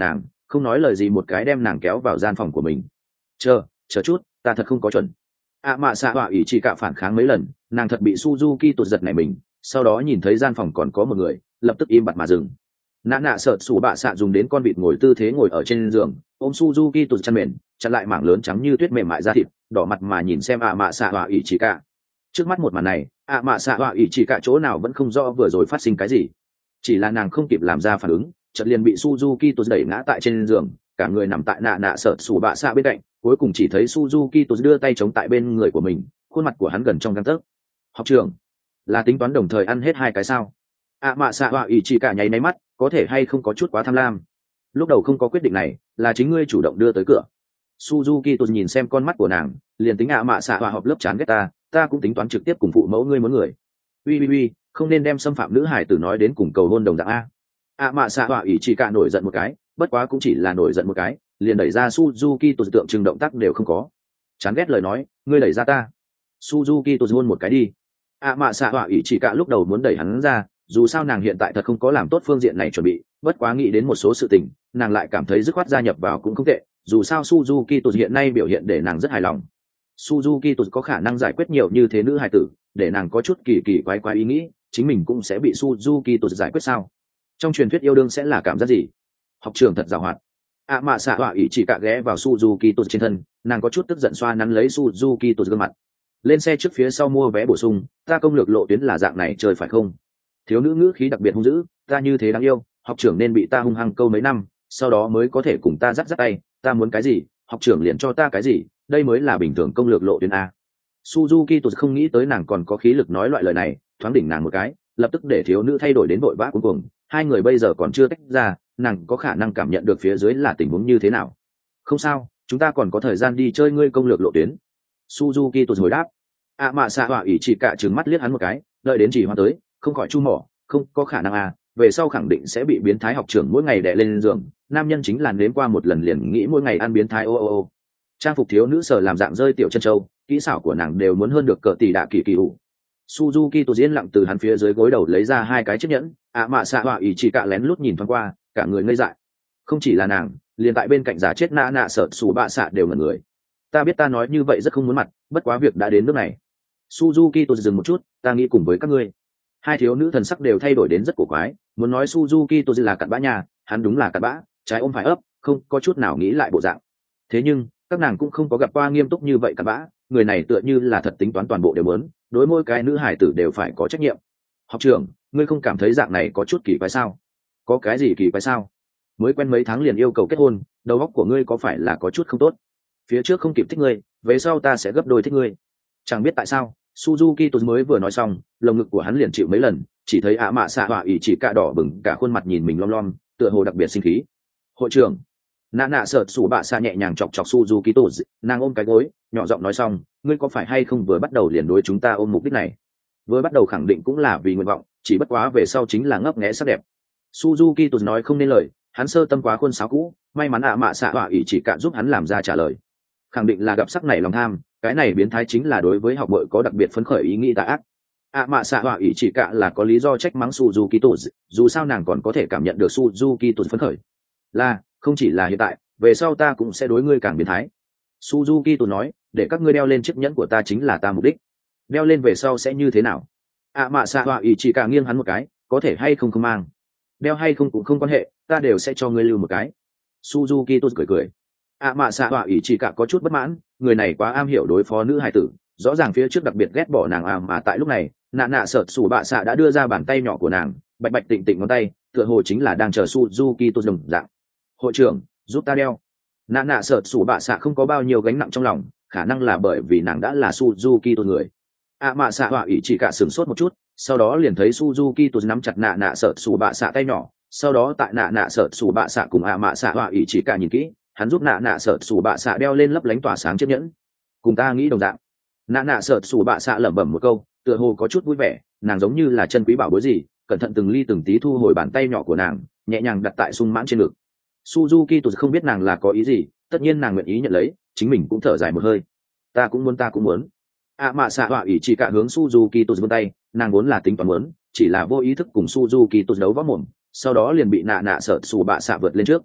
không nói lời gì một cái đem nàng kéo vào gian phòng của mình. Chờ, chờ chút, ta thật không có chuẩn. ạ mạ xạ họa ỷ chỉ cả phản kháng mấy lần, nàng thật bị Suzuki tụt giật này mình, sau đó nhìn thấy gian phòng còn có một người, lập tức im bặt mà dừng. Nã nạ sợ sủ bạ xạ dùng đến con vịt ngồi tư thế ngồi ở trên giường, ôm Suzuki tụt chăn mền, chặn lại mảng lớn trắng như tuyết mềm mại da thịt, đỏ mặt mà nhìn xem ạ mạ xạ họa ỷ chỉ cả. Trước mắt một màn này, ạ mạ xạ họa ỷ chỉ cả chỗ nào vẫn không rõ vừa rồi phát sinh cái gì, chỉ là nàng không kịp làm ra phản ứng, chợt liền bị Suzuki tụt đẩy ngã tại trên giường, cả người nằm tại nạ nạ sợ sủ bạ xạ bên cạnh, cuối cùng chỉ thấy Suzuki tụt đưa tay chống tại bên người của mình, khuôn mặt của hắn gần trong gang tấc. Học trưởng, là tính toán đồng thời ăn hết hai cái sao? ạ mạ xạ họa ỷ chỉ cả nháy máy mắt, có thể hay không có chút quá tham lam. Lúc đầu không có quyết định này, là chính ngươi chủ động đưa tới cửa. Suzuki tụt nhìn xem con mắt của nàng, liền tính ạ mạ xạ họa họp lớp chán ghét ta, ta cũng tính toán trực tiếp cùng phụ mẫu ngươi muốn người. Uy uy uy, không nên đem xâm phạm nữ hải tử nói đến cùng cầu hôn đồng dạng a. ạ mạ xạ họa ỷ chỉ cả nổi giận một cái, bất quá cũng chỉ là nổi giận một cái, liền đẩy ra Suzuki tụt tượng trưng động tác đều không có. Chán ghét lời nói, ngươi đẩy ra ta. Suzuki tụt hôn một cái đi. ạ mạ xạ họa ỷ chỉ cả lúc đầu muốn đẩy hắn ra, dù sao nàng hiện tại thật không có làm tốt phương diện này chuẩn bị, bất quá nghĩ đến một số sự tình, nàng lại cảm thấy dứt khoát gia nhập vào cũng không tệ, dù sao Suzuki tụt hiện nay biểu hiện để nàng rất hài lòng. Suzuki tụt có khả năng giải quyết nhiều như thế nữ hài tử, để nàng có chút kỳ kỳ quái quái ý nghĩ, chính mình cũng sẽ bị Suzuki tụt giải quyết sao? Trong truyền thuyết yêu đương sẽ là cảm giác gì? Học trường thật giàu hoạt. ạ mạ xạ họa ỷ chỉ cả ghé vào Suzuki tụt trên thân, nàng có chút tức giận xoa nắn lấy Suzuki tụt gương mặt. Lên xe trước phía sau mua vé bổ sung, ta công lược lộ tuyến là dạng này chơi phải không? Thiếu nữ ngữ khí đặc biệt hung dữ, ta như thế đáng yêu, học trưởng nên bị ta hung hăng câu mấy năm, sau đó mới có thể cùng ta dắt dắt tay, ta muốn cái gì, học trưởng liền cho ta cái gì, đây mới là bình thường công lược lộ tuyến a. Suzuki tụt không nghĩ tới nàng còn có khí lực nói loại lời này, thoáng đỉnh nàng một cái, lập tức để thiếu nữ thay đổi đến vội vã cuối cùng, hai người bây giờ còn chưa tách ra, nàng có khả năng cảm nhận được phía dưới là tình huống như thế nào. Không sao, chúng ta còn có thời gian đi chơi ngươi công lược lộ tuyến. Suzuki tụt hồi đáp. ạ mạ xạ họa ỷ chỉ cả trừng mắt liếc hắn một cái, đợi đến chỉ hoa tới, không khỏi chu mỏ, không có khả năng à, về sau khẳng định sẽ bị biến thái học trưởng mỗi ngày đè lên giường, nam nhân chính là nếm qua một lần liền nghĩ mỗi ngày ăn biến thái ô ô ô. Trang phục thiếu nữ sở làm dạng rơi tiểu chân châu, kỹ xảo của nàng đều muốn hơn được cỡ tỷ đạ kỳ kỳ ủ. Suzuki tổ diễn lặng từ hắn phía dưới gối đầu lấy ra hai cái chiếc nhẫn, ạ mạ xạ họa ỷ chỉ cả lén lút nhìn thoáng qua, cả người ngây dại. Không chỉ là nàng, liền tại bên cạnh giả chết nã nạ sợ sủ bạ xạ đều ngẩn người. Ta biết ta nói như vậy rất không muốn mặt, bất quá việc đã đến nước này. Suzuki tổ dừng một chút, ta nghĩ cùng với các ngươi. Hai thiếu nữ thần sắc đều thay đổi đến rất cổ quái, muốn nói Suzuki tổ là cặn bã nhà, hắn đúng là cặn bã, trái ôm phải ấp, không có chút nào nghĩ lại bộ dạng. Thế nhưng các nàng cũng không có gặp qua nghiêm túc như vậy cặn bã, người này tựa như là thật tính toán toàn bộ đều muốn, đối mỗi cái nữ hải tử đều phải có trách nhiệm. Học trưởng, ngươi không cảm thấy dạng này có chút kỳ quái sao? Có cái gì kỳ quái sao? Mới quen mấy tháng liền yêu cầu kết hôn, đầu óc của ngươi có phải là có chút không tốt? Phía trước không kịp thích ngươi, về sau ta sẽ gấp đôi thích ngươi. Chẳng biết tại sao, Suzuki tôi mới vừa nói xong, lồng ngực của hắn liền chịu mấy lần, chỉ thấy ạ mạ xạ họa ỷ chỉ cả đỏ bừng cả khuôn mặt nhìn mình lom lom, tựa hồ đặc biệt sinh khí. Hội trưởng, nạ nạ sợ sủ bạ xạ nhẹ nhàng chọc chọc Suzuki tôi, nàng ôm cái gối, nhỏ giọng nói xong, ngươi có phải hay không vừa bắt đầu liền đối chúng ta ôm mục đích này? Vừa bắt đầu khẳng định cũng là vì nguyện vọng, chỉ bất quá về sau chính là ngấp nghé sắc đẹp. Suzuki tôi nói không nên lời, hắn sơ tâm quá khuôn sáo cũ, may mắn ạ mạ xạ họa ỷ chỉ cả giúp hắn làm ra trả lời. Khẳng định là gặp sắc này lòng tham, cái này biến thái chính là đối với học bội có đặc biệt phấn khởi ý nghĩ tà ác. ạ mạ xạ họa ỷ chỉ cả là có lý do trách mắng Suzuki tôi, dù sao nàng còn có thể cảm nhận được Suzuki tôi phấn khởi. Là, không chỉ là hiện tại, về sau ta cũng sẽ đối ngươi càng biến thái. Suzuki tôi nói, để các ngươi đeo lên chiếc nhẫn của ta chính là ta mục đích. Đeo lên về sau sẽ như thế nào? ạ mạ xạ họa ỷ chỉ cả nghiêng hắn một cái, có thể hay không không mang. Đeo hay không cũng không quan hệ, ta đều sẽ cho ngươi lưu một cái. Suzuki tôi cười cười. ạ mạ xạ họa ỷ chỉ cả có chút bất mãn, người này quá am hiểu đối phó nữ hài tử, rõ ràng phía trước đặc biệt ghét bỏ nàng à, mà tại lúc này nạ nạ sợ sủ bạ xạ đã đưa ra bàn tay nhỏ của nàng, bạch bạch tịnh tịnh ngón tay, tựa hồ chính là đang chờ Suzuki tôi đồng dạng. Hội trưởng, giúp ta đeo. Nạ nạ sợ sủ bạ xạ không có bao nhiêu gánh nặng trong lòng, khả năng là bởi vì nàng đã là Suzuki tôi người. ạ mạ xạ họa ỷ chỉ cả sửng sốt một chút, sau đó liền thấy Suzuki tôi nắm chặt nạ nạ sợ sủ bạ xạ tay nhỏ, sau đó tại nạ nạ sợ sủ bạ xạ cùng ạ mạ xạ họa ỷ chỉ cả nhìn kỹ, hắn giúp nạ nạ sợ sủ bạ xạ đeo lên lấp lánh tỏa sáng chiếc nhẫn. Cùng ta nghĩ đồng dạng. Nạ nạ sợ sủ bạ xạ lẩm bẩm một câu, tựa hồ có chút vui vẻ, nàng giống như là chân quý bảo bối gì, cẩn thận từng ly từng tí thu hồi bàn tay nhỏ của nàng, nhẹ nhàng đặt tại sung mãn trên ngực. Suzuki tôi không biết nàng là có ý gì, tất nhiên nàng nguyện ý nhận lấy, chính mình cũng thở dài một hơi. Ta cũng muốn ta cũng muốn. ạ mạ xạ họa ỷ chỉ cả hướng Suzuki tôi vươn tay, nàng muốn là tính toán muốn, chỉ là vô ý thức cùng Suzuki tôi đấu võ mồm, sau đó liền bị nạ nạ sợ sủ bạ xạ vượt lên trước.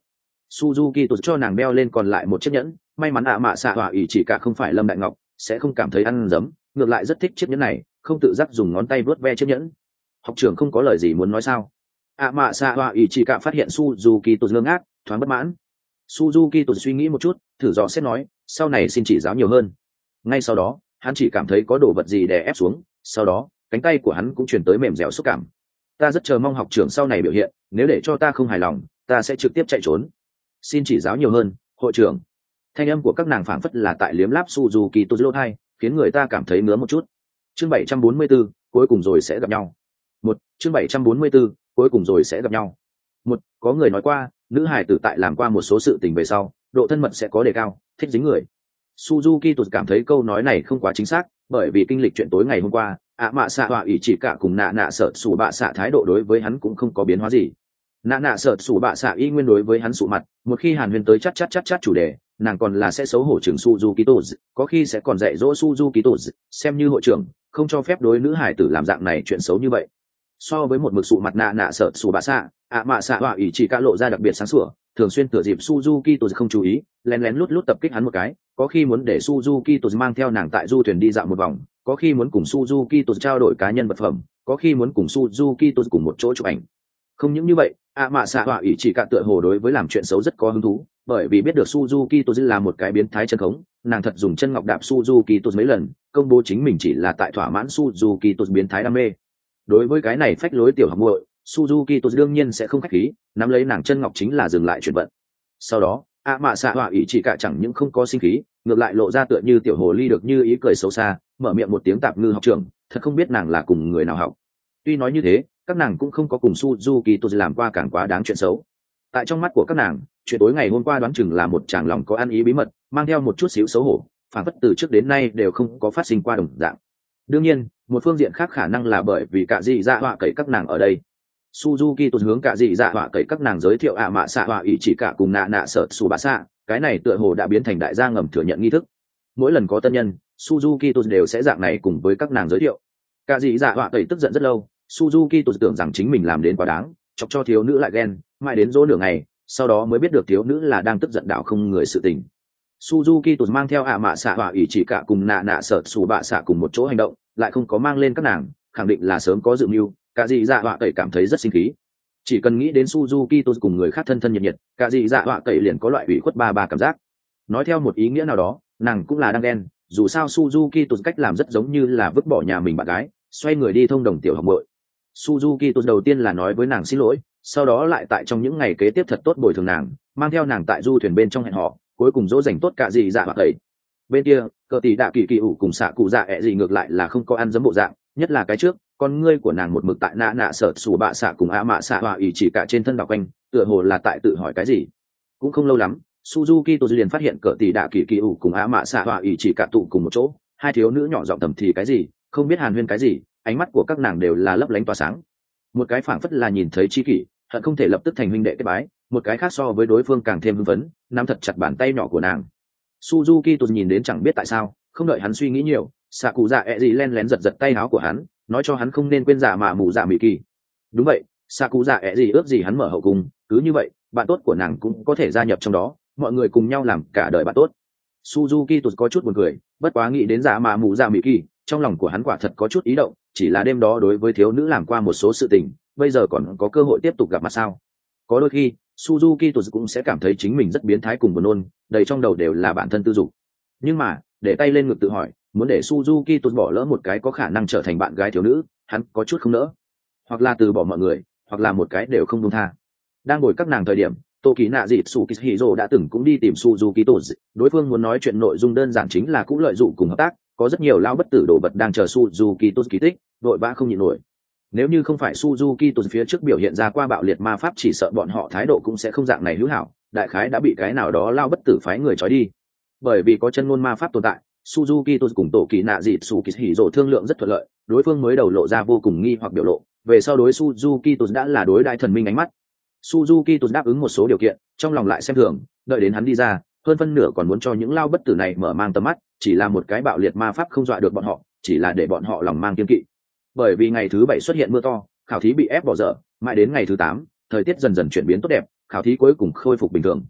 Suzuki tụt cho nàng đeo lên còn lại một chiếc nhẫn, may mắn ạ mạ xạ hỏa ỷ chỉ cả không phải Lâm Đại Ngọc, sẽ không cảm thấy ăn dấm, ngược lại rất thích chiếc nhẫn này, không tự giác dùng ngón tay vuốt ve chiếc nhẫn. Học trưởng không có lời gì muốn nói sao? ạ mạ xạ hỏa ỷ chỉ cả phát hiện Suzuki tụt ngơ ngác, thoáng bất mãn. Suzuki tụt suy nghĩ một chút, thử dò xét nói, sau này xin chỉ giáo nhiều hơn. Ngay sau đó, hắn chỉ cảm thấy có đồ vật gì đè ép xuống, sau đó, cánh tay của hắn cũng truyền tới mềm dẻo xúc cảm. Ta rất chờ mong học trưởng sau này biểu hiện, nếu để cho ta không hài lòng, ta sẽ trực tiếp chạy trốn. Xin chỉ giáo nhiều hơn, hội trưởng. Thanh âm của các nàng phảng phất là tại liếm láp Suzuki tụt lỗ tai, khiến người ta cảm thấy ngứa một chút. Chương bảy trăm bốn mươi tư, cuối cùng rồi sẽ gặp nhau. Một, chương bảy trăm bốn mươi tư, cuối cùng rồi sẽ gặp nhau. Một, có người nói qua, nữ hài tử tại làm qua một số sự tình về sau, độ thân mật sẽ có đề cao, thích dính người. Suzuki tụt cảm thấy câu nói này không quá chính xác, bởi vì kinh lịch chuyện tối ngày hôm qua, ạ mạ xạ họa ỷ chỉ cả cùng nạ nạ sợ sủ bạ xạ thái độ đối với hắn cũng không có biến hóa gì. Nạ nạ sợ sủ bạ xạ y nguyên đối với hắn sụ mặt, một khi hàn huyên tới chát chát chát chát chủ đề, nàng còn là sẽ xấu hổ trưởng Suzuki tụt, có khi sẽ còn dạy dỗ Suzuki tụt, xem như hội trưởng, không cho phép đối nữ hải tử làm dạng này chuyện xấu như vậy. So với một mực sụ mặt nạ nạ sợ sủ bạ xạ, ạ mạ xạ họa ỷ chỉ cả lộ ra đặc biệt sáng sủa, thường xuyên thừa dịp Suzuki tụt không chú ý, lén lén lút lút tập kích hắn một cái, có khi muốn để Suzuki tụt mang theo nàng tại du thuyền đi dạo một vòng, có khi muốn cùng Suzuki tụt trao đổi cá nhân vật phẩm, có khi muốn cùng Suzuki tụt cùng một chỗ chụp ảnh. Không những như vậy, ạ mạ xạ họa ỷ chỉ cả tựa hồ đối với làm chuyện xấu rất có hứng thú, bởi vì biết được Suzuki tụt là một cái biến thái chân khống, nàng thật dùng chân ngọc đạp Suzuki tụt mấy lần, công bố chính mình chỉ là tại thỏa mãn Suzuki tụt biến thái đam mê. Đối với cái này phách lối tiểu học muội, Suzuki tụt đương nhiên sẽ không khách khí, nắm lấy nàng chân ngọc chính là dừng lại chuyển vận. Sau đó, ạ mạ xạ họa ỷ chỉ cả chẳng những không có sinh khí, ngược lại lộ ra tựa như tiểu hồ ly được như ý cười xấu xa, mở miệng một tiếng tạp ngư học trưởng, thật không biết nàng là cùng người nào học. Tuy nói như thế, các nàng cũng không có cùng Suzuki tụt làm qua càng quá đáng chuyện xấu. Tại trong mắt của các nàng, chuyện tối ngày hôm qua đoán chừng là một chàng lòng có ăn ý bí mật, mang theo một chút xíu xấu hổ, phản phất từ trước đến nay đều không có phát sinh qua đồng dạng. Đương nhiên, một phương diện khác khả năng là bởi vì cả dị dạ họa cậy các nàng ở đây. Suzuki tụt hướng cả dị dạ họa cậy các nàng giới thiệu ạ mạ xạ họa ỷ chỉ cả cùng nạ nạ sợ sủ bạ xạ, cái này tựa hồ đã biến thành đại gia ngầm thừa nhận nghi thức. Mỗi lần có tân nhân, Suzuki tụt đều sẽ dạng này cùng với các nàng giới thiệu. Cả dị dạ họa cậy tức giận rất lâu, Suzuki tụt tưởng rằng chính mình làm đến quá đáng, chọc cho thiếu nữ lại ghen, mãi đến dỗ nửa ngày, sau đó mới biết được thiếu nữ là đang tức giận đạo không người sự tình. Suzuki tụt mang theo ạ mạ xạ họa ỷ chỉ cả cùng nạ nạ sợ sủ bạ xạ cùng một chỗ hành động, lại không có mang lên các nàng, khẳng định là sớm có dự mưu. Cả dị dạ họa cậy cảm thấy rất sinh khí, chỉ cần nghĩ đến Suzuki tụt cùng người khác thân thân nhiệt nhiệt, cả dị dạ họa cậy liền có loại ủy khuất ba ba cảm giác. Nói theo một ý nghĩa nào đó, nàng cũng là đang ghen, dù sao Suzuki tụt cách làm rất giống như là vứt bỏ nhà mình bạn gái, xoay người đi thông đồng tiểu học muội. Suzuki tụt đầu tiên là nói với nàng xin lỗi, sau đó lại tại trong những ngày kế tiếp thật tốt bồi thường nàng, mang theo nàng tại du thuyền bên trong hẹn hò, cuối cùng dỗ dành tốt cả dị dạ họa cậy. Bên kia, cờ tỷ đạ kỳ kỳ ủ cùng xạ cụ dạ ẹ gì ngược lại là không có ăn dấm bộ dạng, nhất là cái trước, con ngươi của nàng một mực tại nạ nạ sợ sủ bạ xạ cùng ạ mạ xạ họa ỷ chỉ cả trên thân đảo quanh, tựa hồ là tại tự hỏi cái gì. Cũng không lâu lắm, Suzuki tụt liền phát hiện cỡ tỷ đạ kỳ kỳ ủ cùng ạ mạ xạ họa ỷ chỉ cả tụ cùng một chỗ, hai thiếu nữ nhỏ giọng thầm thì cái gì, không biết hàn huyên cái gì, ánh mắt của các nàng đều là lấp lánh tỏa sáng. Một cái phảng phất là nhìn thấy chi kỷ, hận không thể lập tức thành huynh đệ kết bái, một cái khác so với đối phương càng thêm hưng phấn, nắm thật chặt bàn tay nhỏ của nàng. Suzuki tụt nhìn đến chẳng biết tại sao, không đợi hắn suy nghĩ nhiều, xạ cụ dạ ẹ gì len lén giật giật tay áo của hắn, nói cho hắn không nên quên giả mạ mù dạ mỹ kỳ. Đúng vậy, xạ cụ dạ ẹ gì ước gì hắn mở hậu cung, cứ như vậy bạn tốt của nàng cũng có thể gia nhập trong đó, mọi người cùng nhau làm cả đời bạn tốt. Suzuki tụt có chút buồn cười, bất quá nghĩ đến giả mạ mù dạ mỹ kỳ, trong lòng của hắn quả thật có chút ý động, chỉ là đêm đó đối với thiếu nữ làm qua một số sự tình, bây giờ còn có cơ hội tiếp tục gặp mặt sao? Có đôi khi Suzuki tụt cũng sẽ cảm thấy chính mình rất biến thái cùng buồn nôn, đầy trong đầu đều là bản thân tư dục. Nhưng mà để tay lên ngực tự hỏi, muốn để Suzuki tụt bỏ lỡ một cái có khả năng trở thành bạn gái thiếu nữ, hắn có chút không nỡ, hoặc là từ bỏ mọi người, hoặc là một cái đều không buông tha. Đang ngồi các nàng thời điểm, Tô Kỳ Nạ Dịt Tsukihiro đã từng cũng đi tìm Suzuki tụt, đối phương muốn nói chuyện nội dung đơn giản chính là cũng lợi dụng cùng hợp tác, có rất nhiều lão bất tử đồ vật đang chờ Suzuki tụt ký tích, đội vã không nhịn nổi. Nếu như không phải Suzuki tụt phía trước biểu hiện ra qua bạo liệt ma pháp, chỉ sợ bọn họ thái độ cũng sẽ không dạng này hữu hảo, đại khái đã bị cái nào đó lao bất tử phái người trói đi. Bởi vì có chân ngôn ma pháp tồn tại, Suzuki tụt cùng Tổ Kỳ Nạ Dịt Tsukihiro thương lượng rất thuận lợi, đối phương mới đầu lộ ra vô cùng nghi hoặc biểu lộ, về sau đối Suzuki tụt đã là đối đại thần minh ánh mắt. Suzuki tụt đáp ứng một số điều kiện, trong lòng lại xem thường, đợi đến hắn đi ra, hơn phân nửa còn muốn cho những lao bất tử này mở mang tầm mắt, chỉ là một cái bạo liệt ma pháp không dọa được bọn họ, chỉ là để bọn họ lòng mang kiêng kỵ. Bởi vì ngày thứ bảy xuất hiện mưa to, khảo thí bị ép bỏ dở, mãi đến ngày thứ tám, thời tiết dần dần chuyển biến tốt đẹp, khảo thí cuối cùng khôi phục bình thường,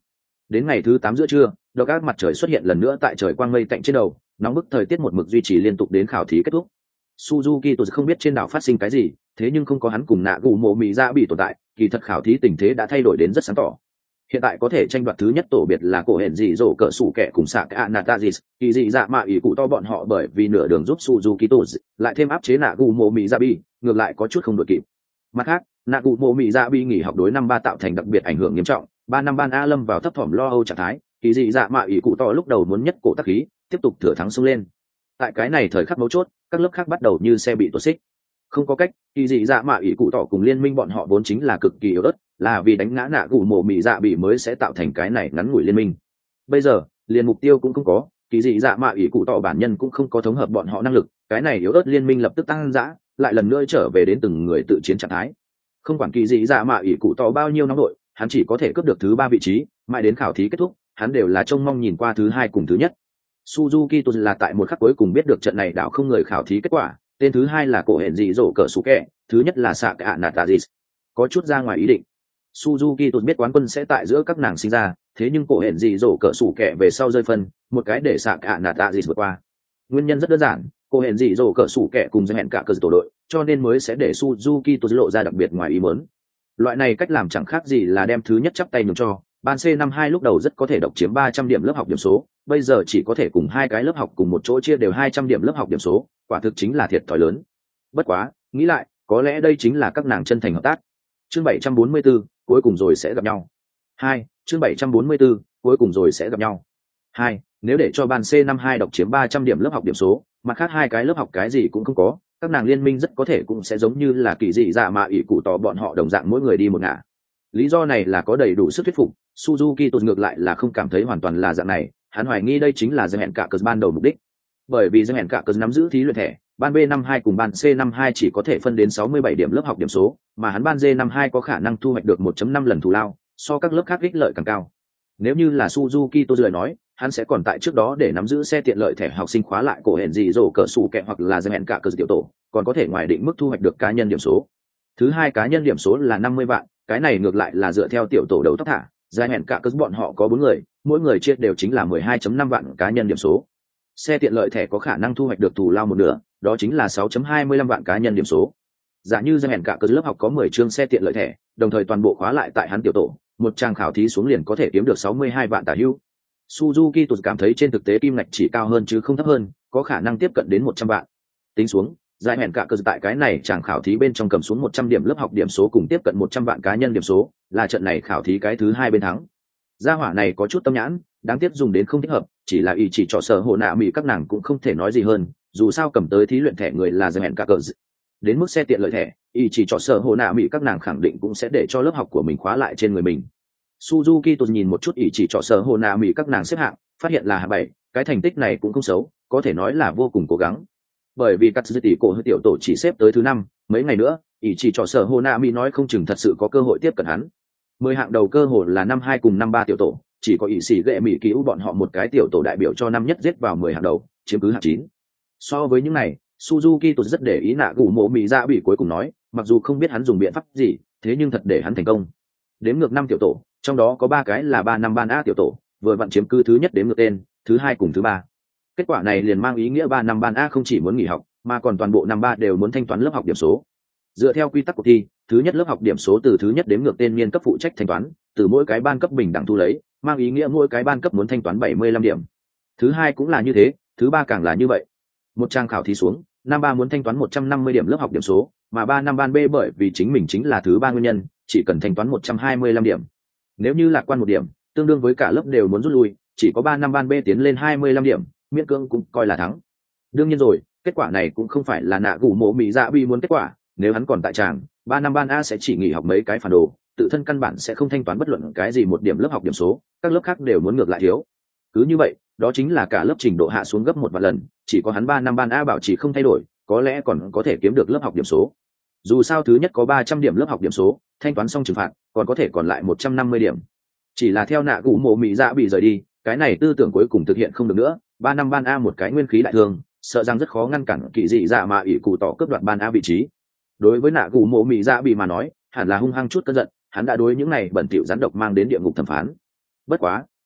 Đến ngày thứ tám giữa trưa, độc ác mặt trời xuất hiện lần nữa tại trời quang mây tạnh trên đầu, nóng bức thời tiết một mực duy trì liên tục đến khảo thí kết thúc. Suzuki tôi không biết trên đảo phát sinh cái gì, thế nhưng không có hắn cùng nạ gù mộ mị dạ bị tồn tại, kỳ thật khảo thí tình thế đã thay đổi đến rất sáng tỏ. Hiện tại có thể tranh đoạt thứ nhất tổ biệt là cổ hển dị dỗ cỡ sủ kẻ cùng xạ cả Natazis, kỳ dị dạ mạ ủy cụ to bọn họ bởi vì nửa đường giúp Suzuki tôi lại thêm áp chế nạ gù mộ mị dạ bị, ngược lại có chút không đội kịp. Mặt khác, nạ gù mộ mị dạ bị nghỉ học đối năm ba tạo thành đặc biệt ảnh hưởng nghiêm trọng, ba năm ban A lâm vào thấp thỏm lo âu trạng thái, kỳ dị dạ mạ ủy cụ to lúc đầu muốn nhất cổ tác khí, tiếp tục thừa thắng xông lên. Tại cái này thời khắc mấu chốt, các lớp khác bắt đầu như xe bị tuột xích. Không có cách, kỳ dị dạ mạ ủy cụ tỏ cùng liên minh bọn họ vốn chính là cực kỳ yếu ớt, là vì đánh ngã nạ gù mộ mị dạ bị mới sẽ tạo thành cái này ngắn ngủi liên minh. Bây giờ liền mục tiêu cũng không có, kỳ dị dạ mạ ủy cụ tỏ bản nhân cũng không có thống hợp bọn họ năng lực, cái này yếu ớt liên minh lập tức tăng dã, lại lần nữa trở về đến từng người tự chiến trạng thái. Không quản kỳ dị dạ mạ ủy cụ tỏ bao nhiêu nóng đội, hắn chỉ có thể cướp được thứ ba vị trí, mãi đến khảo thí kết thúc hắn đều là trông mong nhìn qua thứ hai cùng thứ nhất. Suzuki tôi là tại một khắc cuối cùng biết được trận này đảo không người khảo thí kết quả, tên thứ hai là cổ hển dị dỗ cỡ sủ kẹ, thứ nhất là xạ cả Natazis. Có chút ra ngoài ý định. Suzuki tôi biết quán quân sẽ tại giữa các nàng sinh ra, thế nhưng cổ hển dị dỗ cỡ sủ kẹ về sau rơi phân, một cái để xạ cả Natazis vượt qua. Nguyên nhân rất đơn giản, cổ hển dị dỗ cỡ sủ kẹ cùng hẹn cả cơ tổ đội, cho nên mới sẽ để Suzuki tôi lộ ra đặc biệt ngoài ý muốn. Loại này cách làm chẳng khác gì là đem thứ nhất chắp tay nhường cho. Ban C năm hai lúc đầu rất có thể độc chiếm ba trăm điểm lớp học điểm số, bây giờ chỉ có thể cùng hai cái lớp học cùng một chỗ chia đều hai trăm điểm lớp học điểm số, quả thực chính là thiệt thòi lớn. Bất quá, nghĩ lại, có lẽ đây chính là các nàng chân thành hợp tác. Chương bảy trăm bốn mươi 44, cuối cùng rồi sẽ gặp nhau. Hai, chương bảy trăm bốn mươi 44, cuối cùng rồi sẽ gặp nhau. Hai, nếu để cho ban C năm hai độc chiếm ba trăm điểm lớp học điểm số, mặt khác hai cái lớp học cái gì cũng không có, các nàng liên minh rất có thể cũng sẽ giống như là kỳ dị dạ mạ ỷ cụ tỏ bọn họ đồng dạng mỗi người đi một ngả. Lý do này là có đầy đủ sức thuyết phục, Suzuki tôi ngược lại là không cảm thấy hoàn toàn là dạng này, hắn hoài nghi đây chính là giai hẹn cả cờ ban đầu mục đích. Bởi vì giai hẹn cả cờ nắm giữ thí luyện thẻ, ban B năm hai cùng ban C năm hai chỉ có thể phân đến sáu mươi bảy điểm lớp học điểm số, mà hắn ban D năm hai có khả năng thu hoạch được một phẩy năm lần thù lao, so các lớp khác ích lợi càng cao. Nếu như là Suzuki tôi lời nói, hắn sẽ còn tại trước đó để nắm giữ xe tiện lợi thẻ học sinh khóa lại cổ hẹn gì rổ cỡ sủ kẹ hoặc là giai hẹn cả cờ tiểu tổ, còn có thể ngoài định mức thu hoạch được cá nhân điểm số. Thứ hai cá nhân điểm số là năm mươi vạn, cái này ngược lại là dựa theo tiểu tổ đầu tóc thả, giai hẹn cả cớ bọn họ có bốn người, mỗi người chia đều chính là mười hai phẩy năm vạn cá nhân điểm số. Xe tiện lợi thẻ có khả năng thu hoạch được thù lao một nửa, đó chính là sáu phẩy hai mươi lăm vạn cá nhân điểm số. Giả như giai hẹn cả cớ lớp học có mười chương xe tiện lợi thẻ, đồng thời toàn bộ khóa lại tại hắn tiểu tổ, một trang khảo thí xuống liền có thể kiếm được sáu mươi hai vạn tả hữu. Suzuki tôi cảm thấy trên thực tế kim ngạch chỉ cao hơn chứ không thấp hơn, có khả năng tiếp cận đến một trăm vạn. Tính xuống, giải hẹn cả cơ tại cái này chẳng khảo thí bên trong cầm xuống một trăm điểm lớp học điểm số cùng tiếp cận một trăm vạn cá nhân điểm số, là trận này khảo thí cái thứ hai bên thắng. Gia hỏa này có chút tâm nhãn, đáng tiếc dùng đến không thích hợp, chỉ là ý chỉ trọ sở hộ nạ mỹ các nàng cũng không thể nói gì hơn, dù sao cầm tới thí luyện thẻ người là giải hẹn cả cơ. Đến mức xe tiện lợi thẻ, ý chỉ trọ sở hộ nạ mỹ các nàng khẳng định cũng sẽ để cho lớp học của mình khóa lại trên người mình. Suzuki tôi nhìn một chút ý chỉ trọ sở hộ nạ mỹ các nàng xếp hạng, phát hiện là hạng bảy, cái thành tích này cũng không xấu, có thể nói là vô cùng cố gắng. Bởi vì cắt dư tỷ cổ hơi tiểu tổ chỉ xếp tới thứ năm, mấy ngày nữa ý chỉ trò sở hồ nạ mỹ nói không chừng thật sự có cơ hội tiếp cận hắn. Mười hạng đầu cơ hội là năm hai cùng năm ba tiểu tổ, chỉ có ý xỉ ghệ mỹ cứu bọn họ một cái tiểu tổ đại biểu cho năm nhất giết vào mười hạng đầu, chiếm cứ hạng chín. So với những này, Suzuki tôi rất để ý nạ gù mộ mỹ dạ bị cuối cùng nói, mặc dù không biết hắn dùng biện pháp gì, thế nhưng thật để hắn thành công. Đếm ngược năm tiểu tổ, trong đó có ba cái là ba năm ban A tiểu tổ, vừa vặn chiếm cứ thứ nhất đếm ngược tên, thứ hai cùng thứ ba. Kết quả này liền mang ý nghĩa ba năm ban A không chỉ muốn nghỉ học, mà còn toàn bộ năm ba đều muốn thanh toán lớp học điểm số. Dựa theo quy tắc cuộc thi, thứ nhất lớp học điểm số từ thứ nhất đếm ngược tên niên cấp phụ trách thanh toán, từ mỗi cái ban cấp bình đẳng thu lấy, mang ý nghĩa mỗi cái ban cấp muốn thanh toán bảy mươi lăm điểm. Thứ hai cũng là như thế, thứ ba càng là như vậy. Một trang khảo thí xuống, năm ba muốn thanh toán một trăm năm mươi điểm lớp học điểm số, mà ba năm ban B bởi vì chính mình chính là thứ ba nguyên nhân, chỉ cần thanh toán một trăm hai mươi lăm điểm. Nếu như lạc quan một điểm, tương đương với cả lớp đều muốn rút lui, chỉ có ba năm ban B tiến lên hai mươi lăm điểm, miễn cưỡng cũng coi là thắng. Đương nhiên rồi, kết quả này cũng không phải là nạ gù mộ mỹ dạ bi muốn kết quả, nếu hắn còn tại tràng, ba năm ban A sẽ chỉ nghỉ học mấy cái phản đồ, tự thân căn bản sẽ không thanh toán bất luận cái gì một điểm lớp học điểm số, các lớp khác đều muốn ngược lại thiếu. Cứ như vậy, đó chính là cả lớp trình độ hạ xuống gấp một vạn lần, chỉ có hắn ba năm ban A bảo trì không thay đổi, có lẽ còn có thể kiếm được lớp học điểm số. Dù sao thứ nhất có ba trăm điểm lớp học điểm số, thanh toán xong trừng phạt, còn có thể còn lại một trăm năm mươi điểm. Chỉ là theo nạ gù mộ mỹ dạ bị rời đi, cái này tư tưởng cuối cùng thực hiện không được nữa, ba năm ban A một cái nguyên khí đại thương, sợ rằng rất khó ngăn cản kỳ dị dạ mà ỷ cụ tỏ cướp đoạt ban A vị trí. Đối với nạ gù mộ mỹ dạ bị mà nói, hẳn là hung hăng chút cơn giận, hắn đã đối những này bẩn thỉu rắn độc mang đến địa ngục thẩm phán. Bất quá,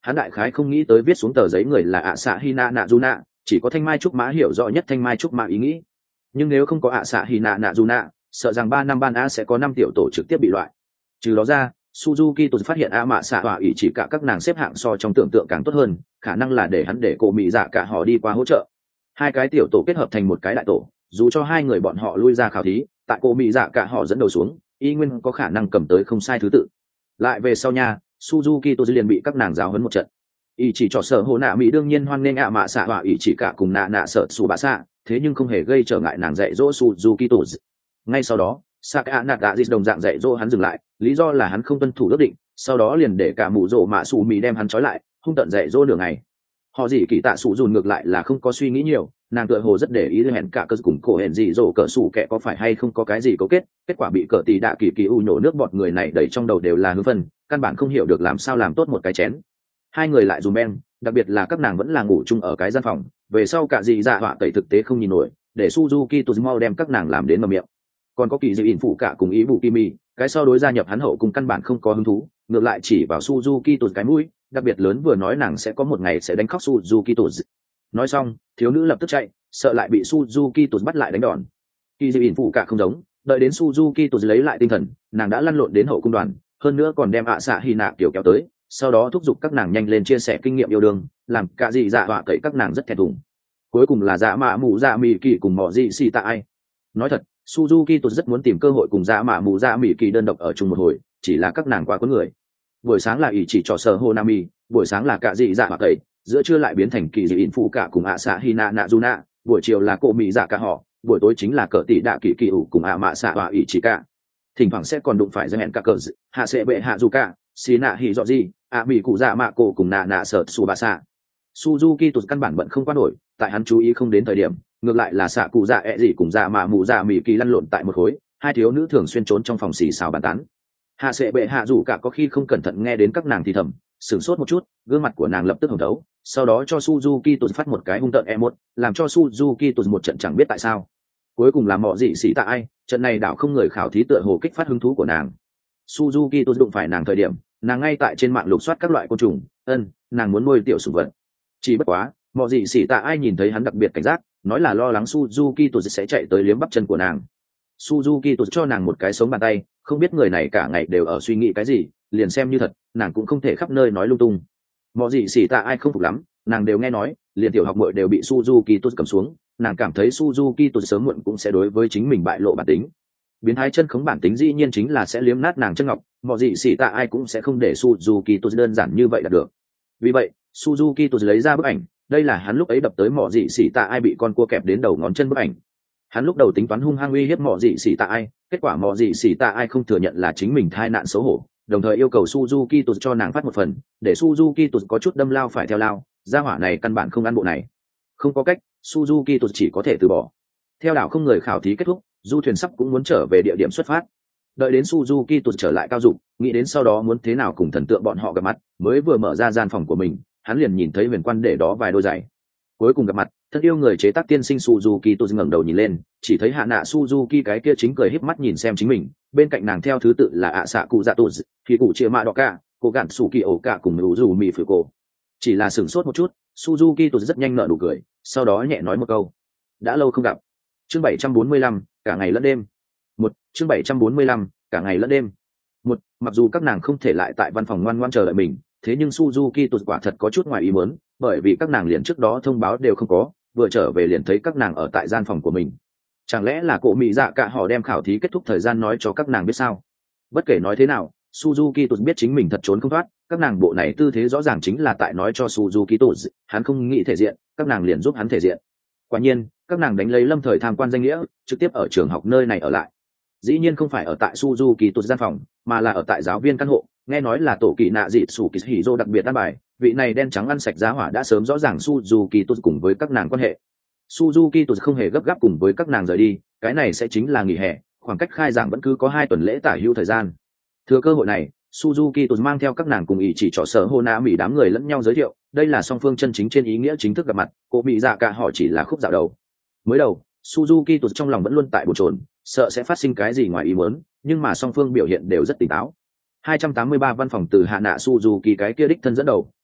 hắn đại khái không nghĩ tới viết xuống tờ giấy người là ạ xạ hina nạ du nạ, chỉ có thanh mai trúc mã hiểu rõ nhất thanh mai trúc mã ý nghĩ. Nhưng nếu không có ạ xạ hina nạ du nạ, sợ rằng ba năm ban a sẽ có năm tiểu tổ trực tiếp bị loại. Trừ đó ra, Suzuki tôi phát hiện ạ mạ xạ hỏa ý chỉ cả các nàng xếp hạng so trong tưởng tượng càng tốt hơn, khả năng là để hắn để cổ mỹ dạ cả họ đi qua hỗ trợ. Hai cái tiểu tổ kết hợp thành một cái đại tổ, dù cho hai người bọn họ lui ra khảo thí, tại cổ mỹ dạ cả họ dẫn đầu xuống, y nguyên có khả năng cầm tới không sai thứ tự. Lại về sau nha, Suzuki tôi liền bị các nàng giáo huấn một trận. Ý chỉ cho sở hồ nạ mỹ đương nhiên hoan nghênh ạ mạ xạ hỏa ý chỉ cả cùng nạ nạ sợ xù bạ xạ, thế nhưng không hề gây trở ngại nàng dạy dỗ Suzuki tôi. Ngay sau đó, Saka Nagazis đồng dạng dạy dỗ hắn dừng lại, lý do là hắn không tuân thủ ước định, sau đó liền để cả mụ rổ mạ sủ mì đem hắn trói lại, hung tận dạy dỗ nửa ngày. Họ gì kỳ tạ sủ dùn ngược lại là không có suy nghĩ nhiều, nàng tựa hồ rất để ý hẹn cả cơ cùng cổ hẹn gì rổ cỡ sủ kẻ có phải hay không có cái gì cấu kết, kết quả bị cỡ tỷ đạ kỳ kỳ u nhổ nước bọt người này đầy trong đầu đều là hư phân, căn bản không hiểu được làm sao làm tốt một cái chén. Hai người lại dùm ben, đặc biệt là các nàng vẫn là ngủ chung ở cái gian phòng, về sau cả gì dạ họa tẩy thực tế không nhìn nổi, để Suzuki Tuzumau đem các nàng làm đến mà miệng. Còn có kỳ dự ỉn phụ cả cùng ý vụ kimi, cái sau đối gia nhập hắn hậu cùng căn bản không có hứng thú, ngược lại chỉ vào Suzuki tụt cái mũi, đặc biệt lớn vừa nói nàng sẽ có một ngày sẽ đánh khóc Suzuki tụt. Nói xong, thiếu nữ lập tức chạy, sợ lại bị Suzuki tụt bắt lại đánh đòn. Kỳ dự ỉn phụ cả không giống, đợi đến Suzuki tụt lấy lại tinh thần, nàng đã lăn lộn đến hậu cung đoàn, hơn nữa còn đem ạ xạ hy nạ kiểu kéo tới, sau đó thúc giục các nàng nhanh lên chia sẻ kinh nghiệm yêu đương, làm cả gì dạ họa cậy các nàng rất thẹn thùng. Cuối cùng là dạ mạ mù dạ mì kỳ cùng mọ gì xì tạ ai. Nói thật, Suzuki tôi rất muốn tìm cơ hội cùng dạ mạ mù dạ mỉ kỳ đơn độc ở chung một hồi, chỉ là các nàng quá có người. Buổi sáng là ỷ chỉ trò sở Honami, buổi sáng là cả dị dạ hoặc tẩy, giữa trưa lại biến thành kỳ dị ỉn phụ cả cùng ạ xạ hina nạ juna, buổi chiều là cô mỹ dạ cả họ, buổi tối chính là cỡ tỷ đạ kỳ kỳ ủ cùng ạ mạ xạ và ỷ chỉ cả. Thỉnh thoảng sẽ còn đụng phải ra hẹn cả cờ dị, hạ sẽ bệ hạ dù cả, xì nạ hỉ dọ gì, ạ mỹ cụ dạ mạ cổ cùng nạ nạ sợ su bà xạ. Suzuki tôi căn bản bận không qua nổi, tại hắn chú ý không đến thời điểm, ngược lại là xạ cụ dạ ẹ gì cùng dạ mạ mù dạ mỉ kỳ lăn lộn tại một khối, hai thiếu nữ thường xuyên trốn trong phòng xì xào bàn tán. Hạ sẽ bệ hạ dù cả có khi không cẩn thận nghe đến các nàng thì thầm, sửng sốt một chút, gương mặt của nàng lập tức hồng thấu, sau đó cho Suzuki tôi phát một cái hung tợn e một, làm cho Suzuki tôi một trận chẳng biết tại sao. Cuối cùng là mọ dị sĩ tại ai, trận này đảo không người khảo thí tựa hồ kích phát hứng thú của nàng. Suzuki tôi đụng phải nàng thời điểm, nàng ngay tại trên mạng lục soát các loại côn trùng, ân, nàng muốn nuôi tiểu sủng vật. Chỉ bất quá, mọ dị sĩ tại ai nhìn thấy hắn đặc biệt cảnh giác, nói là lo lắng Suzuki tôi sẽ chạy tới liếm bắp chân của nàng. Suzuki tôi cho nàng một cái sống bàn tay, không biết người này cả ngày đều ở suy nghĩ cái gì, liền xem như thật, nàng cũng không thể khắp nơi nói lung tung. Mọi gì xỉ tạ ai không phục lắm, nàng đều nghe nói, liền tiểu học muội đều bị Suzuki tôi cầm xuống, nàng cảm thấy Suzuki tôi sớm muộn cũng sẽ đối với chính mình bại lộ bản tính. Biến thái chân khống bản tính dĩ nhiên chính là sẽ liếm nát nàng chân ngọc, mọi gì xỉ tạ ai cũng sẽ không để Suzuki tôi đơn giản như vậy là được. Vì vậy, Suzuki tôi lấy ra bức ảnh, đây là hắn lúc ấy đập tới mọ dị xỉ tạ ai bị con cua kẹp đến đầu ngón chân bức ảnh. Hắn lúc đầu tính toán hung hăng uy hiếp mọ dị xỉ tạ ai, kết quả mọ dị xỉ tạ ai không thừa nhận là chính mình tai nạn xấu hổ, đồng thời yêu cầu Suzuki tụt cho nàng phát một phần, để Suzuki tụt có chút đâm lao phải theo lao, gia hỏa này căn bản không ăn bộ này. Không có cách, Suzuki tụt chỉ có thể từ bỏ. Theo đảo không người khảo thí kết thúc, du thuyền sắp cũng muốn trở về địa điểm xuất phát. Đợi đến Suzuki tụt trở lại cao dục, nghĩ đến sau đó muốn thế nào cùng thần tượng bọn họ gặp mặt, mới vừa mở ra gian phòng của mình, hắn liền nhìn thấy huyền quan để đó vài đôi giày. Cuối cùng gặp mặt, thân yêu người chế tác tiên sinh Suzuki tôi ngẩng đầu nhìn lên, chỉ thấy hạ nạ Suzuki cái kia chính cười híp mắt nhìn xem chính mình, bên cạnh nàng theo thứ tự là ạ xạ cụ dạ tụt, thì cụ chia mạ đỏ cả, cô gạn sủ kỳ ổ cả cùng mưu dù mì phử cổ. Chỉ là sửng sốt một chút, Suzuki tôi rất nhanh nở nụ cười, sau đó nhẹ nói một câu: đã lâu không gặp. Chương bảy trăm bốn mươi lăm, cả ngày lẫn đêm. Một, chương bảy trăm bốn mươi lăm, cả ngày lẫn đêm. Một, mặc dù các nàng không thể lại tại văn phòng ngoan ngoãn chờ đợi mình, thế nhưng Suzuki tôi quả thật có chút ngoài ý muốn, bởi vì các nàng liền trước đó thông báo đều không có, vừa trở về liền thấy các nàng ở tại gian phòng của mình. Chẳng lẽ là cổ mỹ dạ cả họ đem khảo thí kết thúc thời gian nói cho các nàng biết sao? Bất kể nói thế nào, Suzuki tôi biết chính mình thật trốn không thoát, các nàng bộ này tư thế rõ ràng chính là tại nói cho Suzuki tôi, hắn không nghĩ thể diện, các nàng liền giúp hắn thể diện. Quả nhiên, các nàng đánh lấy lâm thời tham quan danh nghĩa, trực tiếp ở trường học nơi này ở lại. Dĩ nhiên không phải ở tại Suzuki tôi gian phòng, mà là ở tại giáo viên căn hộ, nghe nói là tổ kỳ nạ dị sủ kỳ hỉ đặc biệt ăn bài, vị này đen trắng ăn sạch giá hỏa đã sớm rõ ràng Suzuki tôi cùng với các nàng quan hệ. Suzuki tôi không hề gấp gáp cùng với các nàng rời đi, cái này sẽ chính là nghỉ hè, khoảng cách khai giảng vẫn cứ có hai tuần lễ tả hữu thời gian. Thừa cơ hội này, Suzuki tôi mang theo các nàng cùng ý chỉ trò sở hô nã mỹ đám người lẫn nhau giới thiệu, đây là song phương chân chính trên ý nghĩa chính thức gặp mặt, cô bị dạ cả họ chỉ là khúc dạo đầu. Mới đầu, Suzuki tôi trong lòng vẫn luôn tại bồn chồn, sợ sẽ phát sinh cái gì ngoài ý muốn, nhưng mà song phương biểu hiện đều rất tỉnh táo. hai trăm tám mươi ba văn phòng từ hạ nạ Suzuki cái kia đích thân dẫn đầu,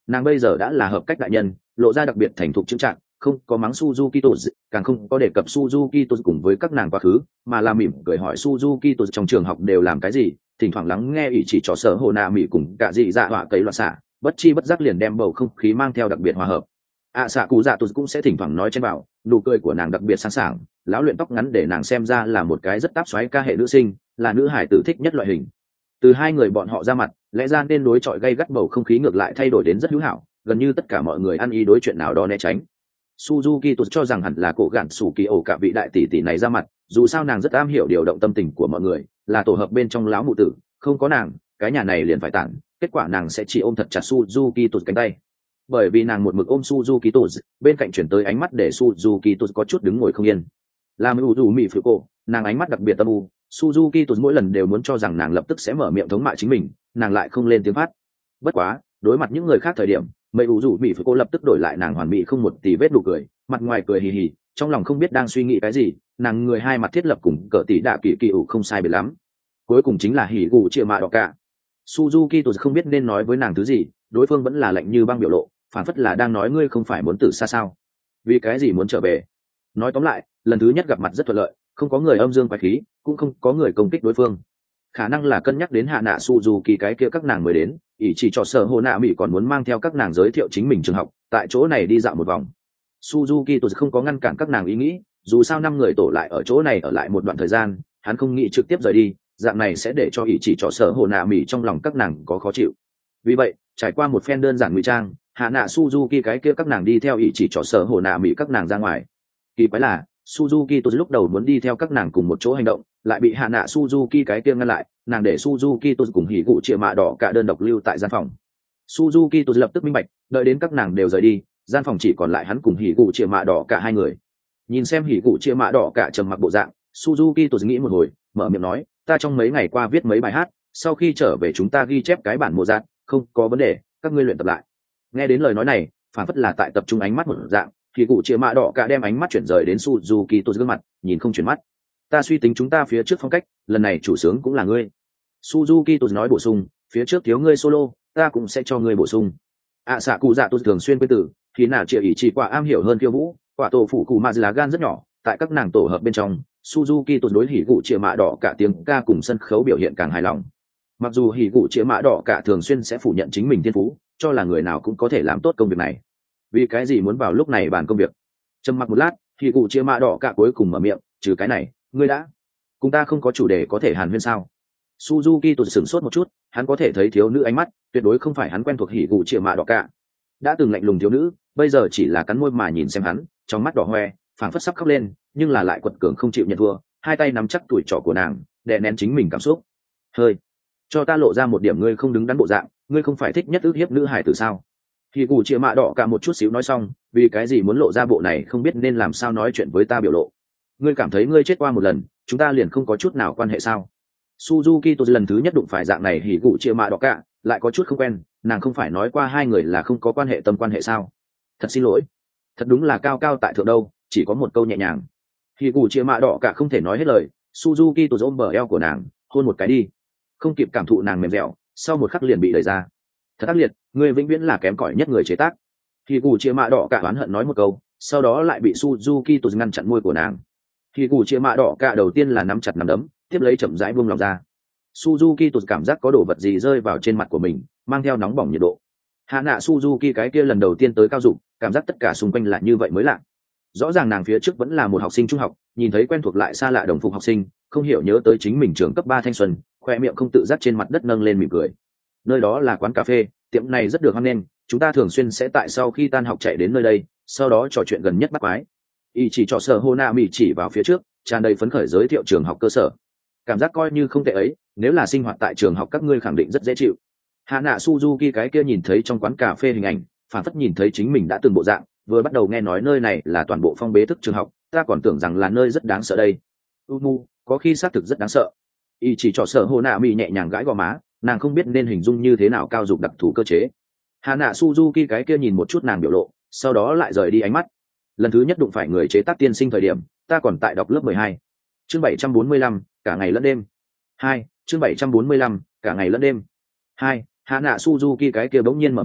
nàng bây giờ đã là hợp cách đại nhân, lộ ra đặc biệt thành thục chững chạc, không có mắng Suzuki Toz, càng không có đề cập Suzuki Toz cùng với các nàng quá khứ, mà là mỉm cười hỏi Suzuki Toz trong trường học đều làm cái gì, thỉnh thoảng lắng nghe ý chỉ trò sở hồ nạ mỉ cùng cả dị dạ họa cấy loạn xạ, bất chi bất giác liền đem bầu không khí mang theo đặc biệt hòa hợp. ạ xạ cụ dạ Toz cũng sẽ thỉnh thoảng nói trên bảo, nụ cười của nàng đặc biệt sáng sảng, lão luyện tóc ngắn để nàng xem ra là một cái rất táp xoáy ca hệ nữ sinh, là nữ hải tử thích nhất loại hình. Từ hai người bọn họ ra mặt, lẽ ra nên đối chọi gay gắt bầu không khí ngược lại thay đổi đến rất hữu hảo, gần như tất cả mọi người ăn ý đối chuyện nào đó né tránh. Suzuki Toz cho rằng hẳn là cổ gạn sủ kỳ ổ cả vị đại tỷ tỷ này ra mặt, dù sao nàng rất am hiểu điều động tâm tình của mọi người, là tổ hợp bên trong lão mụ tử, không có nàng, cái nhà này liền phải tản, kết quả nàng sẽ chỉ ôm thật chặt Suzuki Toz cánh tay. Bởi vì nàng một mực ôm Suzuki Toz, bên cạnh chuyển tới ánh mắt để Suzuki Toz có chút đứng ngồi không yên. Làm ủ dù mị phụ cổ, nàng ánh mắt đặc biệt âm u, Suzuki Toz mỗi lần đều muốn cho rằng nàng lập tức sẽ mở miệng thống mạ chính mình, nàng lại không lên tiếng phát. Bất quá, đối mặt những người khác thời điểm, mây ủ rủ bị phụ cô lập tức đổi lại nàng hoàn mỹ không một tí vết nụ cười, mặt ngoài cười hì hì, trong lòng không biết đang suy nghĩ cái gì, nàng người hai mặt thiết lập cùng cỡ tỷ đạ kỳ kỳ ủ không sai biệt lắm. Cuối cùng chính là hỉ gù chia mạ đỏ cả. Suzuki Toz không biết nên nói với nàng thứ gì, đối phương vẫn là lạnh như băng biểu lộ, phản phất là đang nói ngươi không phải muốn tử xa sao? Vì cái gì muốn trở về? Nói tóm lại, lần thứ nhất gặp mặt rất thuận lợi, không có người âm dương quái khí, cũng không có người công kích đối phương. Khả năng là cân nhắc đến hạ nạ Suzuki cái kia các nàng mới đến, ỷ chỉ cho sở hồ nạ mỹ còn muốn mang theo các nàng giới thiệu chính mình trường học, tại chỗ này đi dạo một vòng. Suzuki Toz không có ngăn cản các nàng ý nghĩ, dù sao năm người tổ lại ở chỗ này ở lại một đoạn thời gian, hắn không nghĩ trực tiếp rời đi, dạng này sẽ để cho ỷ chỉ cho sở hồ nạ mỹ trong lòng các nàng có khó chịu. Vì vậy, trải qua một phen đơn giản ngụy trang, hạ nạ Suzuki cái kia các nàng đi theo ỷ chỉ cho sở hồ nạ mỹ các nàng ra ngoài. Kỳ quái là Suzuki Toz lúc đầu muốn đi theo các nàng cùng một chỗ hành động, lại bị hạ nạ Suzuki cái kia ngăn lại, nàng để Suzuki Toz cùng hỉ gụ chia mạ đỏ cả đơn độc lưu tại gian phòng. Suzuki Toz lập tức minh bạch, đợi đến các nàng đều rời đi, gian phòng chỉ còn lại hắn cùng hỉ gụ chia mạ đỏ cả hai người. Nhìn xem hỉ gụ chia mạ đỏ cả trầm mặc bộ dạng, Suzuki Toz nghĩ một hồi, mở miệng nói, ta trong mấy ngày qua viết mấy bài hát, sau khi trở về chúng ta ghi chép cái bản mô dạng, không có vấn đề, các ngươi luyện tập lại. Nghe đến lời nói này, phản phất là tại tập trung ánh mắt một dạng, thì cụ chia mạ đỏ cả đem ánh mắt chuyển rời đến Suzuki Toz gương mặt, nhìn không chuyển mắt. Ta suy tính chúng ta phía trước phong cách, lần này chủ sướng cũng là ngươi. Suzuki Toz nói bổ sung, phía trước thiếu ngươi solo, ta cũng sẽ cho ngươi bổ sung. ạ xạ cụ dạ Toz thường xuyên quên từ, khi nào chia ý chỉ quả am hiểu hơn khiêu vũ, quả tổ phụ cụ mà là gan rất nhỏ, tại các nàng tổ hợp bên trong, Suzuki Toz đối hỉ cụ chia mạ đỏ cả tiếng ca cùng sân khấu biểu hiện càng hài lòng. Mặc dù hỉ cụ chia mạ đỏ cả thường xuyên sẽ phủ nhận chính mình thiên phú, cho là người nào cũng có thể làm tốt công việc này. Vì cái gì muốn vào lúc này bàn công việc? Trầm mặc một lát, hỉ cụ chia mạ đỏ cả cuối cùng mở miệng, trừ cái này, ngươi đã cùng ta không có chủ đề có thể hàn huyên sao? Suzuki Toz sửng sốt một chút, hắn có thể thấy thiếu nữ ánh mắt, tuyệt đối không phải hắn quen thuộc hỉ cụ chia mạ đỏ cả. Đã từng lạnh lùng thiếu nữ, bây giờ chỉ là cắn môi mà nhìn xem hắn, trong mắt đỏ hoe, phảng phất sắp khóc lên, nhưng là lại quật cường không chịu nhận thua, hai tay nắm chắc tuổi trỏ của nàng, đè nén chính mình cảm xúc. Hơi, cho ta lộ ra một điểm ngươi không đứng đắn bộ dạng, ngươi không phải thích nhất ức hiếp nữ hải tử sao? Hỉ cụ chia mạ đỏ cả một chút xíu nói xong, vì cái gì muốn lộ ra bộ này không biết nên làm sao nói chuyện với ta biểu lộ. Ngươi cảm thấy ngươi chết qua một lần, chúng ta liền không có chút nào quan hệ sao? Suzuki Toz lần thứ nhất đụng phải dạng này hỉ cụ chia mạ đỏ cả, lại có chút không quen, nàng không phải nói qua hai người là không có quan hệ tâm quan hệ sao? Thật xin lỗi, thật đúng là cao cao tại thượng đâu, chỉ có một câu nhẹ nhàng. Hỉ cụ chia mạ đỏ cả không thể nói hết lời, Suzuki Toz ôm bờ eo của nàng, hôn một cái đi. Không kịp cảm thụ nàng mềm dẻo, sau một khắc liền bị đẩy ra. Thật ác liệt, ngươi vĩnh viễn là kém cỏi nhất người chế tác. Hỉ cụ chia mạ đỏ cả oán hận nói một câu, sau đó lại bị Suzuki Toz ngăn chặn môi của nàng. Hỉ cụ chia mạ đỏ cả đầu tiên là nắm chặt nắm đấm, tiếp lấy chậm rãi buông lòng ra. Suzuki Toz cảm giác có đồ vật gì rơi vào trên mặt của mình, mang theo nóng bỏng nhiệt độ. Hạ nạ Suzuki cái kia lần đầu tiên tới cao dụng, cảm giác tất cả xung quanh là như vậy mới lạ. Rõ ràng nàng phía trước vẫn là một học sinh trung học, nhìn thấy quen thuộc lại xa lạ đồng phục học sinh, không hiểu nhớ tới chính mình trường cấp ba thanh xuân, khoe miệng không tự giác trên mặt đất nâng lên mỉm cười. Nơi đó là quán cà phê, tiệm này rất được hoan nghênh, chúng ta thường xuyên sẽ tại sau khi tan học chạy đến nơi đây, sau đó trò chuyện gần nhất bắt quái. Y chỉ trò sở Hona Mỉ chỉ vào phía trước, tràn đầy phấn khởi giới thiệu trường học cơ sở. Cảm giác coi như không tệ ấy, nếu là sinh hoạt tại trường học các ngươi khẳng định rất dễ chịu. Hạ nạ Suzuki cái kia nhìn thấy trong quán cà phê hình ảnh, phản phất nhìn thấy chính mình đã từng bộ dạng, vừa bắt đầu nghe nói nơi này là toàn bộ phong bế thức trường học, ta còn tưởng rằng là nơi rất đáng sợ đây. Umu, có khi xác thực rất đáng sợ. Y chỉ trò sở Hona Mỉ nhẹ nhàng gãi gò má, nàng không biết nên hình dung như thế nào cao dục đặc thù cơ chế. Hạ nạ Suzuki cái kia nhìn một chút nàng biểu lộ, sau đó lại rời đi ánh mắt. Lần thứ nhất đụng phải người chế tác tiên sinh thời điểm, ta còn tại đọc lớp mười hai. Chương bảy trăm bốn mươi lăm, cả ngày lẫn đêm. Hai, chương bảy trăm bốn mươi lăm, cả ngày lẫn đêm. Hai, Hạ nạ Suzuki cái kia bỗng nhiên mở miệng,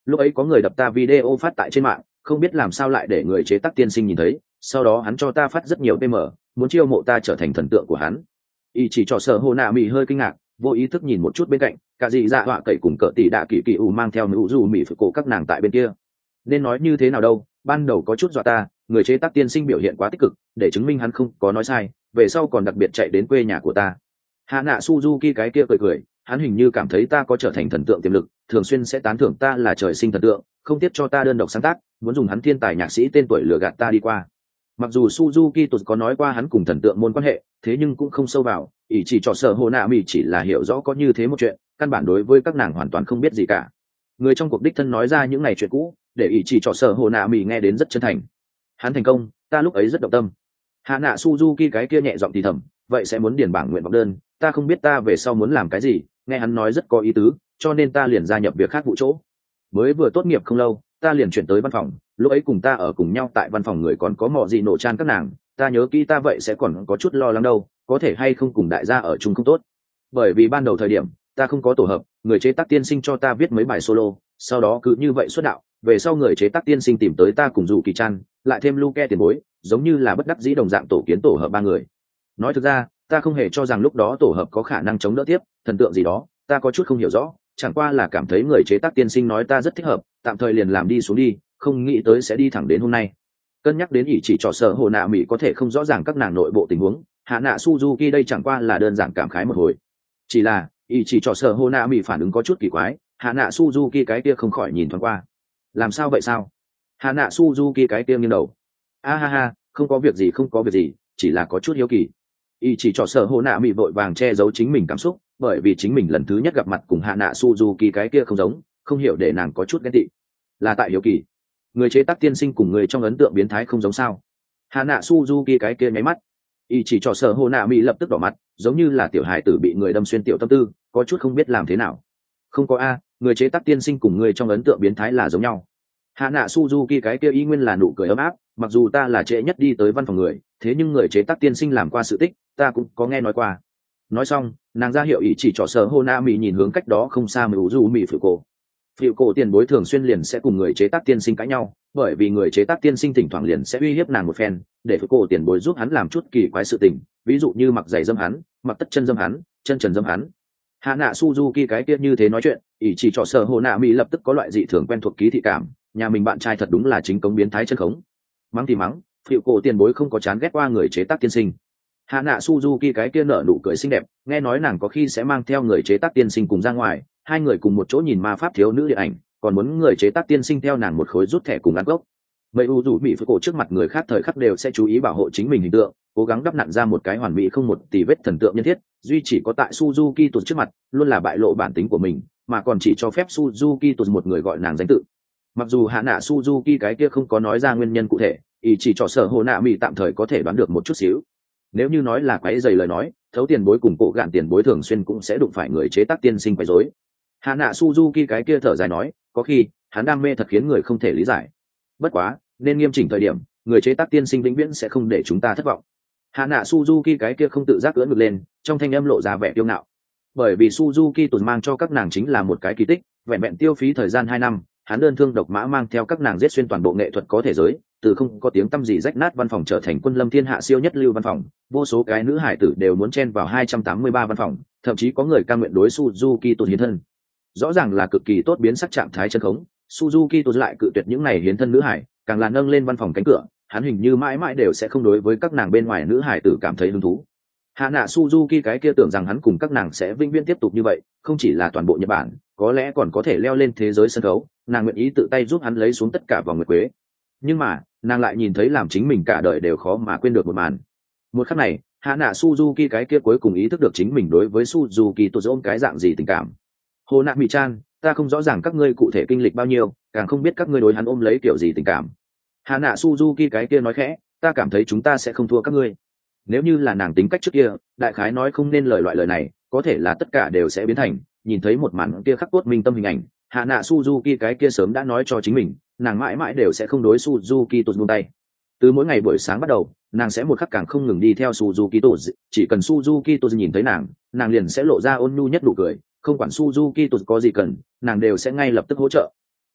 lúc ấy có người đập ta video phát tại trên mạng, không biết làm sao lại để người chế tác tiên sinh nhìn thấy, sau đó hắn cho ta phát rất nhiều pm, muốn chiêu mộ ta trở thành thần tượng của hắn. Y chỉ cho sở hồ nạ mỹ hơi kinh ngạc, vô ý thức nhìn một chút bên cạnh, cả dị dạ họa cậy cùng cỡ tỷ đạ kỳ kỳ ủ mang theo nữ dù mỹ phụ cổ các nàng tại bên kia. Nên nói như thế nào đâu, ban đầu có chút dọa ta, người chế tác tiên sinh biểu hiện quá tích cực, để chứng minh hắn không có nói sai, về sau còn đặc biệt chạy đến quê nhà của ta. Hạ nạ Suzuki cái kia cười cười, hắn hình như cảm thấy ta có trở thành thần tượng tiềm lực, thường xuyên sẽ tán thưởng ta là trời sinh thần tượng, không tiếp cho ta đơn độc sáng tác, muốn dùng hắn thiên tài nhạc sĩ tên tuổi lừa gạt ta đi qua. Mặc dù Suzuki tụt có nói qua hắn cùng thần tượng môn quan hệ, thế nhưng cũng không sâu vào, ý chỉ cho sở hồ nạ mỹ chỉ là hiểu rõ có như thế một chuyện, căn bản đối với các nàng hoàn toàn không biết gì cả. Người trong cuộc đích thân nói ra những ngày chuyện cũ, để ý chỉ cho sở hồ nạ mỹ nghe đến rất chân thành. Hắn thành công, ta lúc ấy rất động tâm. Hạ nạ Suzuki cái kia nhẹ giọng thì thầm, vậy sẽ muốn điền bảng nguyện vọng đơn, ta không biết ta về sau muốn làm cái gì, nghe hắn nói rất có ý tứ, cho nên ta liền gia nhập việc khác vụ chỗ. Mới vừa tốt nghiệp không lâu, ta liền chuyển tới văn phòng, lúc ấy cùng ta ở cùng nhau tại văn phòng người còn có mọ gì nổ chan các nàng, ta nhớ kỹ ta vậy sẽ còn có chút lo lắng đâu, có thể hay không cùng đại gia ở chung không tốt. Bởi vì ban đầu thời điểm, ta không có tổ hợp, người chế tác tiên sinh cho ta viết mấy bài solo, sau đó cứ như vậy xuất đạo, về sau người chế tác tiên sinh tìm tới ta cùng dù kỳ chan, lại thêm Luke tiền bối, giống như là bất đắc dĩ đồng dạng tổ kiến tổ hợp ba người. Nói thực ra, ta không hề cho rằng lúc đó tổ hợp có khả năng chống đỡ tiếp, thần tượng gì đó, ta có chút không hiểu rõ, chẳng qua là cảm thấy người chế tác tiên sinh nói ta rất thích hợp, tạm thời liền làm đi xuống đi, không nghĩ tới sẽ đi thẳng đến hôm nay. Cân nhắc đến ý chỉ trò sở hồ nạ mỹ có thể không rõ ràng các nàng nội bộ tình huống, hạ nạ Suzuki đây chẳng qua là đơn giản cảm khái một hồi. Chỉ là ý chỉ trò sở hồ nạ mỹ phản ứng có chút kỳ quái, hạ nạ Suzuki cái kia không khỏi nhìn thoáng qua. Làm sao vậy sao? Hạ nạ Suzuki cái kia nghiêng đầu. A ha ha, không có việc gì không có việc gì, chỉ là có chút hiếu kỳ. Ý chỉ trò sở hồ nạ mỹ vội vàng che giấu chính mình cảm xúc, bởi vì chính mình lần thứ nhất gặp mặt cùng hạ nạ Suzuki cái kia không giống, không hiểu để nàng có chút ghen tị. Là tại hiếu kỳ, người chế tác tiên sinh cùng người trong ấn tượng biến thái không giống sao? Hạ nạ Suzuki cái kia nháy mắt, ý chỉ trò sở hồ nạ mỹ lập tức đỏ mặt, giống như là tiểu hài tử bị người đâm xuyên tiểu tâm tư, có chút không biết làm thế nào. Không có a, người chế tác tiên sinh cùng người trong ấn tượng biến thái là giống nhau. Hạ nạ Suzuki cái kia ý nguyên là nụ cười ấm áp, mặc dù ta là trễ nhất đi tới văn phòng người, thế nhưng người chế tác tiên sinh làm qua sự tích, ta cũng có nghe nói qua. Nói xong, nàng ra hiệu ý chỉ trò sở hồ nạ mỹ nhìn hướng cách đó không xa mưu du mỹ phụ cổ. Phụ cổ tiền bối thường xuyên liền sẽ cùng người chế tác tiên sinh cãi nhau, bởi vì người chế tác tiên sinh thỉnh thoảng liền sẽ uy hiếp nàng một phen, để phụ cổ tiền bối giúp hắn làm chút kỳ quái sự tình, ví dụ như mặc giày dâm hắn, mặc tất chân dâm hắn, chân trần dâm hắn. Hạ nạ Suzuki cái kia như thế nói chuyện, ý chỉ trò sở hồ nạ mỹ lập tức có loại dị thường quen thuộc ký thị cảm, nhà mình bạn trai thật đúng là chính cống biến thái chân khống. Mắng thì mắng, phụ cổ tiền bối không có chán ghét qua người chế tác tiên sinh. Hạ nạ Suzuki cái kia nở nụ cười xinh đẹp, nghe nói nàng có khi sẽ mang theo người chế tác tiên sinh cùng ra ngoài, hai người cùng một chỗ nhìn ma pháp thiếu nữ điện ảnh, còn muốn người chế tác tiên sinh theo nàng một khối rút thẻ cùng ăn gốc. Vậy u dù bị phụ cổ trước mặt người khác thời khắc đều sẽ chú ý bảo hộ chính mình hình tượng, cố gắng đắp nặn ra một cái hoàn mỹ không một tì vết thần tượng nhân thiết, duy chỉ có tại Suzuki tụt trước mặt, luôn là bại lộ bản tính của mình, mà còn chỉ cho phép Suzuki tụt một người gọi nàng danh tự. Mặc dù hạ nạ Suzuki cái kia không có nói ra nguyên nhân cụ thể, ý chỉ cho sở hồ nạ mỹ tạm thời có thể đoán được một chút xíu. Nếu như nói là quấy dày lời nói, thấu tiền bối cùng cổ gạn tiền bối thường xuyên cũng sẽ đụng phải người chế tác tiên sinh quấy rối. Hạ nạ Suzuki cái kia thở dài nói, có khi hắn đam mê thật khiến người không thể lý giải. Bất quá, nên nghiêm chỉnh thời điểm, người chế tác tiên sinh vĩnh viễn sẽ không để chúng ta thất vọng. Hạ nạ Suzuki cái kia không tự giác ưỡn ngực lên, trong thanh âm lộ ra vẻ kiêu ngạo. Bởi vì Suzuki tuần mang cho các nàng chính là một cái kỳ tích, vẹn vẹn tiêu phí thời gian hai năm, hắn đơn thương độc mã mang theo các nàng giết xuyên toàn bộ nghệ thuật có thể giới, từ không có tiếng tăm gì rách nát văn phòng trở thành quân lâm thiên hạ siêu nhất lưu văn phòng, vô số cái nữ hải tử đều muốn chen vào hai trăm tám mươi ba văn phòng, thậm chí có người ca nguyện đối Suzuki tuần hiến thân. Rõ ràng là cực kỳ tốt biến sắc trạng thái chân khống, Suzuki tuần lại cự tuyệt những này hiến thân nữ hải, càng là nâng lên văn phòng cánh cửa, hắn hình như mãi mãi đều sẽ không đối với các nàng bên ngoài nữ hải tử cảm thấy hứng thú. Hạ nạ Suzuki cái kia tưởng rằng hắn cùng các nàng sẽ vĩnh viễn tiếp tục như vậy, không chỉ là toàn bộ Nhật Bản, có lẽ còn có thể leo lên thế giới sân khấu, nàng nguyện ý tự tay giúp hắn lấy xuống tất cả vòng nguyệt quế. Nhưng mà, nàng lại nhìn thấy làm chính mình cả đời đều khó mà quên được một màn. Một khắc này, hạ nạ Suzuki cái kia cuối cùng ý thức được chính mình đối với Suzuki tôi ôm cái dạng gì tình cảm. Hồ Nạ Mị Chan, ta không rõ ràng các ngươi cụ thể kinh lịch bao nhiêu, càng không biết các ngươi đối hắn ôm lấy kiểu gì tình cảm. Hạ nạ Suzuki cái kia nói khẽ, ta cảm thấy chúng ta sẽ không thua các ngươi. Nếu như là nàng tính cách trước kia, đại khái nói không nên lời loại lời này, có thể là tất cả đều sẽ biến thành, nhìn thấy một màn kia khắc cốt minh tâm hình ảnh, hạ nạ Suzuki cái kia sớm đã nói cho chính mình, nàng mãi mãi đều sẽ không đối Suzuki tụt buông tay. Từ mỗi ngày buổi sáng bắt đầu, nàng sẽ một khắc càng không ngừng đi theo Suzuki tụt, chỉ cần Suzuki tụt nhìn thấy nàng, nàng liền sẽ lộ ra ôn nhu nhất nụ cười, không quản Suzuki tụt có gì cần, nàng đều sẽ ngay lập tức hỗ trợ.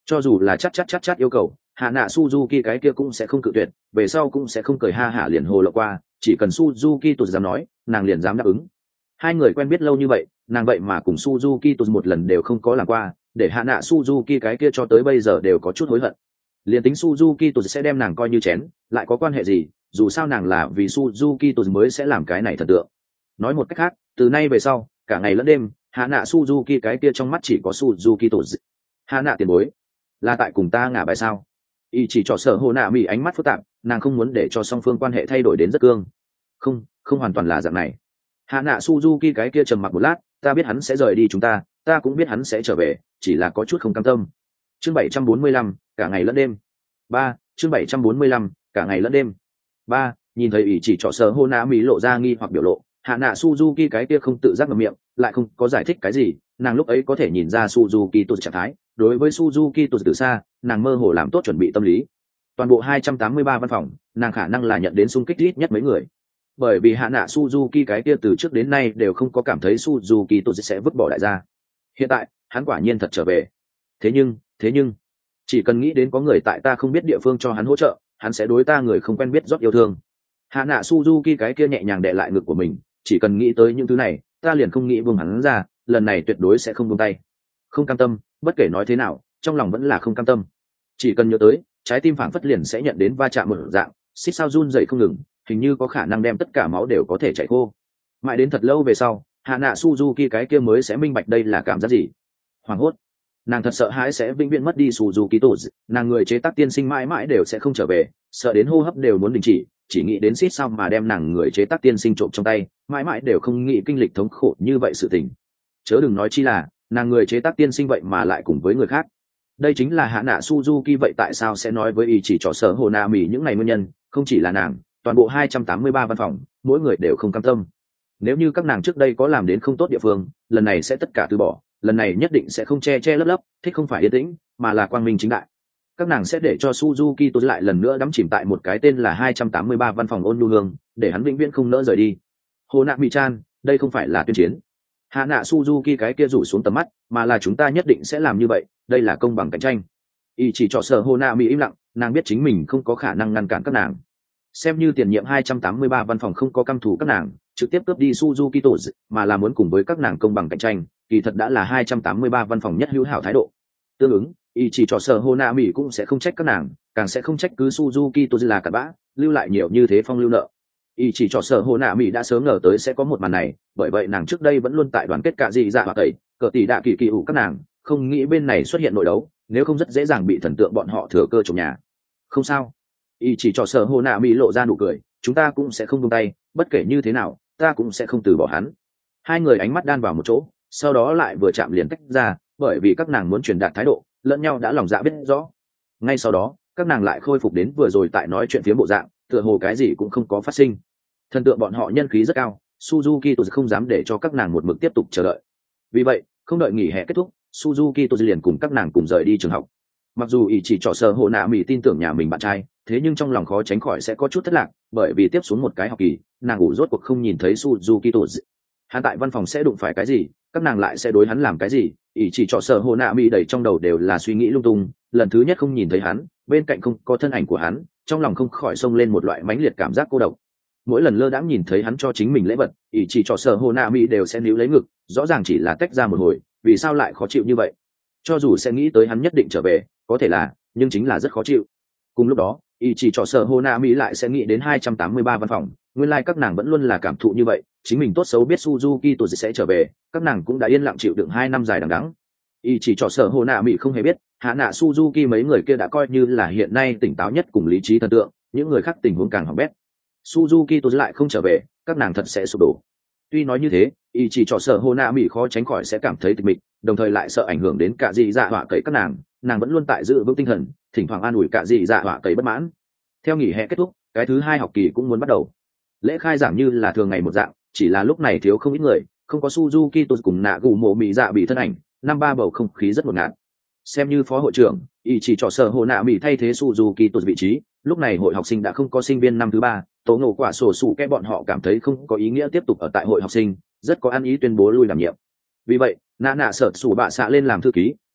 cho dù là chắc chắc chắc chắc yêu cầu hạ nạ Suzuki cái kia cũng sẽ không cự tuyệt, về sau cũng sẽ không cười ha hả liền hồ lộ qua, chỉ cần Suzuki tụt dám nói nàng liền dám đáp ứng. Hai người quen biết lâu như vậy, nàng vậy mà cùng Suzuki tụt một lần đều không có làm qua, để hạ nạ Suzuki cái kia cho tới bây giờ đều có chút hối hận. Liền tính Suzuki tụt sẽ đem nàng coi như chén, lại có quan hệ gì, dù sao nàng là vì Suzuki tụt mới sẽ làm cái này thần tượng. Nói một cách khác, từ nay về sau cả ngày lẫn đêm hạ nạ Suzuki cái kia trong mắt chỉ có Suzuki tụt. Hạ nạ tiền bối là tại cùng ta ngả bài sao? Y chỉ trò sợ hồ nạ mỹ ánh mắt phức tạp, nàng không muốn để cho song phương quan hệ thay đổi đến rất cương. Không, không hoàn toàn là dạng này. Hạ nạ Suzuki cái kia trầm mặc một lát, ta biết hắn sẽ rời đi chúng ta, ta cũng biết hắn sẽ trở về, chỉ là có chút không cam tâm. Chương bảy trăm bốn mươi lăm, cả ngày lẫn đêm. Ba, chương bảy trăm bốn mươi lăm, cả ngày lẫn đêm. Ba, nhìn thấy ý chỉ trọ sợ hô nạ mỹ lộ ra nghi hoặc biểu lộ, hạ nạ Suzuki cái kia không tự giác ngậm miệng, lại không có giải thích cái gì, nàng lúc ấy có thể nhìn ra Suzuki tụt trạng thái, đối với Suzuki tụt từ xa, nàng mơ hồ làm tốt chuẩn bị tâm lý. Toàn bộ hai trăm tám mươi ba văn phòng, nàng khả năng là nhận đến xung kích ít nhất mấy người. Bởi vì hạ nạ Suzuki cái kia từ trước đến nay đều không có cảm thấy Suzuki tụt sẽ vứt bỏ đại gia. Hiện tại, hắn quả nhiên thật trở về. Thế nhưng, thế nhưng, chỉ cần nghĩ đến có người tại ta không biết địa phương cho hắn hỗ trợ, hắn sẽ đối ta người không quen biết rót yêu thương. Hạ nạ Suzuki cái kia nhẹ nhàng đè lại ngực của mình, chỉ cần nghĩ tới những thứ này, ta liền không nghĩ buông hắn ra, lần này tuyệt đối sẽ không buông tay. Không cam tâm, bất kể nói thế nào, trong lòng vẫn là không cam tâm. Chỉ cần nhớ tới, trái tim phảng phất liền sẽ nhận đến va chạm một dạng, xích sao run dậy không ngừng, hình như có khả năng đem tất cả máu đều có thể chảy khô. Mãi đến thật lâu về sau, hạ nạ Suzuki cái kia mới sẽ minh bạch đây là cảm giác gì. Hoảng hốt, nàng thật sợ hãi sẽ vĩnh viễn mất đi Suzuki tụt, nàng người chế tác tiên sinh mãi mãi đều sẽ không trở về, sợ đến hô hấp đều muốn đình chỉ, chỉ nghĩ đến xít sao mà đem nàng người chế tác tiên sinh trộm trong tay, mãi mãi đều không nghĩ kinh lịch thống khổ như vậy sự tình. Chớ đừng nói chi là nàng người chế tác tiên sinh vậy mà lại cùng với người khác. Đây chính là hạ nạ Suzuki, vậy tại sao sẽ nói với ý chỉ trò sở hồ nạ mỉ những ngày nguyên nhân, không chỉ là nàng, toàn bộ hai trăm tám mươi ba văn phòng, mỗi người đều không cam tâm. Nếu như các nàng trước đây có làm đến không tốt địa phương, lần này sẽ tất cả từ bỏ, lần này nhất định sẽ không che che lấp lấp, thích không phải yên tĩnh, mà là quang minh chính đại. Các nàng sẽ để cho Suzuki tôi lại lần nữa đắm chìm tại một cái tên là hai trăm tám mươi ba văn phòng ôn nhu hương, để hắn vĩnh viễn không nỡ rời đi. Hồ nạ mỹ chan, đây không phải là tuyên chiến. Hạ nạ Suzuki cái kia rủ xuống tầm mắt, mà là chúng ta nhất định sẽ làm như vậy, đây là công bằng cạnh tranh. Y chỉ trò sợ hồ nạ mỹ im lặng, nàng biết chính mình không có khả năng ngăn cản các nàng. Xem như tiền nhiệm hai trăm tám mươi ba văn phòng không có căm thù các nàng, trực tiếp cướp đi Suzuki tổ, mà là muốn cùng với các nàng công bằng cạnh tranh, kỳ thật đã là hai trăm tám mươi ba văn phòng nhất hữu hảo thái độ. Tương ứng, y chỉ trò sợ hồ nạ mỹ cũng sẽ không trách các nàng, càng sẽ không trách cứ Suzuki tổ là cặn bã, lưu lại nhiều như thế phong lưu nợ. Y chỉ trò sợ hồ nạ mỹ đã sớm ngờ tới sẽ có một màn này, bởi vậy nàng trước đây vẫn luôn tại đoàn kết cả gì dạ và tẩy cờ tỷ đạ kỳ kỳ ủ các nàng, không nghĩ bên này xuất hiện nội đấu, nếu không rất dễ dàng bị thần tượng bọn họ thừa cơ trộm nhà. Không sao, y chỉ trò sợ hồ nạ mỹ lộ ra nụ cười, chúng ta cũng sẽ không buông tay, bất kể như thế nào ta cũng sẽ không từ bỏ hắn. Hai người ánh mắt đan vào một chỗ, sau đó lại vừa chạm liền tách ra, bởi vì các nàng muốn truyền đạt thái độ, lẫn nhau đã lòng dạ biết rõ. Ngay sau đó các nàng lại khôi phục đến vừa rồi tại nói chuyện phía bộ dạng, tựa hồ cái gì cũng không có phát sinh. Thần tượng bọn họ nhân khí rất cao, Suzuki tôi không dám để cho các nàng một mực tiếp tục chờ đợi. Vì vậy, không đợi nghỉ hè kết thúc, Suzuki tôi liền cùng các nàng cùng rời đi trường học. Mặc dù ý chỉ trò sợ hồ nạ mỹ tin tưởng nhà mình bạn trai, thế nhưng trong lòng khó tránh khỏi sẽ có chút thất lạc, bởi vì tiếp xuống một cái học kỳ, nàng ngủ rốt cuộc không nhìn thấy Suzuki tôi. Hắn tại văn phòng sẽ đụng phải cái gì, các nàng lại sẽ đối hắn làm cái gì, ý chỉ trò sợ hồ nạ mỹ đầy trong đầu đều là suy nghĩ lung tung. Lần thứ nhất không nhìn thấy hắn, bên cạnh không có thân ảnh của hắn, trong lòng không khỏi xông lên một loại mãnh liệt cảm giác cô độc. Mỗi lần lơ đãng nhìn thấy hắn cho chính mình lễ vật, ý chỉ trò sợ hồ nạ mỹ đều sẽ níu lấy ngực, rõ ràng chỉ là tách ra một hồi, vì sao lại khó chịu như vậy? Cho dù sẽ nghĩ tới hắn nhất định trở về, có thể là, nhưng chính là rất khó chịu. Cùng lúc đó, ý chỉ trò sợ hồ nạ mỹ lại sẽ nghĩ đến hai trăm tám mươi ba văn phòng, nguyên lai like các nàng vẫn luôn là cảm thụ như vậy, chính mình tốt xấu biết Suzuki tổ sẽ trở về, các nàng cũng đã yên lặng chịu đựng hai năm dài đằng đẵng. Ý chỉ trò sợ hồ nạ mỹ không hề biết, hạ nạ Suzuki mấy người kia đã coi như là hiện nay tỉnh táo nhất cùng lý trí thần tượng, những người khác tình huống càng hỏng bét. Suzuki tôi lại không trở về, các nàng thật sẽ sụp đổ. Tuy nói như thế, ý chỉ trò sợ hồ nạ mỹ khó tránh khỏi sẽ cảm thấy tịch mịch, đồng thời lại sợ ảnh hưởng đến cả dị dạ họa cậy các nàng, nàng vẫn luôn tại giữ vững tinh thần, thỉnh thoảng an ủi cả dị dạ họa cậy bất mãn. Theo nghỉ hè kết thúc, cái thứ hai học kỳ cũng muốn bắt đầu. Lễ khai giảng như là thường ngày một dạng, chỉ là lúc này thiếu không ít người, không có Suzuki tôi cùng nạ gù mộ mỹ dạ bị thân ảnh, năm ba bầu không khí rất ngột ngạt. Xem như phó hội trưởng, ý chỉ trò sợ hồ nạ mỹ thay thế Suzuki tôi vị trí, lúc này hội học sinh đã không có sinh viên năm thứ ba, tố ngộ quả sổ sụ cái bọn họ cảm thấy không có ý nghĩa tiếp tục ở tại hội học sinh, rất có ăn ý tuyên bố lui đảm nhiệm. Vì vậy nạ nạ sợ sủ bạ xạ lên làm thư ký,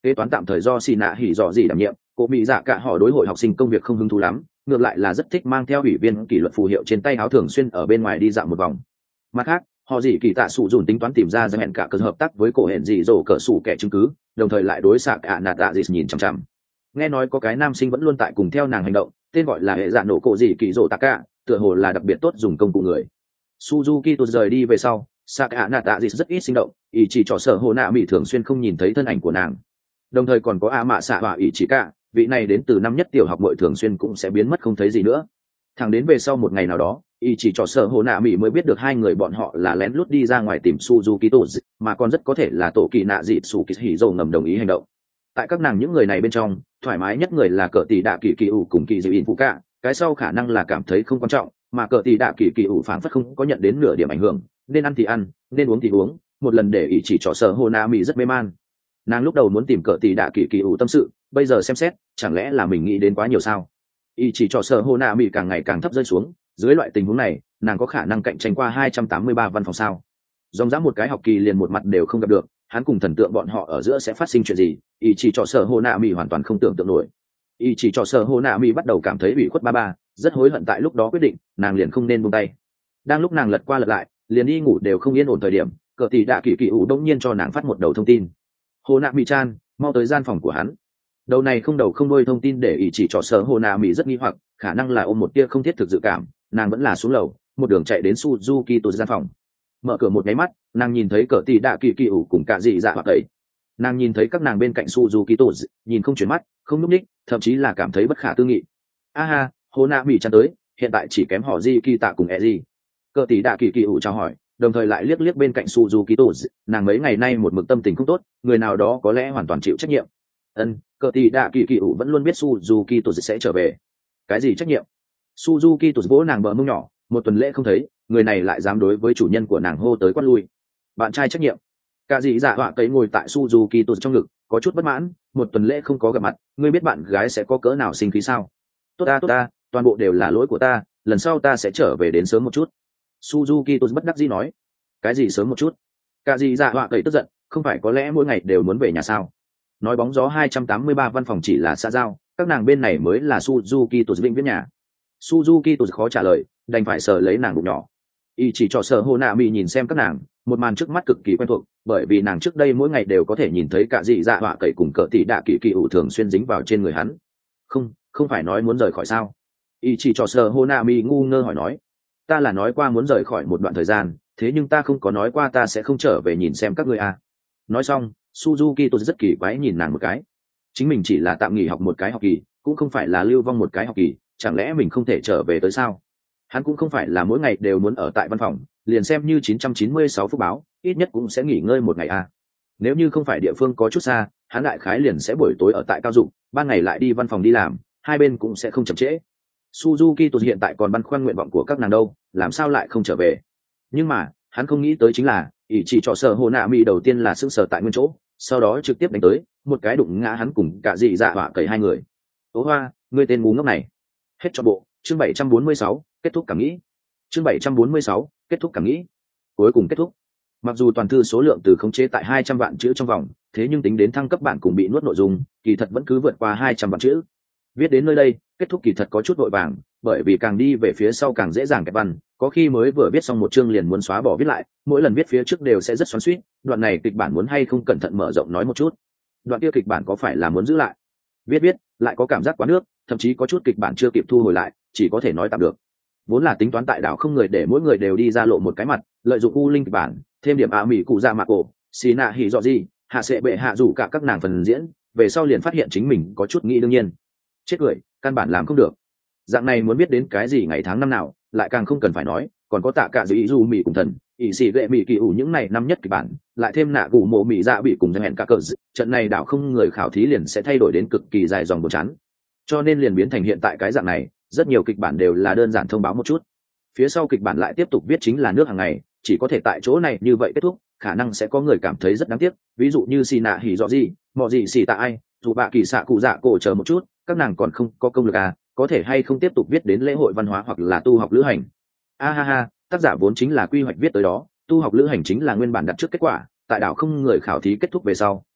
kế toán tạm thời do xì nạ hỉ dọ gì đảm nhiệm. Cô mỹ dạ cả họ đối hội học sinh công việc không hứng thú lắm, ngược lại là rất thích mang theo ủy viên kỷ luật phù hiệu trên tay áo thường xuyên ở bên ngoài đi dạo một vòng. Mặt khác, họ gì kỳ tạ sụ dùn tính toán tìm ra ra hẹn cả cơ hợp tác với cổ hẹn gì rổ cỡ sủ kẻ chứng cứ, đồng thời lại đối xạ cả nạt tạ gì nhìn chằm chằm. Nghe nói có cái nam sinh vẫn luôn tại cùng theo nàng hành động, tên gọi là hệ dạ nổ cổ gì kỳ rổ tạ cả, tựa hồ là đặc biệt tốt dùng công cụ người. Suzuki tuột rời đi về sau, xạ cả nạt tạ gì rất ít sinh động, ý chỉ trò sở hồ nạ mỹ thường xuyên không nhìn thấy thân ảnh của nàng. Đồng thời còn có a mạ xạ và ý chỉ cả, vị này đến từ năm nhất tiểu học muội thường xuyên cũng sẽ biến mất không thấy gì nữa. Thẳng đến về sau một ngày nào đó, ý chỉ trò sở hồ nạ mỹ mới biết được hai người bọn họ là lén lút đi ra ngoài tìm Suzuki tuột, mà còn rất có thể là tổ kỳ nạ dị sủ kỳ hỉ dầu ngầm đồng ý hành động. Tại các nàng những người này bên trong, thoải mái nhất người là cờ tỷ đạ kỳ kỳ ủ cùng kỳ dị in phụ cả, cái sau khả năng là cảm thấy không quan trọng, mà cờ tỷ đạ kỳ kỳ ủ phảng phất không có nhận đến nửa điểm ảnh hưởng, nên ăn thì ăn, nên uống thì uống, một lần để ý chỉ trò sở hồ nạ mỹ rất mê man. Nàng lúc đầu muốn tìm cờ tỷ đạ kỳ kỳ ủ tâm sự, bây giờ xem xét, chẳng lẽ là mình nghĩ đến quá nhiều sao? Ý chỉ trò sở hồ nạ mỹ càng ngày càng thấp rơi xuống, dưới loại tình huống này, nàng có khả năng cạnh tranh qua hai trăm tám mươi ba văn phòng sao? Dòng dã một cái học kỳ liền một mặt đều không gặp được, hắn cùng thần tượng bọn họ ở giữa sẽ phát sinh chuyện gì? Ý chỉ trò sở hồ nạ mỹ hoàn toàn không tưởng tượng nổi. Ý chỉ trò sở hồ nạ mỹ bắt đầu cảm thấy ủy khuất ba ba, rất hối hận tại lúc đó quyết định, nàng liền không nên buông tay. Đang lúc nàng lật qua lật lại, liền đi ngủ đều không yên ổn thời điểm, cờ tỷ đạ kỳ kỳ ủ đông nhiên cho nàng phát một đầu thông tin. Hồ nạ mỹ chan, mau tới gian phòng của hắn. Đầu này không đầu không đuôi thông tin để ý chỉ trò sở hồ nạ mỹ rất nghi hoặc, khả năng là ôm một tia không thiết thực dự cảm, nàng vẫn là xuống lầu, một đường chạy đến Suzuki tuột gian phòng. Mở cửa một cái mắt, nàng nhìn thấy cờ tỷ đạ kỳ kỳ ủ cùng cả dị dạ hoặc tẩy. Nàng nhìn thấy các nàng bên cạnh Suzuki tuột, nhìn không chuyển mắt, không núp ních, thậm chí là cảm thấy bất khả tư nghị. A ha, hồ nạ mỹ chan tới, hiện tại chỉ kém họ di kỳ tạ cùng e gì. Cờ tỷ đạ kỳ kỳ ủ chào hỏi, đồng thời lại liếc liếc bên cạnh Suzuki tuột, nàng mấy ngày nay một mực tâm tình không tốt, người nào đó có lẽ hoàn toàn chịu trách nhiệm. Ân, cờ tỷ đạ kỳ kỳ ủ vẫn luôn biết Suzuki tuột sẽ trở về. Cái gì trách nhiệm? Suzuki tuột vỗ nàng bờ mông nhỏ, một tuần lễ không thấy, người này lại dám đối với chủ nhân của nàng hô tới quát lui. Bạn trai trách nhiệm. Cả dị dạ họa cấy ngồi tại Suzuki tuột trong ngực, có chút bất mãn, một tuần lễ không có gặp mặt, ngươi biết bạn gái sẽ có cỡ nào sinh khí sao? Tốt ta tốt ta, toàn bộ đều là lỗi của ta, lần sau ta sẽ trở về đến sớm một chút. Suzuki tuột bất đắc dĩ nói. Cái gì sớm một chút? Cả dị dạ họa cấy tức giận, không phải có lẽ mỗi ngày đều muốn về nhà sao? Nói bóng gió hai trăm tám mươi ba văn phòng chỉ là xã giao, các nàng bên này mới là Suzuki tuột vĩnh viễn nhà. Suzuki tuột khó trả lời, đành phải sờ lấy nàng bụng nhỏ. Y chỉ cho sở hồ nạ mỹ nhìn xem các nàng, một màn trước mắt cực kỳ quen thuộc, bởi vì nàng trước đây mỗi ngày đều có thể nhìn thấy cả dị dạ họa cậy cùng cỡ tỷ đạ kỳ kỳ ủ thường xuyên dính vào trên người hắn. Không, không phải nói muốn rời khỏi sao? Y chỉ cho sở hồ nạ mỹ ngu ngơ hỏi nói. Ta là nói qua muốn rời khỏi một đoạn thời gian, thế nhưng ta không có nói qua ta sẽ không trở về nhìn xem các ngươi à. Nói xong, Suzuki tôi rất kỳ quái nhìn nàng một cái. Chính mình chỉ là tạm nghỉ học một cái học kỳ, cũng không phải là lưu vong một cái học kỳ, chẳng lẽ mình không thể trở về tới sao? Hắn cũng không phải là mỗi ngày đều muốn ở tại văn phòng, liền xem như chín trăm chín mươi sáu phút báo, ít nhất cũng sẽ nghỉ ngơi một ngày à. Nếu như không phải địa phương có chút xa, hắn đại khái liền sẽ buổi tối ở tại cao dụng, ban ngày lại đi văn phòng đi làm, hai bên cũng sẽ không chậm trễ. Suzuki tôi hiện tại còn băn khoăn nguyện vọng của các nàng đâu, làm sao lại không trở về? Nhưng mà, hắn không nghĩ tới chính là, ý chỉ trò sở hồ nạ mỹ đầu tiên là sững sờ tại nguyên chỗ, sau đó trực tiếp đánh tới, một cái đụng ngã hắn cùng cả dị dạ họa cầy hai người. Tố Hoa, ngươi tên ngu ngốc này. Hết cho bộ, chương bảy trăm bốn mươi sáu, kết thúc cảm nghĩ. Chương bảy trăm bốn mươi sáu, kết thúc cảm nghĩ. Cuối cùng kết thúc. Mặc dù toàn thư số lượng từ khống chế tại hai trăm vạn chữ trong vòng, thế nhưng tính đến thăng cấp bản cùng bị nuốt nội dung, kỳ thật vẫn cứ vượt qua hai trăm vạn chữ. Viết đến nơi đây, kết thúc kỳ thật có chút vội vàng, bởi vì càng đi về phía sau càng dễ dàng kẹp văn, có khi mới vừa viết xong một chương liền muốn xóa bỏ viết lại, mỗi lần viết phía trước đều sẽ rất xoắn xuýt, đoạn này kịch bản muốn hay không cẩn thận mở rộng nói một chút. Đoạn kia kịch bản có phải là muốn giữ lại? Viết viết, lại có cảm giác quá nước, thậm chí có chút kịch bản chưa kịp thu hồi lại, chỉ có thể nói tạm được. Vốn là tính toán tại đảo không người để mỗi người đều đi ra lộ một cái mặt, lợi dụng u linh kịch bản, thêm điểm a mỹ cụ ra mạc cổ, xì nạ hỉ dọ gì, hạ sẽ bệ hạ rủ cả các nàng phần diễn, về sau liền phát hiện chính mình có chút nghĩ đương nhiên. Chết cười, căn bản làm không được. Dạng này muốn biết đến cái gì ngày tháng năm nào, lại càng không cần phải nói, còn có tạ cả dưới ý du mỹ cùng thần, ý xì gệ mỹ kỳ ủ những này năm nhất kịch bản, lại thêm nạ gù mộ mỹ dạ bị cùng hẹn cả cờ, trận này đảo không người khảo thí liền sẽ thay đổi đến cực kỳ dài dòng buồn chán. Cho nên liền biến thành hiện tại cái dạng này, rất nhiều kịch bản đều là đơn giản thông báo một chút. Phía sau kịch bản lại tiếp tục viết chính là nước hàng ngày, chỉ có thể tại chỗ này như vậy kết thúc, khả năng sẽ có người cảm thấy rất đáng tiếc, ví dụ như xì nạ hỉ dọ gì, mọ gì xì tạ ai, dù bạ kỳ xạ cụ dạ cổ chờ một chút, các nàng còn không có công lực à, có thể hay không tiếp tục viết đến lễ hội văn hóa hoặc là tu học lữ hành. A ha ha, tác giả vốn chính là quy hoạch viết tới đó, tu học lữ hành chính là nguyên bản đặt trước kết quả, tại đảo không người khảo thí kết thúc về sau,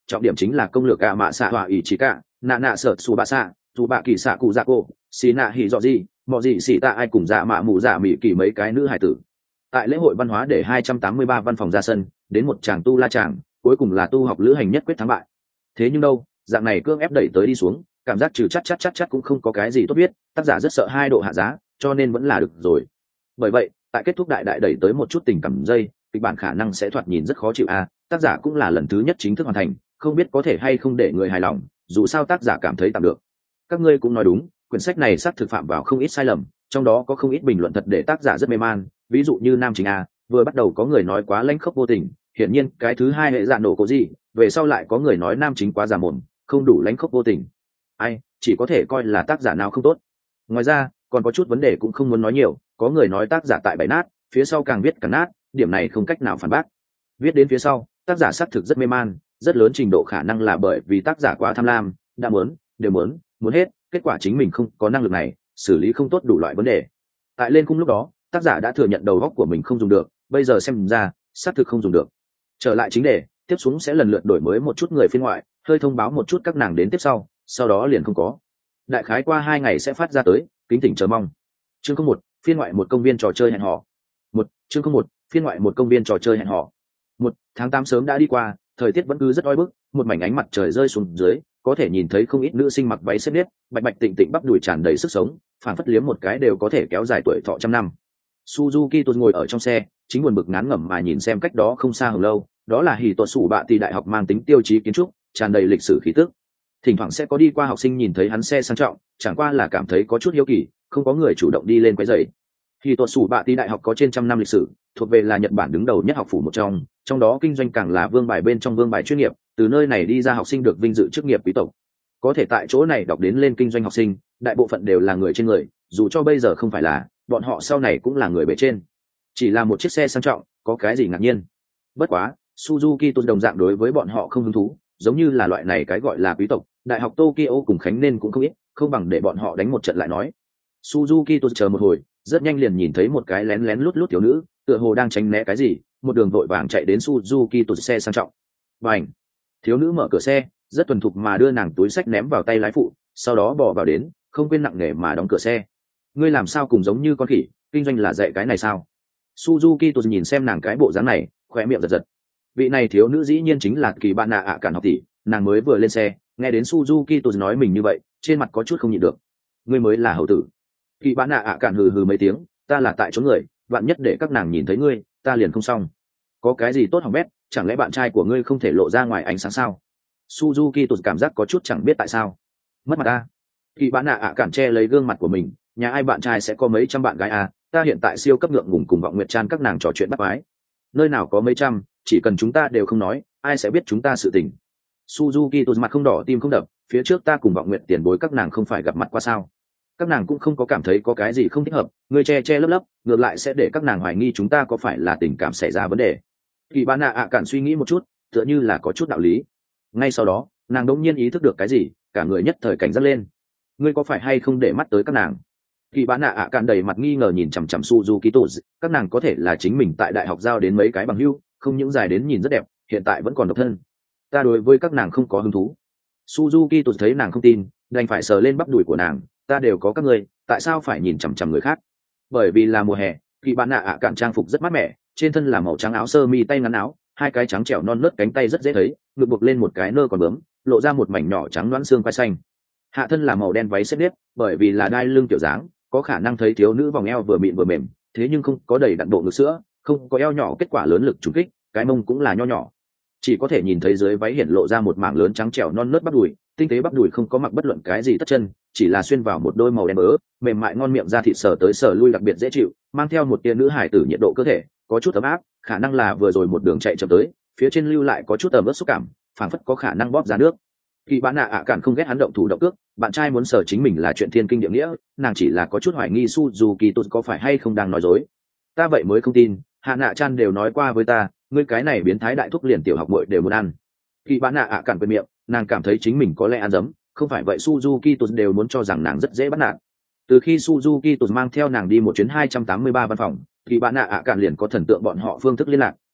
trọng điểm chính là công lược ạ mạ xạ họa ỷ chỉ cả nạ nạ sợ xù bạ xạ dù bạ kỳ xạ cụ dạ cô xì nạ hỉ dọ gì mọi gì xì tạ ai cùng dạ mạ mù dạ mỹ kỳ mấy cái nữ hải tử. Tại lễ hội văn hóa để hai trăm tám mươi ba văn phòng ra sân, đến một chàng tu la chàng, cuối cùng là tu học lữ hành nhất quyết thắng bại. Thế nhưng đâu, dạng này cương ép đẩy tới đi xuống, cảm giác trừ chắc chắc chắc chắc cũng không có cái gì tốt biết, tác giả rất sợ hai độ hạ giá, cho nên vẫn là được rồi. Bởi vậy, tại kết thúc đại đại đẩy tới một chút tình cảm dây, kịch bản khả năng sẽ thoạt nhìn rất khó chịu a, à, tác giả cũng là lần thứ nhất chính thức hoàn thành, không biết có thể hay không để người hài lòng, dù sao tác giả cảm thấy tạm được. Các ngươi cũng nói đúng, quyển sách này xác thực phạm vào không ít sai lầm, trong đó có không ít bình luận thật để tác giả rất mê man, ví dụ như nam chính a, vừa bắt đầu có người nói quá lãnh khốc vô tình, hiển nhiên cái thứ hai hệ dạ nổ có gì, về sau lại có người nói nam chính quá già mồm, không đủ lãnh khốc vô tình. Ai, chỉ có thể coi là tác giả nào không tốt. Ngoài ra, còn có chút vấn đề cũng không muốn nói nhiều, có người nói tác giả tại bảy nát, phía sau càng viết càng nát, điểm này không cách nào phản bác. Viết đến phía sau, tác giả xác thực rất mê man, rất lớn trình độ khả năng là bởi vì tác giả quá tham lam, đã muốn, đều muốn, muốn hết, kết quả chính mình không có năng lực này, xử lý không tốt đủ loại vấn đề. Tại lên khung lúc đó, tác giả đã thừa nhận đầu óc của mình không dùng được, bây giờ xem ra, xác thực không dùng được. Trở lại chính đề, tiếp xuống sẽ lần lượt đổi mới một chút người phiên ngoại, hơi thông báo một chút các nàng đến tiếp sau, sau đó liền không có. Đại khái qua hai ngày sẽ phát ra tới, kính tỉnh chờ mong. Chương không một, phiên ngoại một công viên trò chơi hẹn hò. Một, chương không một, phiên ngoại một công viên trò chơi hẹn hò. Một, tháng tám sớm đã đi qua, thời tiết vẫn cứ rất oi bức, một mảnh ánh mặt trời rơi xuống dưới, có thể nhìn thấy không ít nữ sinh mặc váy xếp nếp, bạch bạch tịnh tịnh bắp đùi tràn đầy sức sống, phản phất liếm một cái đều có thể kéo dài tuổi thọ trăm năm. Suzuki tuột ngồi ở trong xe, chính buồn bực ngán ngẩm mà nhìn xem cách đó không xa hồng lâu, đó là hỉ tuột sủ bạ tỷ đại học mang tính tiêu chí kiến trúc, tràn đầy lịch sử khí tức. Thỉnh thoảng sẽ có đi qua học sinh nhìn thấy hắn xe sang trọng, chẳng qua là cảm thấy có chút hiếu kỳ, không có người chủ động đi lên quấy rầy. Hỉ tuột sủ bạ tỷ đại học có trên trăm năm lịch sử, thuộc về là Nhật Bản đứng đầu nhất học phủ một trong, trong đó kinh doanh càng là vương bài bên trong vương bài chuyên nghiệp, từ nơi này đi ra học sinh được vinh dự chức nghiệp quý tộc. Có thể tại chỗ này đọc đến lên kinh doanh học sinh, đại bộ phận đều là người trên người, dù cho bây giờ không phải là, bọn họ sau này cũng là người bề trên. Chỉ là một chiếc xe sang trọng, có cái gì ngạc nhiên. Bất quá, Suzuki tôn đồng dạng đối với bọn họ không hứng thú, giống như là loại này cái gọi là quý tộc, đại học Tokyo cùng Khánh nên cũng không ít, không bằng để bọn họ đánh một trận lại nói. Suzuki tôn chờ một hồi, rất nhanh liền nhìn thấy một cái lén lén lút lút thiếu nữ, tựa hồ đang tránh né cái gì, một đường vội vàng chạy đến Suzuki tôn xe sang trọng. Bành! Thiếu nữ mở cửa xe, rất thuần thục mà đưa nàng túi sách ném vào tay lái phụ, sau đó bỏ vào đến, không quên nặng nề mà đóng cửa xe. Ngươi làm sao cùng giống như con khỉ, kinh doanh là dạy cái này sao? Suzuki tôi nhìn xem nàng cái bộ dáng này, khóe miệng giật giật. Vị này thiếu nữ dĩ nhiên chính là Kỳ Bạn Nạ ạ Cản học tỷ, nàng mới vừa lên xe, nghe đến Suzuki tôi nói mình như vậy, trên mặt có chút không nhịn được. Ngươi mới là hầu tử. Kỳ Bạn Nạ ạ Cản hừ hừ mấy tiếng, ta là tại chỗ người, vạn nhất để các nàng nhìn thấy ngươi, ta liền không xong. Có cái gì tốt hỏng bét, chẳng lẽ bạn trai của ngươi không thể lộ ra ngoài ánh sáng sao? Suzuki tôi cảm giác có chút chẳng biết tại sao. Mất mặt ta. Kỳ Bạn Nạ ạ Cản che lấy gương mặt của mình, nhà ai bạn trai sẽ có mấy trăm bạn gái à, ta hiện tại siêu cấp ngượng ngùng cùng Vọng Nguyệt Chan các nàng trò chuyện bắt ái. Nơi nào có mấy trăm, chỉ cần chúng ta đều không nói, ai sẽ biết chúng ta sự tình. Suzuki tôi mặt không đỏ tim không đập, phía trước ta cùng Vọng Nguyệt tiền bối các nàng không phải gặp mặt qua sao? Các nàng cũng không có cảm thấy có cái gì không thích hợp, người che che lấp lấp, ngược lại sẽ để các nàng hoài nghi chúng ta có phải là tình cảm xảy ra vấn đề. Kỳ Bạn Nạ ạ Cản suy nghĩ một chút, tựa như là có chút đạo lý. Ngay sau đó, nàng đột nhiên ý thức được cái gì, cả người nhất thời cảnh giác lên. Ngươi có phải hay không để mắt tới các nàng? Kỳ Bạn Nạ ạ Cản đầy mặt nghi ngờ nhìn chằm chằm Suzuki Tô, các nàng có thể là chính mình tại đại học giao đến mấy cái bằng hữu, không những dài đến nhìn rất đẹp, hiện tại vẫn còn độc thân. Ta đối với các nàng không có hứng thú. Suzuki Tô thấy nàng không tin, đành phải sờ lên bắp đùi của nàng, ta đều có các ngươi, tại sao phải nhìn chằm chằm người khác? Bởi vì là mùa hè, Kỳ Bạn Nạ ạ Cản trang phục rất mát mẻ, trên thân là màu trắng áo sơ mi tay ngắn áo, hai cái trắng trẻo non nớt cánh tay rất dễ thấy, ngực buộc lên một cái nơ còn bướm, lộ ra một mảnh nhỏ trắng loãng xương quai xanh. Hạ thân là màu đen váy xếp nếp, bởi vì là đai lưng kiểu dáng, có khả năng thấy thiếu nữ vòng eo vừa mịn vừa mềm, thế nhưng không có đầy đặn độ ngực sữa, không có eo nhỏ kết quả lớn lực trùng kích, cái mông cũng là nho nhỏ. Chỉ có thể nhìn thấy dưới váy hiện lộ ra một mảng lớn trắng trẻo non nớt bắp đùi, tinh tế bắp đùi không có mặc bất luận cái gì tất chân, chỉ là xuyên vào một đôi màu đen mỡ, mềm mại ngon miệng da thịt sờ tới sờ lui đặc biệt dễ chịu, mang theo một tia nữ hải tử nhiệt độ cơ thể, có chút ấm áp, khả năng là vừa rồi một đường chạy chậm tới, phía trên lưu lại có chút ẩm ướt xúc cảm, phảng phất có khả năng bóp ra nước. Kỳ Bạn Nạ ạ Cản không ghét hắn động thủ động cước, bạn trai muốn sờ chính mình là chuyện thiên kinh địa nghĩa, nàng chỉ là có chút hoài nghi Suzuki Tô có phải hay không đang nói dối. Ta vậy mới không tin, Hạ Nạ Chan đều nói qua với ta, ngươi cái này biến thái đại thúc liền tiểu học muội đều muốn ăn. Kỳ Bạn Nạ ạ Cản quên miệng, nàng cảm thấy chính mình có lẽ ăn dấm, không phải vậy Suzuki Tô đều muốn cho rằng nàng rất dễ bắt nạt. Từ khi Suzuki Tô mang theo nàng đi một chuyến hai trăm tám mươi ba văn phòng, Kỳ Bạn Nạ ạ Cản liền có thần tượng bọn họ phương thức liên lạc,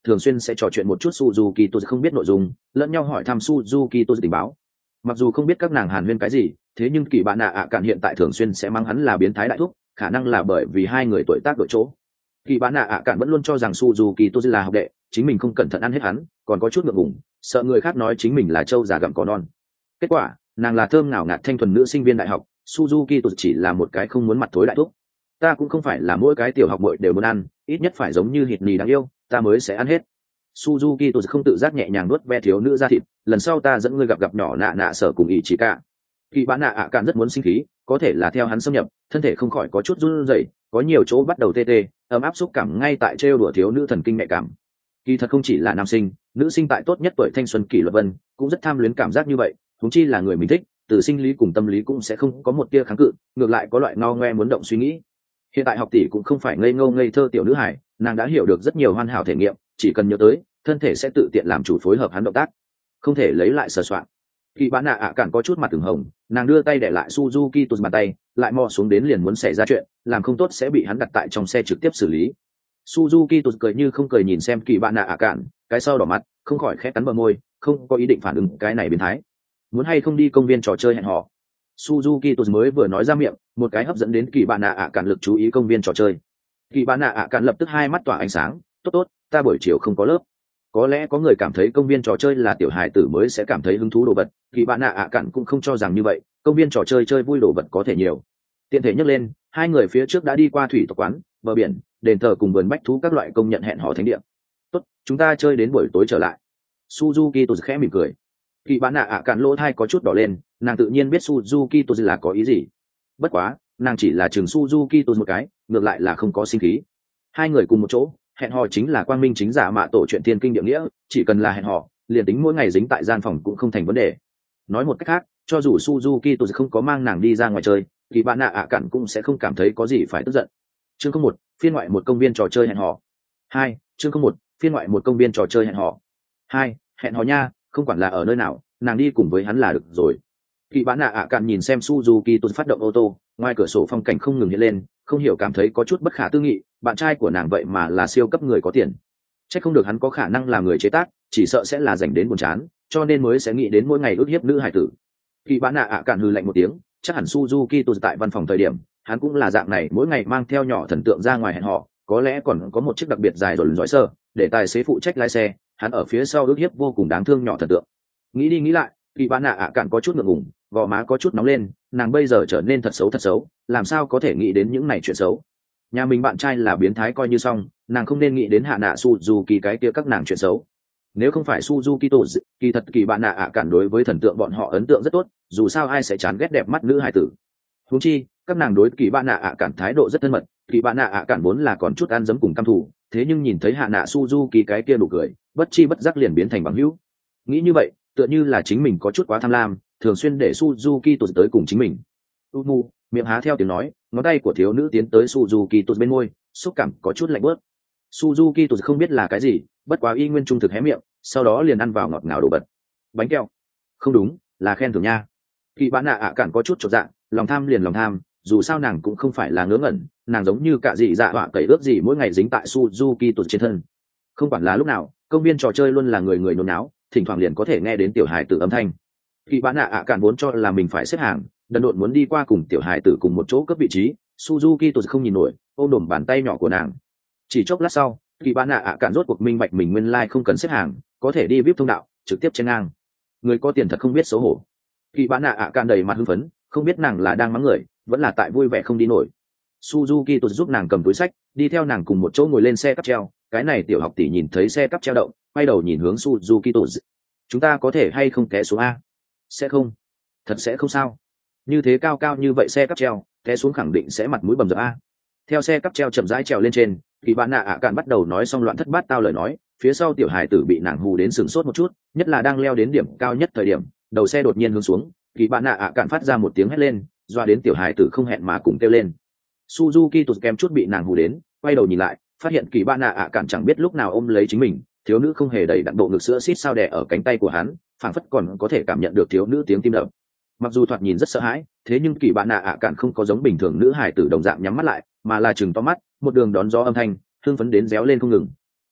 thường xuyên sẽ trò chuyện một chút Suzuki tôi không biết nội dung, lẫn nhau hỏi thăm Suzuki tôi tình báo. Mặc dù không biết các nàng hàn huyên cái gì, thế nhưng kỳ bạn nạ ạ cạn hiện tại thường xuyên sẽ mang hắn là biến thái đại thúc, khả năng là bởi vì hai người tuổi tác đổi chỗ. Kỳ bạn nạ ạ cạn vẫn luôn cho rằng Suzuki tôi là học đệ, chính mình không cẩn thận ăn hết hắn, còn có chút ngượng ngùng, sợ người khác nói chính mình là trâu già gặm cỏ non. Kết quả, nàng là thơm ngào ngạt thanh thuần nữ sinh viên đại học, Suzuki tôi chỉ là một cái không muốn mặt thối đại thúc. Ta cũng không phải là mỗi cái tiểu học bội đều muốn ăn, ít nhất phải giống như hịt nì đáng yêu, ta mới sẽ ăn hết. Suzuki tôi không tự giác nhẹ nhàng nuốt ve thiếu nữ ra thịt, lần sau ta dẫn ngươi gặp gặp nhỏ nạ nạ sở cùng ý chỉ cả. Kỳ bán nạ ạ cạn rất muốn sinh khí, có thể là theo hắn xâm nhập, thân thể không khỏi có chút run rẩy, có nhiều chỗ bắt đầu tê tê, ấm áp xúc cảm ngay tại trêu đùa thiếu nữ thần kinh nhạy cảm. Kỳ thật không chỉ là nam sinh, nữ sinh tại tốt nhất tuổi thanh xuân kỷ luật vân, cũng rất tham luyến cảm giác như vậy, huống chi là người mình thích, từ sinh lý cùng tâm lý cũng sẽ không có một tia kháng cự, ngược lại có loại ngao ngoe muốn động suy nghĩ. Hiện tại học tỷ cũng không phải ngây ngô ngây thơ tiểu nữ hải, nàng đã hiểu được rất nhiều hoàn hảo thể nghiệm, chỉ cần nhớ tới, thân thể sẽ tự tiện làm chủ phối hợp hắn động tác, không thể lấy lại sờ soạn. Kỳ bán nạ ạ cạn có chút mặt từng hồng, nàng đưa tay để lại Suzuki tụt bàn tay, lại mò xuống đến liền muốn xảy ra chuyện, làm không tốt sẽ bị hắn đặt tại trong xe trực tiếp xử lý. Suzuki tụt cười như không cười nhìn xem kỳ bạn nạ ạ cạn, cái sau đỏ mặt, không khỏi khẽ cắn bờ môi, không có ý định phản ứng cái này biến thái. Muốn hay không đi công viên trò chơi hẹn hò. Suzuki tụt mới vừa nói ra miệng, một cái hấp dẫn đến kỳ bạn nạ ạ cạn lực chú ý công viên trò chơi. Kỳ bạn nạ ạ cạn lập tức hai mắt tỏa ánh sáng, tốt tốt, ta buổi chiều không có lớp. Có lẽ có người cảm thấy công viên trò chơi là tiểu hài tử mới sẽ cảm thấy hứng thú đồ vật, kỳ bạn nạ ạ cạn cũng không cho rằng như vậy, công viên trò chơi chơi vui đồ vật có thể nhiều. Tiện thể nhắc lên, hai người phía trước đã đi qua thủy tộc quán, bờ biển, đền thờ cùng vườn bách thú các loại công nhận hẹn hò thánh địa. Tốt, chúng ta chơi đến buổi tối trở lại. Suzuki tôi khẽ mỉm cười. Kỳ bạn nạ ạ cạn lỗ thai có chút đỏ lên, nàng tự nhiên biết Suzuki tôi là có ý gì. Bất quá, nàng chỉ là chừng Suzuki tôi một cái, ngược lại là không có sinh khí. Hai người cùng một chỗ, hẹn hò chính là quang minh chính giả mạ tổ chuyện thiên kinh địa nghĩa, chỉ cần là hẹn hò, liền tính mỗi ngày dính tại gian phòng cũng không thành vấn đề. Nói một cách khác, cho dù Suzuki tôi không có mang nàng đi ra ngoài chơi, thì bạn nạ ạ cạn cũng sẽ không cảm thấy có gì phải tức giận. Chương không một, phiên ngoại một công viên trò chơi hẹn hò. Hai, chương không một, phiên ngoại một công viên trò chơi hẹn hò. Hai, hẹn hò nha, không quản là ở nơi nào, nàng đi cùng với hắn là được rồi. Kỳ bán nạ ạ cạn nhìn xem Suzuki tôi phát động ô tô, ngoài cửa sổ phong cảnh không ngừng hiện lên, không hiểu cảm thấy có chút bất khả tư nghị, bạn trai của nàng vậy mà là siêu cấp người có tiền. Chắc không được hắn có khả năng làm người chế tác, chỉ sợ sẽ là dành đến buồn chán, cho nên mới sẽ nghĩ đến mỗi ngày ước hiếp nữ hải tử. Kỳ bán nạ ạ cạn hừ lạnh một tiếng, chắc hẳn Suzuki tôi tại văn phòng thời điểm, hắn cũng là dạng này, mỗi ngày mang theo nhỏ thần tượng ra ngoài hẹn hò, có lẽ còn có một chiếc đặc biệt dài rồi dõi sơ, để tài xế phụ trách lái xe, hắn ở phía sau ước hiếp vô cùng đáng thương nhỏ thần tượng. Nghĩ đi nghĩ lại, kỳ bán nạ ạ cạn có chút ngượng ngùng, gò má có chút nóng lên, nàng bây giờ trở nên thật xấu thật xấu, làm sao có thể nghĩ đến những này chuyện xấu. Nhà mình bạn trai là biến thái coi như xong, nàng không nên nghĩ đến hạ nạ Suzuki cái kia các nàng chuyện xấu. Nếu không phải Suzuki tổ kỳ thật kỳ bạn nạ ạ cản đối với thần tượng bọn họ ấn tượng rất tốt, dù sao ai sẽ chán ghét đẹp mắt nữ hài tử. Huống chi, các nàng đối kỳ bạn nạ ạ cản thái độ rất thân mật, kỳ bạn nạ ạ cản vốn là còn chút ăn dấm cùng căm thù, thế nhưng nhìn thấy hạ nạ Suzuki cái kia nụ cười, bất chi bất giác liền biến thành bằng hữu. Nghĩ như vậy, tựa như là chính mình có chút quá tham lam, thường xuyên để Suzuki tổ tới cùng chính mình. Umu, miệng há theo tiếng nói, ngón tay của thiếu nữ tiến tới Suzuki tổ bên môi, xúc cảm có chút lạnh bớt. Suzuki tổ không biết là cái gì, bất quá y nguyên trung thực hé miệng, sau đó liền ăn vào ngọt ngào đồ bật. Bánh kẹo? Không đúng, là khen thưởng nha. Kỳ bạn nạ ạ cản có chút chột dạ, lòng tham liền lòng tham, dù sao nàng cũng không phải là ngớ ngẩn, nàng giống như cả dị dạ họa cậy ướp gì mỗi ngày dính tại Suzuki tổ trên thân. Không quản là lúc nào, công viên trò chơi luôn là người người nôn náo, thỉnh thoảng liền có thể nghe đến tiểu hài tử âm thanh. Kỳ bạn nạ ạ cản vốn cho là mình phải xếp hàng, đần độn muốn đi qua cùng tiểu hài tử cùng một chỗ cấp vị trí, Suzuki tổ không nhìn nổi, ôm đồm bàn tay nhỏ của nàng. Chỉ chốc lát sau, kỳ bạn nạ ạ cản rốt cuộc minh bạch mình nguyên lai không cần xếp hàng, có thể đi vê i pê thông đạo, trực tiếp chen ngang. Người có tiền thật không biết xấu hổ. Kỳ bạn nạ ạ cản đầy mặt hưng phấn, không biết nàng là đang mắng người, vẫn là tại vui vẻ không đi nổi. Suzuki tổ giúp nàng cầm túi sách, đi theo nàng cùng một chỗ ngồi lên xe cắp treo. Cái này tiểu học tỷ nhìn thấy xe cắp treo động, quay đầu nhìn hướng Suzuki tổ. Chúng ta có thể hay không té xuống a? Sẽ không, thật sẽ không sao. Như thế cao cao như vậy xe cắp treo, té xuống khẳng định sẽ mặt mũi bầm dập a. Theo xe cắp treo chậm rãi trèo lên trên, thì bạn nạ ạ cạn bắt đầu nói xong loạn thất bát tao lời nói, phía sau tiểu hài tử bị nàng hù đến sừng sốt một chút, nhất là đang leo đến điểm cao nhất thời điểm, đầu xe đột nhiên hướng xuống, thì bạn nạ ạ cạn phát ra một tiếng hét lên, doa đến tiểu hài tử không hẹn mà cùng kêu lên. Suzuki tụt kem chút bị nàng hù đến, quay đầu nhìn lại, phát hiện kỳ bạn nạ ạ cạn chẳng biết lúc nào ôm lấy chính mình, thiếu nữ không hề đầy đặn bộ ngực sữa xít sao đè ở cánh tay của hắn, phảng phất còn có thể cảm nhận được thiếu nữ tiếng tim đập. Mặc dù thoạt nhìn rất sợ hãi, thế nhưng kỳ bạn nạ ạ cạn không có giống bình thường nữ hài tử đồng dạng nhắm mắt lại, mà là chừng to mắt, một đường đón gió âm thanh, hưng phấn đến réo lên không ngừng.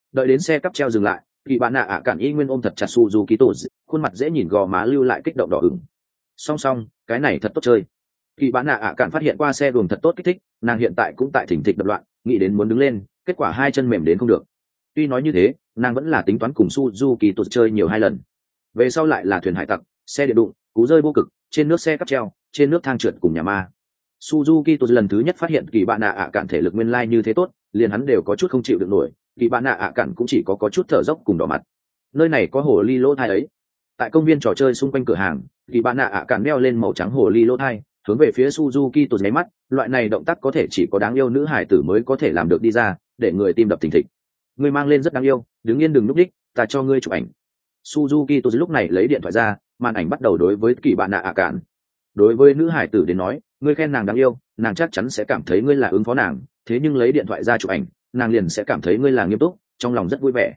Đợi đến xe cắp treo dừng lại, kỳ bạn nạ ạ cản y nguyên ôm thật chặt Suzuki tổ, khuôn mặt dễ nhìn gò má lưu lại kích động đỏ ửng. Song song, cái này thật tốt chơi. Kỳ bạn nạ ạ cản phát hiện qua xe đường thật tốt kích thích, nàng hiện tại cũng tại thỉnh thịch đập loạn, nghĩ đến muốn đứng lên, kết quả hai chân mềm đến không được. Tuy nói như thế, nàng vẫn là tính toán cùng Suzuki tổ chơi nhiều hai lần. Về sau lại là thuyền hải tặc, xe điện đụng, cú rơi vô cực, trên nước xe cắp treo, trên nước thang trượt cùng nhà ma. Suzuki tổ lần thứ nhất phát hiện kỳ bạn nạ ạ cản thể lực nguyên lai như thế tốt, liền hắn đều có chút không chịu được nổi, kỳ bạn nạ ạ cản cũng chỉ có có chút thở dốc cùng đỏ mặt. Nơi này có hồ ly lỗ thai ấy. Tại công viên trò chơi xung quanh cửa hàng, kỳ bạn nạ ạ cản đeo lên màu trắng hồ ly lỗ thai, hướng về phía Suzuki tổ nháy mắt, loại này động tác có thể chỉ có đáng yêu nữ hải tử mới có thể làm được đi ra, để người tim đập thình thịch. Ngươi mang lên rất đáng yêu, đứng yên đừng núp đích, ta cho ngươi chụp ảnh. Suzuki tổ lúc này lấy điện thoại ra, màn ảnh bắt đầu đối với kỳ bạn nạ ạ cản. Đối với nữ hải tử đến nói, ngươi khen nàng đáng yêu, nàng chắc chắn sẽ cảm thấy ngươi là ứng phó nàng, thế nhưng lấy điện thoại ra chụp ảnh, nàng liền sẽ cảm thấy ngươi là nghiêm túc, trong lòng rất vui vẻ.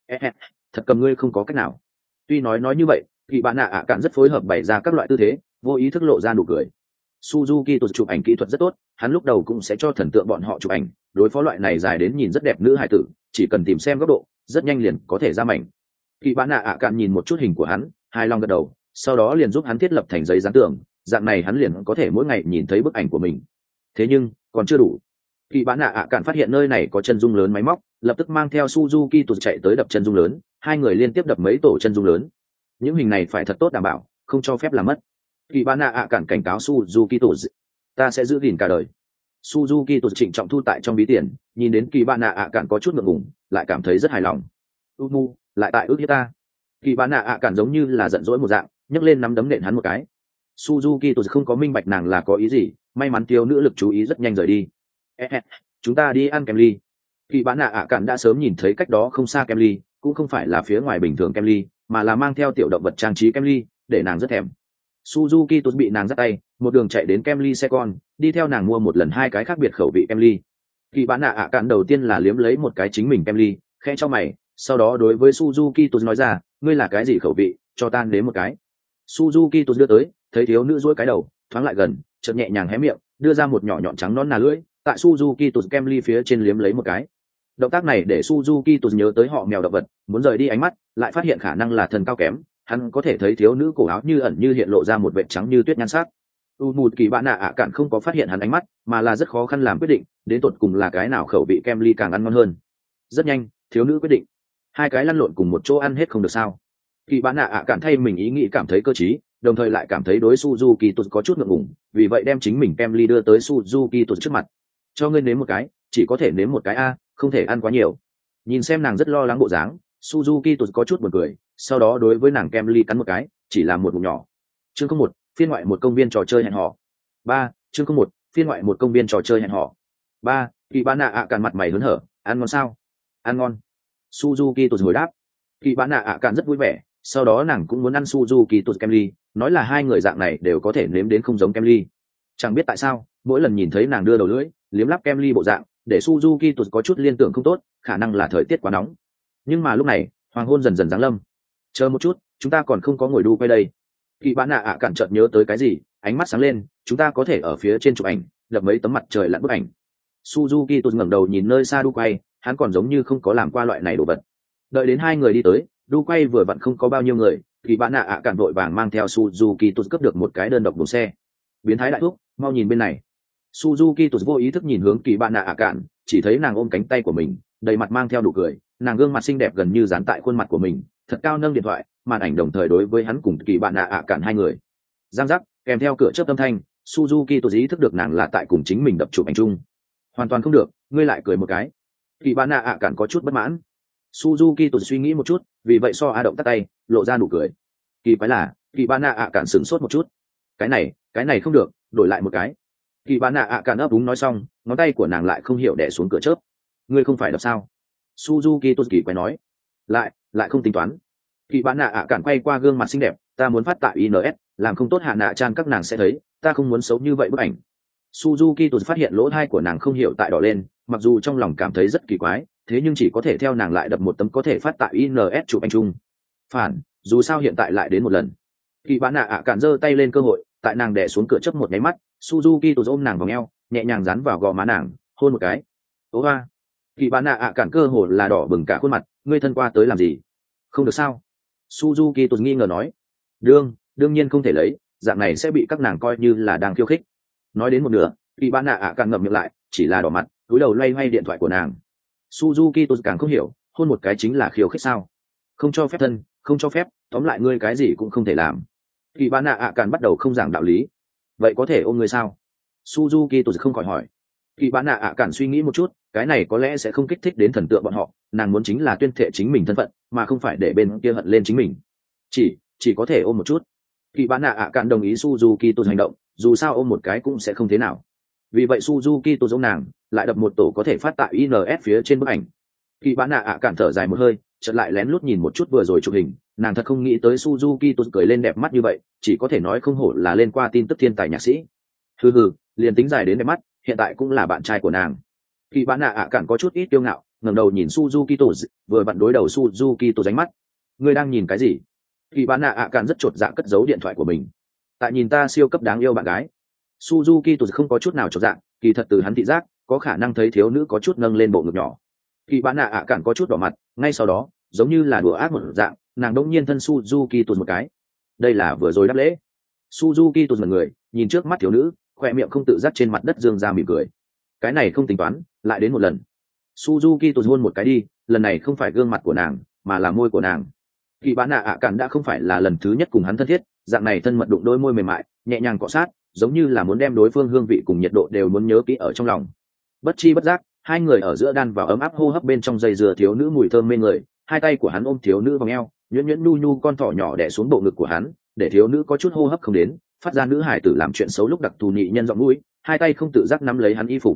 Thật cầm ngươi không có cách nào. Tuy nói nói như vậy, kỳ bạn nạ ạ cản rất phối hợp bày ra các loại tư thế, vô ý thức lộ ra nụ cười. Suzuki tổ chụp ảnh kỹ thuật rất tốt, hắn lúc đầu cũng sẽ cho thần tượng bọn họ chụp ảnh, đối phó loại này dài đến nhìn rất đẹp nữ hải tử, chỉ cần tìm xem góc độ, rất nhanh liền có thể ra mảnh. Kỳ bạn nạ ạ cản nhìn một chút hình của hắn, hài lòng gật đầu, sau đó liền giúp hắn thiết lập thành giấy dán tường, dạng này hắn liền có thể mỗi ngày nhìn thấy bức ảnh của mình. Thế nhưng còn chưa đủ. Kỳ bạn nạ ạ cản phát hiện nơi này có chân dung lớn máy móc, lập tức mang theo Suzuki tụt chạy tới đập chân dung lớn, hai người liên tiếp đập mấy tổ chân dung lớn. Những hình này phải thật tốt đảm bảo, không cho phép làm mất. Kỳ bạn nạ ạ cản cảnh cáo Suzuki tụt, ta sẽ giữ gìn cả đời. Suzuki tụt trịnh trọng thu tại trong ví tiền, nhìn đến kỳ bạn nạ ạ cản có chút ngượng ngùng, lại cảm thấy rất hài lòng. Umu lại tại ước hiếp ta. Kỳ bạn nạ ạ cản giống như là giận dỗi một dạng, nhấc lên nắm đấm nện hắn một cái. Suzuki tụt không có minh bạch nàng là có ý gì, may mắn thiếu nữ lực chú ý rất nhanh rời đi. Chúng ta đi ăn kem ly. Kỳ bán nạ ạ cản đã sớm nhìn thấy cách đó không xa kem ly, cũng không phải là phía ngoài bình thường kem ly, mà là mang theo tiểu động vật trang trí kem ly, để nàng rất thèm. Suzuki tụt bị nàng dắt tay, một đường chạy đến kem ly xe con, đi theo nàng mua một lần hai cái khác biệt khẩu vị kem ly. Kỳ bán nạ ạ cản đầu tiên là liếm lấy một cái chính mình kem ly, khẽ cho mày, sau đó đối với Suzuki tụt nói ra, ngươi là cái gì khẩu vị, cho tan đến một cái. Suzuki tụt đưa tới, thấy thiếu nữ duỗi cái đầu, thoáng lại gần, chợt nhẹ nhàng hé miệng, đưa ra một nhỏ nhọn trắng nón nà lưỡi, tại Suzuki tụt kem ly phía trên liếm lấy một cái. Động tác này để Suzuki tụt nhớ tới họ mèo động vật, muốn rời đi ánh mắt, lại phát hiện khả năng là thần cao kém, hắn có thể thấy thiếu nữ cổ áo như ẩn như hiện lộ ra một vệt trắng như tuyết nhan sắc. U mùt kỳ bạn nạ ạ cạn không có phát hiện hắn ánh mắt, mà là rất khó khăn làm quyết định, đến tột cùng là cái nào khẩu vị kem ly càng ăn ngon hơn. Rất nhanh, thiếu nữ quyết định, hai cái lăn lộn cùng một chỗ ăn hết không được sao? Kỳ bạn nạ ạ cạn thay mình ý nghĩ cảm thấy cơ trí, đồng thời lại cảm thấy đối Suzuki tụt có chút ngượng ngùng, vì vậy đem chính mình kem ly đưa tới Suzuki tụt trước mặt. Cho ngươi nếm một cái, chỉ có thể nếm một cái a, không thể ăn quá nhiều. Nhìn xem nàng rất lo lắng bộ dáng, Suzuki tụt có chút buồn cười, sau đó đối với nàng kem ly cắn một cái, chỉ là một ngụm nhỏ. Chương không một, phiên ngoại một công viên trò chơi hẹn hò. Ba, chương không một, phiên ngoại một công viên trò chơi hẹn hò. Ba, Kỳ bán nạ ạ cạn mặt mày hớn hở, ăn ngon sao? Ăn ngon. Suzuki tụt hồi đáp. Kỳ bán nạ ạ cạn rất vui vẻ, sau đó nàng cũng muốn ăn Suzuki tụt kem ly, nói là hai người dạng này đều có thể nếm đến không giống kem ly. Chẳng biết tại sao, mỗi lần nhìn thấy nàng đưa đầu lưỡi liếm lắp kem ly bộ dạng, để Suzuki tụt có chút liên tưởng không tốt, khả năng là thời tiết quá nóng. Nhưng mà lúc này, hoàng hôn dần dần giáng lâm. Chờ một chút, chúng ta còn không có ngồi đu quay đây. Kỳ bán nạ ạ cạn chợt nhớ tới cái gì, ánh mắt sáng lên, chúng ta có thể ở phía trên chụp ảnh, lập mấy tấm mặt trời lặn bức ảnh. Suzuki tụt ngẩng đầu nhìn nơi xa đu quay, hắn còn giống như không có làm qua loại này đồ vật. Đợi đến hai người đi tới, đu quay vừa vặn không có bao nhiêu người, thì bạn nạ ạ cạn vội vàng mang theo Suzuki tụt cướp được một cái đơn độc đồ xe. Biến thái đại thúc, mau nhìn bên này. Suzuki tụt vô ý thức nhìn hướng kỳ bạn nạ ạ cạn, chỉ thấy nàng ôm cánh tay của mình, đầy mặt mang theo nụ cười, nàng gương mặt xinh đẹp gần như dán tại khuôn mặt của mình, thật cao nâng điện thoại, màn ảnh đồng thời đối với hắn cùng kỳ bạn nạ ạ cạn hai người. Giang giác, kèm theo cửa chớp âm thanh, Suzuki tụt ý thức được nàng là tại cùng chính mình đập chụp ảnh chung. Hoàn toàn không được, ngươi lại cười một cái. Kỳ bạn nạ ạ cạn có chút bất mãn. Suzuki tụt suy nghĩ một chút, vì vậy so a động tắt tay, lộ ra nụ cười. Kỳ quái là, kỳ bạn nạ ạ cạn sửng sốt một chút. Cái này, cái này không được, đổi lại một cái. Kỳ bạn nạ ạ cạn ấp úng nói xong, ngón tay của nàng lại không hiểu đè xuống cửa chớp. Ngươi không phải đập sao? Suzuki tụt kỳ quái nói. Lại, lại không tính toán. Kỳ bạn nạ ạ cạn quay qua gương mặt xinh đẹp, ta muốn phát tại i en ét, làm không tốt hạ nạ chan các nàng sẽ thấy, ta không muốn xấu như vậy bức ảnh. Suzuki tụt phát hiện lỗ tai của nàng không hiểu tại đỏ lên, mặc dù trong lòng cảm thấy rất kỳ quái, thế nhưng chỉ có thể theo nàng lại đập một tấm có thể phát tại i en ét chụp ảnh chung. Phản, dù sao hiện tại lại đến một lần. Kỳ bán nạ ạ cạn giơ tay lên cơ hội, tại nàng đè xuống cửa chớp một nháy mắt, Suzuki tụt ôm nàng vào eo, nhẹ nhàng dán vào gò má nàng, hôn một cái. Ố hoa. Kỳ bán nạ ạ cản cơ hồ là đỏ bừng cả khuôn mặt, ngươi thân qua tới làm gì? Không được sao? Suzuki tụt nghi ngờ nói. đương đương nhiên không thể lấy, dạng này sẽ bị các nàng coi như là đang khiêu khích. Nói đến một nửa, kỳ bán nạ ạ cản ngậm miệng lại, chỉ là đỏ mặt, cúi đầu loay hoay điện thoại của nàng. Suzuki tụt càng không hiểu, hôn một cái chính là khiêu khích sao? Không cho phép thân, không cho phép, tóm lại ngươi cái gì cũng không thể làm. Kỳ bán nạ ạ cản bắt đầu không giảng đạo lý. Vậy có thể ôm ngươi sao? Suzuki tụt không khỏi hỏi. Kỳ bán nạ ạ cản suy nghĩ một chút, cái này có lẽ sẽ không kích thích đến thần tượng bọn họ, nàng muốn chính là tuyên thệ chính mình thân phận, mà không phải để bên kia hận lên chính mình. Chỉ, chỉ có thể ôm một chút. Kỳ bán nạ ạ cản đồng ý Suzuki tụt hành động, dù sao ôm một cái cũng sẽ không thế nào. Vì vậy Suzuki tụt giống nàng, lại đập một tổ có thể phát tại i en ét phía trên bức ảnh. Kỳ bán nạ ạ cản thở dài một hơi, chợt lại lén lút nhìn một chút vừa rồi chụp hình, nàng thật không nghĩ tới Suzuki tụt cười lên đẹp mắt như vậy, chỉ có thể nói không hổ là lên qua tin tức thiên tài nhạc sĩ. Hừ hừ, liền tính dài đến đẹp mắt, hiện tại cũng là bạn trai của nàng. Kỳ bán nạ ạ cản có chút ít kiêu ngạo, ngẩng đầu nhìn Suzuki tụt, vừa vặn đối đầu Suzuki tụt ánh mắt. Ngươi đang nhìn cái gì? Kỳ bán nạ ạ cản rất chột dạ cất giấu điện thoại của mình. Tại nhìn ta siêu cấp đáng yêu bạn gái. Suzuki tụt không có chút nào chột dạ, kỳ thật từ hắn thị giác, có khả năng thấy thiếu nữ có chút nâng lên bộ ngực nhỏ. Kỳ bán nạ ạ cản có chút đỏ mặt, ngay sau đó, giống như là đùa ác một dạng, nàng đống nhiên thân Suzuki tụt một cái. Đây là vừa rồi đáp lễ. Suzuki tụt một người, nhìn trước mắt thiếu nữ, khoe miệng không tự giác trên mặt đất dương ra mỉm cười. Cái này không tính toán, lại đến một lần. Suzuki tụt hôn một cái đi, lần này không phải gương mặt của nàng, mà là môi của nàng. Kỳ bán nạ ạ cản đã không phải là lần thứ nhất cùng hắn thân thiết, dạng này thân mật đụng đôi môi mềm mại, nhẹ nhàng cọ sát, giống như là muốn đem đối phương hương vị cùng nhiệt độ đều muốn nhớ kỹ ở trong lòng. Bất chi bất giác, hai người ở giữa đan vào ấm áp hô hấp bên trong dây dừa thiếu nữ mùi thơm mê người, hai tay của hắn ôm thiếu nữ vòng eo, nhuyễn nhuyễn nhu nhu con thỏ nhỏ đè xuống bộ ngực của hắn, để thiếu nữ có chút hô hấp không đến, phát ra nữ hải tử làm chuyện xấu lúc đặc thù nhị nhân giọng mũi, hai tay không tự giác nắm lấy hắn y phục.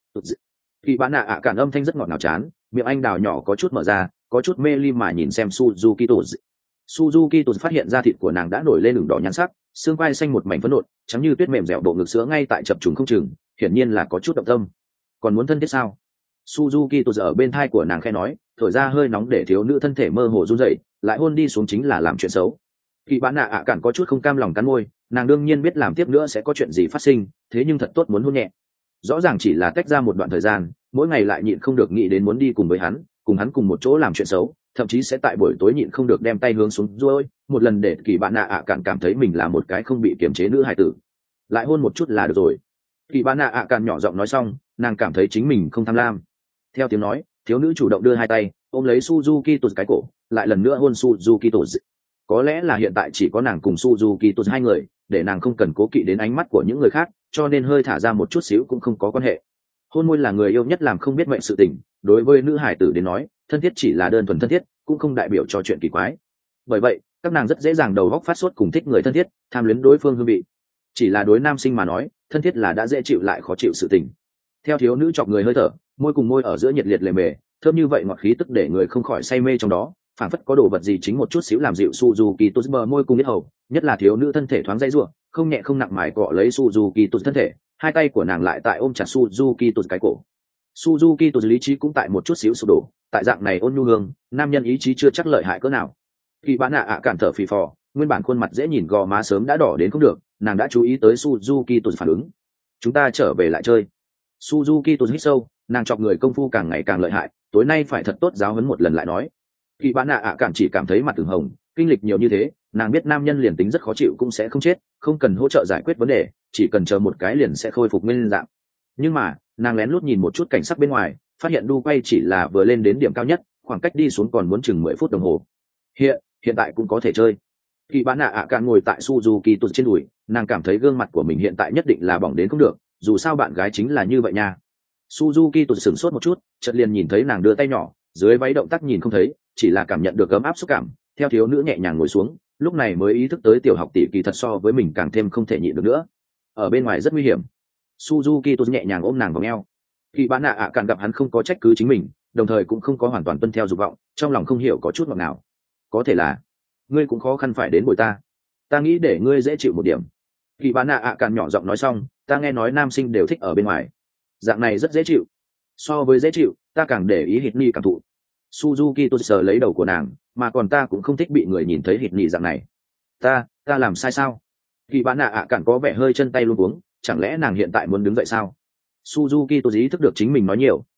Kỳ bán nạ ạ cản âm thanh rất ngọt ngào chán, miệng anh đào nhỏ có chút mở ra, có chút mê ly mà nhìn xem Suzuki tụt. Suzuki tụt phát hiện ra thịt của nàng đã nổi lên ửng đỏ nhăn sắc, xương quai xanh một mảnh phấn nộn, trắng như tuyết mềm dẻo bộ ngực sữa ngay tại chập trùng không chừng, hiển nhiên là có chút động tâm. Còn muốn thân thiết sao? Suzuki tụt ở bên thai của nàng khẽ nói, thổi ra hơi nóng để thiếu nữ thân thể mơ hồ run rẩy, lại hôn đi xuống chính là làm chuyện xấu. Kỳ bán nạ ạ cản có chút không cam lòng cắn môi, nàng đương nhiên biết làm tiếp nữa sẽ có chuyện gì phát sinh, thế nhưng thật tốt muốn hôn nhẹ. Rõ ràng chỉ là tách ra một đoạn thời gian, mỗi ngày lại nhịn không được nghĩ đến muốn đi cùng với hắn, cùng hắn cùng một chỗ làm chuyện xấu, thậm chí sẽ tại buổi tối nhịn không được đem tay hướng xuống ruôi, một lần để kỳ bạn nạ ạ cản cảm thấy mình là một cái không bị kiềm chế nữ hài tử. Lại hôn một chút là được rồi. Kỳ bạn nạ ạ cản nhỏ giọng nói xong, nàng cảm thấy chính mình không tham lam. Theo tiếng nói, thiếu nữ chủ động đưa hai tay ôm lấy Suzuki tụt cái cổ, lại lần nữa hôn Suzuki tụt. Có lẽ là hiện tại chỉ có nàng cùng Suzuki tụt hai người, để nàng không cần cố kỵ đến ánh mắt của những người khác, cho nên hơi thả ra một chút xíu cũng không có quan hệ. Hôn môi là người yêu nhất làm không biết mệnh sự tình, đối với nữ hải tử đến nói, thân thiết chỉ là đơn thuần thân thiết, cũng không đại biểu cho chuyện kỳ quái. Bởi vậy, các nàng rất dễ dàng đầu góc phát sốt cùng thích người thân thiết, tham luyến đối phương hương vị. Chỉ là đối nam sinh mà nói, thân thiết là đã dễ chịu lại khó chịu sự tình. Theo thiếu nữ chọc người hơi thở, môi cùng môi ở giữa nhiệt liệt lề mề, thơm như vậy ngọt khí tức để người không khỏi say mê trong đó, phảng phất có đồ vật gì chính một chút xíu làm dịu Suzuki tụt bờ môi cùng yết hầu, nhất là thiếu nữ thân thể thoáng dây rủa, không nhẹ không nặng mài cọ lấy Suzuki tụt thân thể, hai tay của nàng lại tại ôm chặt Suzuki tụt cái cổ. Suzuki tụt lý trí cũng tại một chút xíu sụp đổ, tại dạng này ôn nhu hương, nam nhân ý chí chưa chắc lợi hại cỡ nào. Kỳ bán nạ ạ cản thở phì phò, nguyên bản khuôn mặt dễ nhìn gò má sớm đã đỏ đến không được, nàng đã chú ý tới Suzuki tụt phản ứng. Chúng ta trở về lại chơi. Suzuki tụt hít sâu, nàng chọc người công phu càng ngày càng lợi hại, tối nay phải thật tốt giáo huấn một lần lại nói. Kỳ bán nạ ạ cản chỉ cảm thấy mặt từng hồng, kinh lịch nhiều như thế, nàng biết nam nhân liền tính rất khó chịu cũng sẽ không chết, không cần hỗ trợ giải quyết vấn đề, chỉ cần chờ một cái liền sẽ khôi phục nguyên dạng. Nhưng mà nàng lén lút nhìn một chút cảnh sắc bên ngoài, phát hiện đu quay chỉ là vừa lên đến điểm cao nhất, khoảng cách đi xuống còn muốn chừng mười phút đồng hồ. Hiện hiện tại cũng có thể chơi. Kỳ bán nạ ạ cản ngồi tại Suzuki tụt trên đùi, nàng cảm thấy gương mặt của mình hiện tại nhất định là bỏng đến không được, dù sao bạn gái chính là như vậy nha. Suzuki tụt sửng sốt một chút, chợt liền nhìn thấy nàng đưa tay nhỏ, dưới váy động tác nhìn không thấy, chỉ là cảm nhận được ấm áp xúc cảm. Theo thiếu nữ nhẹ nhàng ngồi xuống, lúc này mới ý thức tới tiểu học tỷ kỳ thật so với mình càng thêm không thể nhịn được nữa. Ở bên ngoài rất nguy hiểm. Suzuki tụt nhẹ nhàng ôm nàng vào eo. Kỳ bán nạ ạ cản gặp hắn không có trách cứ chính mình, đồng thời cũng không có hoàn toàn tuân theo dục vọng, trong lòng không hiểu có chút ngọt ngào. Có thể là ngươi cũng khó khăn phải đến bồi ta, ta nghĩ để ngươi dễ chịu một điểm. Kỳ bán nạ ạ cản nhỏ giọng nói xong, ta nghe nói nam sinh đều thích ở bên ngoài, dạng này rất dễ chịu. So với dễ chịu, ta càng để ý hít ni cảm thụ. Suzuki tụt sờ lấy đầu của nàng, mà còn ta cũng không thích bị người nhìn thấy hít ni dạng này. Ta, ta làm sai sao? Kỳ bán nạ ạ cản có vẻ hơi chân tay luống cuống, chẳng lẽ nàng hiện tại muốn đứng dậy sao? Suzuki tụt ý thức được chính mình nói nhiều,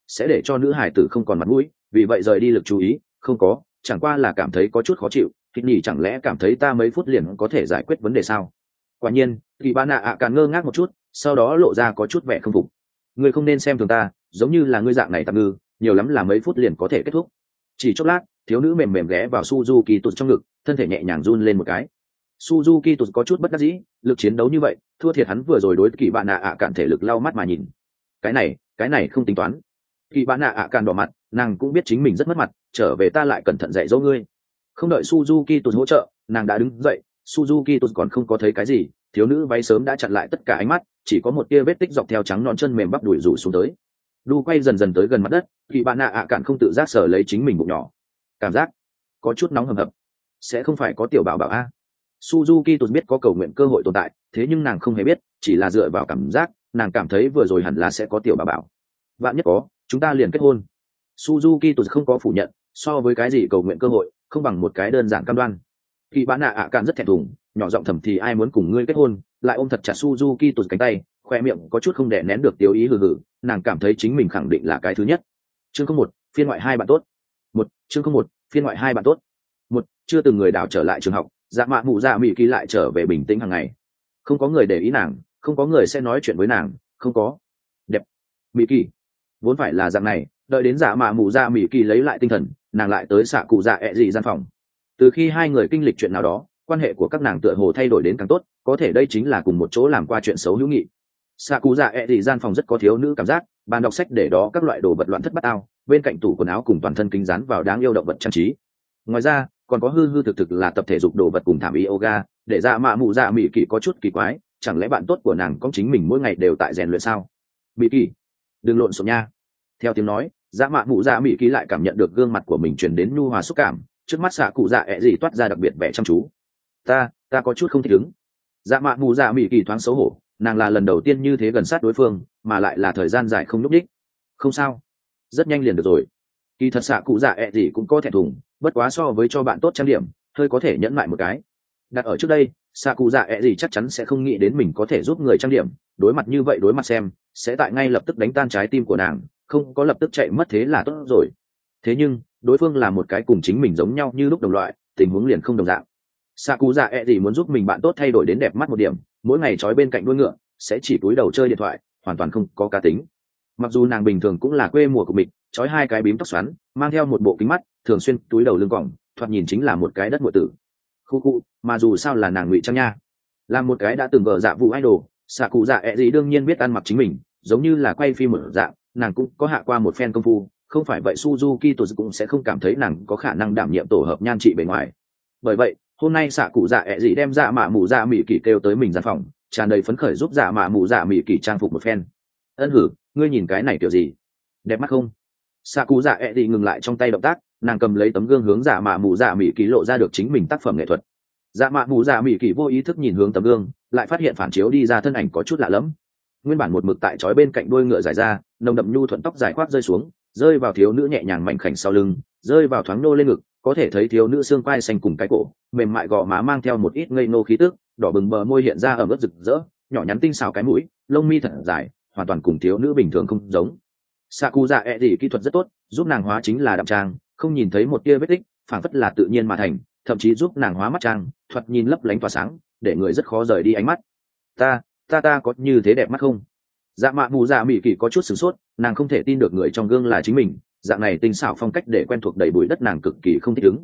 sẽ để cho nữ hải tử không còn mặt mũi, vì vậy rời đi lực chú ý. Không có, chẳng qua là cảm thấy có chút khó chịu. Thịt nhỉ chẳng lẽ cảm thấy ta mấy phút liền có thể giải quyết vấn đề sao? Quả nhiên, kỳ bà nạ ạ càng ngơ ngác một chút, sau đó lộ ra có chút vẻ không phục. Ngươi không nên xem thường ta, giống như là ngươi dạng này tạm ngư, nhiều lắm là mấy phút liền có thể kết thúc. Chỉ chốc lát, thiếu nữ mềm mềm ghé vào Suzuki tụt trong ngực, thân thể nhẹ nhàng run lên một cái. Suzuki tụt có chút bất đắc dĩ, lực chiến đấu như vậy, thua thiệt hắn vừa rồi đối kỳ bạn nạ ạ cạn thể lực lau mắt mà nhìn. Cái này, cái này không tính toán. Kỳ bạn nạ ạ cạn đỏ mặt, nàng cũng biết chính mình rất mất mặt, trở về ta lại cẩn thận dạy dỗ ngươi. Không đợi Suzuki tụt hỗ trợ, nàng đã đứng dậy. Suzuki tụt còn không có thấy cái gì, thiếu nữ váy sớm đã chặn lại tất cả ánh mắt, chỉ có một tia vết tích dọc theo trắng non chân mềm bắp đùi rủ xuống tới. Đu quay dần dần tới gần mặt đất, kỳ bạn nạ ạ cạn không tự giác sờ lấy chính mình bụng nhỏ, cảm giác có chút nóng hầm hập. Sẽ không phải có tiểu bảo bảo a? Suzuki tụt biết có cầu nguyện cơ hội tồn tại, thế nhưng nàng không hề biết, chỉ là dựa vào cảm giác, nàng cảm thấy vừa rồi hẳn là sẽ có tiểu bảo bảo. Vạn nhất có, chúng ta liền kết hôn. Suzuki tụt không có phủ nhận, so với cái gì cầu nguyện cơ hội, không bằng một cái đơn giản cam đoan. Kỳ bạn nạ ạ cạn rất thẹn thùng, nhỏ giọng thầm thì ai muốn cùng ngươi kết hôn, lại ôm thật chặt Suzuki tụt cánh tay, khoe miệng có chút không đè nén được tiêu ý hừ hừ, nàng cảm thấy chính mình khẳng định là cái thứ nhất. Chương không một, phiên ngoại hai bạn tốt. Một, chương không một, phiên ngoại hai bạn tốt. Một, chưa từng người đào trở lại trường học, dạ mạ mụ dạ mị kỳ lại trở về bình tĩnh hàng ngày. Không có người để ý nàng, không có người sẽ nói chuyện với nàng, không có. Đẹp. Mị kỳ. Vốn phải là dạng này, đợi đến dạ mạ mụ dạ mị kỳ lấy lại tinh thần, nàng lại tới xạ cụ dạ ẹ dị gian phòng. Từ khi hai người kinh lịch chuyện nào đó, quan hệ của các nàng tựa hồ thay đổi đến càng tốt, có thể đây chính là cùng một chỗ làm qua chuyện xấu hữu nghị. Xạ cụ dạ ẹ dị gian phòng rất có thiếu nữ cảm giác, bàn đọc sách để đó các loại đồ vật loạn thất bát ao, bên cạnh tủ quần áo cùng toàn thân kính dán vào đáng yêu động vật trang trí. Ngoài ra còn có hư hư thực thực là tập thể dục đồ vật cùng thảm yoga, để dạ mạ mụ dạ mị kỳ có chút kỳ quái, chẳng lẽ bạn tốt của nàng có chính mình mỗi ngày đều tại rèn luyện sao? Mị kỳ, đừng lộn xộn nha. Theo tiếng nói, dạ mạ mụ dạ mị kỳ lại cảm nhận được gương mặt của mình truyền đến nhu hòa xúc cảm, trước mắt xạ cụ dạ ẹ gì toát ra đặc biệt vẻ chăm chú. ta ta có chút không thích ứng. Dạ mạ mụ dạ mị kỳ thoáng xấu hổ, nàng là lần đầu tiên như thế gần sát đối phương, mà lại là thời gian dài không nhúc đích. Không sao, rất nhanh liền được rồi. Kỳ thật xạ cụ dạ ẹ gì cũng có thẹn thùng, bất quá so với cho bạn tốt trang điểm, hơi có thể nhẫn lại một cái. Đặt ở trước đây, xạ cụ dạ ẹ gì chắc chắn sẽ không nghĩ đến mình có thể giúp người trang điểm, đối mặt như vậy đối mặt xem, sẽ tại ngay lập tức đánh tan trái tim của nàng, không có lập tức chạy mất thế là tốt rồi. Thế nhưng đối phương là một cái cùng chính mình giống nhau như lúc đồng loại, tình huống liền không đồng dạng. Xạ cụ dạ ẹ gì muốn giúp mình bạn tốt thay đổi đến đẹp mắt một điểm, mỗi ngày trói bên cạnh đuôi ngựa, sẽ chỉ cúi đầu chơi điện thoại, hoàn toàn không có cá tính. Mặc dù nàng bình thường cũng là quê mùa của mình, trói hai cái bím tóc xoắn, mang theo một bộ kính mắt, thường xuyên túi đầu lưng còng, thoạt nhìn chính là một cái đất muội tử. Khu khu, mà dù sao là nàng ngụy trang nha. Làm một cái đã từng vợ dạ vụ idol, xạ cụ dạ ẹ gì đương nhiên biết ăn mặc chính mình, giống như là quay phim một dạng, nàng cũng có hạ qua một phen công phu, không phải vậy Suzuki Tzu cũng sẽ không cảm thấy nàng có khả năng đảm nhiệm tổ hợp nhan trị bề ngoài. Bởi vậy, hôm nay xạ cụ dạ ẹ gì đem dạ mạ mụ dạ mị kỳ kêu tới mình gian phòng, tràn đầy phấn khởi giúp dạ mạ mụ dạ mị kỳ trang phục một phen. Ân hử, ngươi nhìn cái này kiểu gì? Đẹp mắt không? Xạ cụ dạ ẹ gì ngừng lại trong tay động tác, nàng cầm lấy tấm gương hướng dạ mạ mụ dạ mị kỳ lộ ra được chính mình tác phẩm nghệ thuật. Dạ mạ mụ dạ mị kỳ vô ý thức nhìn hướng tấm gương, lại phát hiện phản chiếu đi ra thân ảnh có chút lạ lẫm. Nguyên bản một mực tại trói bên cạnh đuôi ngựa dài ra, nồng đậm nhu thuận tóc dài khoác rơi xuống, rơi vào thiếu nữ nhẹ nhàng mảnh khảnh sau lưng, rơi vào thoáng nô lên ngực, có thể thấy thiếu nữ xương quai xanh cùng cái cổ, mềm mại gò má mang theo một ít ngây nô khí tức, đỏ bừng bờ môi hiện ra ở mức rực rỡ, nhỏ nhắn tinh xào cái mũi, lông mi thật dài, hoàn toàn cùng thiếu nữ bình thường không giống. Sakuza e gì kỹ thuật rất tốt, giúp nàng hóa chính là đậm trang, không nhìn thấy một tia vết tích, phảng phất là tự nhiên mà thành, thậm chí giúp nàng hóa mắt trang, thoạt nhìn lấp lánh tỏa sáng, để người rất khó rời đi ánh mắt. Ta, ta ta có như thế đẹp mắt không? Dạ mạ mù dạ mỉ kỳ có chút sửng sốt, nàng không thể tin được người trong gương là chính mình, dạng này tinh xảo phong cách để quen thuộc đầy bụi đất nàng cực kỳ không thích ứng.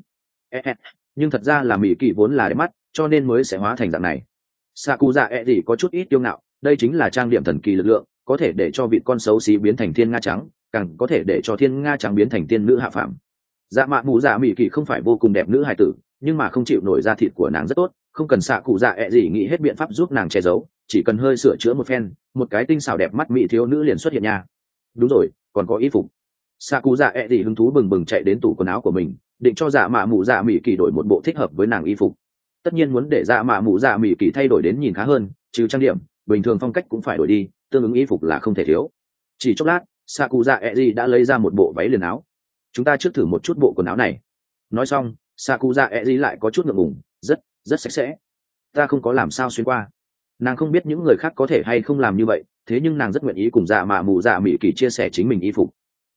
Nhưng thật ra là mỉ kỳ vốn là đẹp mắt, cho nên mới sẽ hóa thành dạng này. Sakuza e gì có chút ít tiêu ngạo, đây chính là trang điểm thần kỳ lực lượng, có thể để cho vị con xấu xí biến thành thiên nga trắng, càng có thể để cho thiên nga trắng biến thành tiên nữ hạ phàm. Dạ mạ mù dạ mỉ kỳ không phải vô cùng đẹp nữ hài tử, nhưng mà không chịu nổi da thịt của nàng rất tốt, không cần xạ cụ dạ ẹ gì nghĩ hết biện pháp giúp nàng che giấu, chỉ cần hơi sửa chữa một phen, một cái tinh xảo đẹp mắt mỹ thiếu nữ liền xuất hiện nha. Đúng rồi, còn có y phục. Xạ cụ dạ ẹ gì hứng thú bừng bừng chạy đến tủ quần áo của mình, định cho dạ mạ mù dạ mỉ kỳ đổi một bộ thích hợp với nàng y phục. Tất nhiên muốn để dạ mạ mù dạ mỉ kỳ thay đổi đến nhìn khá hơn, trừ trang điểm, bình thường phong cách cũng phải đổi đi, tương ứng y phục là không thể thiếu. Chỉ chốc lát, xạ cụ dạ ẹ gì đã lấy ra một bộ váy liền áo. Chúng ta trước thử một chút bộ quần áo này. Nói xong, Sakuza Eji lại có chút ngượng ngùng, rất, rất sạch sẽ. Ta không có làm sao xuyên qua. Nàng không biết những người khác có thể hay không làm như vậy, thế nhưng nàng rất nguyện ý cùng dạ mạ mù dạ mỉ kỳ chia sẻ chính mình y phục.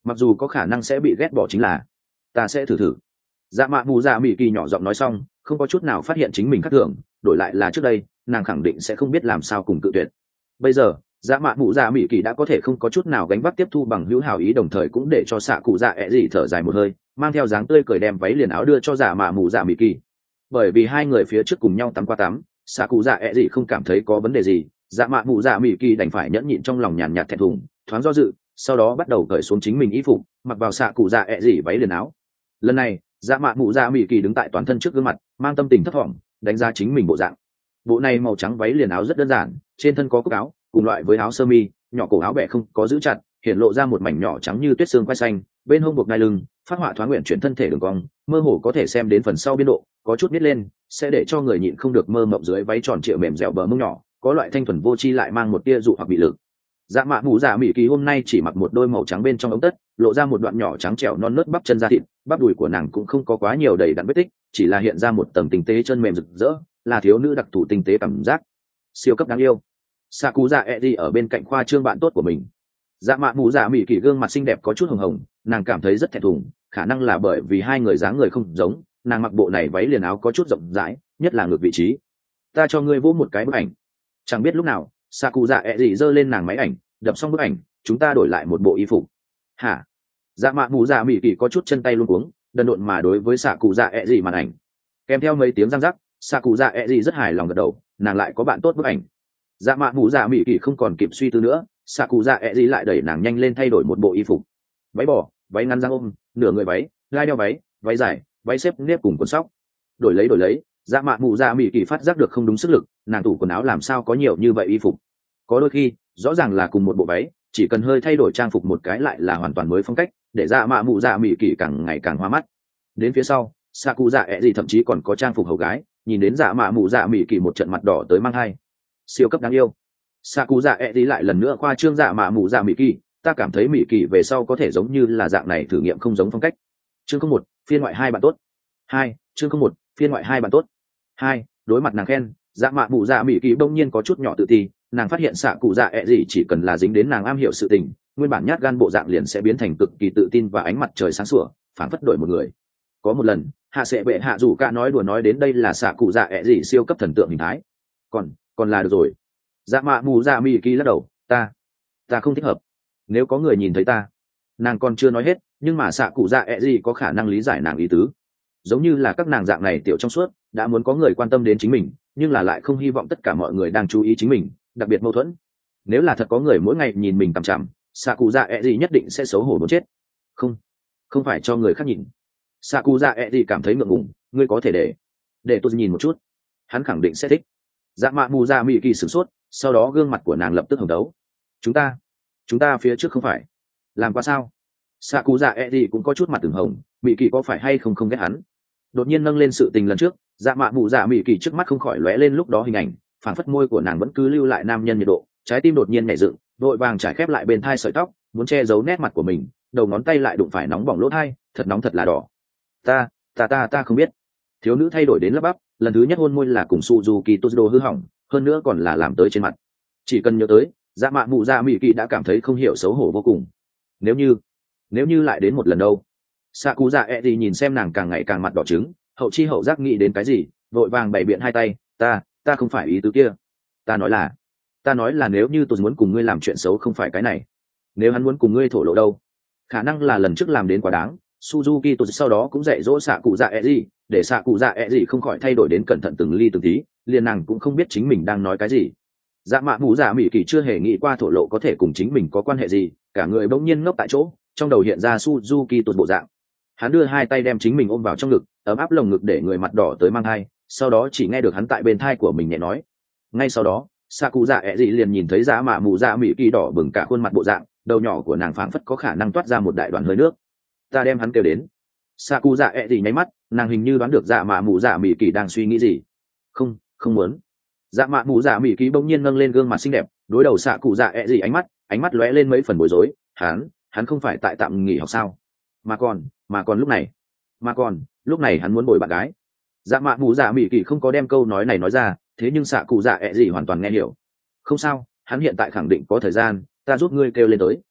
mặc dù có khả năng sẽ bị ghét bỏ chính là ta sẽ thử thử. Dạ mạ mù dạ mỉ kỳ nhỏ giọng nói xong, không có chút nào phát hiện chính mình khác thường, đổi lại là trước đây nàng khẳng định sẽ không biết làm sao cùng cự tuyệt. Bây giờ dạ mạ mù dạ mỉ kỳ đã có thể không có chút nào gánh vác tiếp thu bằng hữu hảo ý, đồng thời cũng để cho xạ cụ dạ ẹ gì thở dài một hơi, mang theo dáng tươi cười đem váy liền áo đưa cho dạ mạ mù dạ mỉ kỳ. Bởi vì hai người phía trước cùng nhau tắm qua tắm, xạ cụ dạ ẹ gì không cảm thấy có vấn đề gì, dạ mạ mù dạ mỉ kỳ đành phải nhẫn nhịn trong lòng nhàn nhạt thẹn thùng, thoáng do dự, sau đó bắt đầu cởi xuống chính mình y phục, mặc vào xạ cụ dạ ẹ gì váy liền áo. Lần này dạ mạ mù dạ mỉ kỳ đứng tại toàn thân trước gương mặt, mang tâm tình thấp thỏm đánh giá chính mình bộ dạng. Bộ này màu trắng váy liền áo rất đơn giản, trên thân có cúc áo cùng loại với áo sơ mi, nhỏ cổ áo bẹ không có giữ chặt, hiện lộ ra một mảnh nhỏ trắng như tuyết xương quai xanh, bên hông buộc ngai lưng, phát họa thoáng nguyện chuyển thân thể đường cong, mơ hồ có thể xem đến phần sau biên độ, có chút nít lên, sẽ để cho người nhịn không được mơ mộng dưới váy tròn trịa mềm dẻo bờ mông nhỏ, có loại thanh thuần vô tri lại mang một tia dụ hoặc bị lực. Dạ mạ mù dạ mỉ kỳ hôm nay chỉ mặc một đôi màu trắng bên trong ống tất, lộ ra một đoạn nhỏ trắng trẻo non nớt bắp chân da thịt, bắp đùi của nàng cũng không có quá nhiều đầy đặn vết tích, chỉ là hiện ra một tầng tinh tế chân mềm rực rỡ, là thiếu nữ đặc thù tinh tế cảm giác, siêu cấp đáng yêu. Xạ cụ dạ ẹ đi ở bên cạnh khoa trương bạn tốt của mình. Dạ mạ mù dạ mỉ kỳ gương mặt xinh đẹp có chút hồng hồng, nàng cảm thấy rất thẹn thùng, khả năng là bởi vì hai người dáng người không giống, nàng mặc bộ này váy liền áo có chút rộng rãi, nhất là ngược vị trí. Ta cho ngươi vỗ một cái bức ảnh. Chẳng biết lúc nào xạ cụ dạ ẹ gì giơ lên nàng máy ảnh, đập xong bức ảnh chúng ta đổi lại một bộ y phục. Hả? Dạ mạ mù dạ mỉ kỳ có chút chân tay luống cuống, đần độn mà đối với xạ cụ dạ ẹ gì màn ảnh, kèm theo mấy tiếng răng rắc, xạ cụ dạ ẹ gì rất hài lòng gật đầu, nàng lại có bạn tốt bức ảnh. Dạ mạ mù dạ mỉ kỳ không còn kịp suy tư nữa, xạ cụ dạ ẹ gì lại đẩy nàng nhanh lên thay đổi một bộ y phục. Váy bò, váy ngắn răng ôm, nửa người váy, gai đeo váy, váy dài, váy xếp nếp cùng quần sóc. Đổi lấy đổi lấy, dạ mạ mù dạ mỉ kỳ phát giác được không đúng sức lực, nàng tủ quần áo làm sao có nhiều như vậy y phục. Có đôi khi rõ ràng là cùng một bộ váy, chỉ cần hơi thay đổi trang phục một cái lại là hoàn toàn mới phong cách, để dạ mạ mù dạ mỉ kỳ càng ngày càng hoa mắt. Đến phía sau xạ cụ dạ ẹ gì thậm chí còn có trang phục hầu gái, nhìn đến dạ mạ mù dạ mỉ kỳ một trận mặt đỏ tới mang hai. Siêu cấp đáng yêu. Xạ cụ dạ ẹ đi lại lần nữa khoa trương dạ mạ mù dạ mỉ kỳ, ta cảm thấy mỉ kỳ về sau có thể giống như là dạng này thử nghiệm không giống phong cách. Chương không một phiên ngoại hai bạn tốt. Hai chương không một phiên ngoại hai bạn tốt. Hai đối mặt nàng khen, dạ mạ mù dạ mỉ kỳ bỗng nhiên có chút nhỏ tự ti, nàng phát hiện xạ cụ dạ ẹ gì chỉ cần là dính đến nàng am hiểu sự tình, nguyên bản nhát gan bộ dạng liền sẽ biến thành cực kỳ tự tin và ánh mặt trời sáng sủa, phảng phất đổi một người. Có một lần hạ sệ bệ hạ dù cả nói đùa nói đến đây là xạ cụ dạ ẹ gì siêu cấp thần tượng hình thái, còn còn là được rồi. Dạ mạ mù dạ mỉ kỳ lắc đầu, ta ta không thích hợp, nếu có người nhìn thấy ta. Nàng còn chưa nói hết, nhưng mà xạ cụ dạ ẹ gì có khả năng lý giải nàng ý tứ, giống như là các nàng dạng này tiểu trong suốt đã muốn có người quan tâm đến chính mình, nhưng là lại không hy vọng tất cả mọi người đang chú ý chính mình, đặc biệt mâu thuẫn. Nếu là thật có người mỗi ngày nhìn mình cằm chằm, xạ cụ dạ ẹ gì nhất định sẽ xấu hổ muốn chết. Không không phải cho người khác nhìn. Xạ cụ dạ ẹ gì cảm thấy ngượng ngùng, ngươi có thể để để tôi nhìn một chút, hắn khẳng định sẽ thích. Dạ mạ mù dạ mỉ kỳ sửng sốt, sau đó gương mặt của nàng lập tức hồng đấu. chúng ta chúng ta phía trước không phải làm qua sao? Xạ cụ dạ ẹ gì cũng có chút mặt từng hồng, mỉ kỳ có phải hay không không ghét hắn. Đột nhiên nâng lên sự tình lần trước, dạ mạ mù dạ mỉ kỳ trước mắt không khỏi lóe lên lúc đó hình ảnh, phản phất môi của nàng vẫn cứ lưu lại nam nhân nhiệt độ, trái tim đột nhiên nhảy dựng, vội vàng trải khép lại bên thai sợi tóc, muốn che giấu nét mặt của mình, đầu ngón tay lại đụng phải nóng bỏng lỗ thai, thật nóng thật là đỏ. ta ta ta ta không biết. Thiếu nữ thay đổi đến lắp bắp, lần thứ nhất hôn môi là cùng Suzuki Toshiro hư hỏng, hơn nữa còn là làm tới trên mặt. Chỉ cần nhớ tới, dạ mạ mù dạ mỉ kỳ đã cảm thấy không hiểu xấu hổ vô cùng. Nếu như nếu như lại đến một lần đâu? Xạ cụ dạ ẹ thì nhìn xem nàng càng ngày càng mặt đỏ trứng, hậu chi hậu giác nghĩ đến cái gì, vội vàng bày biện hai tay, ta ta không phải ý tứ kia. Ta nói là ta nói là nếu như tôi muốn cùng ngươi làm chuyện xấu không phải cái này. Nếu hắn muốn cùng ngươi thổ lộ đâu? Khả năng là lần trước làm đến quá đáng. Suzuki tôi sau đó cũng dạy dỗ xạ cụ dạ ẹ gì, để xạ cụ dạ ẹ gì không khỏi thay đổi đến cẩn thận từng ly từng tí, liền nàng cũng không biết chính mình đang nói cái gì. Dạ mạ mù dạ mỉ kỳ chưa hề nghĩ qua thổ lộ có thể cùng chính mình có quan hệ gì, cả người bỗng nhiên ngốc tại chỗ, trong đầu hiện ra Suzuki tuột bộ dạng. Hắn đưa hai tay đem chính mình ôm vào trong ngực, ấm áp lồng ngực để người mặt đỏ tới mang thai, sau đó chỉ nghe được hắn tại bên thai của mình nhẹ nói. Ngay sau đó xạ cụ dạ ẹ gì liền nhìn thấy dạ mạ mù dạ mỉ kỳ đỏ bừng cả khuôn mặt bộ dạng, đầu nhỏ của nàng phảng phất có khả năng toát ra một đại đoàn hơi nước. Ta đem hắn kêu đến. Xạ cụ dạ ẹ gì nháy mắt, nàng hình như đoán được dạ mạ mù dạ mỉ kỳ đang suy nghĩ gì. Không không muốn. Dạ mạ mù dạ mỉ kỳ bỗng nhiên nâng lên gương mặt xinh đẹp, đối đầu xạ cụ dạ ẹ gì ánh mắt ánh mắt lóe lên mấy phần bối rối. Hắn hắn không phải tại tạm nghỉ học sao? Mà còn mà còn lúc này mà còn lúc này hắn muốn bồi bạn gái. Dạ mạ mù dạ mỉ kỳ không có đem câu nói này nói ra, thế nhưng xạ cụ dạ ẹ gì hoàn toàn nghe hiểu. Không sao, hắn hiện tại khẳng định có thời gian, ta giúp ngươi kêu lên tới.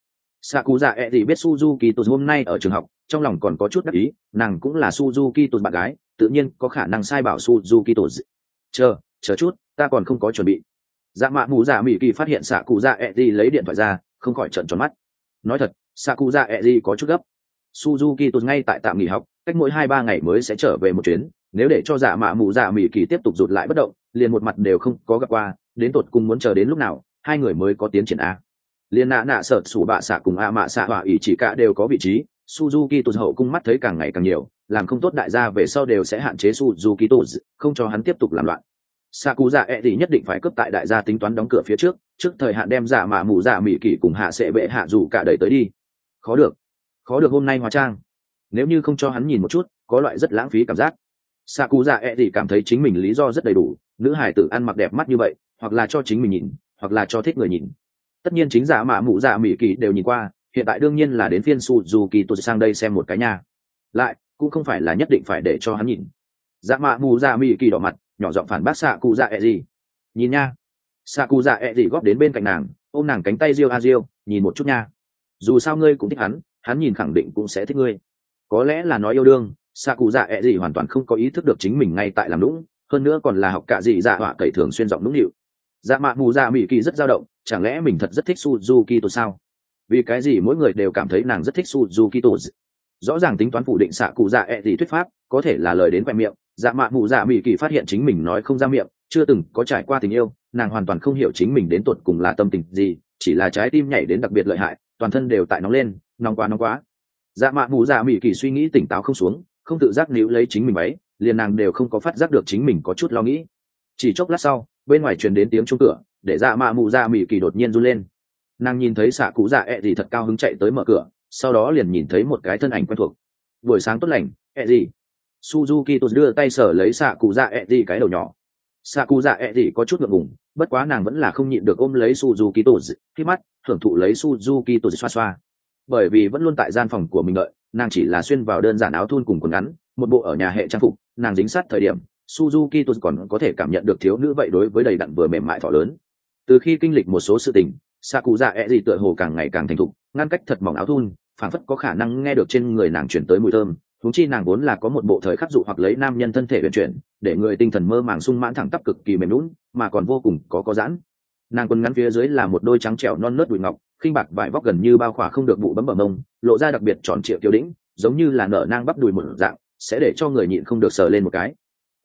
Sakuza e thì biết Suzuki Tột hôm nay ở trường học, trong lòng còn có chút đắc ý, nàng cũng là Suzuki Tột bạn gái, tự nhiên có khả năng sai bảo Suzuki Tột. Chờ, chờ chút, ta còn không có chuẩn bị. Dạ mạ mù dạ mỹ kỳ phát hiện Sakuza e thì lấy điện thoại ra, không khỏi trợn tròn mắt. Nói thật, Sakuza e thì có chút gấp. Suzuki Tột ngay tại tạm nghỉ học, cách mỗi hai ba ngày mới sẽ trở về một chuyến, nếu để cho dạ mạ mù dạ mỹ kỳ tiếp tục rụt lại bất động, liền một mặt đều không có gặp qua, đến tột cùng muốn chờ đến lúc nào, hai người mới có tiến triển a. Liên nạ nạ sợ sủ bạ xạ cùng a mạ xạ hỏa ỷ chỉ cả đều có vị trí, Suzuki tụt hậu cung mắt thấy càng ngày càng nhiều, làm không tốt đại gia về sau đều sẽ hạn chế Suzuki tụt, không cho hắn tiếp tục làm loạn. Sakuza e thì nhất định phải cướp tại đại gia tính toán đóng cửa phía trước, trước thời hạn đem giả mạ mù giả mỹ kỷ cùng hạ sẽ bệ hạ dù cả đẩy tới đi. Khó được, khó được hôm nay hóa trang. Nếu như không cho hắn nhìn một chút, có loại rất lãng phí cảm giác. Sakuza e thì cảm thấy chính mình lý do rất đầy đủ, nữ hài tử ăn mặc đẹp mắt như vậy, hoặc là cho chính mình nhìn, hoặc là cho thích người nhìn. Tất nhiên chính giả mạ mụ dạ mỹ kỳ đều nhìn qua, hiện tại đương nhiên là đến phiên Suzuki tôi sang đây xem một cái nha. Lại cũng không phải là nhất định phải để cho hắn nhìn. Dạ mạ mụ dạ mỹ kỳ đỏ mặt, nhỏ giọng phản bác xạ cụ dạ ẹ gì. Nhìn nha. Xạ cụ dạ ẹ gì góp đến bên cạnh nàng, ôm nàng cánh tay riêu a riêu, nhìn một chút nha. Dù sao ngươi cũng thích hắn, hắn nhìn khẳng định cũng sẽ thích ngươi. Có lẽ là nói yêu đương, xạ cụ dạ ẹ gì hoàn toàn không có ý thức được chính mình ngay tại làm lũng, hơn nữa còn là học cả gì dạ họa cậy thường xuyên giọng nũng nịu. Dạ mạ mù dạ mỹ kỳ rất dao động, chẳng lẽ mình thật rất thích Suzuki tôi sao? Vì cái gì mỗi người đều cảm thấy nàng rất thích Suzuki tôi? Rõ ràng tính toán phủ định xạ cụ dạ ẹ gì thuyết pháp, có thể là lời đến khoe miệng. Dạ mạ mù dạ mỹ kỳ phát hiện chính mình nói không ra miệng, chưa từng có trải qua tình yêu, nàng hoàn toàn không hiểu chính mình đến tột cùng là tâm tình gì, chỉ là trái tim nhảy đến đặc biệt lợi hại, toàn thân đều tại nóng lên, nóng quá nóng quá. Dạ mạ mù dạ mỹ kỳ suy nghĩ tỉnh táo không xuống, không tự giác níu lấy chính mình váy, liền nàng đều không có phát giác được chính mình có chút lo nghĩ. Chỉ chốc lát sau, bên ngoài truyền đến tiếng chuông cửa, để dạ mạ mù dạ mỹ kỳ đột nhiên run lên. Nàng nhìn thấy xạ cụ dạ ẹ gì thật cao hứng chạy tới mở cửa, sau đó liền nhìn thấy một cái thân ảnh quen thuộc. Buổi sáng tốt lành, ẹ gì? Suzuki tôi đưa tay sờ lấy xạ cụ dạ ẹ gì cái đầu nhỏ. Xạ cụ dạ ẹ gì có chút ngượng ngùng, bất quá nàng vẫn là không nhịn được ôm lấy Suzuki tôi, khi mắt thưởng thụ lấy Suzuki tôi xoa xoa. Bởi vì vẫn luôn tại gian phòng của mình đợi, nàng chỉ là xuyên vào đơn giản áo thun cùng quần ngắn, một bộ ở nhà hệ trang phục, nàng dính sát thời điểm Suzuki tôi còn có thể cảm nhận được thiếu nữ vậy đối với đầy đặn vừa mềm mại thỏ lớn. Từ khi kinh lịch một số sự tình, Sakuza e gì tựa hồ càng ngày càng thành thục, ngăn cách thật mỏng áo thun, phảng phất có khả năng nghe được trên người nàng chuyển tới mùi thơm. Huống chi nàng vốn là có một bộ thời khắc dụ hoặc lấy nam nhân thân thể vận chuyển, để người tinh thần mơ màng sung mãn thẳng tắp cực kỳ mềm nhũn, mà còn vô cùng có có giãn. Nàng quần ngắn phía dưới là một đôi trắng trẻo non nớt đùi ngọc, khinh bạc vải vóc gần như bao khỏa không được bụ bấm bờ mông, lộ ra đặc biệt tròn trịa kiêu đĩnh, giống như là nở nang bắp đùi một dạng, sẽ để cho người nhịn không được sờ lên một cái.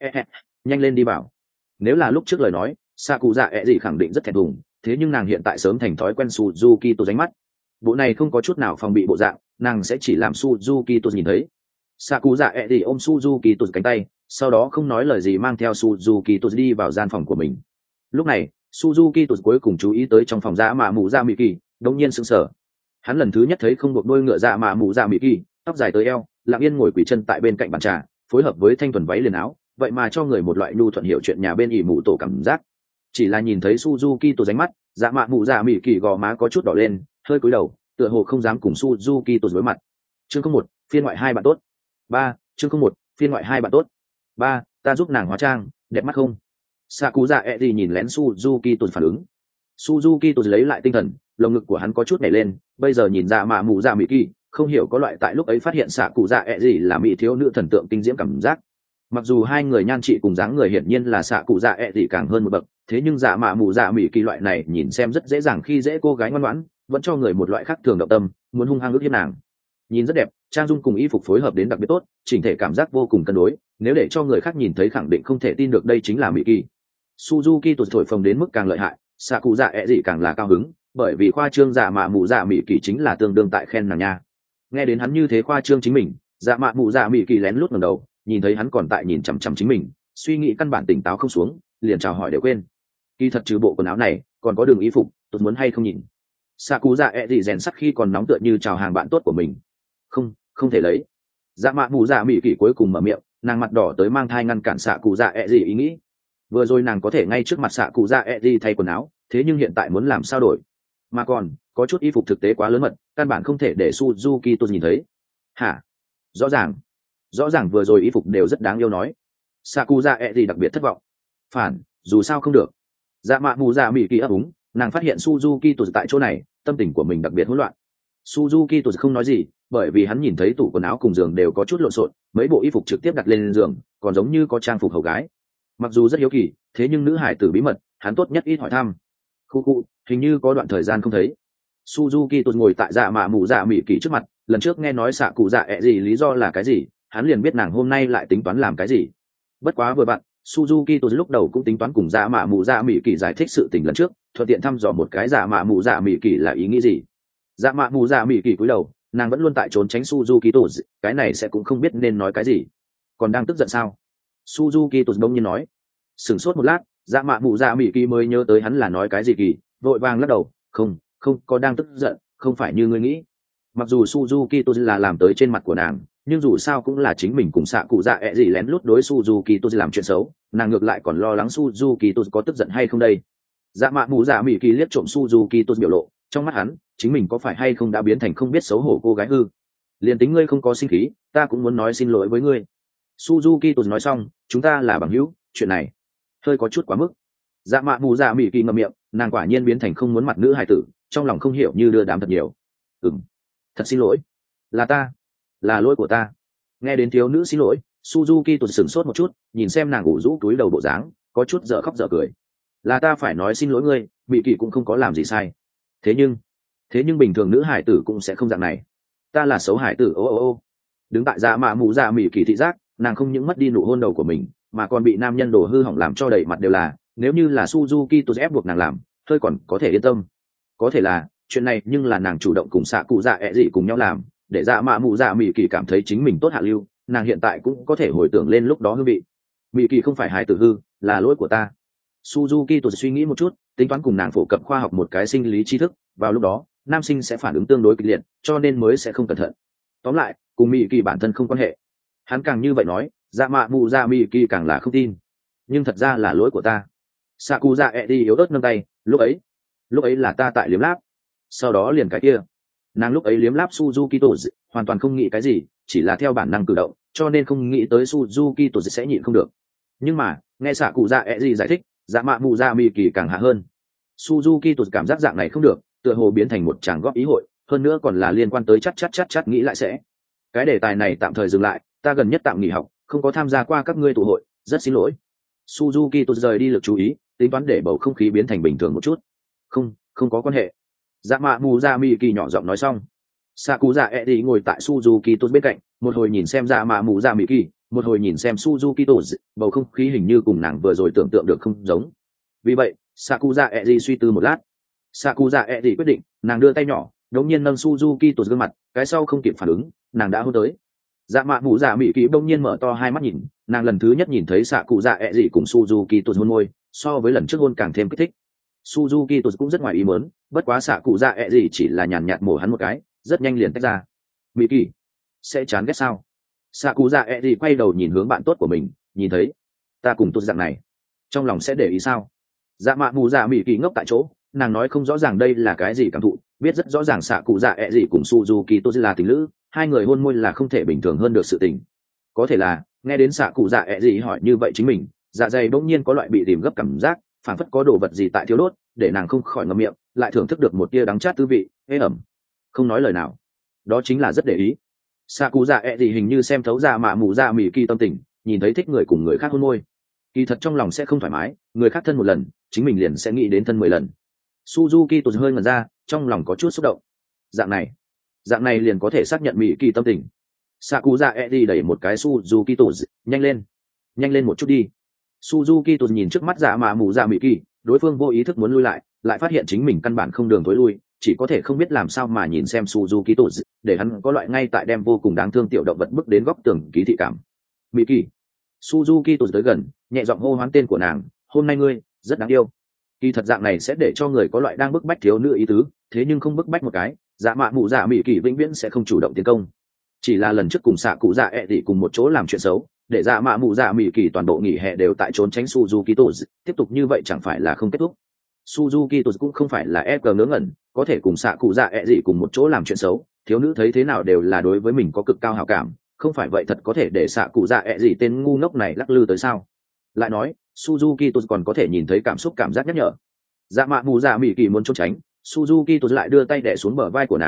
Nhanh lên đi bảo. Nếu là lúc trước lời nói, Sakuza e gì khẳng định rất thẹn thùng, thế nhưng nàng hiện tại sớm thành thói quen Suzuki tôi đánh mắt. Bộ này không có chút nào phòng bị bộ dạng, nàng sẽ chỉ làm Suzuki tôi nhìn thấy. Sakuza e gì ôm Suzuki tôi cánh tay, sau đó không nói lời gì mang theo Suzuki tôi đi vào gian phòng của mình. Lúc này, Suzuki tôi cuối cùng chú ý tới trong phòng dạ mạ mù dạ mỹ kỳ, đột nhiên sững sờ. Hắn lần thứ nhất thấy không buộc đôi ngựa dạ mạ mù dạ mỹ kỳ, tóc dài tới eo, lặng yên ngồi quỳ chân tại bên cạnh bàn trà, phối hợp với thanh thuần váy liền áo, vậy mà cho người một loại nhu thuận hiểu chuyện nhà bên ỉ mụ tổ cảm giác. Chỉ là nhìn thấy Suzuki tôi ránh mắt, dạ mạ mụ dạ mỹ kỳ gò má có chút đỏ lên, hơi cúi đầu, tựa hồ không dám cùng Suzuki tôi đối mặt. Chương không một, phiên ngoại hai bạn tốt. Ba, chương không một, phiên ngoại hai bạn tốt. Ba, ta giúp nàng hóa trang, đẹp mắt không? Sakuza e gì nhìn lén Suzuki tôi phản ứng. Suzuki tôi lấy lại tinh thần, lồng ngực của hắn có chút nhảy lên, bây giờ nhìn dạ mạ mụ dạ mỹ kỳ, không hiểu có loại tại lúc ấy phát hiện Sakuza e gì là mỹ thiếu nữ thần tượng kinh diễm cảm giác. Mặc dù hai người nhan trị cùng dáng người hiển nhiên là xạ cụ dạ ẹ gì càng hơn một bậc, thế nhưng dạ mạ mù dạ mỹ kỳ loại này nhìn xem rất dễ dàng khi dễ cô gái ngoan ngoãn, vẫn cho người một loại khác thường động tâm, muốn hung hăng ước hiếp nàng. Nhìn rất đẹp, trang dung cùng y phục phối hợp đến đặc biệt tốt, chỉnh thể cảm giác vô cùng cân đối, nếu để cho người khác nhìn thấy khẳng định không thể tin được đây chính là mỹ kỳ. Suzuki tụt thổi phồng đến mức càng lợi hại, xạ cụ dạ ẹ gì càng là cao hứng, bởi vì khoa trương dạ mạ mù dạ mỹ kỳ chính là tương đương tại khen nàng nha. Nghe đến hắn như thế khoa trương chính mình, dạ mạ mù dạ mỹ kỳ lén lút ngẩng đầu, nhìn thấy hắn còn tại nhìn chằm chằm chính mình, suy nghĩ căn bản tỉnh táo không xuống, liền chào hỏi đều quên. Kỳ thật trừ bộ quần áo này, còn có đường y phục, tôi muốn hay không nhìn. Sakuza e gì rèn sắt khi còn nóng tựa như chào hàng bạn tốt của mình. Không, không thể lấy. Dạ mạ mù dạ mỹ kỳ cuối cùng mở miệng, nàng mặt đỏ tới mang thai ngăn cản Sakuza e gì ý nghĩ. Vừa rồi nàng có thể ngay trước mặt Sakuza e gì thay quần áo, thế nhưng hiện tại muốn làm sao đổi? Mà còn, có chút y phục thực tế quá lớn mật, căn bản không thể để Suzuki tôi nhìn thấy. Hả? Rõ ràng. Rõ ràng vừa rồi y phục đều rất đáng yêu nói. Sakuza e gì đặc biệt thất vọng. Phản, dù sao không được. Dạ mạ mù dạ mỹ kỳ ấp úng, nàng phát hiện Suzuki tụt tại chỗ này, tâm tình của mình đặc biệt hỗn loạn. Suzuki tôi không nói gì, bởi vì hắn nhìn thấy tủ quần áo cùng giường đều có chút lộn xộn, mấy bộ y phục trực tiếp đặt lên giường, còn giống như có trang phục hầu gái. Mặc dù rất hiếu kỳ, thế nhưng nữ hải tử bí mật, hắn tốt nhất ít hỏi thăm. Khu khu, hình như có đoạn thời gian không thấy. Suzuki tôi ngồi tại dạ mạ mù dạ mỉ kỳ trước mặt, lần trước nghe nói xạ cụ dạ ẹ gì lý do là cái gì, hắn liền biết nàng hôm nay lại tính toán làm cái gì. Bất quá vừa bạn, Suzuki tôi lúc đầu cũng tính toán cùng dạ mạ mù dạ mỉ kỳ giải thích sự tình lần trước, thuận tiện thăm dò một cái dạ mạ mù dạ mỉ kỳ là ý nghĩ gì. Dạ mạ mù dạ mỉ kỳ cúi đầu, nàng vẫn luôn tại trốn tránh Suzuki tôi, cái này sẽ cũng không biết nên nói cái gì. Còn đang tức giận sao? Suzuki tôi đông nhiên nói. Sửng sốt một lát, dạ mạ mù dạ mỉ kỳ mới nhớ tới hắn là nói cái gì kỳ, vội vàng lắc đầu, không, không có đang tức giận, không phải như ngươi nghĩ. Mặc dù Suzuki tôi là làm tới trên mặt của nàng, nhưng dù sao cũng là chính mình cùng xạ cụ dạ ẹ gì lén lút đối Suzuki tôi làm chuyện xấu, nàng ngược lại còn lo lắng Suzuki tôi có tức giận hay không đây. Dạ mạ mù dạ mỉ kỳ liếc trộm Suzuki tôi biểu lộ, trong mắt hắn, chính mình có phải hay không đã biến thành không biết xấu hổ cô gái hư. Liền tính ngươi không có sinh khí, ta cũng muốn nói xin lỗi với ngươi. Suzuki tôi nói xong, chúng ta là bằng hữu, chuyện này hơi có chút quá mức. Dạ mạ mù dạ mỉ kỳ ngậm miệng, nàng quả nhiên biến thành không muốn mặt nữ hài tử, trong lòng không hiểu như đưa đám thật nhiều. Ừm, thật xin lỗi, là ta, là lỗi của ta. Nghe đến thiếu nữ xin lỗi, Suzuki tôi sửng sốt một chút, nhìn xem nàng ủ rũ túi đầu bộ dáng, có chút dở khóc dở cười. Là ta phải nói xin lỗi ngươi, mỉ kỳ cũng không có làm gì sai. Thế nhưng, thế nhưng bình thường nữ hải tử cũng sẽ không dạng này. Ta là xấu hải tử, ô ô ô. Đứng tại dạ mạ mù dạ mỉ kỳ thị giác, nàng không những mất đi nụ hôn đầu của mình, mà còn bị nam nhân đổ hư hỏng làm cho đầy mặt đều là. Nếu như là Suzuki tôi ép buộc nàng làm, hơi còn có thể yên tâm. Có thể là chuyện này nhưng là nàng chủ động cùng xạ cụ dạ ẹ gì cùng nhau làm, để dạ mạ mù dạ mỉ kỳ cảm thấy chính mình tốt hạ lưu, nàng hiện tại cũng có thể hồi tưởng lên lúc đó hư vị. Mỉ kỳ không phải hài tử hư, là lỗi của ta. Suzuki tôi suy nghĩ một chút, tính toán cùng nàng phổ cập khoa học một cái sinh lý tri thức, vào lúc đó nam sinh sẽ phản ứng tương đối kịch liệt, cho nên mới sẽ không cẩn thận. Tóm lại, cùng mỉ kỳ bản thân không quan hệ. Hắn càng như vậy nói, dạ mạ mù dạ mỉ kỳ càng là không tin. Nhưng thật ra là lỗi của ta. Saku dạ ẹ đi yếu ớt nâng tay, lúc ấy lúc ấy là ta tại liếm láp, sau đó liền cái kia. Nàng lúc ấy liếm láp Suzuki tổ hoàn toàn không nghĩ cái gì, chỉ là theo bản năng cử động, cho nên không nghĩ tới Suzuki tổ sẽ nhịn không được. Nhưng mà nghe xạ cụ dạ ẹ gì giải thích, dạ mạ mù dạ mỉ kỳ càng hạ hơn. Suzuki tổ cảm giác dạng này không được, tựa hồ biến thành một tràng góp ý hội, hơn nữa còn là liên quan tới chắc chắc chắc chắc nghĩ lại sẽ. Cái đề tài này tạm thời dừng lại, ta gần nhất tạm nghỉ học, không có tham gia qua các ngươi tụ hội, rất xin lỗi. Suzuki tôi rời đi lực chú ý, tính toán để bầu không khí biến thành bình thường một chút. Không, không có quan hệ. Dạ mạ mù dạ mỉ kỳ nhỏ giọng nói xong. Saku dạ ẹ đi ngồi tại Suzuki tôi bên cạnh, một hồi nhìn xem dạ mạ mù dạ mỉ kỳ, một hồi nhìn xem Suzuki tôi, bầu không khí hình như cùng nàng vừa rồi tưởng tượng được không giống. Vì vậy, Saku dạ ẹ đi suy tư một lát. Saku dạ ẹ đi quyết định, nàng đưa tay nhỏ, đống nhiên nâng Suzuki tôi gương mặt, cái sau không kịp phản ứng, nàng đã hôn tới. Dạ mạ mù dạ mỉ kỳ đống nhiên mở to hai mắt nhìn, nàng lần thứ nhất nhìn thấy xạ cụ dạ ẹ gì cùng Suzuki tôi hôn môi, so với lần trước hôn càng thêm kích thích. Suzuki tôi cũng rất ngoài ý muốn, bất quá xạ cụ dạ ẹ gì chỉ là nhàn nhạt mổ hắn một cái, rất nhanh liền tách ra. Mỉ kỳ sẽ chán ghét sao? Xạ cụ dạ ẹ gì quay đầu nhìn hướng bạn tốt của mình, nhìn thấy ta cùng tôi dạng này, trong lòng sẽ để ý sao? Dạ mạ mù dạ mỉ kỳ ngốc tại chỗ, nàng nói không rõ ràng đây là cái gì cảm thụ, biết rất rõ ràng xạ cụ dạ ẹ gì cùng Suzuki tôi là tình lữ, hai người hôn môi là không thể bình thường hơn được sự tình. Có thể là nghe đến xạ cụ dạ ẹ gì hỏi như vậy chính mình, dạ dày bỗng nhiên có loại bị tìm gấp cảm giác, phản phất có đồ vật gì tại thiếu đốt, để nàng không khỏi ngậm miệng, lại thưởng thức được một tia đắng chát tư vị, ế ẩm, không nói lời nào. Đó chính là rất để ý. Xạ cụ dạ ẹ gì hình như xem thấu ra mạ mù dạ mỉ kỳ tâm tình, nhìn thấy thích người cùng người khác hôn môi, kỳ thật trong lòng sẽ không thoải mái, người khác thân một lần, chính mình liền sẽ nghĩ đến thân mười lần. Suzuki tụt hơi ngẩn ra, trong lòng có chút xúc động. Dạng này, dạng này liền có thể xác nhận mỉ kỳ tâm tình. Sakuza Edi đẩy một cái Suzuki tụt, nhanh lên, nhanh lên một chút đi. Suzuki tụt nhìn trước mắt dạ mà mù dạ mỉ kỳ, đối phương vô ý thức muốn lui lại, lại phát hiện chính mình căn bản không đường tối lui, chỉ có thể không biết làm sao mà nhìn xem Suzuki tụt, để hắn có loại ngay tại đem vô cùng đáng thương tiểu động vật bước đến góc tường ký thị cảm. Mỉ kỳ. Suzuki tụt tới gần, nhẹ giọng hô hoán tên của nàng, hôm nay ngươi rất đáng yêu. Kỳ thật dạng này sẽ để cho người có loại đang bức bách thiếu nữ ý tứ, thế nhưng không bức bách một cái, dạ mạ mù dạ mỉ kỳ vĩnh viễn sẽ không chủ động tiến công. Chỉ là lần trước cùng xạ cụ dạ ẹ thì cùng một chỗ làm chuyện xấu, để dạ mạ mù dạ mỉ kỳ toàn bộ nghỉ hè đều tại trốn tránh Suzuki tụt, tiếp tục như vậy chẳng phải là không kết thúc. Suzuki tụt cũng không phải là ép ngớ ngẩn, có thể cùng xạ cụ dạ ẹ gì cùng một chỗ làm chuyện xấu, thiếu nữ thấy thế nào đều là đối với mình có cực cao hảo cảm, không phải vậy thật có thể để xạ cụ dạ ẹ gì tên ngu ngốc này lắc lư tới sao? Lại nói Suzuki tụt còn có thể nhìn thấy cảm xúc cảm giác nhắc nhở. Dạ mạ mù dạ mỉ kỳ muốn trốn tránh, Suzuki tụt lại đưa tay đè xuống bờ vai của nàng,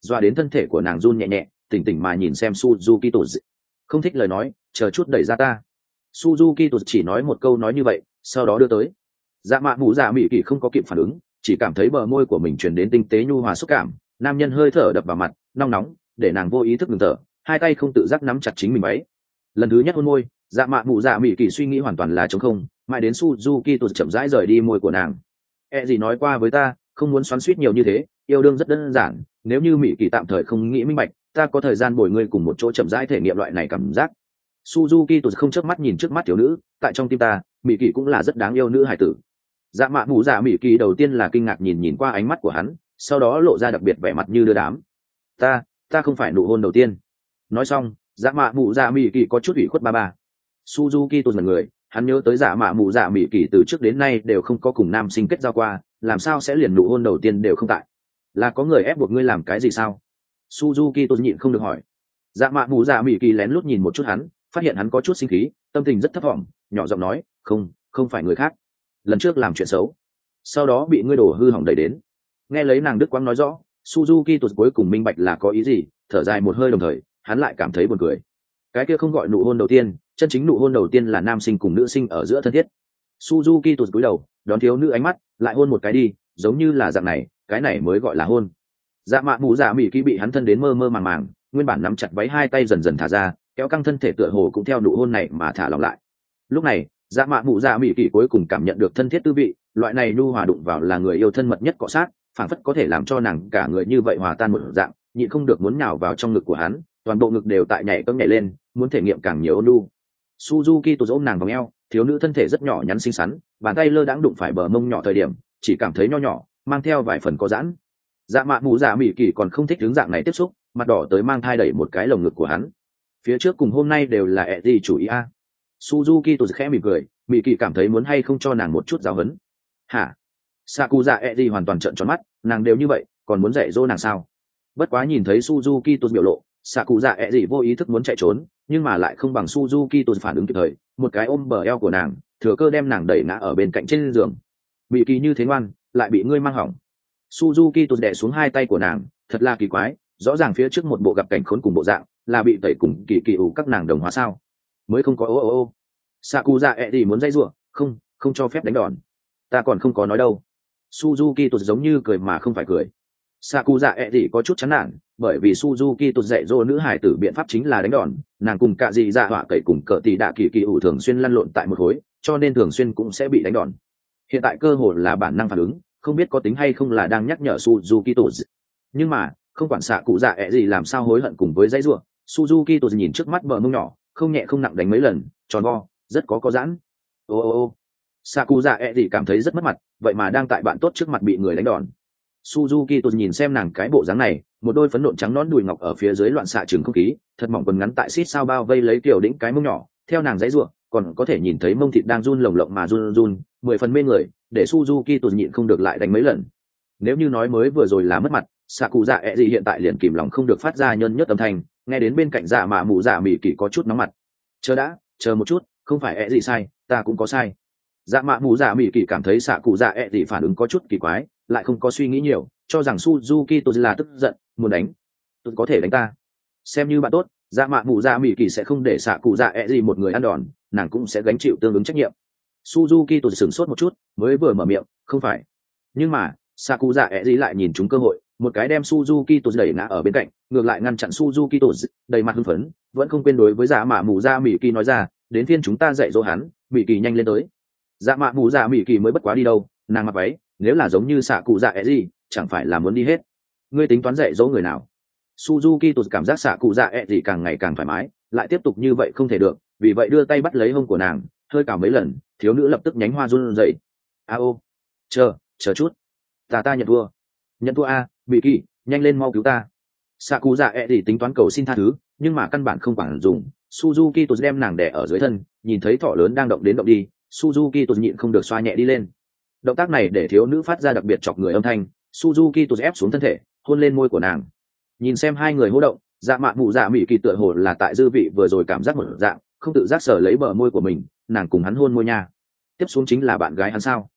doa đến thân thể của nàng run nhẹ nhẹ, tỉnh tỉnh mà nhìn xem Suzuki Tột. Không thích lời nói, chờ chút đẩy ra ta. Suzuki Tột chỉ nói một câu nói như vậy, sau đó đưa tới. Dạ mạ mụ dạ mị kỳ không có kịp phản ứng, chỉ cảm thấy bờ môi của mình truyền đến tinh tế nhu hòa xúc cảm, nam nhân hơi thở đập vào mặt, nóng nóng, để nàng vô ý thức ngừng thở, hai tay không tự giác nắm chặt chính mình váy. Lần thứ nhất hôn môi, dạ mạ mụ dạ mị kỳ suy nghĩ hoàn toàn là trống không, mãi đến Suzuki Tột chậm rãi rời đi môi của nàng. E gì nói qua với ta, không muốn xoắn xuýt nhiều như thế, yêu đương rất đơn giản, nếu như mị kỳ tạm thời không nghĩ minh bạch, ta có thời gian bồi ngươi cùng một chỗ chậm rãi thể nghiệm loại này cảm giác. Suzuki Tột không chớp mắt nhìn trước mắt thiếu nữ, tại trong tim ta, mị kỳ cũng là rất đáng yêu nữ hài tử. Dạ mạ mụ dạ mị kỳ đầu tiên là kinh ngạc nhìn nhìn qua ánh mắt của hắn, sau đó lộ ra đặc biệt vẻ mặt như đưa đám. Ta, ta không phải nụ hôn đầu tiên. Nói xong, dạ mạ mụ dạ mị kỳ có chút ủy khuất ba ba. Suzuki Tột mật người, hắn nhớ tới dạ mạ mụ dạ mị kỳ từ trước đến nay đều không có cùng nam sinh kết giao qua, làm sao sẽ liền nụ hôn đầu tiên đều không tại? Là có người ép buộc ngươi làm cái gì sao? Suzuki Tột nhịn không được hỏi. Dạ mạ mụ dạ mị kỳ lén lút nhìn một chút hắn, phát hiện hắn có chút sinh khí, tâm tình rất thấp vọng, nhỏ giọng nói, không, không phải người khác. Lần trước làm chuyện xấu, sau đó bị ngươi đổ hư hỏng đẩy đến. Nghe lấy nàng đức quang nói rõ, Suzuki Tột cuối cùng minh bạch là có ý gì, thở dài một hơi đồng thời, hắn lại cảm thấy buồn cười. Cái kia không gọi nụ hôn đầu tiên, chân chính nụ hôn đầu tiên là nam sinh cùng nữ sinh ở giữa thân thiết. Suzuki Tột cúi đầu, đón thiếu nữ ánh mắt, lại hôn một cái đi, giống như là dạng này, cái này mới gọi là hôn. Dạ mạ mụ dạ mỉ kỳ bị hắn thân đến mơ mơ màng màng, nguyên bản nắm chặt váy hai tay dần dần thả ra, kéo căng thân thể tựa hồ cũng theo nụ hôn này mà thả lỏng lại. Lúc này, dạ mạ mụ dạ mỉ kỳ cuối cùng cảm nhận được thân thiết tư vị, loại này nhu hòa đụng vào là người yêu thân mật nhất cọ sát, phảng phất có thể làm cho nàng cả người như vậy hòa tan một dạng, nhịn không được muốn nhào vào trong ngực của hắn, toàn bộ ngực đều tại nhảy cẫng nhảy lên, muốn thể nghiệm càng nhiều ôn nhu. Suzuki Tột ôm nàng vòng eo, thiếu nữ thân thể rất nhỏ nhắn xinh xắn, bàn tay lơ đãng đụng phải bờ mông nhỏ thời điểm, chỉ cảm thấy nho nhỏ, mang theo vài phần có giãn. Dạ mạ mụ dạ mỉ kỳ còn không thích hướng dạng này tiếp xúc, mặt đỏ tới mang thai đẩy một cái lồng ngực của hắn. Phía trước cùng hôm nay đều là ẹ gì chủ ý a. Suzuki Tột khẽ mỉm cười, mỉ kỳ cảm thấy muốn hay không cho nàng một chút giáo huấn. Hả? Sakuza ẹ gì hoàn toàn trợn tròn mắt, nàng đều như vậy, còn muốn dạy dỗ nàng sao? Bất quá nhìn thấy Suzuki Tột biểu lộ, Sakuza ẹ gì vô ý thức muốn chạy trốn, nhưng mà lại không bằng Suzuki Tột phản ứng kịp thời, một cái ôm bờ eo của nàng, thừa cơ đem nàng đẩy ngã ở bên cạnh trên giường. Mỉ kỳ như thế ngoan, lại bị ngươi mang hỏng. Suzuki Tột đè xuống hai tay của nàng, thật là kỳ quái, rõ ràng phía trước một bộ gặp cảnh khốn cùng bộ dạng, là bị tẩy cùng kỳ kỳ ủ các nàng đồng hóa sao? Mới không có ô ô ô. Sakuza ẹ gì muốn dây rủa, không, không cho phép đánh đòn. Ta còn không có nói đâu. Suzuki Tột giống như cười mà không phải cười. Sakuza ẹ gì có chút chán nản, bởi vì Suzuki Tột dạy dỗ nữ hải tử biện pháp chính là đánh đòn, nàng cùng cả gì dạ họa cậy cùng cỡ tỷ đạ kỳ kỳ ủ thường xuyên lăn lộn tại một khối, cho nên thường xuyên cũng sẽ bị đánh đòn. Hiện tại cơ hội là bản năng phản ứng, không biết có tính hay không là đang nhắc nhở Suzuki Tột. Nhưng mà, không quản xạ cụ dạ ẹ gì làm sao hối hận cùng với dãy rủa, Suzuki Tột nhìn trước mắt bờ mông nhỏ, không nhẹ không nặng đánh mấy lần, tròn vo, rất có có giãn. Ô ô ô. Xạ cụ dạ ẹ gì cảm thấy rất mất mặt, vậy mà đang tại bạn tốt trước mặt bị người đánh đòn. Suzuki Tột nhìn xem nàng cái bộ dáng này, một đôi phấn nộn trắng nón đùi ngọc ở phía dưới loạn xạ trường không khí, thật mỏng quần ngắn tại xít sao bao vây lấy kiểu đĩnh cái mông nhỏ, theo nàng dãy rủa, còn có thể nhìn thấy mông thịt đang run lồng lộng mà run run, mười phần mê người, để Suzuki Tột nhịn không được lại đánh mấy lần. Nếu như nói mới vừa rồi là mất mặt, Sakuza ẹ gì hiện tại liền kìm lòng không được phát ra nhân nhất âm thanh, nghe đến bên cạnh dạ mạ mụ dạ mỉ kỳ có chút nóng mặt. Chờ đã, chờ một chút, không phải ẹ gì sai, ta cũng có sai. Dạ mạ mụ dạ mỉ kỳ cảm thấy Sakuza ẹ gì phản ứng có chút kỳ quái, lại không có suy nghĩ nhiều, cho rằng Suzuki Tột là tức giận, muốn đánh. Tôi có thể đánh ta. Xem như bạn tốt, dạ mạ mụ dạ mỉ kỳ sẽ không để Sakuza ẹ gì một người ăn đòn, nàng cũng sẽ gánh chịu tương ứng trách nhiệm. Suzuki Tột sửng sốt một chút, mới vừa mở miệng, không phải. Nhưng mà, Sakuza ẹ gì lại nhìn trúng cơ hội, một cái đem Suzuki Tột đẩy ngã ở bên cạnh, ngược lại ngăn chặn Suzuki Tột, đầy mặt hưng phấn, vẫn không quên đối với dạ mạ mụ dạ mỉ kỳ nói ra, đến phiên chúng ta dạy dỗ hắn, mỉ kỳ nhanh lên tới. Dạ mạ mụ dạ mỉ kỳ mới bất quá đi đâu, nàng mặc váy, nếu là giống như Sakuza ẹ gì, chẳng phải là muốn đi hết. Ngươi tính toán dạy dỗ người nào? Suzuki Tột cảm giác Sakuza ẹ gì càng ngày càng thoải mái, lại tiếp tục như vậy không thể được, vì vậy đưa tay bắt lấy hông của nàng, hơi cào mấy lần, thiếu nữ lập tức nhánh hoa run rẩy. A ô, chờ, chờ chút, ta ta nhận thua, nhận thua a, Mỹ Kỳ, nhanh lên mau cứu ta. Sakuza ẹ gì tính toán cầu xin tha thứ, nhưng mà căn bản không quản dùng. Suzuki Tột đem nàng đè ở dưới thân, nhìn thấy thỏ lớn đang động đến động đi, Suzuki Tột nhịn không được xoa nhẹ đi lên. Động tác này để thiếu nữ phát ra đặc biệt chọc người âm thanh. Suzuki Tột ép xuống thân thể, hôn lên môi của nàng. Nhìn xem hai người hô động, dạ mạ mụ dạ Mỹ Kỳ tựa hồ là tại dư vị vừa rồi cảm giác một dạng, không tự giác sở lấy bờ môi của mình, nàng cùng hắn hôn môi nha. Tiếp xuống chính là bạn gái hắn sao?